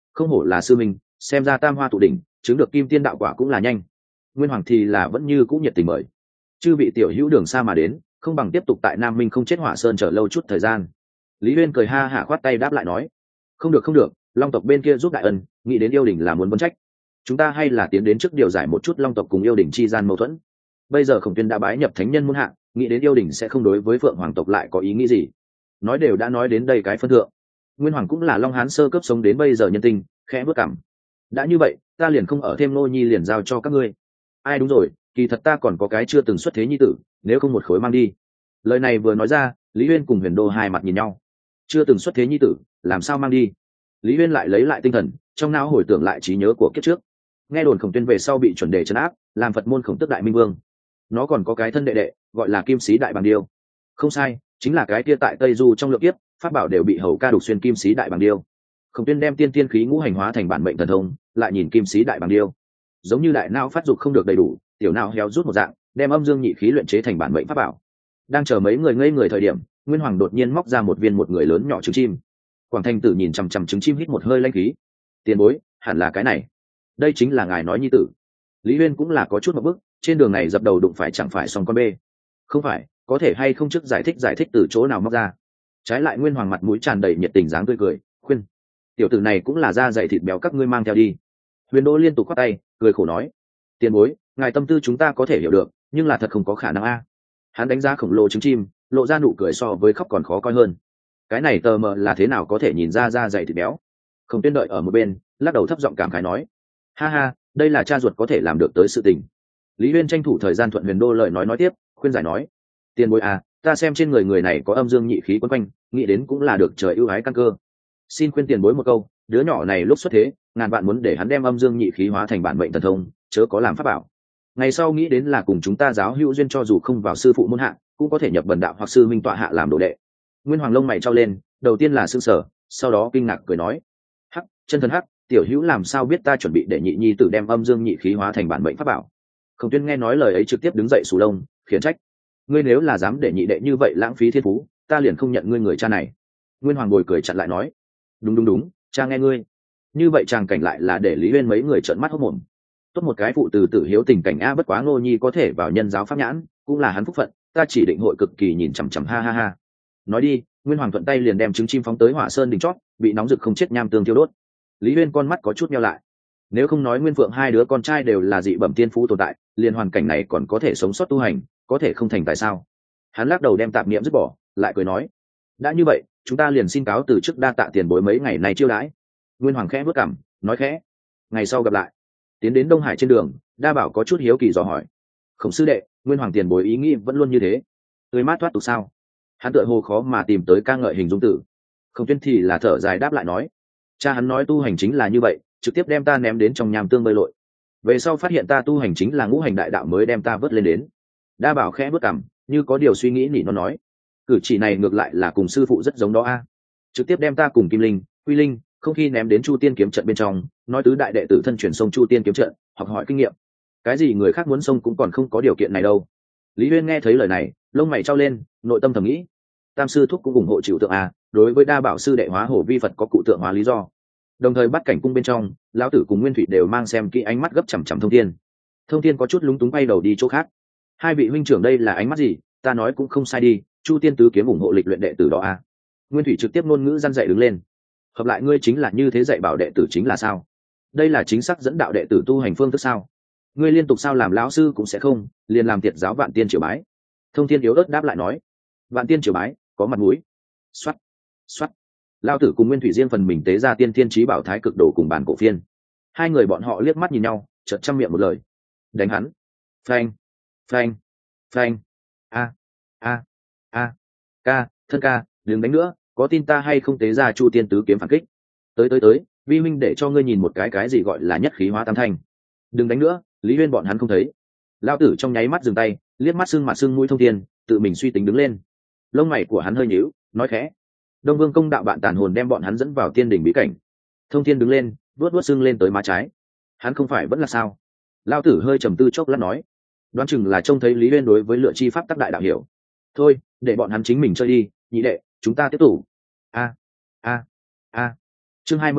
không hổ là sư minh, xem ra tam hoa tụ đỉnh, chứng được kim tiên đạo quả cũng là nhanh. Nguyên Hoàng thì là vẫn như cũng nhiệt tình mời. Chư vị tiểu hữu đường xa mà đến, không bằng tiếp tục tại Nam Minh không chết hỏa sơn chờ lâu chút thời gian. Lý Uyên cười ha hả khoát tay đáp lại nói, không được không được, Long tộc bên kia giúp đại ân, nghĩ đến yêu đình là muốn vấn trách. Chúng ta hay là tiến đến trước điều giải một chút Long tộc cùng yêu đình chi gian mâu thuẫn. Bây giờ Khổng Tuyên đã bái nhập thánh nhân muôn hạng, nghĩ đến yêu đình sẽ không đối với Phượng Hoàng tộc lại có ý nghĩ gì. Nói đều đã nói đến đây cái phân thượng. Nguyên Hoàng cũng là Long Hán sơ cấp sống đến bây giờ nhân tình, khẽ bước cảm. Đã như vậy, ta liền không ở thêm nô nhi liền giao cho các ngươi. Ai đúng rồi, kỳ thật ta còn có cái chưa từng xuất thế nhi tử, nếu không một khối mang đi. Lời này vừa nói ra, Lý Uyên cùng Huyền Đô hai mặt nhìn nhau. Chưa từng xuất thế nhi tử, làm sao mang đi? Lý Uyên lại lấy lại tinh thần, trong não hồi tưởng lại trí nhớ của kiếp trước. Nghe đồn Khổng Tuyên về sau bị chuẩn đề trấn áp, làm Phật môn Khổng Tước đại minh vương. Nó còn có cái thân đệ đệ, gọi là Kim Sĩ đại bàng điêu. Không sai, chính là cái kia tại Tây Du trong lượng kiếp, pháp bảo đều bị hầu ca đục xuyên Kim Sĩ đại bàng điêu. Khổng Tuyên đem tiên tiên khí ngũ hành hóa thành bản mệnh thần thông, lại nhìn Kim Sĩ đại bàng điêu, giống như đại não phát dục không được đầy đủ, tiểu não héo rút một dạng, đem âm dương nhị khí luyện chế thành bản mệnh pháp bảo. Đang chờ mấy người ngây người thời điểm, Nguyên Hoàng đột nhiên móc ra một viên một người lớn nhỏ trứng chim. Quảng Thành Tử nhìn chằm chằm trứng chim hít một hơi lanh khí. Tiền bối, hẳn là cái này. Đây chính là ngài nói nhi tử. Lý Uyên cũng là có chút một bước, trên đường này dập đầu đụng phải chẳng phải xong con bê. Không phải, có thể hay không trước giải thích giải thích từ chỗ nào móc ra. Trái lại Nguyên Hoàng mặt mũi tràn đầy nhiệt tình dáng tươi cười, khuyên: tiểu tử này cũng là da dày thịt béo, các ngươi mang theo đi. Huyền Đô liên tục quát tay, cười khổ nói: tiền bối, ngài tâm tư chúng ta có thể hiểu được, nhưng là thật không có khả năng a. Hắn đánh giá khổng lồ trứng chim, lộ ra nụ cười so với khóc còn khó coi hơn. Cái này tờ mờ là thế nào có thể nhìn ra da dày thịt béo? Không Tuyên đợi ở một bên, lắc đầu thấp giọng cảm khái nói: ha ha, đây là cha ruột có thể làm được tới sự tình. Lý Uyên tranh thủ thời gian thuận Huyền Đô lời nói nói tiếp, khuyên giải nói: tiền bối à, ta xem trên người người này có âm dương nhị khí quấn quanh, nghĩ đến cũng là được trời ưu ái căn cơ. Xin khuyên tiền bối một câu, đứa nhỏ này lúc xuất thế, ngàn vạn muốn để hắn đem âm dương nhị khí hóa thành bản mệnh thần thông, chớ có làm pháp bảo. Ngày sau nghĩ đến là cùng chúng ta giáo hữu duyên, cho dù không vào sư phụ môn hạ, cũng có thể nhập bần đạo hoặc sư minh tọa hạ làm đồ đệ. Nguyên Hoàng lông mày trao lên, đầu tiên là sững sờ, sau đó kinh ngạc cười nói: hắc, chân thần hắc, tiểu hữu làm sao biết ta chuẩn bị để nhị nhi tử đem âm dương nhị khí hóa thành bản mệnh pháp bảo? Khổng Tuyên nghe nói lời ấy trực tiếp đứng dậy sù lông, khiển trách: ngươi nếu là dám để nhị đệ như vậy lãng phí thiên phú, ta liền không nhận ngươi người cha này. Nguyên Hoàng bồi cười chặn lại nói: đúng đúng đúng, cha nghe ngươi. Như vậy chàng cảnh lại là để Lý Uyên mấy người trợn mắt hốt mồm. Tốt một cái phụ từ tử hiếu tình cảnh a, bất quá Ngô Nhi có thể vào nhân giáo pháp nhãn, cũng là hắn phúc phận, ta chỉ định hội cực kỳ nhìn chằm chằm, ha ha ha. Nói đi, Nguyên Hoàng thuận tay liền đem trứng chim phóng tới Hỏa Sơn đỉnh chót, bị nóng rực không chết nham tương thiêu đốt. Lý Uyên con mắt có chút nheo lại. Nếu không nói Nguyên Phượng hai đứa con trai đều là dị bẩm tiên phú tồn tại, liền hoàn cảnh này còn có thể sống sót tu hành, có thể không thành tại sao? Hắn lắc đầu đem tạp niệm dứt bỏ, lại cười nói: đã như vậy, chúng ta liền xin cáo từ trước, đa tạ tiền bối mấy ngày này chiêu đãi. Nguyên Hoàng khẽ bước cằm, nói khẽ: ngày sau gặp lại. Tiến đến Đông Hải trên đường, Đa Bảo có chút hiếu kỳ dò hỏi: Khổng sư đệ, Nguyên Hoàng tiền bối ý nghĩ vẫn luôn như thế, tươi mát thoát tục sao? Hắn tựa hồ khó mà tìm tới ca ngợi hình dung tử. Khổng Tuyên thì là thở dài đáp lại nói: cha hắn nói tu hành chính là như vậy, trực tiếp đem ta ném đến trong nham tương bơi lội, về sau phát hiện ta tu hành chính là ngũ hành đại đạo mới đem ta vớt lên đến. Đa Bảo khẽ bước cằm, như có điều suy nghĩ nỉ nó nói: cử chỉ này ngược lại là cùng sư phụ rất giống đó a. Trực tiếp đem ta cùng Kim Linh, Quy Linh, không khi ném đến Chu Tiên kiếm trận bên trong, nói tứ đại đệ tử thân truyền sông Chu Tiên kiếm trận, học hỏi kinh nghiệm. Cái gì người khác muốn sông cũng còn không có điều kiện này đâu. Lý Uyên nghe thấy lời này, lông mày trao lên, nội tâm thầm nghĩ: tam sư thúc cũng ủng hộ chịu tượng a, đối với Đa Bảo sư đệ hóa hổ vi Phật có cụ tượng hóa lý do. Đồng thời bắt cảnh cung bên trong, lão tử cùng Nguyên Thủy đều mang xem kỹ ánh mắt gấp chằm chằm Thông Thiên. Thông Thiên có chút lúng túng bay đầu đi chỗ khác. Hai vị huynh trưởng đây là ánh mắt gì? Ta nói cũng không sai đi, Chu Tiên tứ kiếm ủng hộ lịch luyện đệ tử đó a. Nguyên Thủy trực tiếp ngôn ngữ răn dạy đứng lên: hợp lại ngươi chính là như thế dạy bảo đệ tử chính là sao? Đây là chính xác dẫn đạo đệ tử tu hành phương thức sao? Ngươi liên tục sao làm lão sư cũng sẽ không, liền làm tiệt giáo Vạn Tiên triều bái. Thông Thiên yếu ớt đáp lại nói: Vạn Tiên triều bái, có mặt mũi. Xoát, xoát. Lão tử cùng Nguyên Thủy riêng phần mình tế ra tiên thiên chí bảo thái cực đồ cùng bản cổ phiên. Hai người bọn họ liếc mắt nhìn nhau, chợt trăm miệng một lời: đánh hắn. Phanh, phanh, phanh. A, a, a. Ca, thân ca, đừng đánh nữa, có tin ta hay không tế ra Chu Tiên tứ kiếm phản kích. Tới tới tới, vi huynh để cho ngươi nhìn một cái cái gì gọi là nhất khí hóa tam thanh. Đừng đánh nữa, Lý Uyên bọn hắn không thấy. Lão tử trong nháy mắt dừng tay, liếc mắt sưng mặt sưng mũi Thông Thiên, tự mình suy tính đứng lên. Lông mày của hắn hơi nhíu, nói khẽ: Đông Vương công đạo bạn tàn hồn đem bọn hắn dẫn vào tiên đỉnh bí cảnh. Thông Thiên đứng lên, vuốt vuốt sưng lên tới má trái. Hắn không phải vẫn là sao? Lão tử hơi trầm tư chốc lát nói: đoán chừng là trông thấy Lý Uyên đối với lựa chi pháp tác đại đạo hiểu. Thôi, để bọn hắn chính mình chơi đi, nhị đệ, chúng ta tiếp tục. A, a, a. Chương hai mươi 24,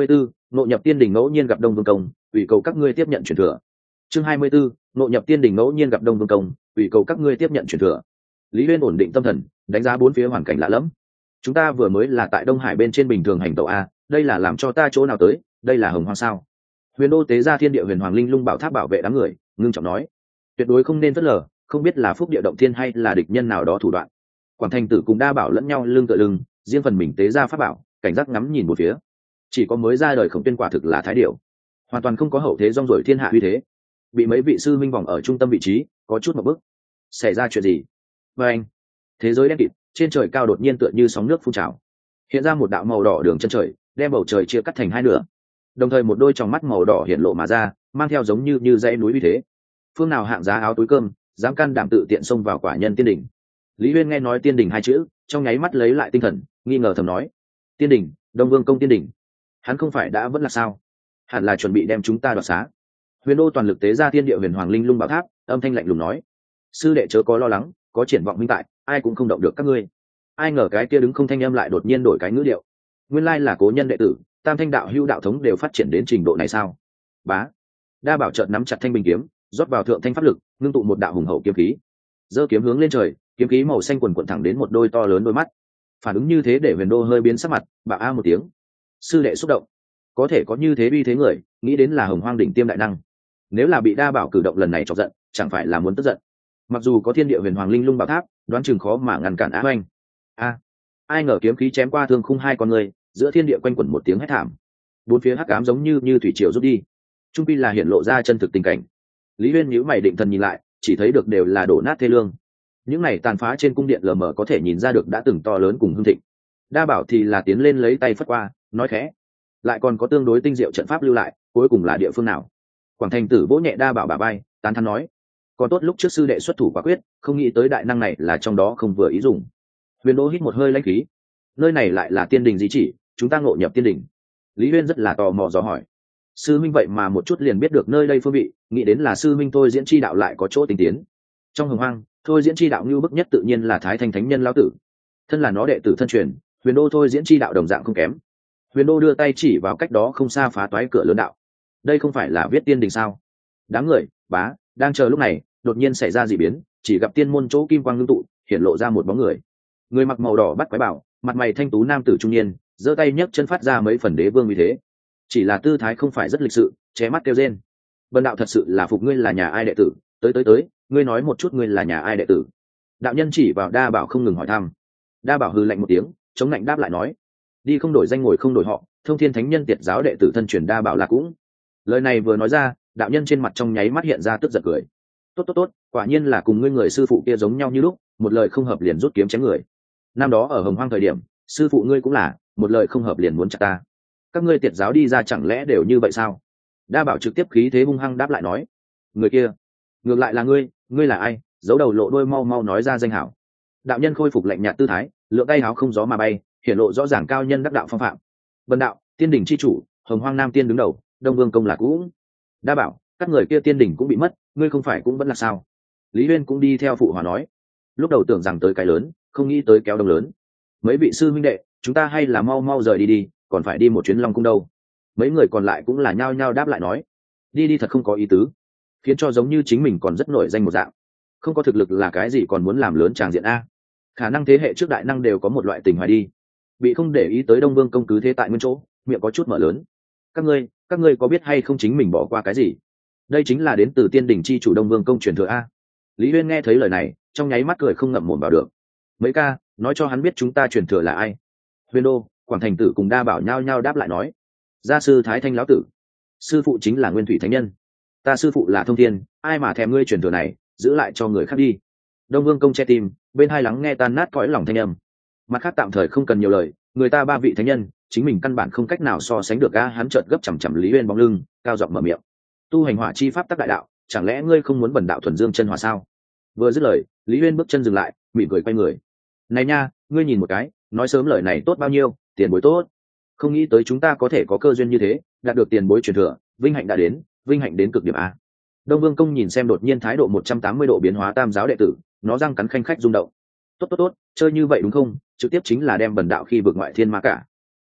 Ngộ nhập tiên đình ngẫu nhiên gặp Đông Vương Công, ủy cầu các ngươi tiếp nhận truyền thừa. Chương hai mươi 24, ngộ nhập tiên đình ngẫu nhiên gặp Đông Vương Công, ủy cầu các ngươi tiếp nhận truyền thừa. Lý Uyên ổn định tâm thần, đánh giá bốn phía hoàn cảnh lạ lẫm. Chúng ta vừa mới là tại Đông Hải bên trên bình thường hành tẩu a, đây là làm cho ta chỗ nào tới, đây là Hồng Hoang sao? Huyền Đô tế ra Thiên Địa Huyền Hoàng Linh Lung Bảo Tháp bảo vệ đám người, ngưng trọng nói, tuyệt đối không nên phớt lờ, không biết là phúc địa động thiên hay là địch nhân nào đó thủ đoạn. Quảng Thành Tử cùng Đa Bảo lẫn nhau lưng tựa lưng, riêng phần mình tế ra pháp bảo, cảnh giác ngắm nhìn một phía. Chỉ có mới ra đời Khổng Tuyên quả thực là thái điểu, hoàn toàn không có hậu thế rong ruổi thiên hạ uy thế, bị mấy vị sư minh vòng ở trung tâm vị trí, có chút một bước. Xảy ra chuyện gì? Và anh, thế giới đen kịt, trên trời cao đột nhiên tựa như sóng nước phun trào, hiện ra một đạo màu đỏ đường chân trời, đem bầu trời chia cắt thành hai nửa. Đồng thời một đôi tròng mắt màu đỏ hiện lộ mà ra, mang theo giống như như dãy núi uy thế. Phương nào hạng giá áo túi cơm, dám can đảm tự tiện xông vào quả nhân tiên đỉnh? Lý Uyên nghe nói tiên đỉnh hai chữ, trong nháy mắt lấy lại tinh thần, nghi ngờ thầm nói, tiên đỉnh, Đông Vương Công tiên đỉnh, hắn không phải đã vẫn là sao? Hẳn là chuẩn bị đem chúng ta đoạt xá. Huyền Đô toàn lực tế ra Thiên Địa Huyền Hoàng Linh Lung Bảo Tháp, âm thanh lạnh lùng nói, sư đệ chớ có lo lắng, có triển vọng minh tại, ai cũng không động được các ngươi. Ai ngờ cái kia đứng không thanh âm lại đột nhiên đổi cái ngữ điệu, nguyên lai là cố nhân đệ tử, tam thanh đạo hưu đạo thống đều phát triển đến trình độ này sao? Bá. Đa Bảo chợt nắm chặt thanh bình kiếm, rót vào thượng thanh pháp lực, ngưng tụ một đạo hùng hậu kiếm khí, giơ kiếm hướng lên trời, kiếm khí màu xanh quần quần thẳng đến một đôi to lớn đôi mắt. Phản ứng như thế để Huyền Đô hơi biến sắc mặt, bạo a một tiếng. Sư đệ xúc động, có thể có như thế uy thế người, nghĩ đến là Hồng Hoang đỉnh tiêm đại năng. Nếu là bị Đa Bảo cử động lần này chọc giận, chẳng phải là muốn tức giận. Mặc dù có Thiên Địa Huyền Hoàng Linh Lung Bảo Tháp, đoán chừng khó mà ngăn cản Á Oanh. A, ai ngờ kiếm khí chém qua thương khung hai con người, giữa thiên địa quanh quẩn một tiếng hét thảm. Bốn phía hắc ám giống như như thủy triều rút đi. Trung pi là hiện lộ ra chân thực tình cảnh. Lý Uyên nhíu mày định thần nhìn lại, chỉ thấy được đều là đổ nát thê lương. Những này tàn phá trên cung điện lờ mờ có thể nhìn ra được đã từng to lớn cùng hưng thịnh. Đa Bảo thì là tiến lên lấy tay phất qua, nói khẽ, lại còn có tương đối tinh diệu trận pháp lưu lại, cuối cùng là địa phương nào? Quảng Thành Tử vỗ nhẹ Đa Bảo bả vai, tán thán nói, còn tốt lúc trước sư đệ xuất thủ quả quyết, không nghĩ tới đại năng này là trong đó không vừa ý dùng. Huyền Đô hít một hơi lãnh khí, nơi này lại là tiên đình gì chỉ, chúng ta ngộ nhập tiên đình. Lý Uyên rất là tò mò dò hỏi, sư minh vậy mà một chút liền biết được nơi đây phương vị, nghĩ đến là sư minh thôi diễn chi đạo lại có chỗ tinh tiến. Trong Hồng Hoang, thôi diễn chi đạo như bức nhất tự nhiên là Thái Thanh Thánh Nhân lão tử, thân là nó đệ tử thân truyền, Huyền Đô thôi diễn chi đạo đồng dạng không kém. Huyền Đô đưa tay chỉ vào cách đó không xa phá toái cửa lớn đạo, đây không phải là viết tiên đình sao? Đám người bá đang chờ lúc này, đột nhiên xảy ra dị biến, chỉ gặp tiên môn chỗ kim quang ngưng tụ, hiện lộ ra một bóng người. Người mặc màu đỏ bắt quái bảo, mặt mày thanh tú nam tử trung niên, giơ tay nhấc chân phát ra mấy phần đế vương uy thế. Chỉ là tư thái không phải rất lịch sự, ché mắt kêu rên. Bần đạo thật sự là phục ngươi là nhà ai đệ tử, tới tới tới, ngươi nói một chút ngươi là nhà ai đệ tử. Đạo nhân chỉ vào Đa Bảo không ngừng hỏi thăm. Đa Bảo hừ lạnh một tiếng, chống lạnh đáp lại nói, đi không đổi danh ngồi không đổi họ, Thông Thiên Thánh Nhân tiệt giáo đệ tử thân truyền Đa Bảo là cũng. Lời này vừa nói ra, đạo nhân trên mặt trong nháy mắt hiện ra tức giận cười. Tốt tốt tốt, quả nhiên là cùng ngươi người sư phụ kia giống nhau như lúc, một lời không hợp liền rút kiếm chém người. Năm đó ở Hồng Hoang thời điểm, sư phụ ngươi cũng là, một lời không hợp liền muốn chặt ta. Các ngươi tiệt giáo đi ra chẳng lẽ đều như vậy sao? Đa Bảo trực tiếp khí thế hung hăng đáp lại nói, người kia, ngược lại là ngươi, ngươi là ai? Giấu đầu lộ đôi mau mau nói ra danh hảo. Đạo nhân khôi phục lạnh nhạt tư thái, lượng tay háo không gió mà bay, hiển lộ rõ ràng cao nhân đắc đạo phong phạm. Bần đạo, tiên đỉnh chi chủ, Hồng Hoang Nam tiên đứng đầu, Đông Vương Công là cũng. Đa Bảo, các người kia tiên đỉnh cũng bị mất, ngươi không phải cũng vẫn là sao? Lý Uyên cũng đi theo phụ hòa nói, lúc đầu tưởng rằng tới cái lớn, không nghĩ tới kéo đông lớn. Mấy vị sư huynh đệ, chúng ta hay là mau mau rời đi đi, còn phải đi một chuyến Long Cung đâu. Mấy người còn lại cũng là nhao nhao đáp lại nói, đi đi thật không có ý tứ, khiến cho giống như chính mình còn rất nổi danh một dạng, không có thực lực là cái gì còn muốn làm lớn tràng diện a. Khả năng thế hệ trước đại năng đều có một loại tình hoài đi, bị không để ý tới Đông Vương Công cứ thế tại nguyên chỗ, miệng có chút mở lớn. Các ngươi, các ngươi có biết hay không chính mình bỏ qua cái gì? Đây chính là đến từ tiên đỉnh chi chủ Đông Vương Công truyền thừa a. Lý Uyên nghe thấy lời này, trong nháy mắt cười không ngậm mồm vào được. Mấy ca, nói cho hắn biết chúng ta truyền thừa là ai. Huyền Đô, Quảng Thành Tử cùng Đa Bảo nhao nhao đáp lại nói, gia sư Thái Thanh lão tử, sư phụ chính là Nguyên Thủy Thánh Nhân, ta sư phụ là Thông Thiên, ai mà thèm ngươi truyền thừa này, giữ lại cho người khác đi. Đông Vương Công che tim, bên hai lắng nghe tan nát cõi lòng thanh âm. Mặt khác tạm thời không cần nhiều lời, người ta ba vị thánh nhân, chính mình căn bản không cách nào so sánh được a. Hắn chợt gấp chằm chằm Lý Uyên bóng lưng, cao giọng mở miệng, tu hành hỏa chi pháp tắc đại đạo, chẳng lẽ ngươi không muốn bần đạo thuần dương chân hỏa sao? Vừa dứt lời, Lý Uyên bước chân dừng lại, mỉm cười quay người. Này nha, ngươi nhìn một cái, nói sớm lời này tốt bao nhiêu, tiền bối tốt. Không nghĩ tới chúng ta có thể có cơ duyên như thế, đạt được tiền bối truyền thừa, vinh hạnh đã đến, vinh hạnh đến cực điểm a. Đông Vương Công nhìn xem đột nhiên thái độ một trăm tám mươi độ biến hóa tam giáo đệ tử, nó răng cắn khanh khách rung động. Tốt tốt tốt, chơi như vậy đúng không? Trực tiếp chính là đem bần đạo khi vượt ngoại thiên ma cả.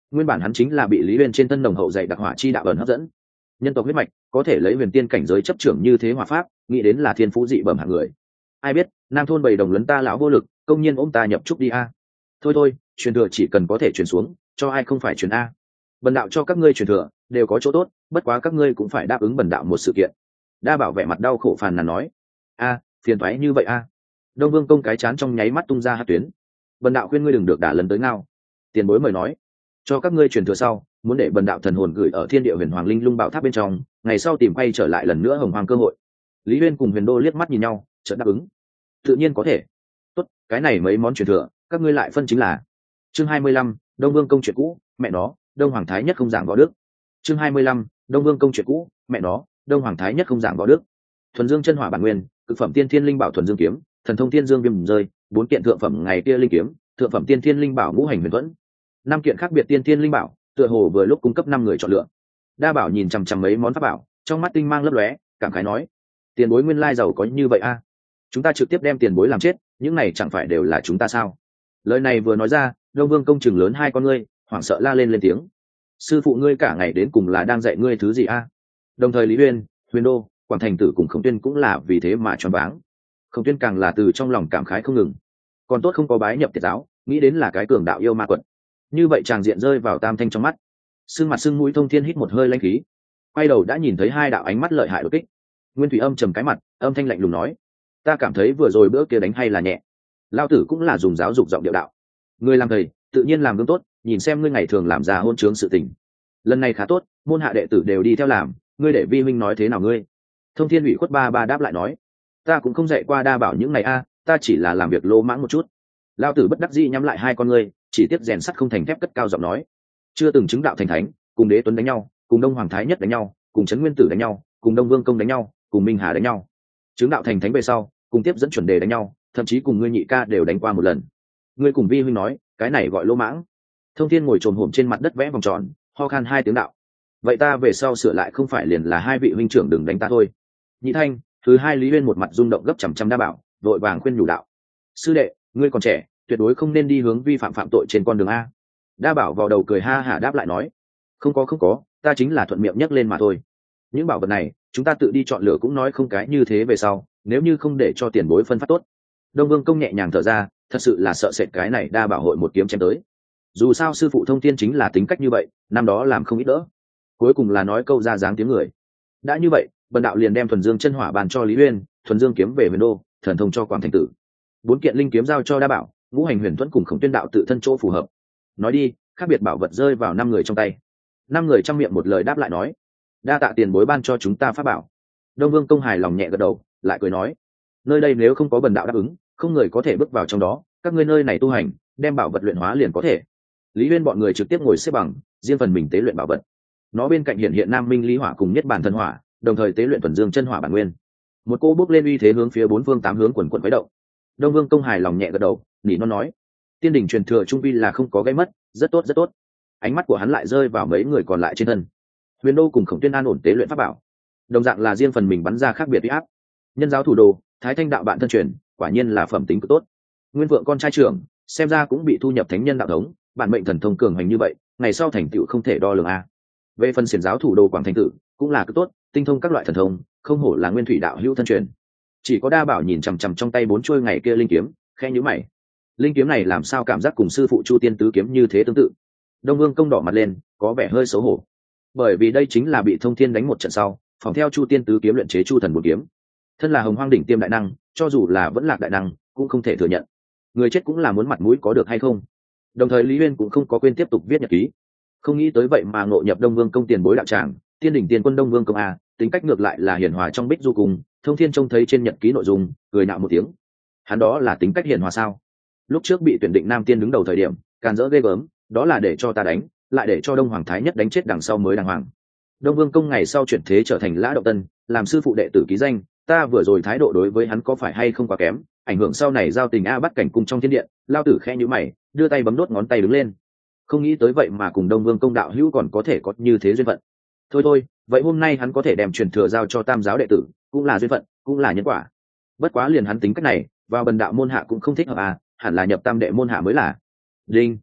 nguyên bản hắn chính là bị lý uyên trên thân đồng hậu dạy đặc hỏa chi đạo ẩn hấp dẫn, nhân tộc huyết mạch có thể lấy huyền tiên cảnh giới chấp trưởng như thế hỏa pháp, nghĩ đến là thiên phú dị bẩm hạng người. Ai biết nam thôn bầy đồng lấn ta lão vô lực, công nhiên ôm ta nhập trúc đi a. Thôi thôi, truyền thừa chỉ cần có thể truyền xuống, cho ai không phải truyền a. Bần đạo cho các ngươi truyền thừa đều có chỗ tốt, bất quá các ngươi cũng phải đáp ứng bần đạo một sự kiện. Đa Bảo vẻ mặt đau khổ phàn nàn nói. A, phiền toái như vậy a. Đông Vương công cái chán trong nháy mắt tung ra hạt tuyến. Bần đạo khuyên ngươi đừng được đả lần tới ngao. Tiền bối mời nói, cho các ngươi truyền thừa sau, muốn để bần đạo thần hồn gửi ở thiên địa huyền hoàng linh lung bảo tháp bên trong, ngày sau tìm quay trở lại lần nữa hồng hoàng cơ hội. Lý Uyên cùng Huyền Đô liếc mắt nhìn nhau, chợt đáp ứng. Tự nhiên có thể. Tốt, cái này mấy món truyền thừa, các ngươi lại phân chính là. Chương hai mươi lăm, Đông Vương công chuyện cũ, mẹ nó, Đông Hoàng thái nhất không giảng võ đức. Chương hai mươi lăm, Đông Vương công chuyện cũ, mẹ nó, Đông Hoàng thái nhất không giảng võ đức. Thuần Dương chân hỏa bản nguyên, cực phẩm tiên thiên linh bảo thuần dương kiếm, thần thông tiên dương viêm rơi, bốn kiện thượng phẩm ngày kia linh kiếm, thượng phẩm tiên thiên linh bảo ngũ hành huyền thuẫn, năm kiện khác biệt tiên thiên linh bảo, tựa hồ vừa lúc cung cấp năm người chọn lựa. Đa Bảo nhìn chằm chằm mấy món pháp bảo, trong mắt tinh mang lấp lóe, cảm khái nói: tiền bối nguyên lai giàu có như vậy a. Chúng ta trực tiếp đem tiền bối làm chết, những này chẳng phải đều là chúng ta sao? Lời này vừa nói ra, Đông Vương công chừng lớn hai con ngươi, hoảng sợ la lên lên tiếng: sư phụ ngươi cả ngày đến cùng là đang dạy ngươi thứ gì a? Đồng thời Lý Uyên, Huyền Đô, Quảng Thành Tử cùng Khổng Tuyên cũng là vì thế mà choáng váng. Khổng Tuyên càng là từ trong lòng cảm khái không ngừng. Còn tốt không có bái nhập Tiệt giáo, nghĩ đến là cái cường đạo yêu ma quật. Như vậy chàng diện rơi vào Tam Thanh trong mắt. Sưng mặt sưng mũi Thông Thiên hít một hơi lãnh khí, quay đầu đã nhìn thấy hai đạo ánh mắt lợi hại đột kích. Nguyên Thủy âm trầm cái mặt, âm thanh lạnh lùng nói: ta cảm thấy vừa rồi bữa kia đánh hay là nhẹ. Lao tử cũng là dùng giáo dục giọng điệu đạo. Ngươi làm thầy, tự nhiên làm gương tốt, nhìn xem ngươi ngày thường làm ra hôn chướng sự tình. Lần này khá tốt, môn hạ đệ tử đều đi theo làm, ngươi để vi huynh nói thế nào ngươi? Thông Thiên ủy khuất ba ba đáp lại nói: ta cũng không dạy qua Đa Bảo những này a, ta chỉ là làm việc lô mãng một chút. Lao tử bất đắc dĩ nhắm lại hai con ngươi, chỉ tiếp rèn sắt không thành thép, cất cao giọng nói: chưa từng chứng đạo thành thánh, cùng Đế Tuấn đánh nhau, cùng Đông Hoàng thái nhất đánh nhau, cùng Trấn Nguyên Tử đánh nhau, cùng Đông Vương công đánh nhau, cùng Minh Hà đánh nhau. Chứng đạo thành thánh về sau, cùng tiếp dẫn chuẩn đề đánh nhau, thậm chí cùng ngươi nhị ca đều đánh qua một lần. Ngươi cùng vi huynh nói, cái này gọi lỗ mãng. Thông Thiên ngồi trồm hổm trên mặt đất vẽ vòng tròn, ho khan hai tiếng đạo: vậy ta về sau sửa lại không phải liền là hai vị huynh trưởng đừng đánh ta thôi. Nhị Thanh, thứ hai Lý Uyên một mặt rung động gấp chằm chằm Đa Bảo, vội vàng khuyên nhủ đạo: sư đệ, ngươi còn trẻ, tuyệt đối không nên đi hướng vi phạm phạm tội trên con đường a. Đa Bảo vào đầu cười ha hả đáp lại nói: không có không có, ta chính là thuận miệng nhắc lên mà thôi. Những bảo vật này chúng ta tự đi chọn lựa cũng nói không cái như thế về sau, nếu như không để cho tiền bối phân phát tốt. Đông Vương công nhẹ nhàng thở ra, thật sự là sợ sệt cái này Đa Bảo hội một kiếm chém tới. Dù sao sư phụ Thông Thiên chính là tính cách như vậy, năm đó làm không ít đỡ, cuối cùng là nói câu ra dáng tiếng người. Đã như vậy, bần đạo liền đem thuần dương chân hỏa bàn cho Lý Uyên, thuần dương kiếm về Huyền Đô, thần thông cho Quảng Thành Tử, bốn kiện linh kiếm giao cho Đa Bảo, ngũ hành huyền thuẫn cùng Khổng Tuyên đạo tự thân chỗ phù hợp. Nói đi, khác biệt bảo vật rơi vào năm người trong tay. Năm người trong miệng một lời đáp lại nói: đa tạ tiền bối ban cho chúng ta pháp bảo. Đông Vương công hài lòng nhẹ gật đầu, lại cười nói: nơi đây nếu không có bần đạo đáp ứng, không người có thể bước vào trong đó, các ngươi nơi này tu hành, đem bảo vật luyện hóa liền có thể. Lý Uyên bọn người trực tiếp ngồi xếp bằng, riêng phần mình tế luyện bảo vật. Nó bên cạnh hiện hiện Nam Minh Lý Hỏa cùng Nhất Bản Thần Hỏa, đồng thời tế luyện thuần dương chân hỏa bản nguyên. Một cô bước lên uy thế hướng phía bốn phương tám hướng quần quần khuấy động. Đông Vương công hài lòng nhẹ gật đầu, nỉ non nói: tiên đỉnh truyền thừa trung vi là không có gây mất, rất tốt rất tốt. Ánh mắt của hắn lại rơi vào mấy người còn lại trên thân. Huyền Đô cùng Khổng Tuyên an ổn tế luyện pháp bảo, đồng dạng là riêng phần mình bắn ra khác biệt uy áp. Nhân giáo thủ đồ, Thái Thanh đạo bạn thân truyền, quả nhiên là phẩm tính cực tốt. Nguyên Vượng con trai trưởng, xem ra cũng bị thu nhập thánh nhân đạo thống, bản mệnh thần thông cường hành như vậy, ngày sau thành tựu không thể đo lường a. Về phần xiển giáo thủ đồ Quảng Thành Tử, cũng là cực tốt, tinh thông các loại thần thông, không hổ là Nguyên Thủy đạo hữu thân truyền. Chỉ có Đa Bảo nhìn chằm chằm trong tay bốn chuôi ngày kia linh kiếm, khẽ nhíu mày. Linh kiếm này làm sao cảm giác cùng sư phụ Chu Tiên tứ kiếm như thế tương tự? Đông Vương công đỏ mặt lên, có vẻ hơi xấu hổ, bởi vì đây chính là bị Thông Thiên đánh một trận sau, phòng theo Chu Tiên tứ kiếm luyện chế Chu Thần bốn kiếm. Thân là Hồng Hoang đỉnh tiêm đại năng, cho dù là vẫn lạc đại năng, cũng không thể thừa nhận. Người chết cũng là muốn mặt mũi có được hay không. Đồng thời Lý Uyên cũng không có quên tiếp tục viết nhật ký. Không nghĩ tới vậy mà ngộ nhập Đông Vương công tiền bối đạo tràng, tiên đỉnh tiên quân Đông Vương công a, tính cách ngược lại là hiền hòa trong bích du cùng. Thông Thiên trông thấy trên nhật ký nội dung, cười nạo một tiếng. Hắn đó là tính cách hiền hòa sao? Lúc trước bị tuyển định Nam Tiên đứng đầu thời điểm, càn rỡ ghê gớm, đó là để cho ta đánh, lại để cho Đông Hoàng thái nhất đánh chết đằng sau mới đàng hoàng. Đông Vương công ngày sau chuyển thế trở thành Lã Động Tân, làm sư phụ đệ tử ký danh, ta vừa rồi thái độ đối với hắn có phải hay không quá kém, ảnh hưởng sau này giao tình a bắt cảnh cung trong thiên điện. Lao tử khẽ nhíu mày, đưa tay bấm đốt ngón tay đứng lên. Không nghĩ tới vậy mà cùng Đông Vương công đạo hữu còn có thể có như thế duyên phận. Thôi thôi, vậy hôm nay hắn có thể đem truyền thừa giao cho Tam giáo đệ tử, cũng là duyên phận, cũng là nhân quả. Bất quá liền hắn tính cách này, vào bần đạo môn hạ cũng không thích hợp à, hẳn là nhập tam đệ môn hạ mới là. Đinh.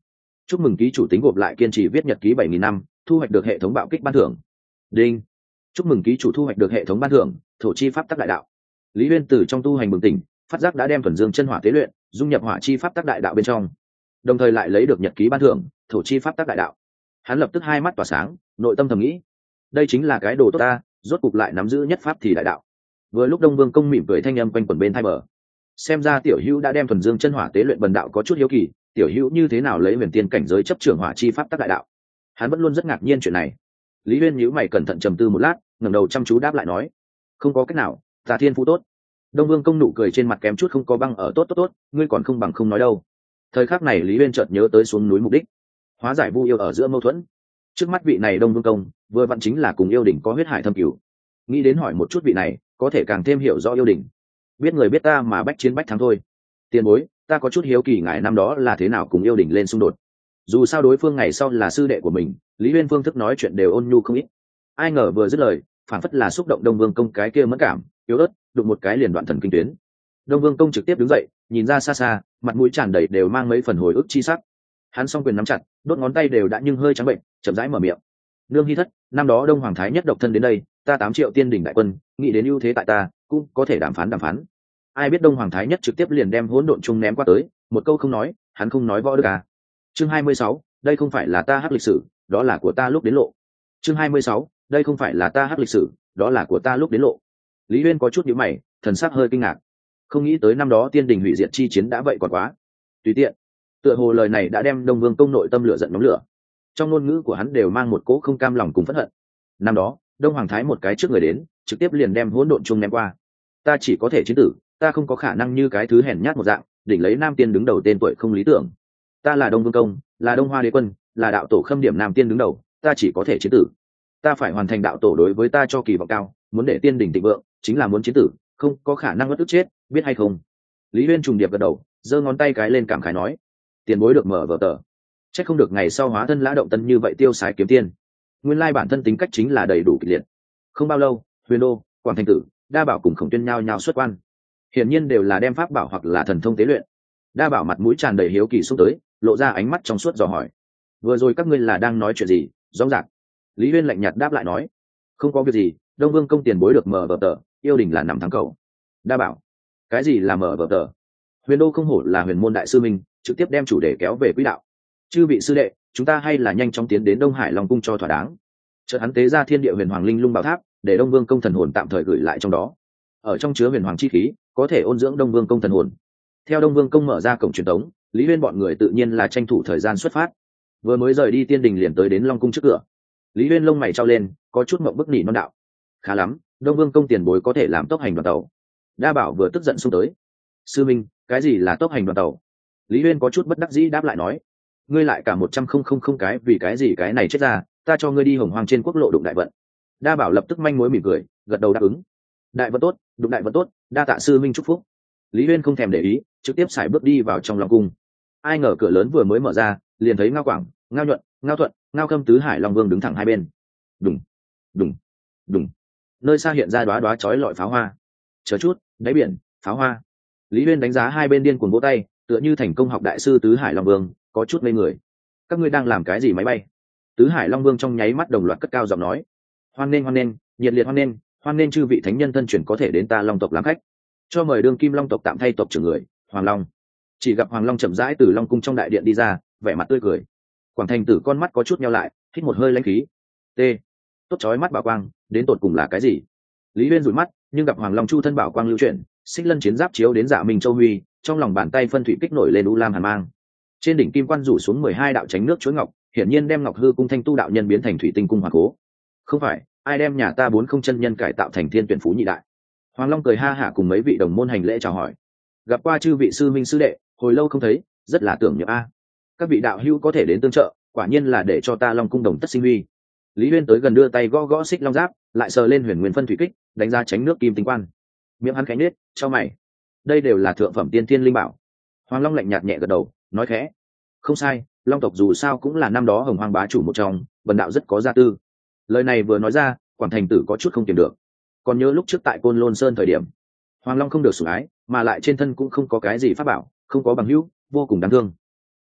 chúc mừng ký chủ tính gộp lại kiên trì viết nhật ký bảy nghìn năm, thu hoạch được hệ thống bạo kích ban thưởng. Đinh. Chúc mừng ký chủ thu hoạch được hệ thống ban thưởng thổ chi pháp tắc đại đạo. Lý Uyên từ trong tu hành bừng tỉnh, phát giác đã đem thuần dương chân hỏa tế luyện, dung nhập hỏa chi pháp tắc đại đạo bên trong, đồng thời lại lấy được nhật ký ban thưởng thổ chi pháp tắc đại đạo. Hắn lập tức hai mắt tỏa sáng, nội tâm thầm nghĩ, đây chính là cái đồ tốt ta, rốt cục lại nắm giữ nhất pháp thì đại đạo. Vừa lúc Đông Vương Công mỉm cười thanh âm quanh quẩn bên tai bờ, xem ra tiểu hữu đã đem thuần dương chân hỏa tế luyện bần đạo có chút hiếu kỳ, tiểu hữu như thế nào lấy huyền tiên cảnh giới chấp trưởng hỏa chi pháp tắc đại đạo? Hắn vẫn luôn rất ngạc nhiên chuyện này. Lý Uyên nhíu mày cẩn thận trầm tư một lát, ngẩng đầu chăm chú đáp lại nói, không có cách nào, ta thiên phú tốt. Đông Vương Công nụ cười trên mặt kém chút không có băng ở tốt tốt tốt, ngươi còn không bằng không nói đâu. Thời khắc này Lý Uyên chợt nhớ tới xuống núi mục đích, hóa giải Vu yêu ở giữa mâu thuẫn. Trước mắt vị này Đông Vương Công, vừa vặn chính là cùng yêu đỉnh có huyết hải thâm cửu. Nghĩ đến hỏi một chút vị này, có thể càng thêm hiểu rõ yêu đỉnh. Biết người biết ta mà bách chiến bách thắng thôi. Tiền bối, ta có chút hiếu kỳ ngài năm đó là thế nào cùng yêu đỉnh lên xung đột. Dù sao đối phương ngày sau là sư đệ của mình, Lý Uyên phương thức nói chuyện đều ôn nhu không ít. Ai ngờ vừa dứt lời, phản phất là xúc động Đông Vương Công cái kia mẫn cảm, yếu ớt, đụng một cái liền đoạn thần kinh tuyến. Đông Vương Công trực tiếp đứng dậy, nhìn ra xa xa, mặt mũi tràn đầy đều mang mấy phần hồi ức chi sắc. Hắn song quyền nắm chặt, đốt ngón tay đều đã nhưng hơi trắng bệnh, chậm rãi mở miệng. Nương Hy Thất, năm đó Đông Hoàng Thái Nhất độc thân đến đây, ta tám triệu tiên đỉnh đại quân, nghĩ đến ưu thế tại ta, cũng có thể đàm phán đàm phán. Ai biết Đông Hoàng Thái Nhất trực tiếp liền đem hỗn độn chung ném qua tới, một câu không nói, hắn không nói võ đức à. Chương hai mươi sáu, đây không phải là ta hắc lịch sử, đó là của ta lúc đến lộ. Chương hai mươi sáu, đây không phải là ta hắc lịch sử, đó là của ta lúc đến lộ. Lý Uyên có chút nhíu mày, thần sắc hơi kinh ngạc. Không nghĩ tới năm đó tiên đình hủy diệt chi chiến đã vậy còn quá tùy tiện. Tựa hồ lời này đã đem Đông Vương Công nội tâm lửa giận nhóm lửa. Trong ngôn ngữ của hắn đều mang một cỗ không cam lòng cùng phẫn hận. Năm đó, Đông Hoàng Thái một cái trước người đến, trực tiếp liền đem hỗn độn chung ném qua. Ta chỉ có thể chiến tử, ta không có khả năng như cái thứ hèn nhát một dạng, đỉnh lấy nam tiên đứng đầu tên tuổi không lý tưởng. Ta là Đông Vương Công, là Đông Hoa Đế Quân, là đạo tổ khâm điểm nam tiên đứng đầu, ta chỉ có thể chiến tử. Ta phải hoàn thành đạo tổ đối với ta cho kỳ vọng cao, muốn để tiên đỉnh thịnh vượng, chính là muốn chiến tử, không có khả năng bất tức chết, biết hay không? Lý Uyên trùng điệp gật đầu, giơ ngón tay cái lên cảm khái nói, tiền bối được mở vở tờ, chắc không được ngày sau hóa thân lã động tân như vậy tiêu sái kiếm tiên. Nguyên lai bản thân tính cách chính là đầy đủ kịch liệt. Không bao lâu, Huyền Đô, Quảng Thành Tử, Đa Bảo cùng Khổng Tuyên nhao nhao xuất quan, hiển nhiên đều là đem pháp bảo hoặc là thần thông tế luyện. Đa Bảo mặt mũi tràn đầy hiếu kỳ xúc tới, lộ ra ánh mắt trong suốt dò hỏi, vừa rồi các ngươi là đang nói chuyện gì? Rõ ràng. Lý Uyên lạnh nhạt đáp lại nói, không có việc gì, Đông Vương Công tiền bối được mở vở tờ, yêu đình là nằm thắng cầu. Đa Bảo, cái gì là mở vở tờ? Huyền Đô không hổ là huyền môn đại sư minh, trực tiếp đem chủ đề kéo về quỹ đạo. Chư vị sư đệ, chúng ta hay là nhanh chóng tiến đến Đông Hải Long cung cho thỏa đáng. Chợt hắn tế ra thiên địa huyền hoàng linh lung bảo tháp, để Đông Vương Công thần hồn tạm thời gửi lại trong đó. Ở trong chứa huyền hoàng chi khí, có thể ôn dưỡng Đông Vương Công thần hồn. Theo Đông Vương Công mở ra cổng truyền tống, Lý Uyên bọn người tự nhiên là tranh thủ thời gian xuất phát. Vừa mới rời đi tiên đình liền tới đến Long cung trước cửa. Lý Uyên lông mày trao lên, có chút ngậm bức nỉ non đạo. Khá lắm, Đông Vương Công tiền bối có thể làm tốc hành đoàn tàu. Đa Bảo vừa tức giận xông tới. Sư minh, cái gì là tốc hành đoàn tàu? Lý Uyên có chút bất đắc dĩ đáp lại nói, ngươi lại cả một trăm không không không cái vì cái gì cái này chết ra, ta cho ngươi đi hồng hoang trên quốc lộ đụng đại vận. Đa Bảo lập tức manh mối mỉm cười, gật đầu đáp ứng. Đại vận tốt, đụng đại vận tốt, đa tạ sư minh chúc phúc. Lý Uyên không thèm để ý, trực tiếp xài bước đi vào trong Long cung. Ai ngờ cửa lớn vừa mới mở ra, liền thấy Ngao Quảng, Ngao Nhuận, Ngao Thuận, Ngao Khâm tứ hải long vương đứng thẳng hai bên. Đùng, đùng, đùng. Nơi xa hiện ra đóa đóa chói lọi pháo hoa. Chờ chút, đáy biển, pháo hoa. Lý Uyên đánh giá hai bên điên cuồng vỗ tay, tựa như thành công học đại sư tứ hải long vương, có chút ngây người. Các ngươi đang làm cái gì máy bay? Tứ hải long vương trong nháy mắt đồng loạt cất cao giọng nói, hoan nghênh hoan nghênh, nhiệt liệt hoan nghênh, hoan nghênh chư vị thánh nhân thân truyền có thể đến ta Long tộc làm khách. Cho mời đương kim Long tộc tạm thay tộc trưởng người, Hoàng Long. Chỉ gặp Hoàng Long chậm rãi từ Long cung trong đại điện đi ra, vẻ mặt tươi cười. Quảng Thành Tử con mắt có chút nheo lại, hít một hơi lãnh khí. T. Tốt chói mắt bảo quang, đến tột cùng là cái gì? Lý Uyên rủi mắt, nhưng gặp Hoàng Long chu thân bảo quang lưu chuyển, xích lân chiến giáp chiếu đến Dạ Minh Châu Huy, trong lòng bàn tay phân thủy kích nổi lên u lam hàn mang. Trên đỉnh kim quan rủ xuống mười hai đạo chánh nước chuỗi ngọc, hiển nhiên đem Ngọc Hư cung thanh tu đạo nhân biến thành thủy tinh cung hoàng cố. Không phải, ai đem nhà ta bốn không chân nhân cải tạo thành thiên tuyển phú nhị đại? Hoàng Long cười ha hả cùng mấy vị đồng môn hành lễ chào hỏi. Gặp qua chư vị sư minh sư đệ, hồi lâu không thấy, rất là tưởng nhớ a. Các vị đạo hữu có thể đến tương trợ, quả nhiên là để cho ta Long cung đồng tất sinh huy. Lý Uyên tới gần đưa tay gõ gõ xích long giáp, lại sờ lên huyền nguyên phân thủy kích, đánh ra tránh nước kim tinh quan. Miệng hắn khẽ nết, cho mày. Đây đều là thượng phẩm tiên thiên linh bảo. Hoàng Long lạnh nhạt nhẹ gật đầu, nói khẽ, không sai, Long tộc dù sao cũng là năm đó hồng hoang bá chủ một trong, vần đạo rất có gia tư. Lời này vừa nói ra, Quảng Thành Tử có chút không kiềm được. Còn nhớ lúc trước tại Côn Lôn Sơn thời điểm, Hoàng Long không được sủng ái, mà lại trên thân cũng không có cái gì pháp bảo, không có bằng hữu, vô cùng đáng thương.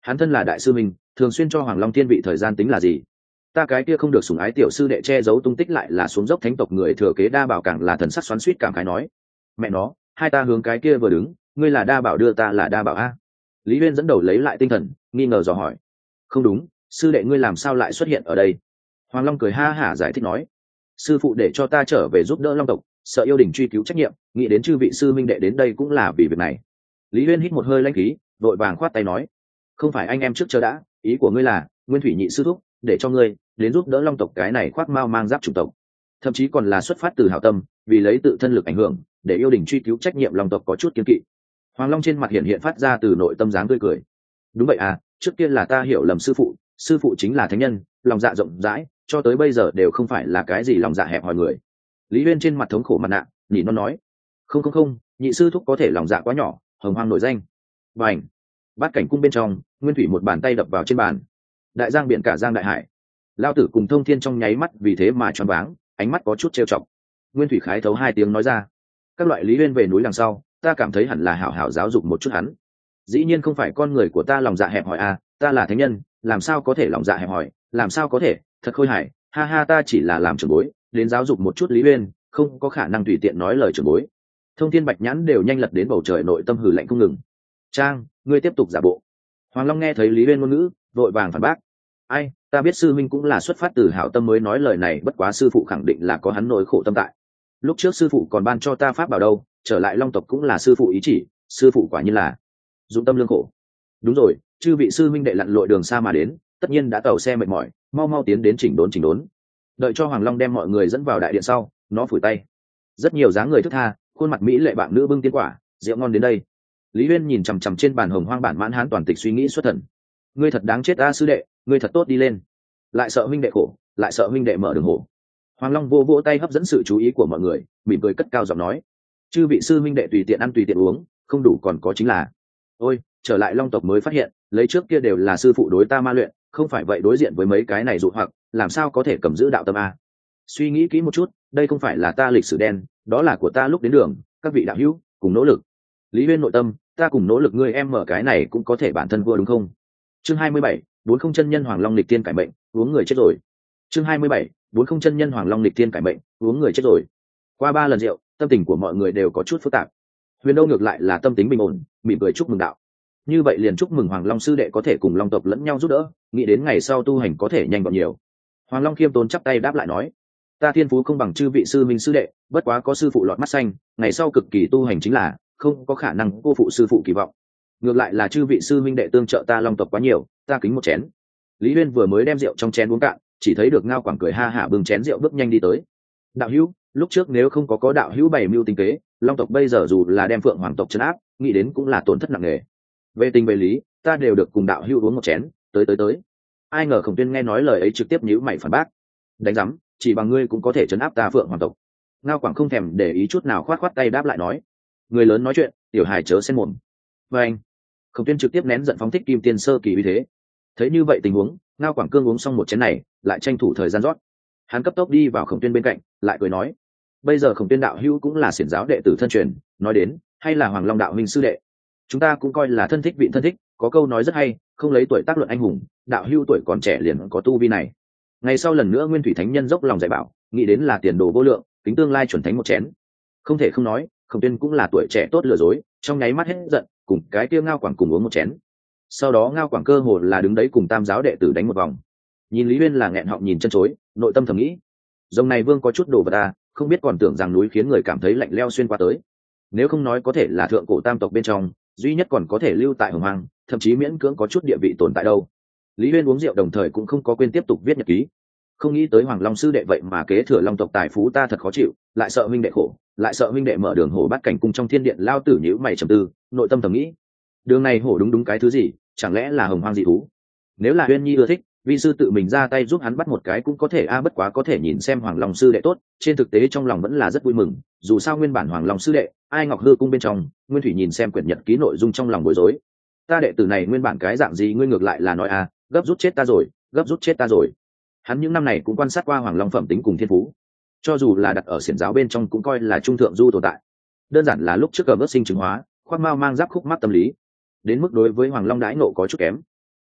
Hắn thân là đại sư mình, thường xuyên cho Hoàng Long Thiên vị thời gian tính là gì? Ta cái kia không được sủng ái tiểu sư đệ che giấu tung tích lại là xuống dốc thánh tộc người thừa kế đa bảo càng là thần sắc xoắn xuýt cảm khái nói. Mẹ nó, hai ta hướng cái kia vừa đứng, ngươi là đa bảo đưa ta là đa bảo a. Lý Uyên dẫn đầu lấy lại tinh thần, nghi ngờ dò hỏi. Không đúng, sư đệ ngươi làm sao lại xuất hiện ở đây? Hoàng Long cười ha hả giải thích nói. Sư phụ để cho ta trở về giúp đỡ Long tộc, sợ yêu đình truy cứu trách nhiệm, nghĩ đến chư vị sư minh đệ đến đây cũng là vì việc này. Lý Uyên hít một hơi lãnh khí, vội vàng khoát tay nói. Không phải anh em trước chờ đã, ý của ngươi là Nguyên Thủy nhị sư thúc để cho ngươi đến giúp đỡ Long tộc cái này khoác mao mang giáp chủng tộc, thậm chí còn là xuất phát từ hảo tâm, vì lấy tự thân lực ảnh hưởng để yêu đình truy cứu trách nhiệm Long tộc có chút kiên kỵ. Hoàng Long trên mặt hiện hiện phát ra từ nội tâm dáng tươi cười. Đúng vậy à, trước kia là ta hiểu lầm sư phụ, sư phụ chính là thánh nhân, lòng dạ rộng rãi, cho tới bây giờ đều không phải là cái gì lòng dạ hẹp hòi người. Lý Uyên trên mặt thống khổ mặt nạ, nhỉ nó nói. Không không không, nhị sư thúc có thể lòng dạ quá nhỏ, hồng hoang nổi danh. Bành. Bát cảnh cung bên trong, Nguyên Thủy một bàn tay đập vào trên bàn. Đại giang biển cả giang đại hải. Lao tử cùng Thông Thiên trong nháy mắt vì thế mà choáng váng, ánh mắt có chút trêu chọc. Nguyên Thủy khái thấu hai tiếng nói ra. Các loại Lý Uyên về núi đằng sau, ta cảm thấy hẳn là hảo hảo giáo dục một chút hắn. Dĩ nhiên không phải con người của ta lòng dạ hẹp hòi à, ta là thánh nhân, làm sao có thể lòng dạ hẹp hòi, làm sao có thể, thật khôi hài, ha ha ta chỉ là làm trưởng bối, đến giáo dục một chút Lý Uyên, không có khả năng tùy tiện nói lời trưởng bối. Thông Thiên Bạch Nhãn đều nhanh lật đến bầu trời, nội tâm hừ lạnh không ngừng. Trang, ngươi tiếp tục giả bộ. Hoàng Long nghe thấy Lý Uyên ngôn ngữ, vội vàng phản bác. Ai, ta biết sư minh cũng là xuất phát từ hảo tâm mới nói lời này, bất quá sư phụ khẳng định là có hắn nỗi khổ tâm tại. Lúc trước sư phụ còn ban cho ta pháp bảo đâu, trở lại Long tộc cũng là sư phụ ý chỉ, sư phụ quả nhiên là dụng tâm lương khổ. Đúng rồi, chư vị sư minh đệ lặn lội đường xa mà đến, tất nhiên đã tàu xe mệt mỏi, mau mau tiến đến chỉnh đốn chỉnh đốn. Đợi cho Hoàng Long đem mọi người dẫn vào đại điện sau, nó phủi tay. Rất nhiều dáng người thức tha, khuôn mặt mỹ lệ bạn nữ bưng tiến quả, rượu ngon đến đây. Lý Uyên nhìn chằm chằm trên bàn hồng hoang bản mãn hán toàn tịch, suy nghĩ xuất thần. Ngươi thật đáng chết a sư đệ, ngươi thật tốt đi lên. Lại sợ huynh đệ khổ, lại sợ huynh đệ mở đường hổ. Hoàng Long vô vỗ tay hấp dẫn sự chú ý của mọi người, mỉm cười cất cao giọng nói. Chư vị sư huynh đệ tùy tiện ăn tùy tiện uống, không đủ còn có chính là. Ôi, trở lại Long tộc mới phát hiện, lấy trước kia đều là sư phụ đối ta ma luyện, không phải vậy đối diện với mấy cái này dụ hoặc, làm sao có thể cầm giữ đạo tâm a. Suy nghĩ kỹ một chút, đây không phải là ta lịch sử đen, đó là của ta lúc đến đường, các vị đạo hữu cùng nỗ lực. Lý Uyên nội tâm, ta cùng nỗ lực, ngươi em mở cái này cũng có thể bản thân vua đúng không? Chương hai mươi bảy, bốn không chân nhân Hoàng Long lịch tiên cải mệnh, uống người chết rồi. Chương hai mươi bảy, bốn không chân nhân Hoàng Long lịch tiên cải mệnh, uống người chết rồi. Qua ba lần rượu, tâm tình của mọi người đều có chút phức tạp. Huyền Đâu ngược lại là tâm tính bình ổn, mỉm cười chúc mừng đạo. Như vậy liền chúc mừng Hoàng Long sư đệ có thể cùng Long tộc lẫn nhau giúp đỡ, nghĩ đến ngày sau tu hành có thể nhanh gọn nhiều. Hoàng Long khiêm tốn chắp tay đáp lại nói, ta thiên phú không bằng chư vị sư minh sư đệ, bất quá có sư phụ lọt mắt xanh, ngày sau cực kỳ tu hành chính là không có khả năng cô phụ sư phụ kỳ vọng. Ngược lại là chư vị sư minh đệ tương trợ ta Long tộc quá nhiều, ta kính một chén. Lý Uyên vừa mới đem rượu trong chén uống cạn, chỉ thấy được Ngao Quảng cười ha hả bưng chén rượu bước nhanh đi tới. Đạo hữu, lúc trước nếu không có có đạo hữu bày mưu tính kế, Long tộc bây giờ dù là đem Phượng Hoàng tộc trấn áp, nghĩ đến cũng là tổn thất nặng nề. Về tình về lý, ta đều được cùng đạo hữu uống một chén, tới tới tới. Ai ngờ Khổng Tuyên nghe nói lời ấy trực tiếp nhíu mày phản bác. Đánh rắm, chỉ bằng ngươi cũng có thể trấn áp ta Phượng Hoàng tộc. Ngao Quảng không thèm để ý chút nào, khoát khoát tay đáp lại nói, người lớn nói chuyện, tiểu hài chớ xen mồm. Và anh, Khổng Tuyên trực tiếp nén giận phóng thích kim tiên sơ kỳ uy thế. Thấy như vậy tình huống, Ngao Quảng cương uống xong một chén này, lại tranh thủ thời gian rót. Hắn cấp tốc đi vào Khổng Tuyên bên cạnh, lại cười nói, bây giờ Khổng Tuyên đạo hữu cũng là xiển giáo đệ tử thân truyền, nói đến, hay là Hoàng Long đạo huynh sư đệ, chúng ta cũng coi là thân thích vị thân thích. Có câu nói rất hay, không lấy tuổi tác luận anh hùng, đạo hữu tuổi còn trẻ liền có tu vi này. Ngày sau lần nữa Nguyên Thủy thánh nhân dốc lòng dạy bảo, nghĩ đến là tiền đồ vô lượng, tính tương lai chuẩn thánh một chén. Không thể không nói, Khổng Tuyên cũng là tuổi trẻ tốt lừa dối, trong nháy mắt hết giận, cùng cái kia Ngao Quảng cùng uống một chén. Sau đó Ngao Quảng cơ hồ là đứng đấy cùng tam giáo đệ tử đánh một vòng. Nhìn Lý Uyên là nghẹn họng nhìn chân chối, nội tâm thầm nghĩ, dòng này vương có chút đồ vật à, không biết còn tưởng rằng núi khiến người cảm thấy lạnh leo xuyên qua tới. Nếu không nói có thể là thượng cổ tam tộc bên trong duy nhất còn có thể lưu tại hồng hoang, thậm chí miễn cưỡng có chút địa vị tồn tại đâu. Lý Uyên uống rượu đồng thời cũng không có quên tiếp tục viết nhật ký. Không nghĩ tới Hoàng Long sư đệ vậy mà kế thừa Long tộc tài phú, ta thật khó chịu, lại sợ huynh đệ khổ, lại sợ huynh đệ mở đường hổ bắt cảnh cung trong thiên điện lao tử nhíu mày trầm tư, nội tâm thầm nghĩ, đường này hổ đúng đúng cái thứ gì, chẳng lẽ là hồng hoang dị thú? Nếu là Uyên Nhi ưa thích, vi sư tự mình ra tay giúp hắn bắt một cái cũng có thể a, à, bất quá có thể nhìn xem Hoàng Long sư đệ tốt, trên thực tế trong lòng vẫn là rất vui mừng, dù sao nguyên bản Hoàng Long sư đệ, ai ngọc hư cung bên trong, Nguyên Thủy nhìn xem quyển nhật ký nội dung trong lòng bối rối. Ta đệ tử này nguyên bản cái dạng gì, ngươi ngược lại là nói a, à, gấp rút chết ta rồi, gấp rút chết ta rồi. Hắn những năm này cũng quan sát qua Hoàng Long phẩm tính cùng thiên phú, cho dù là đặt ở xiển giáo bên trong cũng coi là trung thượng du tồn tại. Đơn giản là lúc trước cờ vớt sinh chứng hóa, khoác mao mang giáp khúc mắc tâm lý, đến mức đối với Hoàng Long đãi nộ có chút kém.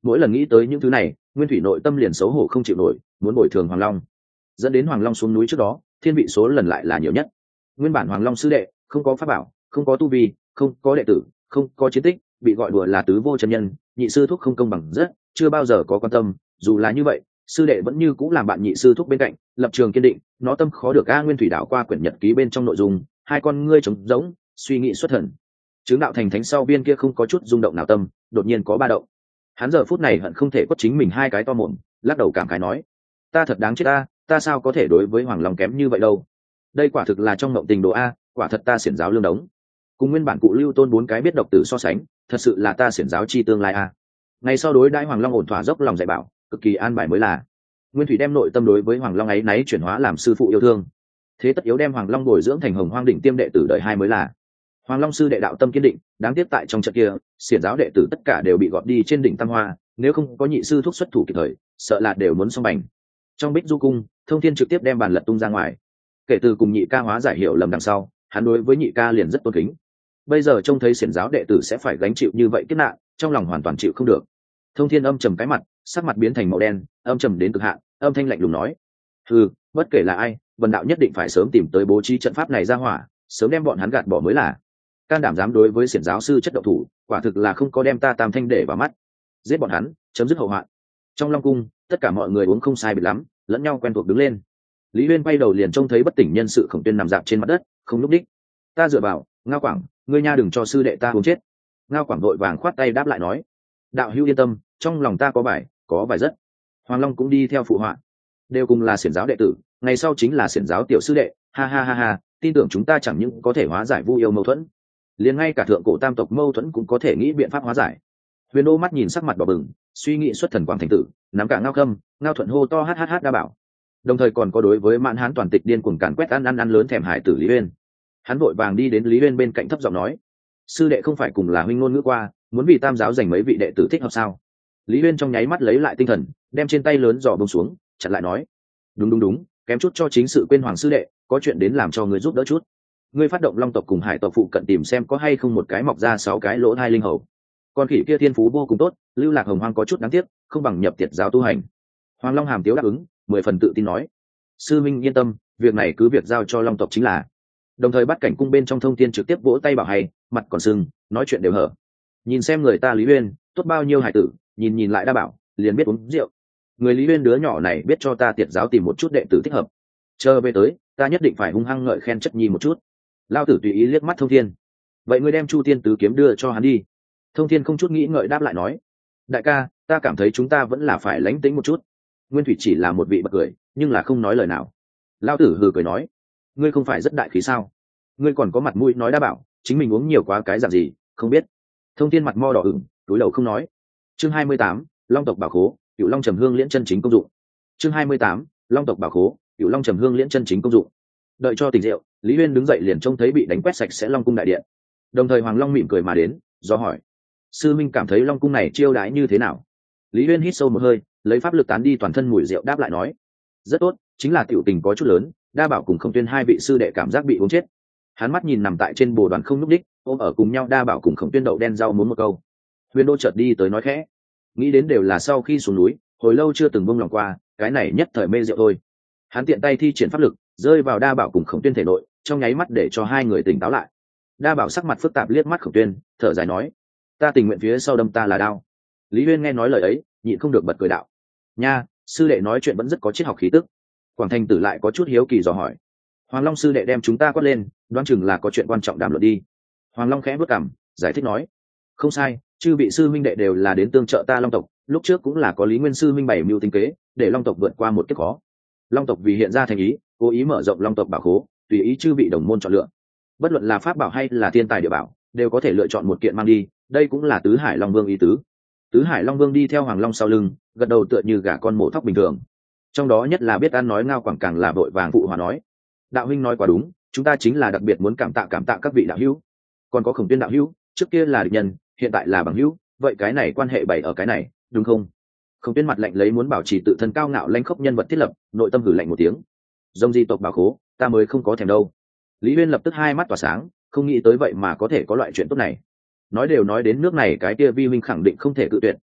mỗi lần nghĩ tới những thứ này nguyên thủy nội tâm liền xấu hổ không chịu nổi, muốn bồi thường Hoàng Long. Dẫn đến Hoàng Long xuống núi trước đó thiên vị số lần lại là nhiều nhất. Nguyên bản Hoàng Long sư đệ không có pháp bảo, không có tu vi, không có đệ tử, không có chiến tích, bị gọi đùa là tứ vô chân nhân, nhị sư thúc không công bằng rất, chưa bao giờ có quan tâm. Dù là như vậy sư đệ vẫn như cũng làm bạn nhị sư thúc bên cạnh, lập trường kiên định. Nó tâm khó được a. Nguyên thủy đảo qua quyển nhật ký bên trong nội dung, hai con ngươi trống rỗng, suy nghĩ xuất thần. Chứng đạo thành thánh sau viên kia không có chút rung động nào tâm, đột nhiên có ba động. Hắn giờ phút này hận không thể quất chính mình hai cái to mồm, lắc đầu cảm khái nói: ta thật đáng chết ta, ta sao có thể đối với Hoàng Long kém như vậy đâu. Đây quả thực là trong mộng tình đồ a, quả thật ta xiển giáo lương đống. Cùng nguyên bản cụ Lưu Tôn bốn cái biết độc tử so sánh, thật sự là ta xiển giáo chi tương lai a. Ngày sau đối đãi Hoàng Long ổn thỏa dốc lòng dạy bảo, cực kỳ an bài mới là. Nguyên thủy đem nội tâm đối với Hoàng Long ấy náy chuyển hóa làm sư phụ yêu thương, thế tất yếu đem Hoàng Long bồi dưỡng thành Hồng Hoang đỉnh tiêm đệ tử đời hai mới là. Hoàng Long sư đệ đạo tâm kiên định, đáng tiếc tại trong trận kia xiển giáo đệ tử tất cả đều bị gọt đi trên đỉnh Tam Hoa, nếu không có nhị sư thúc xuất thủ kịp thời, sợ là đều muốn xong bành. Trong Bích Du cung, Thông Thiên trực tiếp đem bàn lật tung ra ngoài. Kể từ cùng nhị ca hóa giải hiểu lầm đằng sau, hắn đối với nhị ca liền rất tôn kính. Bây giờ trông thấy xiển giáo đệ tử sẽ phải gánh chịu như vậy kiếp nạn, trong lòng hoàn toàn chịu không được. Thông Thiên âm trầm cái mặt, sắc mặt biến thành màu đen, âm trầm đến cực hạn, âm thanh lạnh lùng nói: "Hừ, bất kể là ai, Vân đạo nhất định phải sớm tìm tới bố trí trận pháp này ra hỏa, sớm đem bọn hắn gạt bỏ mới là. Can đảm dám đối với xiển giáo sư chất độc thủ, quả thực là không có đem ta Tam Thanh để vào mắt. Giết bọn hắn, chấm dứt hậu hoạn." Trong Long cung, tất cả mọi người uống không sai biệt lắm, lẫn nhau quen thuộc đứng lên. Lý Uyên quay đầu liền trông thấy bất tỉnh nhân sự Khổng Tuyên nằm dạp trên mặt đất, không lúc đích. "Ta dựa vào, Ngao Quảng, ngươi nha đừng cho sư đệ ta uống chết." Ngao Quảng vội vàng khoát tay đáp lại nói: "Đạo hữu yên tâm, trong lòng ta có bài, có bài rất." Hoàng Long cũng đi theo phụ họa: "Đều cùng là xiển giáo đệ tử, ngày sau chính là xiển giáo tiểu sư đệ, ha ha ha ha, tin tưởng chúng ta chẳng những có thể hóa giải vu yêu mâu thuẫn, liền ngay cả thượng cổ tam tộc mâu thuẫn cũng có thể nghĩ biện pháp hóa giải." Huyền Đô mắt nhìn sắc mặt đỏ bừng, suy nghĩ xuất thần Quảng Thành Tử, nắm cả Ngao Khâm, Ngao Thuận hô to hát hát hát đa bảo. Đồng thời còn có đối với Mạn Hán toàn tịch điên cuồng càn quét ăn ăn ăn lớn thèm hải tử Lý Uyên. Hắn vội vàng đi đến Lý Uyên bên cạnh thấp giọng nói: "Sư đệ không phải cùng là huynh ngôn ngữ qua, muốn vì tam giáo giành mấy vị đệ tử thích hợp sao?" Lý Uyên trong nháy mắt lấy lại tinh thần, đem trên tay lớn giò bông xuống, chặn lại nói: "Đúng đúng đúng, kém chút cho chính sự quên Hoàng sư đệ, có chuyện đến làm cho người giúp đỡ chút. Ngươi phát động Long tộc cùng Hải tộc phụ cận tìm xem có hay không một cái mọc ra sáu cái lỗ hai linh hầu. Con khỉ kia thiên phú vô cùng tốt, lưu lạc Hồng Hoang có chút đáng tiếc, không bằng nhập tiệt giáo tu hành." Hoàng Long hàm tiếu đáp ứng, mười phần tự tin nói: "Sư minh yên tâm, việc này cứ việc giao cho Long tộc chính là." Đồng thời bắt cảnh cung bên trong Thông Thiên trực tiếp vỗ tay bảo hay, mặt còn sưng, nói chuyện đều hở. Nhìn xem người ta Lý Uyên tốt bao nhiêu hải tử, nhìn nhìn lại đa bảo liền biết uống rượu. Người Lý Uyên đứa nhỏ này biết cho ta tiệt giáo tìm một chút đệ tử thích hợp, chờ về tới ta nhất định phải hung hăng ngợi khen chất nhi một chút. Lao tử tùy ý liếc mắt Thông Thiên: "Vậy ngươi đem Chu Tiên tứ kiếm đưa cho hắn đi." Thông Thiên không chút nghĩ ngợi đáp lại nói: "Đại ca, ta cảm thấy chúng ta vẫn là phải lánh tính một chút." Nguyên Thủy chỉ là một vị bật cười, nhưng là không nói lời nào. Lao tử hừ cười nói: "Ngươi không phải rất đại khí sao? Ngươi còn có mặt mũi nói đa bảo, chính mình uống nhiều quá cái dạng gì, không biết." Thông Thiên mặt mo đỏ ửng, túi đầu không nói. Chương hai mươi tám, Long tộc bảo khố, Cửu Long trầm hương liễn chân chính công dụng. Chương hai mươi tám, Long tộc bảo khố, Cửu Long trầm hương liễn chân chính công dụng. Đợi cho tỉnh rượu, Lý Uyên đứng dậy liền trông thấy bị đánh quét sạch sẽ Long cung đại điện. Đồng thời Hoàng Long mỉm cười mà đến, do hỏi: "Sư minh cảm thấy Long cung này chiêu đãi như thế nào?" Lý Uyên hít sâu một hơi, lấy pháp lực tán đi toàn thân mùi rượu đáp lại nói: "Rất tốt, chính là tiểu tình có chút lớn, đa bảo cùng Khổng Tuyên hai vị sư đệ cảm giác bị uống chết." Hắn mắt nhìn nằm tại trên bồ đoàn không nhúc đích, ôm ở cùng nhau đa bảo cùng Khổng Tuyên đậu đen rau muốn một câu. Huyền Đô chợt đi tới nói khẽ: "Nghĩ đến đều là sau khi xuống núi, hồi lâu chưa từng buông lòng qua, cái này nhất thời mê rượu thôi." Hắn tiện tay thi triển pháp lực, rơi vào đa bảo cùng Khổng Tuyên thể nội, trong nháy mắt để cho hai người tỉnh táo lại. Đa bảo sắc mặt phức tạp liếc mắt Khổng Tuyên, thở dài nói: "Ta tình nguyện phía sau đâm ta là đao." Lý Uyên nghe nói lời ấy, nhịn không được bật cười đạo: "Nha, sư đệ nói chuyện vẫn rất có triết học khí tức." Quảng Thành Tử lại có chút hiếu kỳ dò hỏi: "Hoàng Long sư đệ đem chúng ta quát lên, đoán chừng là có chuyện quan trọng đàm luận đi." Hoàng Long khẽ bước cằm, giải thích nói: "Không sai, chư vị sư huynh đệ đều là đến tương trợ ta Long tộc, lúc trước cũng là có Lý Nguyên sư huynh bày mưu tính kế, để Long tộc vượt qua một kiếp khó. Long tộc vì hiện ra thành ý, cố ý mở rộng Long tộc bảo khố, tùy ý chư vị đồng môn chọn lựa. Bất luận là pháp bảo hay là thiên tài địa bảo, đều có thể lựa chọn một kiện mang đi, đây cũng là tứ hải Long Vương ý tứ." Tứ hải Long Vương đi theo Hoàng Long sau lưng, gật đầu tựa như gà con mổ thóc bình thường. Trong đó nhất là biết ăn nói Ngao Quảng càng là vội vàng phụ hòa nói: "Đạo huynh nói quá đúng, chúng ta chính là đặc biệt muốn cảm tạ cảm tạ các vị đạo hữu. Còn có Khổng Tuyên đạo hữu, trước kia là địch nhân, hiện tại là bằng hữu, vậy cái này quan hệ bày ở cái này, đúng không?" Khổng Tuyên mặt lạnh lấy muốn bảo trì tự thân cao ngạo lãnh khốc nhân vật thiết lập, nội tâm hử lạnh một tiếng: "Dông di tộc bảo khố, ta mới không có thèm đâu." Lý Uyên lập tức hai mắt tỏa sáng, không nghĩ tới vậy mà có thể có loại chuyện tốt này. Nói đều nói đến nước này, cái kia vi huynh khẳng định không thể cự tuyệt,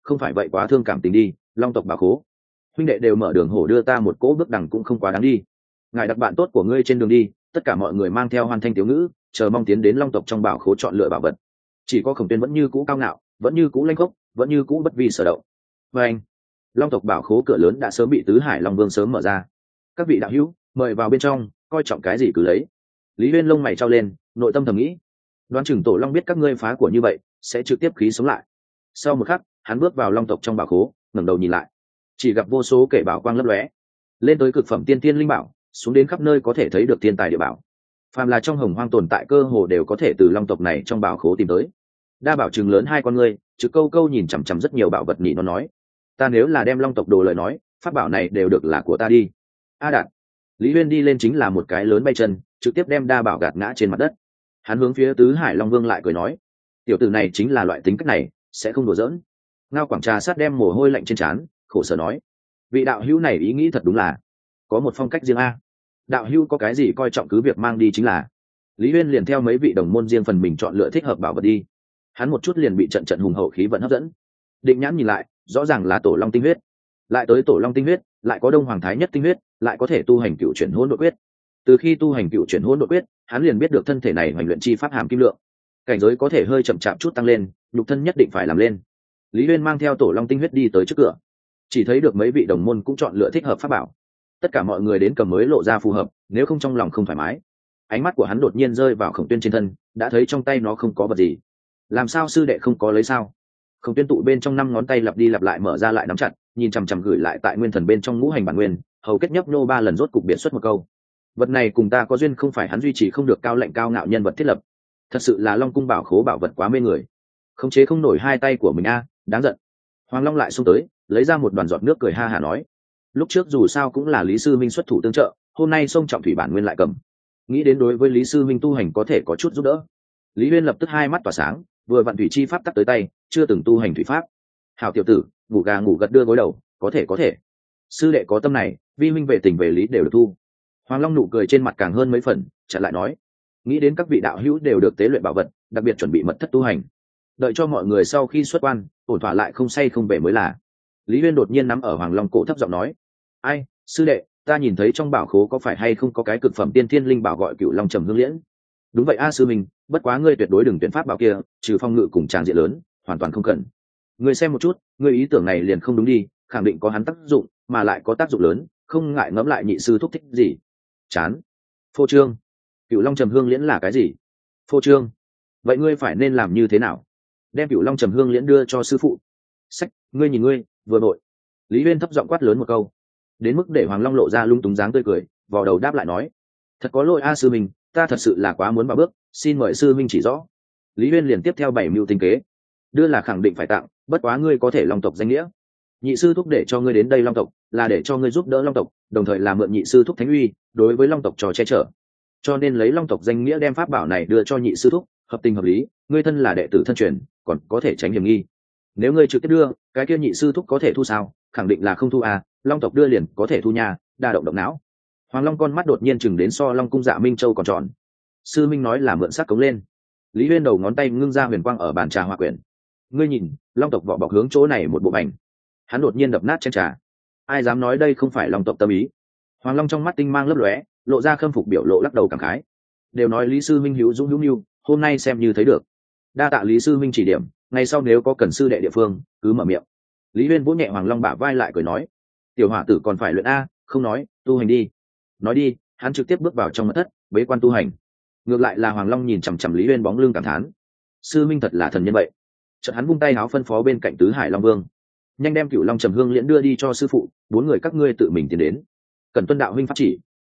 không phải vậy quá thương cảm tình đi. Long tộc bảo khố, huynh đệ đều mở đường hổ đưa ta một cỗ bước đằng cũng không quá đáng đi. Ngài đặt bạn tốt của ngươi trên đường đi, tất cả mọi người mang theo hoàn thanh tiểu ngữ, chờ mong tiến đến long tộc trong bảo khố chọn lựa bảo vật. Chỉ có Khổng Tuyên vẫn như cũ cao ngạo, vẫn như cũ lanh khốc, vẫn như cũ bất vi sở động. Và anh, long tộc bảo khố cửa lớn đã sớm bị tứ hải long vương sớm mở ra. Các vị đạo hữu, mời vào bên trong, coi trọng cái gì cứ lấy. Lý Uyên lông mày trao lên, nội tâm thầm nghĩ, đoán chừng tổ long biết các ngươi phá của như vậy, sẽ trực tiếp khí sống lại. Sau một khắc, hắn bước vào long tộc trong bảo khố, ngẩng đầu nhìn lại, chỉ gặp vô số kể bảo quang lấp lóe, lên tới cực phẩm tiên tiên linh bảo, xuống đến khắp nơi có thể thấy được thiên tài địa bảo. Phàm là trong hồng hoang tồn tại cơ hồ đều có thể từ long tộc này trong bảo khố tìm tới. Đa bảo trừng lớn hai con ngươi, trực câu câu nhìn chằm chằm rất nhiều bảo vật nhị nó nói, ta nếu là đem long tộc đồ lời nói, pháp bảo này đều được là của ta đi. A đạt. Lý Uyên đi lên chính là một cái lớn bay chân, trực tiếp đem đa bảo gạt ngã trên mặt đất. Hắn hướng phía tứ hải long vương lại cười nói, tiểu tử này chính là loại tính cách này, sẽ không đùa giỡn. Ngao Quảng Trà sát đem mồ hôi lạnh trên trán, khổ sở nói, vị đạo hữu này ý nghĩ thật đúng là có một phong cách riêng a. Đạo hữu có cái gì coi trọng cứ việc mang đi chính là. Lý Uyên liền theo mấy vị đồng môn riêng phần mình chọn lựa thích hợp bảo vật đi. Hắn một chút liền bị trận trận hùng hậu khí vận hấp dẫn. Định nhãn nhìn lại, rõ ràng là tổ long tinh huyết, lại tới tổ long tinh huyết, lại có đông hoàng thái nhất tinh huyết, lại có thể tu hành cựu chuyển hỗn độn quyết. Từ khi tu hành cựu chuyển hỗn độn quyết, hắn liền biết được thân thể này hoành luyện chi pháp hàm kim lượng, cảnh giới có thể hơi chậm chạp chút tăng lên, nhục thân nhất định phải làm lên. Lý Uyên mang theo tổ long tinh huyết đi tới trước cửa, chỉ thấy được mấy vị đồng môn cũng chọn lựa thích hợp pháp bảo. Tất cả mọi người đến cầm mới lộ ra phù hợp, nếu không trong lòng không thoải mái. Ánh mắt của hắn đột nhiên rơi vào Khổng Tuyên trên thân, đã thấy trong tay nó không có vật gì. Làm sao sư đệ không có lấy sao? Khổng Tuyên tụ bên trong năm ngón tay lặp đi lặp lại mở ra lại nắm chặt, nhìn chằm chằm gửi lại tại nguyên thần bên trong ngũ hành bản nguyên, hầu kết nhấp nô ba lần rốt cục biệt xuất một câu. Vật này cùng ta có duyên, không phải hắn duy trì không được cao lệnh cao ngạo nhân vật thiết lập. Thật sự là Long cung bảo khố bảo vật quá mê người, khống chế không nổi hai tay của mình a, đáng giận. Hoàng Long lại xông tới, lấy ra một đoàn giọt nước cười ha hả nói, lúc trước dù sao cũng là Lý sư minh xuất thủ tương trợ, hôm nay sông trọng thủy bản nguyên lại cầm, nghĩ đến đối với Lý sư minh tu hành có thể có chút giúp đỡ. Lý Uyên lập tức hai mắt tỏa sáng, vừa vặn thủy chi pháp tắc tới tay, chưa từng tu hành thủy pháp. Hảo tiểu tử, ngủ gà ngủ gật đưa gối đầu, có thể có thể. Sư đệ có tâm này, vi minh về tình về lý đều được thu. Hoàng Long nụ cười trên mặt càng hơn mấy phần, chặn lại nói, nghĩ đến các vị đạo hữu đều được tế luyện bảo vật, đặc biệt chuẩn bị mật thất tu hành, đợi cho mọi người sau khi xuất quan, ổn thỏa lại không say không về mới là. Lý Uyên đột nhiên nắm ở Hoàng Long cổ thấp giọng nói, ai, sư đệ, ta nhìn thấy trong bảo khố có phải hay không có cái cực phẩm tiên thiên linh bảo gọi Cựu Long Trầm Hương Liễn? Đúng vậy a sư minh, bất quá ngươi tuyệt đối đừng tuyển pháp bảo kia, trừ phong ngự cùng tràng diện lớn, hoàn toàn không cần. Ngươi xem một chút, ngươi ý tưởng này liền không đúng đi, khẳng định có hắn tác dụng, mà lại có tác dụng lớn, không ngại ngẫm lại nhị sư thúc thích gì. Chán. Phô trương. Cựu Long Trầm Hương Liễn là cái gì? Phô trương. Vậy ngươi phải nên làm như thế nào? Đem Cựu Long Trầm Hương Liễn đưa cho sư phụ. Sách, ngươi nhìn ngươi, vừa nội. Lý Uyên thấp giọng quát lớn một câu, đến mức để Hoàng Long lộ ra lung túng dáng tươi cười, vò đầu đáp lại nói, thật có lỗi a sư minh, ta thật sự là quá muốn vào bước, xin mời sư minh chỉ rõ. Lý Uyên liền tiếp theo bảy mưu tinh kế, đưa là khẳng định phải tặng, bất quá ngươi có thể long tộc danh nghĩa, nhị sư thúc để cho ngươi đến đây long tộc là để cho ngươi giúp đỡ long tộc, đồng thời là mượn nhị sư thúc thánh uy đối với long tộc trò che chở, cho nên lấy long tộc danh nghĩa đem pháp bảo này đưa cho nhị sư thúc, hợp tình hợp lý, ngươi thân là đệ tử thân truyền, còn có thể tránh hiểm nghi. Nếu ngươi trực tiếp đưa, cái kia nhị sư thúc có thể thu sao? Khẳng định là không thu à, long tộc đưa liền có thể thu nhà, đa động động não. Hoàng Long con mắt đột nhiên chừng đến so Long cung Dạ Minh Châu còn tròn. Sư minh nói là mượn sắc cống lên. Lý Uyên đầu ngón tay ngưng ra huyền quang ở bàn trà hoa quyển. Ngươi nhìn, long tộc vỏ bọc hướng chỗ này một bộ ảnh. Hắn đột nhiên đập nát chén trà. Ai dám nói đây không phải long tộc tâm ý? Hoàng Long trong mắt tinh mang lấp lóe, lộ ra khâm phục biểu lộ, lắc đầu cảm khái. Đều nói Lý sư minh hữu dũng hữu nhu, hôm nay xem như thấy được. Đa tạ Lý sư minh chỉ điểm, ngày sau nếu có cần sư đệ địa phương, cứ mở miệng. Lý Uyên vỗ nhẹ Hoàng Long bả vai lại cười nói, tiểu hỏa tử còn phải luyện a, không nói, tu hành đi. Nói đi, hắn trực tiếp bước vào trong mật thất, bế quan tu hành. Ngược lại là Hoàng Long nhìn chằm chằm Lý Uyên bóng lưng cảm thán, sư minh thật là thần nhân vậy. Chợt hắn vung tay áo phân phó bên cạnh tứ hải long vương, nhanh đem Cựu Long Trầm Hương Liễn đưa đi cho sư phụ, bốn người các ngươi tự mình tiến đến, cần tuân đạo huynh pháp chỉ.